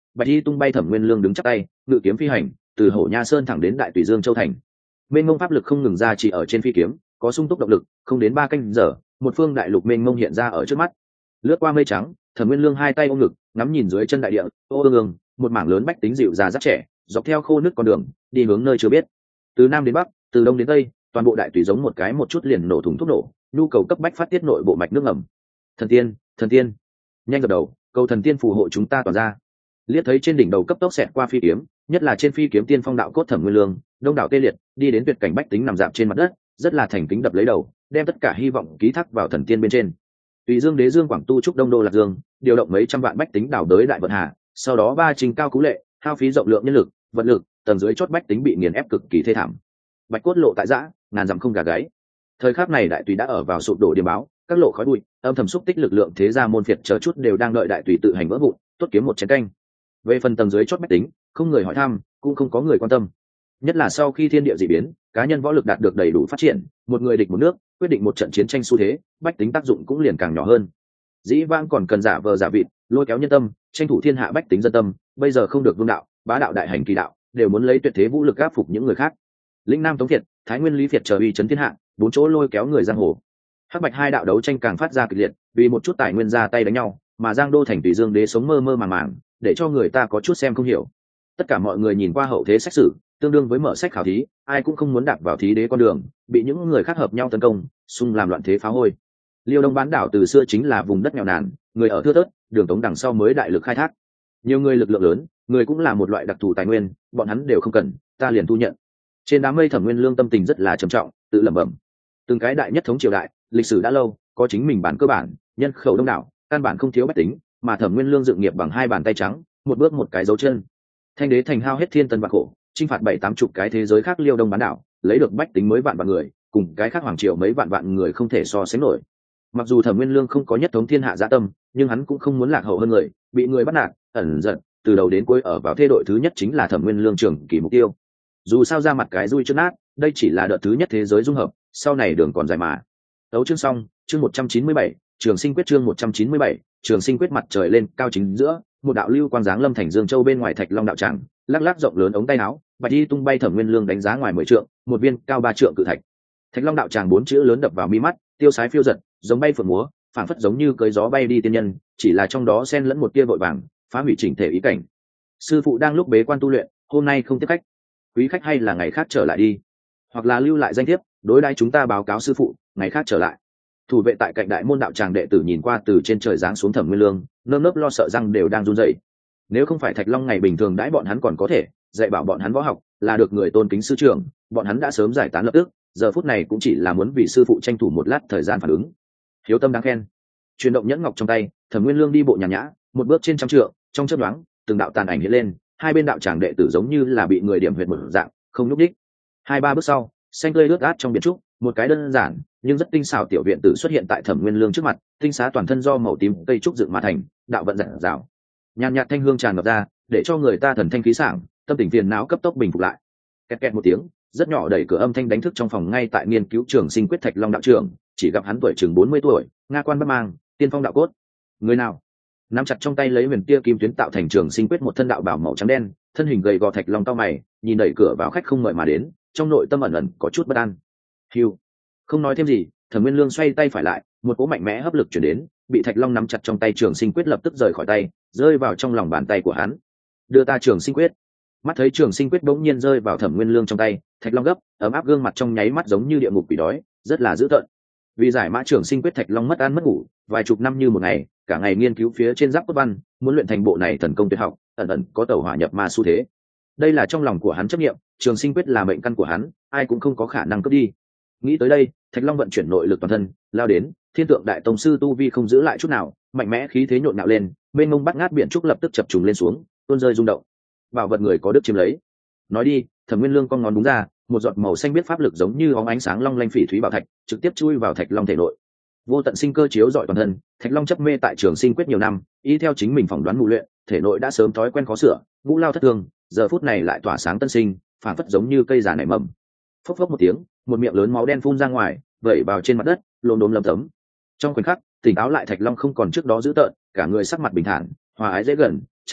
S1: bạch y tung bay thẩm nguyên lương đứng chắc tay ngự kiếm phi hành từ hổ nha sơn thẳng đến đại tùy dương châu thành. mênh mông pháp lực không ngừng ra chỉ ở trên phi kiếm, có sung túc động lực, không đến ba canh giờ một phương đại lục mênh mông hiện ra ở trước mắt. Lướt qua mây trắng, thẩm nguyên lương hai tay ôm ngực ngắm nhìn dưới chân đại địa, ô ương ương một mảng lớn bách tính dịu già rất trẻ dọc theo khô nước con đường đi hướng nơi chưa biết. Từ nam đến bắc, từ đông đến tây, toàn bộ đại tùy giống một cái một chút liền nổ thùng thuốc nổ, nhu cầu cấp bách phát tiết nội bộ mạch nước ngầm. Thần tiên, thần tiên, nhanh gật đầu, cầu thần tiên phù hộ chúng ta toàn ra. Liếc thấy trên đỉnh đầu cấp tốc xẹt qua phi kiếm, nhất là trên phi kiếm tiên phong đạo cốt thẩm nguyên lương, đông đảo tê liệt, đi đến tuyệt cảnh bách tính nằm dạp trên mặt đất, rất là thành kính đập lấy đầu, đem tất cả hy vọng ký thác vào thần tiên bên trên. Tùy Dương đế Dương Quảng Tu trúc đông đô lạc dương, điều động mấy trăm vạn bách tính đảo đới đại vận hà, sau đó ba trình cao cú lệ, hao phí rộng lượng nhân lực, vật lực, tầng dưới chót bách tính bị nghiền ép cực kỳ thê thảm. Bạch cốt lộ tại giã, ngàn dặm không gà gáy. Thời khắc này đại tùy đã ở vào sụp đổ điểm báo, các lộ khói bụi, âm thầm xúc tích lực lượng thế gia môn phiệt chờ chút đều đang đợi đại tùy tự hành vỡ vụn, tốt kiếm một chén canh. Về phần tầng dưới chót bách tính, không người hỏi thăm, cũng không có người quan tâm. Nhất là sau khi thiên địa dị biến, cá nhân võ lực đạt được đầy đủ phát triển, một người địch một nước, quyết định một trận chiến tranh xu thế, bách tính tác dụng cũng liền càng nhỏ hơn. Dĩ vãng còn cần giả vờ giả vịt, lôi kéo nhân tâm, tranh thủ thiên hạ bách tính dân tâm, bây giờ không được vương đạo, bá đạo đại hành kỳ đạo, đều muốn lấy tuyệt thế vũ lực áp phục những người khác. Lĩnh Nam Tống Thiệt, Thái Nguyên Lý Việt chờ uy chấn thiên hạ, bốn chỗ lôi kéo người giang hồ. Hắc Bạch hai đạo đấu tranh càng phát ra kịch liệt, vì một chút tài nguyên ra tay đánh nhau, mà Giang Đô thành Tùy Dương đế sống mơ mơ màng màng, để cho người ta có chút xem không hiểu. Tất cả mọi người nhìn qua hậu thế xét xử, tương đương với mở sách khảo thí, ai cũng không muốn đạp vào thí đế con đường, bị những người khác hợp nhau tấn công, xung làm loạn thế phá hôi. Liêu Đông bán đảo từ xưa chính là vùng đất nghèo nàn, người ở thưa thớt, đường Tống đằng sau mới đại lực khai thác. Nhiều người lực lượng lớn, người cũng là một loại đặc thù tài nguyên, bọn hắn đều không cần, ta liền thu nhận. Trên đám mây thẩm nguyên lương tâm tình rất là trầm trọng, tự lẩm bẩm. Từng cái đại nhất thống triều đại, lịch sử đã lâu, có chính mình bản cơ bản, nhân khẩu đông đảo, căn bản không thiếu bách tính, mà thẩm nguyên lương dựng nghiệp bằng hai bàn tay trắng, một bước một cái dấu chân. Thanh đế thành hao hết thiên tân vạn khổ, chinh phạt bảy tám chục cái thế giới khác Liêu Đông bán đảo, lấy được bách tính mới vạn vạn người, cùng cái khác hoàng triều mấy vạn vạn người không thể so sánh nổi. Mặc dù thẩm nguyên lương không có nhất thống thiên hạ dạ tâm, nhưng hắn cũng không muốn lạc hậu hơn người, bị người bắt nạt, ẩn giận, từ đầu đến cuối ở vào thế đội thứ nhất chính là thẩm nguyên lương trưởng kỳ mục tiêu. Dù sao ra mặt cái dui trước nát, đây chỉ là đợt thứ nhất thế giới dung hợp, sau này đường còn dài mà. Đấu chương xong, chương một trăm chín mươi bảy, Trường Sinh quyết chương một trăm chín mươi bảy, Trường Sinh quyết mặt trời lên cao chính giữa, một đạo lưu quang dáng lâm thành Dương Châu bên ngoài Thạch Long đạo tràng, lắc lắc rộng lớn ống tay áo, bạch y tung bay thẩm nguyên lương đánh giá ngoài mười trượng, một viên cao ba trượng cự thạch. Thạch Long đạo tràng bốn chữ lớn đập vào mi mắt, tiêu sái phiêu giật, giống bay phượng múa, phảng phất giống như cưỡi gió bay đi tiên nhân, chỉ là trong đó xen lẫn một tia vội vàng, phá hủy chỉnh thể ý cảnh. Sư phụ đang lúc bế quan tu luyện, hôm nay không tiếp khách, quý khách hay là ngày khác trở lại đi, hoặc là lưu lại danh thiếp, đối đãi chúng ta báo cáo sư phụ, ngày khác trở lại. Thủ vệ tại cạnh đại môn đạo tràng đệ tử nhìn qua từ trên trời giáng xuống thẩm nguyên lương, nơm nớp lo sợ răng đều đang run rẩy. Nếu không phải Thạch Long ngày bình thường đãi bọn hắn còn có thể dạy bảo bọn hắn võ học, là được người tôn kính sư trưởng, bọn hắn đã sớm giải tán lập tức, giờ phút này cũng chỉ là muốn vì sư phụ tranh thủ một lát thời gian phản ứng. Hiếu tâm đáng khen. Chuyển động nhẫn ngọc trong tay, thẩm nguyên lương đi bộ nhàn nhã, một bước trên trăm trượng, trong chớp nhoáng, từng đạo tàn ảnh hiện lên, hai bên đạo tràng đệ tử giống như là bị người điểm huyệt một dạng, không nhúc nhích. Hai ba bước sau, xanh tươi lướt át trong biển trúc, một cái đơn giản nhưng rất tinh xảo tiểu viện tử xuất hiện tại thẩm nguyên lương trước mặt, tinh xá toàn thân do màu tím cây trúc dựng mà thành, đạo vận rạng rào, nhàn nhạt thanh hương tràn ngập ra, để cho người ta thần thanh khí sảng, tâm tình phiền não cấp tốc bình phục lại. Kẹt kẹt một tiếng, rất nhỏ đẩy cửa âm thanh đánh thức trong phòng ngay tại nghiên cứu Trường Sinh quyết Thạch Long đạo trưởng, chỉ gặp hắn tuổi chừng bốn mươi tuổi, nga quan bất mang, tiên phong đạo cốt. Người nào? Nắm chặt trong tay lấy huyền tia kim tuyến tạo thành Trường Sinh quyết một thân đạo bảo màu trắng đen, thân hình gầy gò Thạch Long cao mày, nhìn đẩy cửa vào khách không mời mà đến, trong nội tâm ẩn ẩn có chút bất an. Hiu, không nói thêm gì, thẩm nguyên lương xoay tay phải lại, một cỗ mạnh mẽ hấp lực chuyển đến, bị Thạch Long nắm chặt trong tay Trường Sinh quyết lập tức rời khỏi tay, rơi vào trong lòng bàn tay của hắn. Đưa ta Trường Sinh quyết. Mắt thấy Trường Sinh quyết bỗng nhiên rơi vào thẩm nguyên lương trong tay, Thạch Long gấp, ấm áp gương mặt trong nháy mắt giống như địa ngục bị đói, rất là dữ tợn. Vì giải mã Trường Sinh quyết, Thạch Long mất ăn mất ngủ, vài chục năm như một ngày, cả ngày nghiên cứu phía trên giáp cốt văn, muốn luyện thành bộ này thần công tuyệt học, ẩn ẩn có tẩu hỏa nhập ma xu thế. Đây là trong lòng của hắn chấp niệm, Trường Sinh quyết là mệnh căn của hắn, ai cũng không có khả năng cướp đi. Nghĩ tới đây, Thạch Long vận chuyển nội lực toàn thân, lao đến, Thiên Tượng Đại Tông sư tu vi không giữ lại chút nào, mạnh mẽ khí thế nhộn nhạo lên, mênh mông bắt ngát biển trúc lập tức chập trùng lên xuống, tuôn rơi rung động. Bảo vật người có đức chiếm lấy. Nói đi, thẩm nguyên lương con ngón đúng ra, một giọt màu xanh biết pháp lực giống như óng ánh sáng long lanh phỉ thúy bảo thạch, trực tiếp chui vào Thạch Long thể nội. Vô tận sinh cơ chiếu rọi toàn thân, Thạch Long chấp mê tại Trường Sinh quyết nhiều năm, y theo chính mình phỏng đoán mù luyện, thể nội đã sớm thói quen khó sửa, ngũ lao thất thường, giờ phút này lại tỏa sáng tân sinh, phản phất giống như cây già nảy mầm. Phốc phốc một tiếng, một miệng lớn máu đen phun ra ngoài, vẩy vào trên mặt đất, lốm đốm lấm tấm. Trong khoảnh khắc, tỉnh táo lại Thạch Long không còn trước đó dữ tợn, cả người sắc mặt bình thản, hòa ái dễ gần, chắp tay,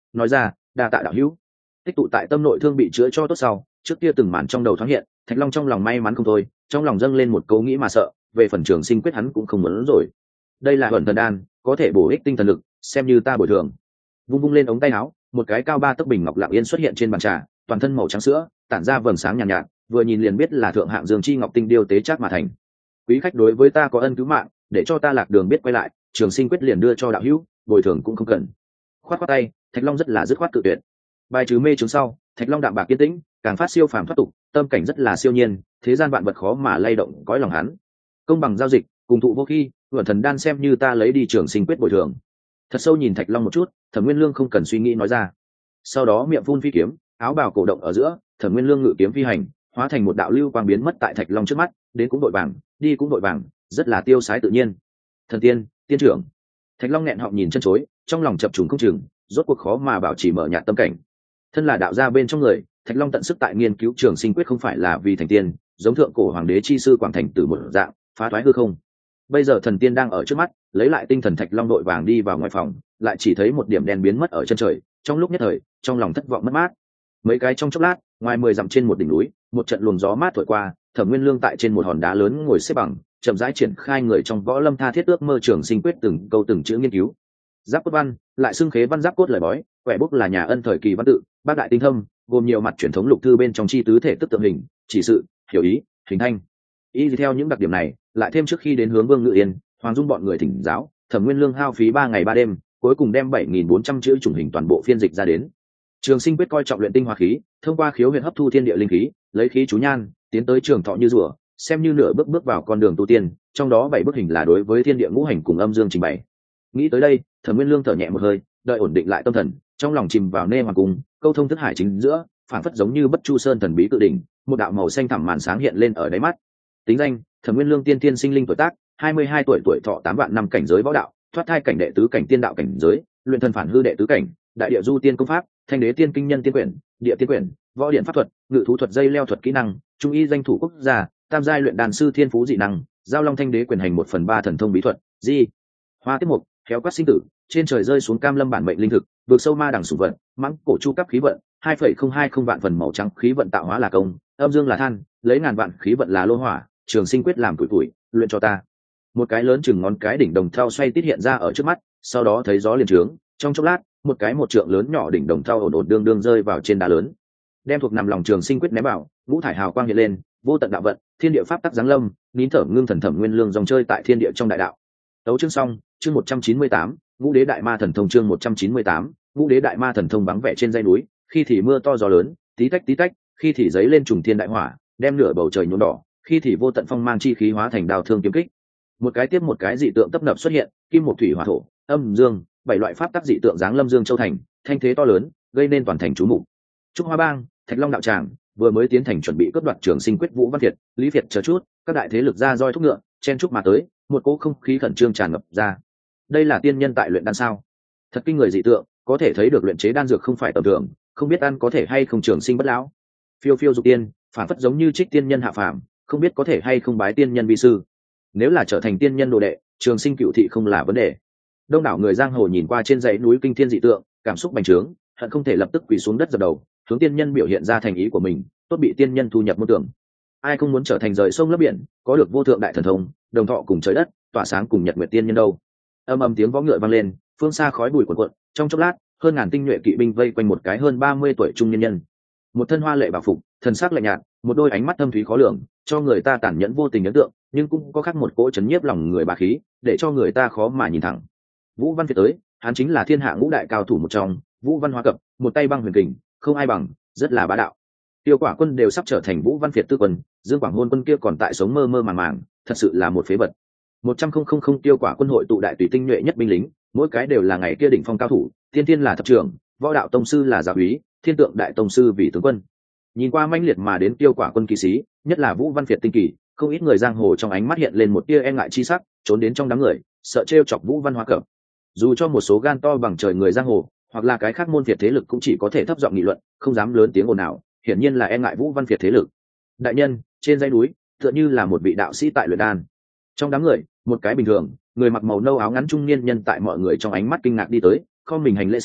S1: nói ra đa tạ đạo hữu. Tích tụ tại tâm nội thương bị chữa cho tốt sau, trước kia từng màn trong đầu thoáng hiện, Thạch Long trong lòng may mắn không thôi, trong lòng dâng lên một câu nghĩ mà sợ, về phần trường sinh quyết hắn cũng không muốn rồi. Đây là ẩn thần đan, có thể bổ ích tinh thần lực, xem như ta bồi thường. Vung vung lên ống tay áo, một cái cao ba tấc bình ngọc lặng yên xuất hiện trên bàn trà, toàn thân màu trắng sữa, tản ra vầng sáng nhàn nhạt, nhạt, vừa nhìn liền biết là thượng hạng dương chi ngọc tinh điêu tế chắc mà thành. Quý khách đối với ta có ân cứu mạng, để cho ta lạc đường biết quay lại, trường sinh quyết liền đưa cho đạo hữu, bồi thường cũng không cần. Khoát khoát tay, Thạch Long rất là dứt khoát tự tuyệt. Bài trừ mê chứng sau, Thạch Long đạm bạc kiên tĩnh, càng phát siêu phàm thoát tục, tâm cảnh rất là siêu nhiên, thế gian vạn vật khó mà lay động cõi lòng hắn. Công bằng giao dịch, cùng thụ vô khi, vượn thần đan xem như ta lấy đi trường sinh quyết bồi thường. Thật sâu nhìn Thạch Long một chút, Thẩm Nguyên Lương không cần suy nghĩ nói ra. Sau đó miệng phun phi kiếm, áo bào cổ động ở giữa, Thẩm Nguyên Lương ngự kiếm phi hành, hóa thành một đạo lưu quang biến mất tại Thạch Long trước mắt, đến cũng đội vàng, đi cũng đội vàng, rất là tiêu sái tự nhiên. Thần tiên, tiên trưởng. Thạch Long nghẹn họng nhìn chân chối, trong lòng chập trùng không chừng, rốt cuộc khó mà bảo trì mở nhạt tâm cảnh. Thân là đạo gia bên trong người, Thạch Long tận sức tại nghiên cứu trường sinh quyết không phải là vì thành tiên, giống thượng cổ hoàng đế chi sư Quảng Thành Tử một dạng, phá thoái hư không. Bây giờ thần tiên đang ở trước mắt, lấy lại tinh thần, Thạch Long đội vàng đi vào ngoài phòng, lại chỉ thấy một điểm đen biến mất ở chân trời, trong lúc nhất thời, trong lòng thất vọng mất mát. Mấy cái trong chốc lát, ngoài mười dặm trên một đỉnh núi, một trận luồng gió mát thổi qua, Thẩm Nguyên Lương tại trên một hòn đá lớn ngồi xếp bằng, chậm rãi triển khai người trong võ lâm tha thiết ước mơ trường sinh quyết từng câu từng chữ nghiên cứu. Giáp cốt văn, lại xưng khế văn giáp cốt lời bói, quẻ bút là nhà ân thời kỳ văn tự, bác đại tinh thâm, gồm nhiều mặt truyền thống lục thư bên trong chi tứ thể tức tượng hình, chỉ sự, hiểu ý, hình thanh. Y theo những đặc điểm này, lại thêm trước khi đến hướng Vương Ngự Yên, Hoàng Dung bọn người thỉnh giáo, Thẩm Nguyên Lương hao phí ba ngày ba đêm, cuối cùng đem bảy nghìn bốn trăm chữ chủng hình toàn bộ phiên dịch ra đến. Trường sinh quyết coi trọng luyện tinh hoa khí, thông qua khiếu huyệt hấp thu thiên địa linh khí, lấy khí chú nhan, tiến tới trường thọ như rùa, xem như nửa bước bước vào con đường tu tiên, trong đó bảy bức hình là đối với thiên địa ngũ hành cùng âm dương trình bày. Nghĩ tới đây, Thẩm Nguyên Lương thở nhẹ một hơi, đợi ổn định lại tâm thần, trong lòng chìm vào nê hoàng cung, câu thông thức hải chính giữa, phản phất giống như Bất Chu Sơn thần bí tự đỉnh, một đạo màu xanh thẳm màn sáng hiện lên ở đáy mắt. Tính danh: Thẩm Nguyên Lương, tiên tiên sinh linh tuổi tác, hai mươi hai tuổi, tuổi thọ tám vạn năm, cảnh giới võ đạo, thoát thai cảnh đệ tứ cảnh tiên đạo cảnh giới, luyện thần phản hư đệ tứ cảnh, đại địa du tiên công pháp, thanh đế tiên kinh nhân tiên quyển, địa tiên quyển, võ điện pháp thuật, ngự thú thuật, dây leo thuật kỹ năng, trung y danh thủ quốc gia, tam giai luyện đàn sư thiên phú dị năng, giao long thanh đế quyền hành một phần ba thần thông bí thuật, di hoa tiết mục, khéo quát sinh tử, trên trời rơi xuống cam lâm bản mệnh linh thực, vượt sâu ma đằng sủng vận, mãng cổ chu cấp khí vận, hai phẩy không hai không vạn phần màu trắng khí vận tạo hóa là công, âm dương là than, lấy ngàn vạn khí vận là lô hỏa, trường sinh quyết làm tuổi tuổi, luyện cho ta. Một cái lớn chừng ngón cái đỉnh đồng thau xoay tít hiện ra ở trước mắt, sau đó thấy gió liền trướng, trong chốc lát, một cái một trượng lớn nhỏ đỉnh đồng thau ổn ổn đương đương rơi vào trên đá lớn. Đem thuộc nằm lòng trường sinh quyết ném vào, ngũ thải hào quang hiện lên, vô tận đạo vận, thiên địa pháp tắc giáng lâm, nín thở ngưng thần, Thẩm Nguyên Lương dòng chơi tại thiên địa trong đại đạo. Tấu chương xong, chương một trăm chín mươi tám, Ngũ Đế Đại Ma Thần Thông, chương một trăm chín mươi tám, Ngũ Đế Đại Ma Thần Thông. Vắng vẻ trên dãy núi, khi thì mưa to gió lớn, tí tách tí tách, khi thì giấy lên trùng thiên đại hỏa, đem nửa bầu trời nhuộm đỏ, khi thì vô tận phong mang chi khí hóa thành đao thương kiếm kích. Một cái tiếp một cái dị tượng tấp nập xuất hiện, kim một thủy hỏa thổ, âm dương, bảy loại pháp tắc dị tượng giáng lâm Dương Châu thành, thanh thế to lớn, gây nên toàn thành chú mục. Trúc Hoa Bang, Thạch Long đạo tràng vừa mới tiến thành chuẩn bị cướp đoạt trường sinh quyết, Vũ Văn Việt, Lý Việt chờ chút, các đại thế lực ra roi thúc ngựa, chen chúc mà tới, một cỗ không khí khẩn trương tràn ngập ra. Đây là tiên nhân tại luyện đan sao? Thật kinh người dị tượng, có thể thấy được luyện chế đan dược không phải tầm thường, không biết ăn có thể hay không trường sinh bất lão. Phiêu phiêu dục tiên, phản phất giống như trích tiên nhân hạ phàm, không biết có thể hay không bái tiên nhân vi sư. Nếu là trở thành tiên nhân đồ đệ, trường sinh cựu thị không là vấn đề. Đông đảo người giang hồ nhìn qua trên dãy núi kinh thiên dị tượng, cảm xúc bành trướng, hận không thể lập tức quỳ xuống đất dập đầu, hướng tiên nhân biểu hiện ra thành ý của mình, tốt bị tiên nhân thu nhập môn tưởng. Ai không muốn trở thành rời sông lấp biển, có được vô thượng đại thần thông, đồng thọ cùng trời đất, tỏa sáng cùng nhật nguyệt tiên nhân đâu. Âm âm tiếng võ ngựa vang lên, phương xa khói bụi cuồn cuộn, trong chốc lát, hơn ngàn tinh nhuệ kỵ binh vây quanh một cái hơn ba mươi tuổi trung nhân nhân. Một thân hoa lệ bảo phục, thần sắc lạnh nhạt, một đôi ánh mắt thâm thúy khó lường, cho người ta tàn nhẫn vô tình ấn tượng, nhưng cũng có khác một cỗ chấn nhiếp lòng người bá khí, để cho người ta khó mà nhìn thẳng. Vũ Văn Việt tới, hắn chính là thiên hạ ngũ đại cao thủ một trong, Vũ Văn Hóa Cập, một tay băng huyền kình, không ai bằng, rất là bá đạo. Tiêu Quả Quân đều sắp trở thành Vũ Văn Việt tư quân, Dương Quảng Hôn Quân kia còn tại sống mơ mơ màng màng, thật sự là một phế vật. Một trăm không không không Tiêu Quả Quân hội tụ đại tùy tinh nhuệ nhất binh lính, mỗi cái đều là ngày kia đỉnh phong cao thủ, tiên tiên là thập trưởng, võ đạo tông sư là giáo úy, thiên tượng đại tông sư vì tướng quân. Nhìn qua manh liệt mà đến Tiêu Quả Quân kỳ sĩ, nhất là Vũ Văn Việt tinh kỳ, không ít người giang hồ trong ánh mắt hiện lên một tia e ngại chi sắc, trốn đến trong đám người, sợ trêu chọc Vũ Văn Hóa Cập. Dù cho một số gan to bằng trời người giang hồ, hoặc là cái khác môn Việt thế lực cũng chỉ có thể thấp giọng nghị luận, không dám lớn tiếng ồn ào, hiển nhiên là e ngại Vũ Văn Việt thế lực. Đại nhân, trên dãy núi, tựa như là một vị đạo sĩ tại luyện đan. Trong đám người, một cái bình thường, người mặc màu nâu áo ngắn trung niên nhân tại mọi người trong ánh mắt kinh ngạc đi tới, không mình hành lễ sau,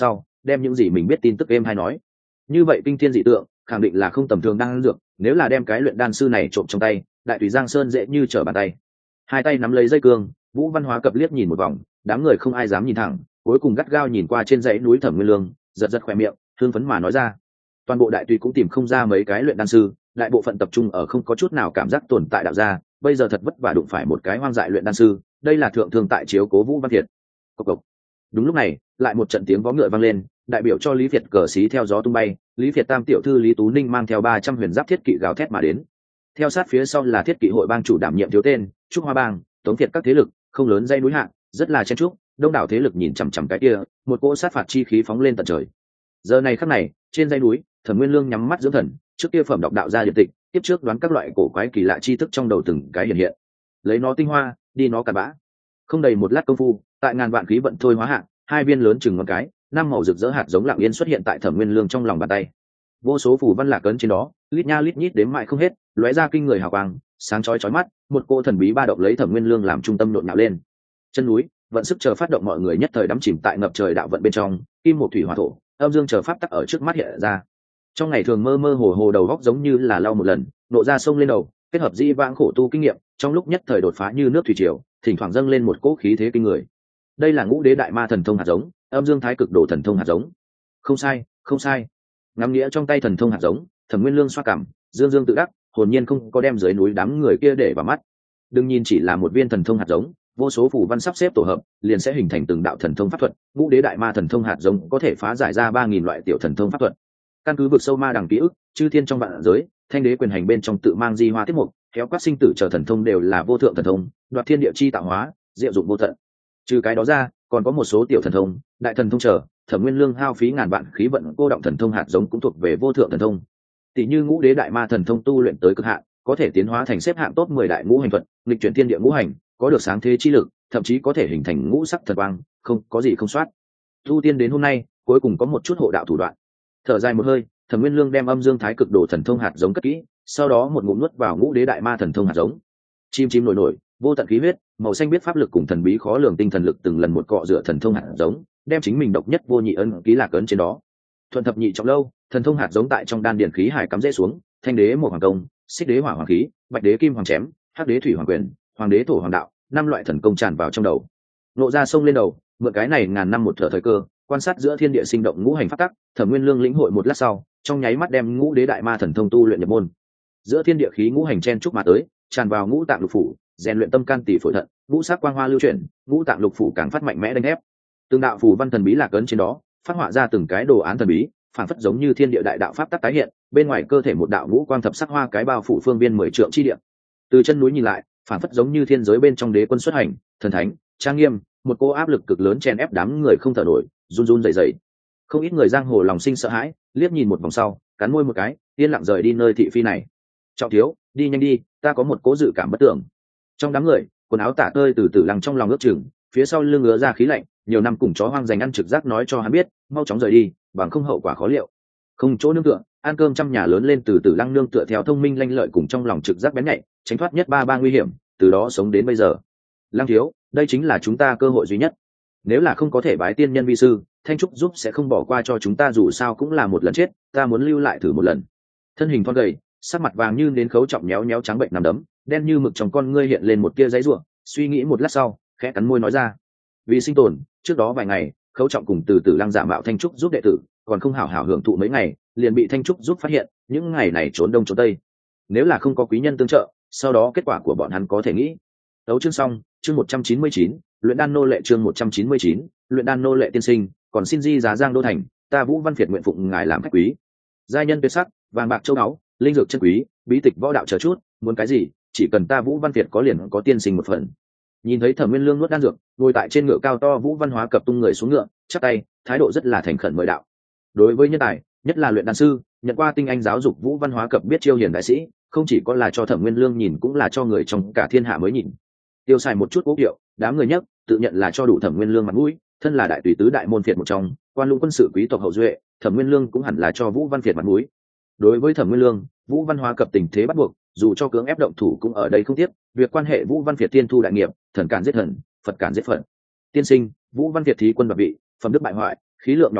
S1: đem những gì mình biết tin tức êm hay nói. Như vậy kinh thiên dị tượng khẳng định là không tầm thường đan dược, nếu là đem cái luyện đan sư này trộm trong tay, đại tùy Giang Sơn dễ như trở bàn tay. Hai tay nắm lấy dây cương, Vũ Văn Hóa Cập liếc nhìn một vòng, đám người không ai dám nhìn thẳng, cuối cùng gắt gao nhìn qua trên dãy núi Thẩm Nguyên Lương, giật giật khóe miệng, hương phấn mà nói ra. Toàn bộ đại tùy cũng tìm không ra mấy cái luyện đan sư, đại bộ phận tập trung ở không có chút nào cảm giác tồn tại đạo gia, bây giờ thật vất vả đụng phải một cái hoang dại luyện đan sư, đây là thượng thương tại chiếu cố Vũ Văn Việt. Cộc cộc. Đúng lúc này, lại một trận tiếng vó ngựa vang lên, đại biểu cho Lý Việt cờ xí theo gió tung bay, Lý Việt tam tiểu thư Lý Tú Ninh mang theo ba trăm huyền giáp thiết kỵ gào thét mà đến. Theo sát phía sau là thiết kỵ hội bang chủ đảm nhiệm thiếu tên, Trúc Hoa bang, Tống Việt các thế lực, không lớn dây núi hạng, rất là chen trúc, đông đảo thế lực nhìn chằm chằm cái kia, một cỗ sát phạt chi khí phóng lên tận trời. Giờ này khắc này, trên dãy núi, Thẩm Nguyên Lương nhắm mắt dưỡng thần, trước kia phẩm đọc đạo gia điện tịch, tiếp trước đoán các loại cổ quái kỳ lạ tri thức trong đầu từng cái hiện hiện. Lấy nó tinh hoa, đi nó cặn bã. Không đầy một lát công phu, tại ngàn vạn khí vận thôi hóa hạng, hai viên lớn chừng ngón cái, năm màu rực rỡ hạt giống lặng yên xuất hiện tại Thẩm Nguyên Lương trong lòng bàn tay. Vô số phù văn lạc ấn trên đó, lít nha lít nhít đếm mãi không hết, lóe ra kinh người hào quang, sáng chói chói mắt, một cô thần bí ba động lấy Thẩm Nguyên Lương làm trung tâm nhộn nhạo lên. Chân núi, vận sức chờ phát động mọi người nhất thời đắm chìm tại ngập trời đạo vận bên trong, kim một thủy hỏa thổ, âm dương chờ pháp tắc ở trước mắt hiện ra. Trong ngày thường mơ mơ hồ hồ đầu góc giống như là lau một lần, nộ ra sông lên đầu, kết hợp di vãng khổ tu kinh nghiệm, trong lúc nhất thời đột phá như nước thủy triều, thỉnh thoảng dâng lên một cỗ khí thế kinh người. Đây là ngũ đế đại ma thần thông hạt giống, âm dương thái cực đồ thần thông hạt giống. Không sai, không sai. Ngắm nghĩa trong tay thần thông hạt giống, Thẩm Nguyên Lương xoa cằm, dương dương tự đắc, hồn nhiên không có đem dưới núi đám người kia để vào mắt. Đừng nhìn chỉ là một viên thần thông hạt giống, vô số phù văn sắp xếp tổ hợp, liền sẽ hình thành từng đạo thần thông pháp thuật. Ngũ đế đại ma thần thông hạt giống có thể phá giải ra ba nghìn loại tiểu thần thông pháp thuật. Căn cứ vực sâu ma đằng ký ức, chư thiên trong vạn giới, thanh đế quyền hành bên trong tự mang di hoa tiết mục, kéo quát sinh tử chờ thần thông đều là vô thượng thần thông, đoạt thiên địa chi tạo hóa, diệu dụng vô tận. Trừ cái đó ra, còn có một số tiểu thần thông, đại thần thông chờ, Thẩm Nguyên Lương hao phí ngàn vạn khí vận cô động thần thông hạt giống cũng thuộc về vô thượng thần thông. Tỷ như ngũ đế đại ma thần thông tu luyện tới cực hạn, có thể tiến hóa thành xếp hạng top mười đại ngũ hành thuật, nghịch chuyển thiên địa ngũ hành, có được sáng thế chi lực, thậm chí có thể hình thành ngũ sắc thần quang, không có gì không soát. Tu tiên đến hôm nay, cuối cùng có một chút hộ đạo thủ đoạn. Thở dài một hơi, Thẩm Nguyên Lương đem âm dương thái cực đồ thần thông hạt giống cất kỹ, sau đó một ngụm nuốt vào ngũ đế đại ma thần thông hạt giống. Chim chim nổi nổi, vô tận khí huyết, màu xanh biết pháp lực cùng thần bí khó lường tinh thần lực từng lần một cọ rửa thần thông hạt giống, đem chính mình độc nhất vô nhị ân ký lạc ấn trên đó. Thuần thập nhị trọng lâu, thần thông hạt giống tại trong đan điển khí hải cắm rễ xuống, thanh đế một hoàng công, xích đế hỏa hoàng khí, bạch đế kim hoàng chém, hắc đế thủy hoàng quyền, hoàng đế thổ hoàng đạo, năm loại thần công tràn vào trong đầu. Nộ ra sông lên đầu, mượn cái này ngàn năm một thở thời cơ, quan sát giữa thiên địa sinh động ngũ hành pháp tắc, Thẩm Nguyên Lương lĩnh hội một lát sau, trong nháy mắt đem ngũ đế đại ma thần thông tu luyện nhập môn. Giữa thiên địa khí ngũ hành chen chúc mà tới, tràn vào ngũ tạng lục phủ, rèn luyện tâm can tỷ phổi thận, ngũ sắc quang hoa lưu chuyển, ngũ tạng lục phủ càng phát mạnh mẽ đánh ép. Từng đạo phù văn thần bí lạc ấn trên đó, phát họa ra từng cái đồ án thần bí, phản phất giống như thiên địa đại đạo pháp tắc tái hiện, bên ngoài cơ thể một đạo ngũ quang thập sắc hoa cái bao phủ phương viên mười trượng chi địa. Từ chân núi nhìn lại, phản phất giống như thiên giới bên trong đế quân xuất hành, thần thánh, trang nghiêm, một cô áp lực cực lớn chen ép đám người không thở nổi, run run rẩy rẩy. Không ít người giang hồ lòng sinh sợ hãi, liếc nhìn một vòng sau, cắn môi một cái, yên lặng rời đi nơi thị phi này. Trọng thiếu, đi nhanh đi, ta có một cố dự cảm bất tưởng. Trong đám người, quần áo tả tơi từ từ lăng trong lòng ước chừng, phía sau lưng ngứa ra khí lạnh, nhiều năm cùng chó hoang dành ăn trực giác nói cho hắn biết, mau chóng rời đi, bằng không hậu quả khó liệu. Không chỗ nương tựa, ăn cơm trăm nhà lớn lên từ từ lăng nương tựa theo thông minh lanh lợi cùng trong lòng trực giác bén nhạy, tránh thoát nhất ba ba nguy hiểm, từ đó sống đến bây giờ. Lăng thiếu, đây chính là chúng ta cơ hội duy nhất. Nếu là không có thể bái tiên nhân vi sư, Thanh Trúc giúp sẽ không bỏ qua cho chúng ta, dù sao cũng là một lần chết, ta muốn lưu lại thử một lần. Thân hình thon gầy, sắc mặt vàng như đến khấu trọng nhéo nhéo trắng bệnh nằm đấm, đen như mực trong con ngươi hiện lên một tia giấy rủa, suy nghĩ một lát sau, khẽ cắn môi nói ra: vì sinh tồn, trước đó vài ngày, khấu trọng cùng từ từ lăng giả mạo Thanh Trúc giúp đệ tử, còn không hảo hảo hưởng thụ mấy ngày, liền bị Thanh Trúc giúp phát hiện, những ngày này trốn đông trốn tây. Nếu là không có quý nhân tương trợ, sau đó kết quả của bọn hắn có thể nghĩ. Đấu chương xong, chương một trăm chín mươi chín, luyện đan nô lệ chương một trăm chín mươi chín, luyện đan nô lệ tiên sinh, còn xin di giá Giang Đô thành, ta Vũ Văn Việt nguyện phụng ngài làm khách quý. Giai nhân tuyệt sắc, vàng bạc châu báu, linh dược chân quý, bí tịch võ đạo chờ chút, muốn cái gì, chỉ cần ta Vũ Văn Việt có liền có tiên sinh một phần. Nhìn thấy Thẩm Nguyên Lương nuốt đan dược, ngồi tại trên ngựa cao to, Vũ Văn Hóa cập tung người xuống ngựa, chắp tay, thái độ rất là thành khẩn mời đạo. Đối với nhân tài, nhất là luyện đan sư, nhận qua tinh anh giáo dục, Vũ Văn Hóa cập biết chiêu hiền đại sĩ, không chỉ có là cho Thẩm Nguyên Lương nhìn, cũng là cho người trong cả thiên hạ mới nhìn. Tiêu xài một chút cố kiệu, đám người nhất tự nhận là cho đủ Thẩm Nguyên Lương mặt mũi, thân là đại tùy tứ đại môn phiệt một trong, quan lũng quân sự quý tộc hậu duệ, Thẩm Nguyên Lương cũng hẳn là cho Vũ Văn Việt mặt mũi. Đối với Thẩm Nguyên Lương, Vũ Văn Hóa cập tình thế bắt buộc, dù cho cưỡng ép động thủ cũng ở đây không tiếc. Việc quan hệ Vũ Văn Việt tiên thu đại nghiệp, thần cản giết thần, Phật cản giết Phật. Tiên sinh, Vũ Văn Việt thí quân bạc vị, phẩm đức bại hoại, khí lượng nhỏ hẹp,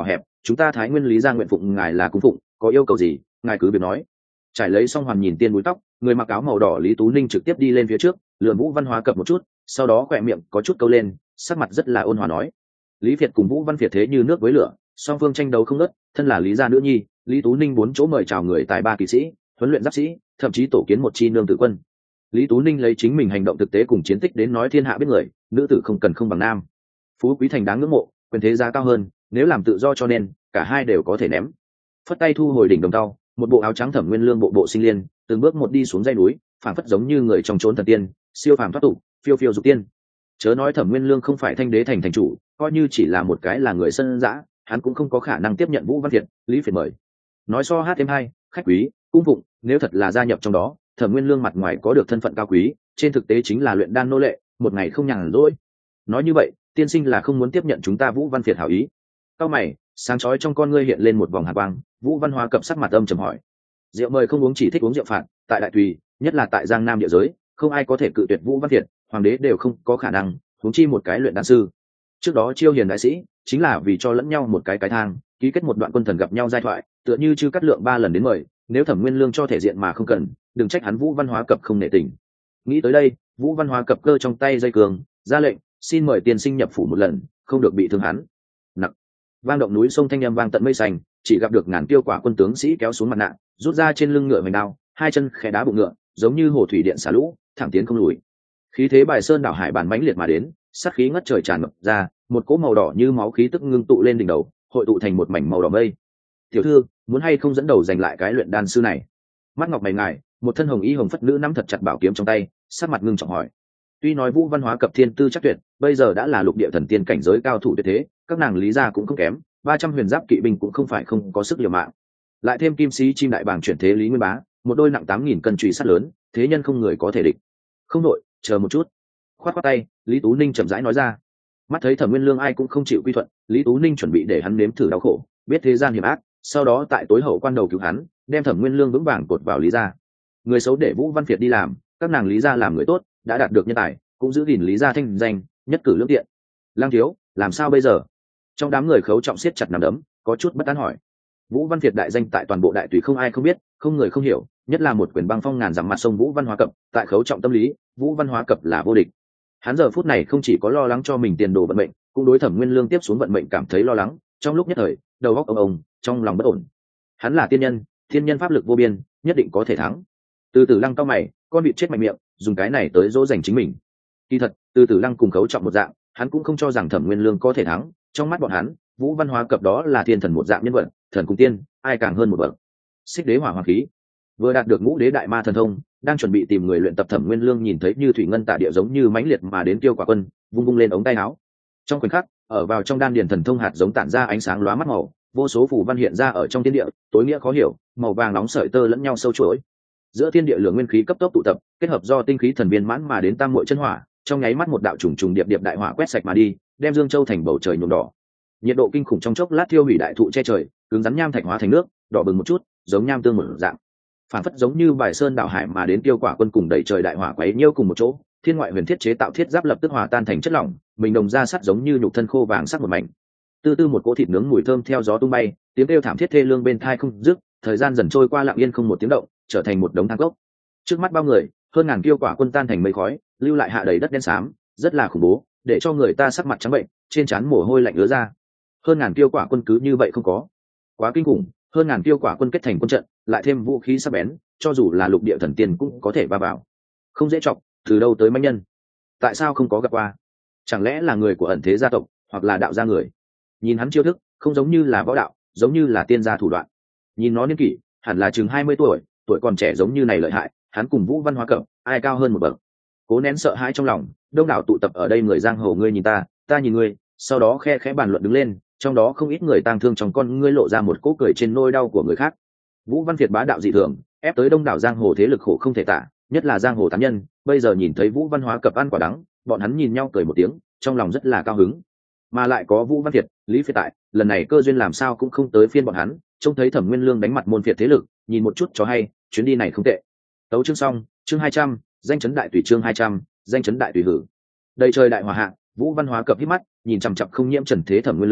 S1: chúng ta Thái Nguyên Lý gia nguyện phụng ngài là cung phụng, có yêu cầu gì ngài cứ việc nói. Trải lấy xong hoàn nhìn tiên búi tóc, người mặc áo màu đỏ Lý Tú Ninh trực tiếp đi lên phía trước, lườm Vũ Văn Hóa Cập một chút, sau đó khỏe miệng có chút câu lên, sắc mặt rất là ôn hòa nói: Lý Việt cùng Vũ Văn Việt thế như nước với lửa, song phương tranh đấu không ngớt. Thân là Lý gia nữ nhi, Lý Tú Ninh bốn chỗ mời chào người tài ba kỵ sĩ, huấn luyện giáp sĩ, thậm chí tổ kiến một chi nương tử quân. Lý Tú Ninh lấy chính mình hành động thực tế cùng chiến tích đến nói thiên hạ biết người, nữ tử không cần không bằng nam. Phú quý thành đáng ngưỡng mộ, quyền thế giá cao hơn, nếu làm tự do cho nên cả hai đều có thể ném. Phất tay thu hồi đỉnh đồng tao, một bộ áo trắng Thẩm Nguyên Lương bộ bộ sinh liên, từng bước một đi xuống dãy núi, phảng phất giống như người trong chốn thần tiên, siêu phàm thoát tục, phiêu phiêu dục tiên. Chớ nói Thẩm Nguyên Lương không phải thanh đế thành thành chủ, coi như chỉ là một cái là người sân dã, hắn cũng không có khả năng tiếp nhận Vũ Văn Việt, Lý Việt mời. Nói so hát thêm hai, khách quý, cung phụng, nếu thật là gia nhập trong đó, Thẩm Nguyên Lương mặt ngoài có được thân phận cao quý, trên thực tế chính là luyện đan nô lệ, một ngày không nhàn rỗi. Nói như vậy, tiên sinh là không muốn tiếp nhận chúng ta Vũ Văn Việt hảo ý. Cao mày, sáng chói trong con ngươi hiện lên một vòng hàn quang, Vũ Văn Hóa Cập sắc mặt âm trầm hỏi: rượu mời không uống chỉ thích uống rượu phạt, tại Đại Tùy, nhất là tại Giang Nam địa giới, không ai có thể cự tuyệt Vũ Văn Việt, hoàng đế đều không có khả năng, huống chi một cái luyện đan sư. Trước đó chiêu hiền đại sĩ chính là vì cho lẫn nhau một cái cái thang, ký kết một đoạn quân thần gặp nhau giai thoại, tựa như chư cắt lượng ba lần đến mời, nếu Thẩm Nguyên Lương cho thể diện mà không cần, đừng trách hắn Vũ Văn Hóa Cập không nể tình. Nghĩ tới đây, Vũ Văn Hóa Cập cơ trong tay dây cường, ra lệnh, xin mời tiên sinh nhập phủ một lần, không được bị thương hắn. Nặng. Vang động núi sông thanh âm vang tận mây xanh, chỉ gặp được ngàn tiêu quả quân tướng sĩ kéo xuống mặt nạ, rút ra trên lưng ngựa hoành đao, hai chân khẽ đá bụng ngựa, giống như hồ thủy điện xả lũ, thẳng tiến không lùi. Khí thế bài sơn đảo hải bản mãnh liệt mà đến, sát khí ngất trời tràn ngập ra, một cỗ màu đỏ như máu khí tức ngưng tụ lên đỉnh đầu, hội tụ thành một mảnh màu đỏ mây. Tiểu thư, muốn hay không dẫn đầu giành lại cái luyện đan sư này? Mắt ngọc mày ngài, một thân hồng y hồng phất nữ nắm thật chặt bảo kiếm trong tay, sắc mặt ngưng trọng hỏi. Tuy nói Vũ Văn Hóa Cập thiên tư chắc tuyệt, bây giờ đã là lục địa thần tiên cảnh giới cao thủ tuyệt thế, các nàng Lý gia cũng không kém, ba trăm huyền giáp kỵ binh cũng không phải không có sức liều mạng. Lại thêm kim sĩ chim đại bàng chuyển thế Lý Nguyên Bá, một đôi nặng tám nghìn cân chùy sắt lớn, thế nhân không người có thể địch. Không nội, chờ một chút. Khoát khoát tay, Lý Tú Ninh chậm rãi nói ra. Mắt thấy Thẩm Nguyên Lương ai cũng không chịu quy thuận, Lý Tú Ninh chuẩn bị để hắn nếm thử đau khổ, biết thế gian hiểm ác, sau đó tại tối hậu quan đầu cứu hắn, đem Thẩm Nguyên Lương vững vàng cột vào Lý gia. Người xấu để Vũ Văn Việt đi làm, các nàng Lý gia làm người tốt, đã đạt được nhân tài, cũng giữ gìn Lý gia thanh danh, nhất cử lưỡng tiện. Lang thiếu, làm sao bây giờ? Trong đám người khấu trọng siết chặt nắm đấm, có chút bất an hỏi. Vũ Văn Việt đại danh tại toàn bộ Đại Tùy không ai không biết, không người không hiểu, nhất là một quyền băng phong ngàn dặm mặt sông Vũ Văn Hóa Cập, tại khấu trọng tâm lý, Vũ Văn Hóa Cập là vô địch. Hắn giờ phút này không chỉ có lo lắng cho mình tiền đồ vận mệnh, cũng đối Thẩm Nguyên Lương tiếp xuống vận mệnh cảm thấy lo lắng, trong lúc nhất thời, đầu óc ông ông, trong lòng bất ổn. Hắn là tiên nhân, thiên nhân pháp lực vô biên, nhất định có thể thắng. Từ Tử Lăng cau mày, con vịt chết mạnh miệng, dùng cái này tới dỗ dành chính mình. Kỳ thật, Từ Tử Lăng cùng khấu trọng một dạng, hắn cũng không cho rằng Thẩm Nguyên Lương có thể thắng, trong mắt bọn hắn, Vũ Văn Hóa Cập đó là thiên thần một dạng nhân vật, thần cùng tiên, ai càng hơn một bậc. Xích đế hỏa hoàng khí, vừa đạt được ngũ đế đại ma thần thông, đang chuẩn bị tìm người luyện tập. Thẩm Nguyên Lương nhìn thấy như thủy ngân tạ địa giống như mãnh liệt mà đến tiêu quả quân, vung vung lên ống tay áo. Trong khoảnh khắc, ở vào trong đan điền thần thông hạt giống tản ra ánh sáng lóa mắt màu, vô số phù văn hiện ra ở trong thiên địa, tối nghĩa khó hiểu, màu vàng nóng sợi tơ lẫn nhau sâu chuỗi. Giữa thiên địa lửa nguyên khí cấp tốc tụ tập, kết hợp do tinh khí thần viên mãn mà đến tam muội chân hỏa, trong nháy mắt một đạo trùng trùng điệp điệp đại hỏa quét sạch mà đi, đem Dương Châu thành bầu trời nhuộm đỏ. Nhiệt độ kinh khủng trong chốc lát thiêu hủy đại thụ che trời, cứng rắn nham thạch hóa thành nước, đỏ bừng một chút, giống nham tương một dạng. Phản phất giống như bài sơn đảo hải mà đến tiêu quả quân cùng đẩy trời đại hỏa quấy nhiêu cùng một chỗ, thiên ngoại huyền thiết chế tạo thiết giáp lập tức hòa tan thành chất lỏng, mình đồng ra sắt giống như nhục thân khô vàng sắc một mảnh. Từ từ một cỗ thịt nướng mùi thơm theo gió tung bay, tiếng kêu thảm thiết thê lương bên tai không dứt, thời gian dần trôi qua lặng yên không một tiếng động, trở thành một đống than cốc. Trước mắt bao người, hơn ngàn tiêu quả quân tan thành mây khói, lưu lại hạ đầy đất đen xám, rất là khủng bố, để cho người ta sắc mặt trắng bệnh, trên trán mồ hôi lạnh ứa ra. Hơn ngàn tiêu quả quân cứ như vậy không có, quá kinh khủng. Hơn ngàn tiêu quả quân kết thành quân trận, lại thêm vũ khí sắc bén, cho dù là lục địa thần tiên cũng có thể va vào. Không dễ chọc, từ đâu tới mãnh nhân? Tại sao không có gặp qua? Chẳng lẽ là người của ẩn thế gia tộc, hoặc là đạo gia người? Nhìn hắn chiêu thức, không giống như là võ đạo, giống như là tiên gia thủ đoạn. Nhìn nó niên kỷ, hẳn là chừng hai mươi tuổi, tuổi còn trẻ giống như này lợi hại, hắn cùng Vũ Văn Hóa Cập, ai cao hơn một bậc. Cố nén sợ hãi trong lòng, đông đảo tụ tập ở đây người giang hồ, ngươi nhìn ta, ta nhìn ngươi, sau đó khe khẽ bàn luận đứng lên, trong đó không ít người tang thương trong con ngươi lộ ra một cỗ cười trên nỗi đau của người khác. Vũ Văn Việt bá đạo dị thường, ép tới đông đảo giang hồ thế lực khổ không thể tả, nhất là giang hồ tám nhân, bây giờ nhìn thấy Vũ Văn Hóa Cập ăn quả đắng, bọn hắn nhìn nhau cười một tiếng, trong lòng rất là cao hứng. Mà lại có Vũ Văn Việt, Lý Phiệt tại, lần này cơ duyên làm sao cũng không tới phiên bọn hắn, trông thấy Thẩm Nguyên Lương đánh mặt môn phiệt thế lực, nhìn một chút cho hay, chuyến đi này không tệ. Tấu chương xong, chương hai trăm, danh chấn đại tùy chương hai trăm, danh chấn đại tùy hử. Đây trời đại hỏa hạ, Vũ Văn Hóa Cập hít mắt, nhìn chằm chằm không nhiễm trần thế Thẩm Nguyên Lương,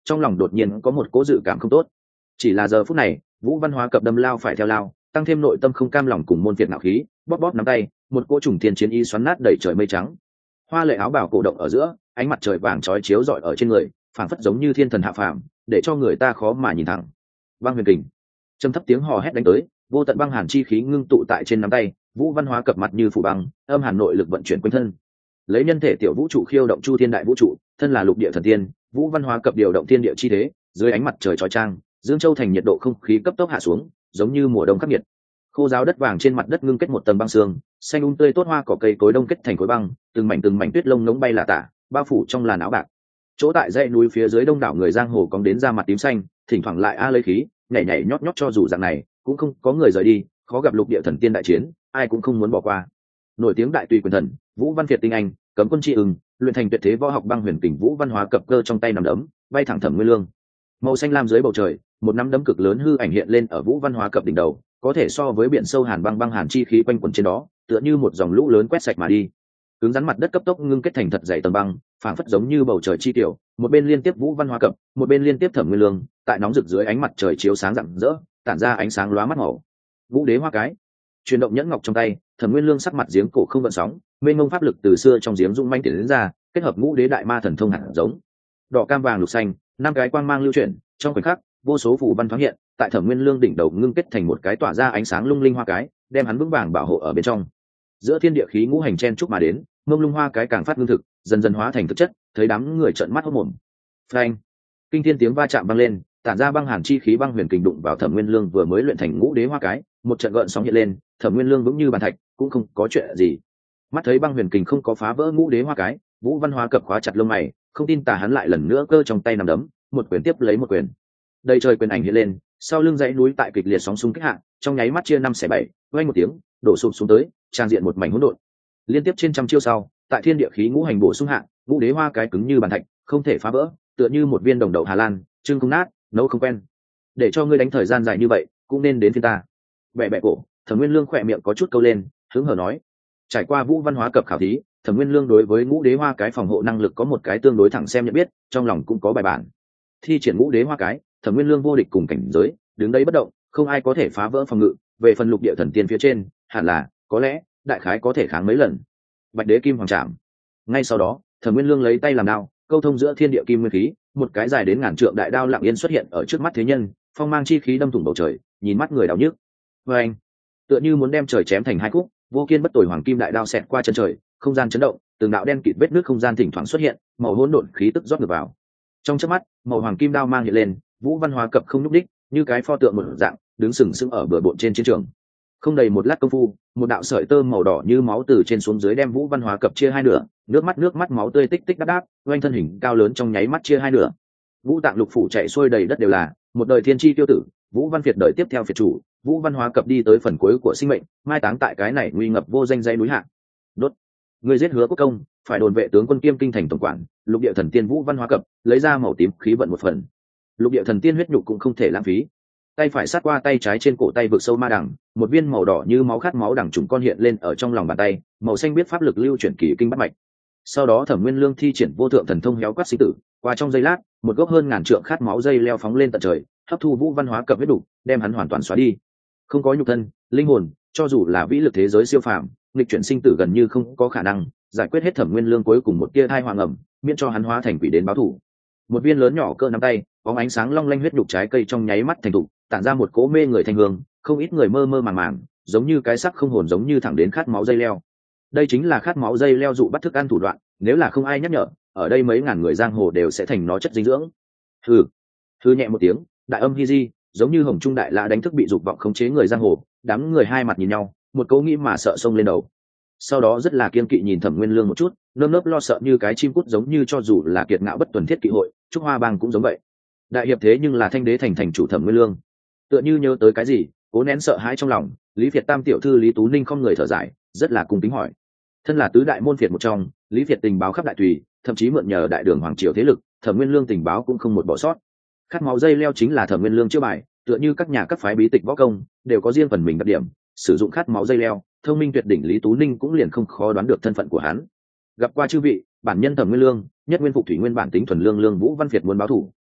S1: trong lòng đột nhiên có một cố dự cảm không tốt. Chỉ là giờ phút này Vũ Văn Hóa Cập đâm lao phải theo lao, tăng thêm nội tâm không cam lòng cùng môn phiệt nạo khí, bóp bóp nắm tay, một cỗ trùng thiên chiến y xoắn nát đầy trời mây trắng. Hoa lệ áo bào cổ động ở giữa, ánh mặt trời vàng chói chiếu rọi ở trên người, phảng phất giống như thiên thần hạ phàm, để cho người ta khó mà nhìn thẳng. Băng huyền kình, trầm thấp tiếng hò hét đánh tới, vô tận băng hàn chi khí ngưng tụ tại trên nắm tay. Vũ Văn Hóa Cập mặt như phủ băng, âm hàn nội lực vận chuyển quanh thân, lấy nhân thể tiểu vũ trụ khiêu động chu thiên đại vũ trụ, thân là lục địa thần tiên. Vũ Văn Hóa Cập điều động thiên địa chi thế, dưới ánh mặt trời chói chang, Dương Châu thành nhiệt độ không khí cấp tốc hạ xuống, giống như mùa đông khắc nghiệt. Khô giáo đất vàng trên mặt đất ngưng kết một tầng băng sương, xanh um tươi tốt hoa cỏ cây cối đông kết thành khối băng, từng mảnh từng mảnh tuyết lông ngỗng bay là tả, bao phủ trong làn áo bạc. Chỗ tại dãy núi phía dưới đông đảo người giang hồ cóng đến ra mặt tím xanh, thỉnh thoảng lại a lấy khí, nhảy nhảy nhót nhót cho dù dạng này, cũng không có người rời đi, khó gặp lục địa thần tiên đại chiến, ai cũng không muốn bỏ qua. Nổi tiếng đại tùy quyền thần, Vũ Văn Việt tinh anh, cấm quân tri ưng, luyện thành tuyệt thế võ học băng huyền kình Vũ Văn Hóa Cập cơ trong tay nắm đấm, bay thẳng Thẩm Nguyên Lương. Màu xanh lam dưới bầu trời, một nắm đấm cực lớn hư ảnh hiện lên ở Vũ Văn Hóa Cập đỉnh đầu, có thể so với biển sâu hàn băng băng hàn chi khí quanh quẩn trên đó, tựa như một dòng lũ lớn quét sạch mà đi. Cứng rắn mặt đất cấp tốc ngưng kết thành thật dày tầng băng, phảng phất giống như bầu trời chi tiểu, một bên liên tiếp Vũ Văn Hóa Cập, một bên liên tiếp Thẩm Nguyên Lương, tại nóng rực dưới ánh mặt trời chiếu sáng rạng rỡ, tản ra ánh sáng lóa mắt màu. Vũ Đế Hoa Cái, chuyển động nhẫn ngọc trong tay, Thẩm Nguyên Lương sắc mặt giếng cổ không gợn sóng, mênh mông pháp lực từ xưa trong giếng dũng manh tiến đến ra, kết hợp Ngũ Đế Đại Ma thần thông hạt giống, đỏ cam vàng lục xanh, năm cái quang mang lưu chuyển, trong khoảnh khắc, vô số phù văn thoáng hiện, tại Thẩm Nguyên Lương đỉnh đầu ngưng kết thành một cái tỏa ra ánh sáng lung linh hoa cái, đem hắn vững vàng bảo hộ ở bên trong. Giữa thiên địa khí ngũ hành chen chúc mà đến, mông lung hoa cái càng phát ngưng thực, dần dần hóa thành thực chất, thấy đám người trợn mắt hốt mồm. Phanh! Kinh thiên tiếng va chạm vang lên, tản ra băng hàn chi khí băng huyền kình đụng vào Thẩm Nguyên Lương vừa mới luyện thành Ngũ Đế Hoa cái, một trận gợn sóng hiện lên, Thẩm Nguyên Lương vững như bàn thạch, cũng không có chuyện gì. Mắt thấy băng huyền kình không có phá vỡ Ngũ Đế Hoa cái, Vũ Văn Hóa Cập khóa chặt lông mày, không tin tà hắn lại lần nữa cơ trong tay nắm đấm, một quyền tiếp lấy một quyền. Đầy trời quyền ảnh hiện lên, sau lưng dãy núi tại kịch liệt sóng xung kích hạ, trong nháy mắt chia năm xẻ bảy, vang một tiếng, đổ sụp xuống tới, trang diện một mảnh hỗn độn. Liên tiếp trên trăm chiêu sau, tại thiên địa khí ngũ hành bổ sung hạ, Ngũ Đế Hoa cái cứng như bàn thạch, không thể phá vỡ, tựa như một viên đồng đậu Hà Lan, trưng không nát, nấu không quen. Để cho ngươi đánh thời gian dài như vậy, cũng nên đến phiên ta. Bẻ bẻ cổ, Thẩm Nguyên Lương khỏe miệng có chút câu lên, hứng hở nói. Trải qua Vũ Văn Hóa Cập khảo thí, Thẩm Nguyên Lương đối với Ngũ Đế Hoa cái phòng hộ năng lực có một cái tương đối thẳng xem nhận biết, trong lòng cũng có bài bản. Thi triển Ngũ Đế Hoa cái, Thẩm Nguyên Lương vô địch cùng cảnh giới, đứng đấy bất động, không ai có thể phá vỡ phòng ngự. Về phần lục địa thần tiên phía trên, hẳn là, có lẽ, đại khái có thể kháng mấy lần. Bạch Đế Kim Hoàng Trảm. Ngay sau đó, Thẩm Nguyên Lương lấy tay làm đao, câu thông giữa thiên địa kim nguyên khí, một cái dài đến ngàn trượng đại đao lặng yên xuất hiện ở trước mắt thế nhân, phong mang chi khí đâm thủng bầu trời, nhìn mắt người đau nhức. Và anh, tựa như muốn đem trời chém thành hai khúc, vô kiên bất tồi hoàng kim đại đao xẹt qua chân trời, không gian chấn động, từng đạo đen kịt vết nước không gian thỉnh thoảng xuất hiện, màu hỗn độn khí tức rót ngược vào. Trong chớp mắt, màu hoàng kim đao mang hiện lên, Vũ Văn Hóa Cập không nhúc đích, như cái pho tượng một dạng, đứng sừng sững ở bờ bộn trên chiến trường. Không đầy một lát công phu, một đạo sợi tơ màu đỏ như máu từ trên xuống dưới đem Vũ Văn Hóa Cập chia hai nửa, nước mắt nước mắt máu tươi tích tích đáp đáp, oanh thân hình cao lớn trong nháy mắt chia hai nửa. Vũ tạng lục phủ chạy xuôi đầy đất đều là một đời thiên chi tiêu tử, Vũ Văn Việt đời tiếp theo Việt chủ, Vũ Văn Hóa Cập đi tới phần cuối của sinh mệnh, mai táng tại cái này nguy ngập vô danh dãy núi hạ. Đốt. Người giết Hứa Quốc Công, phải đồn vệ tướng quân kiêm kinh thành tổng quản, lục địa thần tiên Vũ Văn Hóa Cập, lấy ra màu tím khí vận một phần. Lục địa thần tiên huyết nhục cũng không thể lãng phí. Tay phải sát qua tay trái trên cổ tay vực sâu ma đằng, một viên màu đỏ như máu khát máu đằng trùng con hiện lên ở trong lòng bàn tay, màu xanh biết pháp lực lưu chuyển kỳ kinh bắt mạch. Sau đó Thẩm Nguyên Lương thi triển vô thượng thần thông héo quát sinh tử, qua trong giây lát, một gốc hơn ngàn trượng khát máu dây leo phóng lên tận trời, hấp thu Vũ Văn Hóa Cập huyết đủ, đem hắn hoàn toàn xóa đi. Không có nhục thân, linh hồn, cho dù là vĩ lực thế giới siêu phàm, nghịch chuyển sinh tử gần như không có khả năng giải quyết hết Thẩm Nguyên Lương cuối cùng một tia thai hoàng ẩm, miễn cho hắn hóa thành quỷ đến báo thù. Một viên lớn nhỏ cỡ nắm tay, bóng ánh sáng long lanh huyết nhục trái cây trong nháy mắt thành thục, tản ra một cỗ mê người thanh hương, không ít người mơ mơ màng màng, giống như cái sắc không hồn giống như thẳng đến khát máu dây leo. Đây chính là khát máu dây leo dụ bắt thức ăn thủ đoạn, nếu là không ai nhắc nhở, ở đây mấy ngàn người giang hồ đều sẽ thành nó chất dinh dưỡng. Hừ, hừ nhẹ một tiếng, đại âm hi di, giống như hồng trung đại lã đánh thức bị dục vọng khống chế người giang hồ, đám người hai mặt nhìn nhau, một câu nghĩ mà sợ xông lên đầu. Sau đó rất là kiên kỵ nhìn Thẩm Nguyên Lương một chút, nơm nớp lo sợ như cái chim cút, giống như cho dù là kiệt ngạo bất tuần thiết kỵ hội, Trúc Hoa Bang cũng giống vậy. Đại hiệp thế nhưng là thanh đế thành thành chủ Thẩm Nguyên Lương, tựa như nhớ tới cái gì, cố nén sợ hãi trong lòng, Lý Việt Tam tiểu thư Lý Tú Ninh không người thở dài, rất là cung kính hỏi. Thân là tứ đại môn Việt một trong, Lý Việt tình báo khắp đại tùy, thậm chí mượn nhờ đại đường hoàng triều thế lực, Thẩm Nguyên Lương tình báo cũng không một bỏ sót. Khát máu dây leo chính là Thẩm Nguyên Lương chữa bài, tựa như các nhà các phái bí tịch võ công đều có riêng phần mình đặc điểm, sử dụng khát máu dây leo, thông minh tuyệt đỉnh Lý Tú Ninh cũng liền không khó đoán được thân phận của hắn. Gặp qua chư vị, bản nhân Thẩm Nguyên Lương, nhất nguyên phục thủy nguyên bản tính thuần lương lương Vũ Văn Việt muốn báo thủ,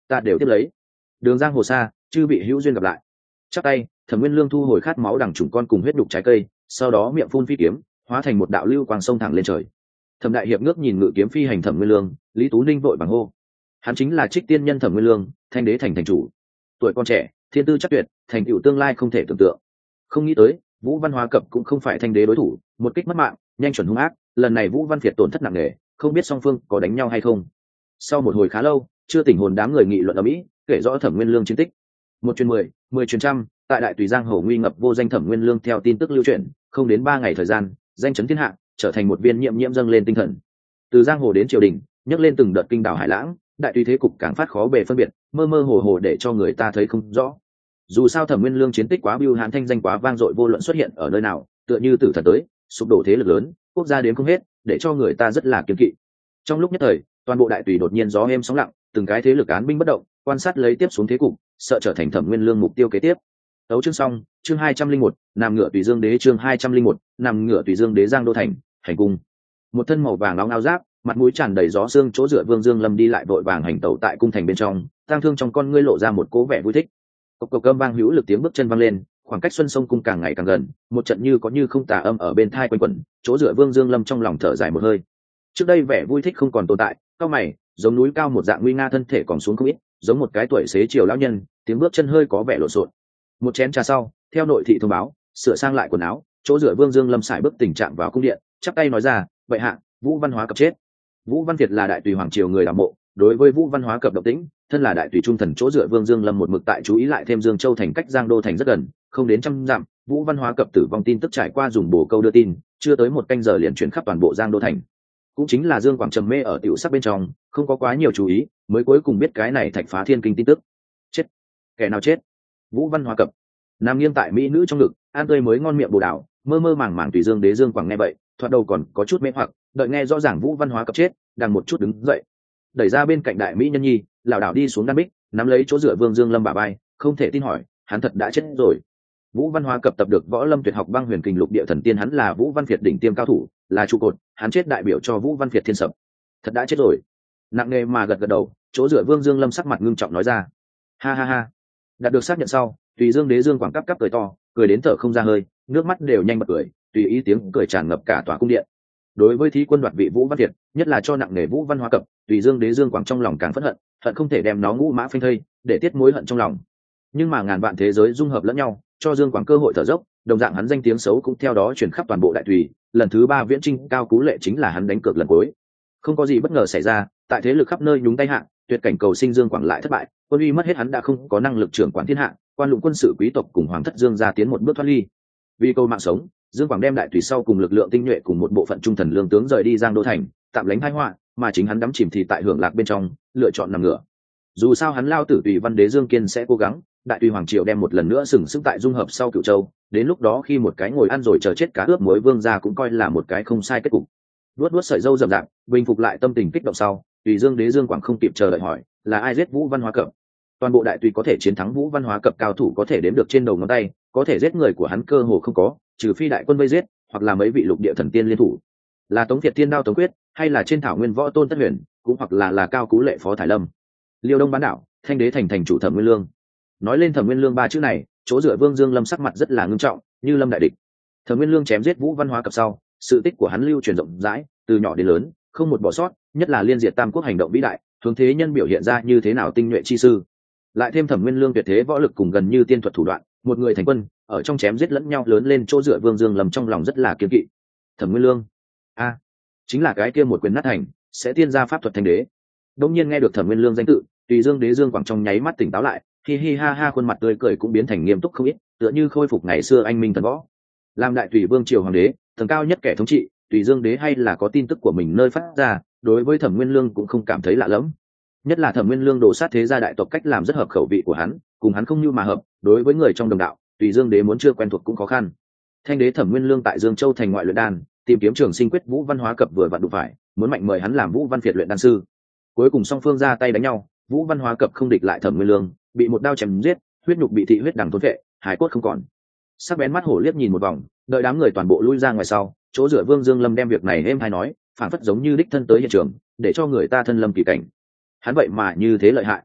S1: ta đều tiếp lấy. Đường giang hồ xa, chư vị hữu duyên gặp lại. Chắp tay, Thẩm Nguyên Lương thu hồi khát máu đằng trùng con cùng huyết đục trái cây, sau đó miệng phun phi kiếm, hóa thành một đạo lưu quang sông thẳng lên trời. Thẩm đại hiệp ngước nhìn ngự kiếm phi hành Thẩm Nguyên Lương, Lý Tú Ninh vội vàng hô: hắn chính là Trích Tiên Nhân Thẩm Nguyên Lương, Thanh Đế thành thành chủ. Tuổi con trẻ, thiên tư chắc tuyệt, thành tựu tương lai không thể tưởng tượng. Không nghĩ tới, Vũ Văn Hóa Cập cũng không phải Thanh Đế đối thủ, một kích mất mạng, nhanh chuẩn hung ác, lần này Vũ Văn Việt tổn thất nặng nề, không biết song phương có đánh nhau hay không. Sau một hồi khá lâu, chưa tỉnh hồn đám người nghị luận ở mỹ, kể rõ Thẩm Nguyên Lương chiến tích. Một truyền mười, mười truyền trăm, tại đại tùy giang hồ nguy ngập vô danh Thẩm Nguyên Lương theo tin tức lưu truyền, không đến ba ngày thời gian, danh chấn thiên hạ, trở thành một viên nhiễm nhiễm dâng lên tinh thần. Từ giang hồ đến triều đình, nhấc lên từng đợt kinh đảo hải lãng, đại tùy thế cục càng phát khó bề phân biệt, mơ mơ hồ hồ để cho người ta thấy không rõ. Dù sao Thẩm Nguyên Lương chiến tích quá bưu hãn, thanh danh quá vang dội, vô luận xuất hiện ở nơi nào, tựa như tử thần tới, sụp đổ thế lực lớn, quốc gia đến không hết, để cho người ta rất là kiêng kỵ. Trong lúc nhất thời, toàn bộ đại tùy đột nhiên gió êm sóng lặng, từng cái thế lực án binh bất động, quan sát lấy tiếp xuống thế cục, sợ trở thành Thẩm Nguyên Lương mục tiêu kế tiếp. Tấu chương xong, chương hai trăm linh một, nằm ngựa tùy dương đế, chương hai trăm linh một, nằm ngựa tùy dương đế giang đô thành, hành cung. Một thân màu vàng nóng áo giáp, mặt mũi tràn đầy gió sương, chỗ dựa Vương Dương Lâm đi lại vội vàng hành tẩu tại cung thành bên trong, tang thương trong con ngươi lộ ra một cố vẻ vui thích. Cộc cộc âm vang hữu lực tiếng bước chân vang lên, khoảng cách Xuân Sông cung càng ngày càng gần, một trận như có như không tà âm ở bên thai quanh quẩn, chỗ dựa Vương Dương Lâm trong lòng thở dài một hơi. Trước đây vẻ vui thích không còn tồn tại, cao mày, giống núi cao một dạng nguy nga thân thể còn xuống không ít, giống một cái tuổi xế chiều lão nhân, tiếng bước chân hơi có vẻ lộn xộn. Một chén trà sau, theo nội thị thông báo, sửa sang lại quần áo, chỗ dựa Vương Dương Lâm sải bước tình trạng vào cung điện, chắp tay nói ra: "Vậy hạ, Vũ Văn Hóa Cập chết." Vũ Văn Việt là đại tùy hoàng triều người đảm mộ, đối với Vũ Văn Hóa Cập động tĩnh, thân là đại tùy trung thần chỗ dựa Vương Dương Lâm một mực tại chú ý, lại thêm Dương Châu thành cách Giang Đô thành rất gần, không đến trăm dặm, Vũ Văn Hóa Cập tử vong tin tức trải qua dùng bổ câu đưa tin, chưa tới một canh giờ liền chuyển khắp toàn bộ Giang Đô thành. Cũng chính là Dương Quảng trầm mê ở tiểu sắc bên trong, không có quá nhiều chú ý, mới cuối cùng biết cái này thạch phá thiên kinh tin tức. Chết, kẻ nào chết? Vũ Văn Hóa Cập nằm nghiêng tại mỹ nữ trong ngực, an tươi mới ngon miệng bồ đào, mơ mơ màng màng tùy Dương đế Dương Quảng nghe vậy, thoạt đầu còn có chút mê hoặc, đợi nghe rõ ràng Vũ Văn Hóa Cập chết, đang một chút đứng dậy, đẩy ra bên cạnh đại mỹ nhân nhi, lảo đảo đi xuống đan bích, nắm lấy chỗ dựa Vương Dương Lâm bả vai, không thể tin hỏi: hắn thật đã chết rồi? Vũ Văn Hóa Cập tập được võ lâm tuyệt học băng huyền kình lục địa thần tiên, hắn là Vũ Văn Việt đỉnh tiêm cao thủ, là trụ cột, hắn chết đại biểu cho Vũ Văn Việt thiên sập. Thật đã chết rồi. Nặng nề mà gật gật đầu, chỗ dựa Vương Dương Lâm sắc mặt ngưng trọng nói ra: ha ha ha. Đạt được xác nhận sau, tùy Dương đế Dương Quảng cắp cắp cười to, cười đến thở không ra hơi, nước mắt đều nhanh bật cười, tùy ý tiếng cười tràn ngập cả tòa cung điện. Đối với thí quân đoạt vị Vũ Văn Việt, nhất là cho nặng nề Vũ Văn Hóa Cập, tùy Dương đế Dương Quảng trong lòng càng phẫn hận, hận không thể đem nó ngũ mã phanh thây, để tiết mối hận trong lòng. Nhưng mà ngàn vạn thế giới dung hợp lẫn nhau, cho Dương Quảng cơ hội thở dốc, đồng dạng hắn danh tiếng xấu cũng theo đó truyền khắp toàn bộ đại tùy. Lần thứ ba viễn trinh cao cú lệ chính là hắn đánh cược lần cuối. Không có gì bất ngờ xảy ra, tại thế lực khắp nơi nhúng tay hạ, tuyệt cảnh cầu sinh Dương Quảng lại thất bại, quân uy mất hết, hắn đã không có năng lực trưởng quản thiên hạ, quan lũng quân sự quý tộc cùng hoàng thất Dương gia tiến một bước thoát ly. Vì câu mạng sống, Dương Quảng đem đại tùy sau cùng lực lượng tinh nhuệ cùng một bộ phận trung thần lương tướng rời đi Giang Đô thành, tạm lánh tai họa, mà chính hắn đắm chìm thì tại hưởng lạc bên trong, lựa chọn nằm ngửa. Dù sao hắn lao tử tùy văn đế Dương Kiên sẽ cố gắng, đại tùy hoàng triều đem một lần nữa sừng sững tại dung hợp sau Cửu Châu, đến lúc đó khi một cái ngồi ăn rồi chờ chết cá ướp muối vương gia cũng coi là một cái không sai kết cục. Luốt luốt sợi râu rậm rạp, bình phục lại tâm tình kích động sau, tùy Dương đế Dương Quảng không kịp chờ đợi hỏi: là ai giết Vũ Văn Hóa Cập? Toàn bộ đại tùy có thể chiến thắng Vũ Văn Hóa Cập cao thủ có thể đếm được trên đầu ngón tay, có thể giết người của hắn cơ hồ không có, trừ phi đại quân vây giết, hoặc là mấy vị lục địa thần tiên liên thủ. Là Tống Việt Thiên Đao Tống Quyết, hay là trên thảo nguyên võ tôn Tất Huyền, cũng hoặc là là cao cú lệ Phó Thải Lâm. Liêu Đông bán đảo, Thanh Đế thành thành chủ Thẩm Nguyên Lương. Nói lên Thẩm Nguyên Lương ba chữ này, chỗ dựa Vương Dương Lâm sắc mặt rất là ngưng trọng, như lâm đại địch. Thẩm Nguyên Lương chém giết Vũ Văn Hóa Cập sau, sự tích của hắn lưu truyền rộng rãi, từ nhỏ đến lớn, không một bỏ sót, nhất là liên diệt Tam Quốc hành động vĩ đại, hướng thế nhân biểu hiện ra như thế nào tinh nhuệ chi sư. Lại thêm Thẩm Nguyên Lương tuyệt thế võ lực cùng gần như tiên thuật thủ đoạn, một người thành quân, ở trong chém giết lẫn nhau lớn lên, chỗ dựa Vương Dương Lâm trong lòng rất là kiêng kỵ. Thẩm Nguyên Lương, a, à, chính là cái kia một quyền nát thành, sẽ tiên ra pháp thuật thanh đế. Đột nhiên nghe được Thẩm Nguyên Lương danh tự, tùy Dương đế Dương Quảng trong nháy mắt tỉnh táo lại, hi hi ha ha, khuôn mặt tươi cười cũng biến thành nghiêm túc không ít, tựa như khôi phục ngày xưa anh minh thần võ. Làm đại tùy vương triều hoàng đế, thần cao nhất kẻ thống trị, tùy Dương đế hay là có tin tức của mình nơi phát ra, đối với Thẩm Nguyên Lương cũng không cảm thấy lạ lẫm. Nhất là Thẩm Nguyên Lương đổ sát thế gia đại tộc cách làm rất hợp khẩu vị của hắn, cùng hắn không như mà hợp, đối với người trong đồng đạo, tùy Dương đế muốn chưa quen thuộc cũng khó khăn. Thanh đế Thẩm Nguyên Lương tại Dương Châu thành ngoại luyện đan, tìm kiếm trường sinh quyết Vũ Văn Hóa Cập vừa vặn đụng phải, muốn mạnh mời hắn làm Vũ Văn Việt luyện đan sư. Cuối cùng song phương ra tay đánh nhau, Vũ Văn Hóa Cập không địch lại Thẩm Nguyên Lương, bị một đao chém giết, huyết nhục bị thị huyết đằng thôn vệ, hải cốt không còn. Sắc bén mắt hổ liếc nhìn một vòng, đợi đám người toàn bộ lui ra ngoài sau, chỗ dựa Vương Dương Lâm đem việc này êm hay nói, phản phất giống như đích thân tới hiện trường, để cho người ta thân lâm kỳ cảnh. Hắn vậy mà như thế lợi hại.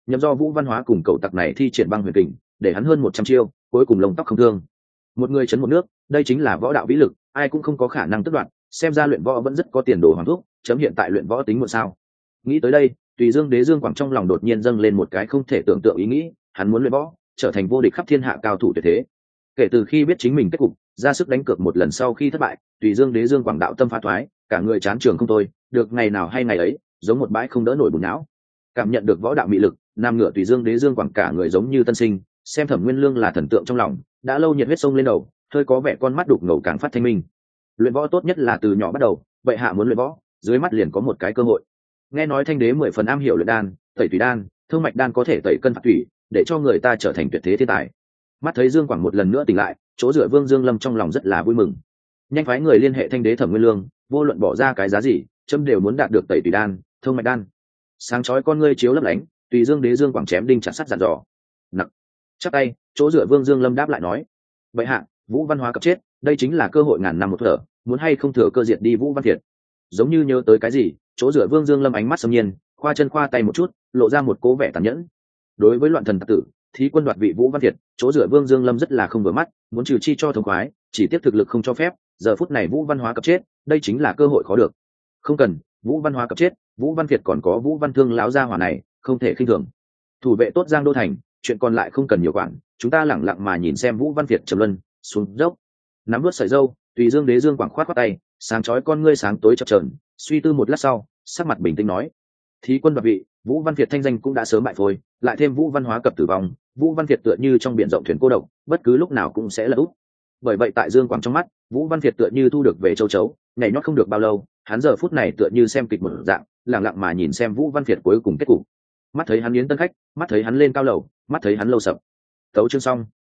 S1: nhằm do Vũ Văn Hóa cùng cậu tặc này thi triển băng huyền kình, để hắn hơn một trăm chiêu, cuối cùng lông tóc không thương. Một người chấn một nước, đây chính là võ đạo vĩ lực, ai cũng không có khả năng tước đoạt, xem ra luyện võ vẫn rất có tiền đồ hoàng thúc, chấm hiện tại luyện võ tính một sao. Nghĩ tới đây, Tùy Dương Đế Dương Quảng trong lòng đột nhiên dâng lên một cái không thể tưởng tượng ý nghĩ, hắn muốn luyện võ, trở thành vô địch khắp thiên hạ cao thủ tuyệt thế. Kể từ khi biết chính mình kết cục, ra sức đánh cược một lần sau khi thất bại, Tùy Dương Đế Dương Quảng đạo tâm phá thoái, cả người chán trường không thôi, được ngày nào hay ngày ấy, giống một bãi không đỡ nổi bùn não. Cảm nhận được võ đạo mị lực, nam ngựa Tùy Dương Đế Dương Quảng cả người giống như tân sinh, xem Thẩm Nguyên Lương là thần tượng trong lòng, đã lâu nhiệt huyết sông lên đầu, hơi có vẻ con mắt đục ngầu càng phát thanh minh. Luyện võ tốt nhất là từ nhỏ bắt đầu, vậy hạ muốn luyện võ, dưới mắt liền có một cái cơ hội. Nghe nói Thanh Đế mười phần am hiểu luyện đan, tẩy tùy đan, thương mạch đan có thể tẩy cân phạt thủy, để cho người ta trở thành tuyệt thế thiên tài. Mắt thấy Dương Quảng một lần nữa tỉnh lại, chỗ dựa Vương Dương Lâm trong lòng rất là vui mừng, nhanh phái người liên hệ Thanh Đế Thẩm Nguyên Lương, vô luận bỏ ra cái giá gì, chấm đều muốn đạt được tẩy tùy đan, thương mạch đan. Sáng chói con ngươi chiếu lấp lánh, Tùy Dương Đế Dương Quảng chém đinh chặt sắt dặn dò. Nặng. Chắp tay, chỗ dựa Vương Dương Lâm đáp lại nói: vậy hạ, Vũ Văn Hóa cập chết, đây chính là cơ hội ngàn năm một thở, muốn hay không thừa cơ diệt đi Vũ Văn Thiệt. Giống như nhớ tới cái gì, chỗ dựa Vương Dương Lâm ánh mắt sâm nhiên, khoa chân khoa tay một chút, lộ ra một cố vẻ tàn nhẫn. Đối với loạn thần tặc tử, thí quân đoạt vị Vũ Văn Thiệt, chỗ dựa Vương Dương Lâm rất là không vừa mắt, muốn trừ chi cho thống khoái, chỉ tiếp thực lực không cho phép, giờ phút này Vũ Văn Hóa cập chết, đây chính là cơ hội khó được. Không cần, Vũ Văn Hóa cập chết, Vũ Văn Thiệt còn có Vũ Văn Thương lão gia hỏa này, không thể khinh thường. Thủ vệ tốt Giang Đô thành, chuyện còn lại không cần nhiều quản, chúng ta lẳng lặng mà nhìn xem Vũ Văn Thiệt trầm luân xuống dốc. Nắm vớt sợi dâu, Tùy Dương Đế Dương Quảng khoát khoát tay, sáng chói con ngươi sáng tối chập chờn, suy tư một lát sau, sắc mặt bình tĩnh nói: thí quân đoạt vị, Vũ Văn Thiệt thanh danh cũng đã sớm bại phôi, lại thêm Vũ Văn Hóa cập tử vong, Vũ Văn Thiệt tựa như trong biển rộng thuyền cô độc, bất cứ lúc nào cũng sẽ lật úp. Bởi vậy tại Dương Quảng trong mắt, Vũ Văn Thiệt tựa như thu được về châu chấu, nhảy nhót không được bao lâu, hắn giờ phút này tựa như xem kịch một dạng, lặng lặng mà nhìn xem Vũ Văn Thiệt cuối cùng kết cục. Mắt thấy hắn yến tân khách, mắt thấy hắn lên cao lầu, mắt thấy hắn lâu sập. Tấu chương xong.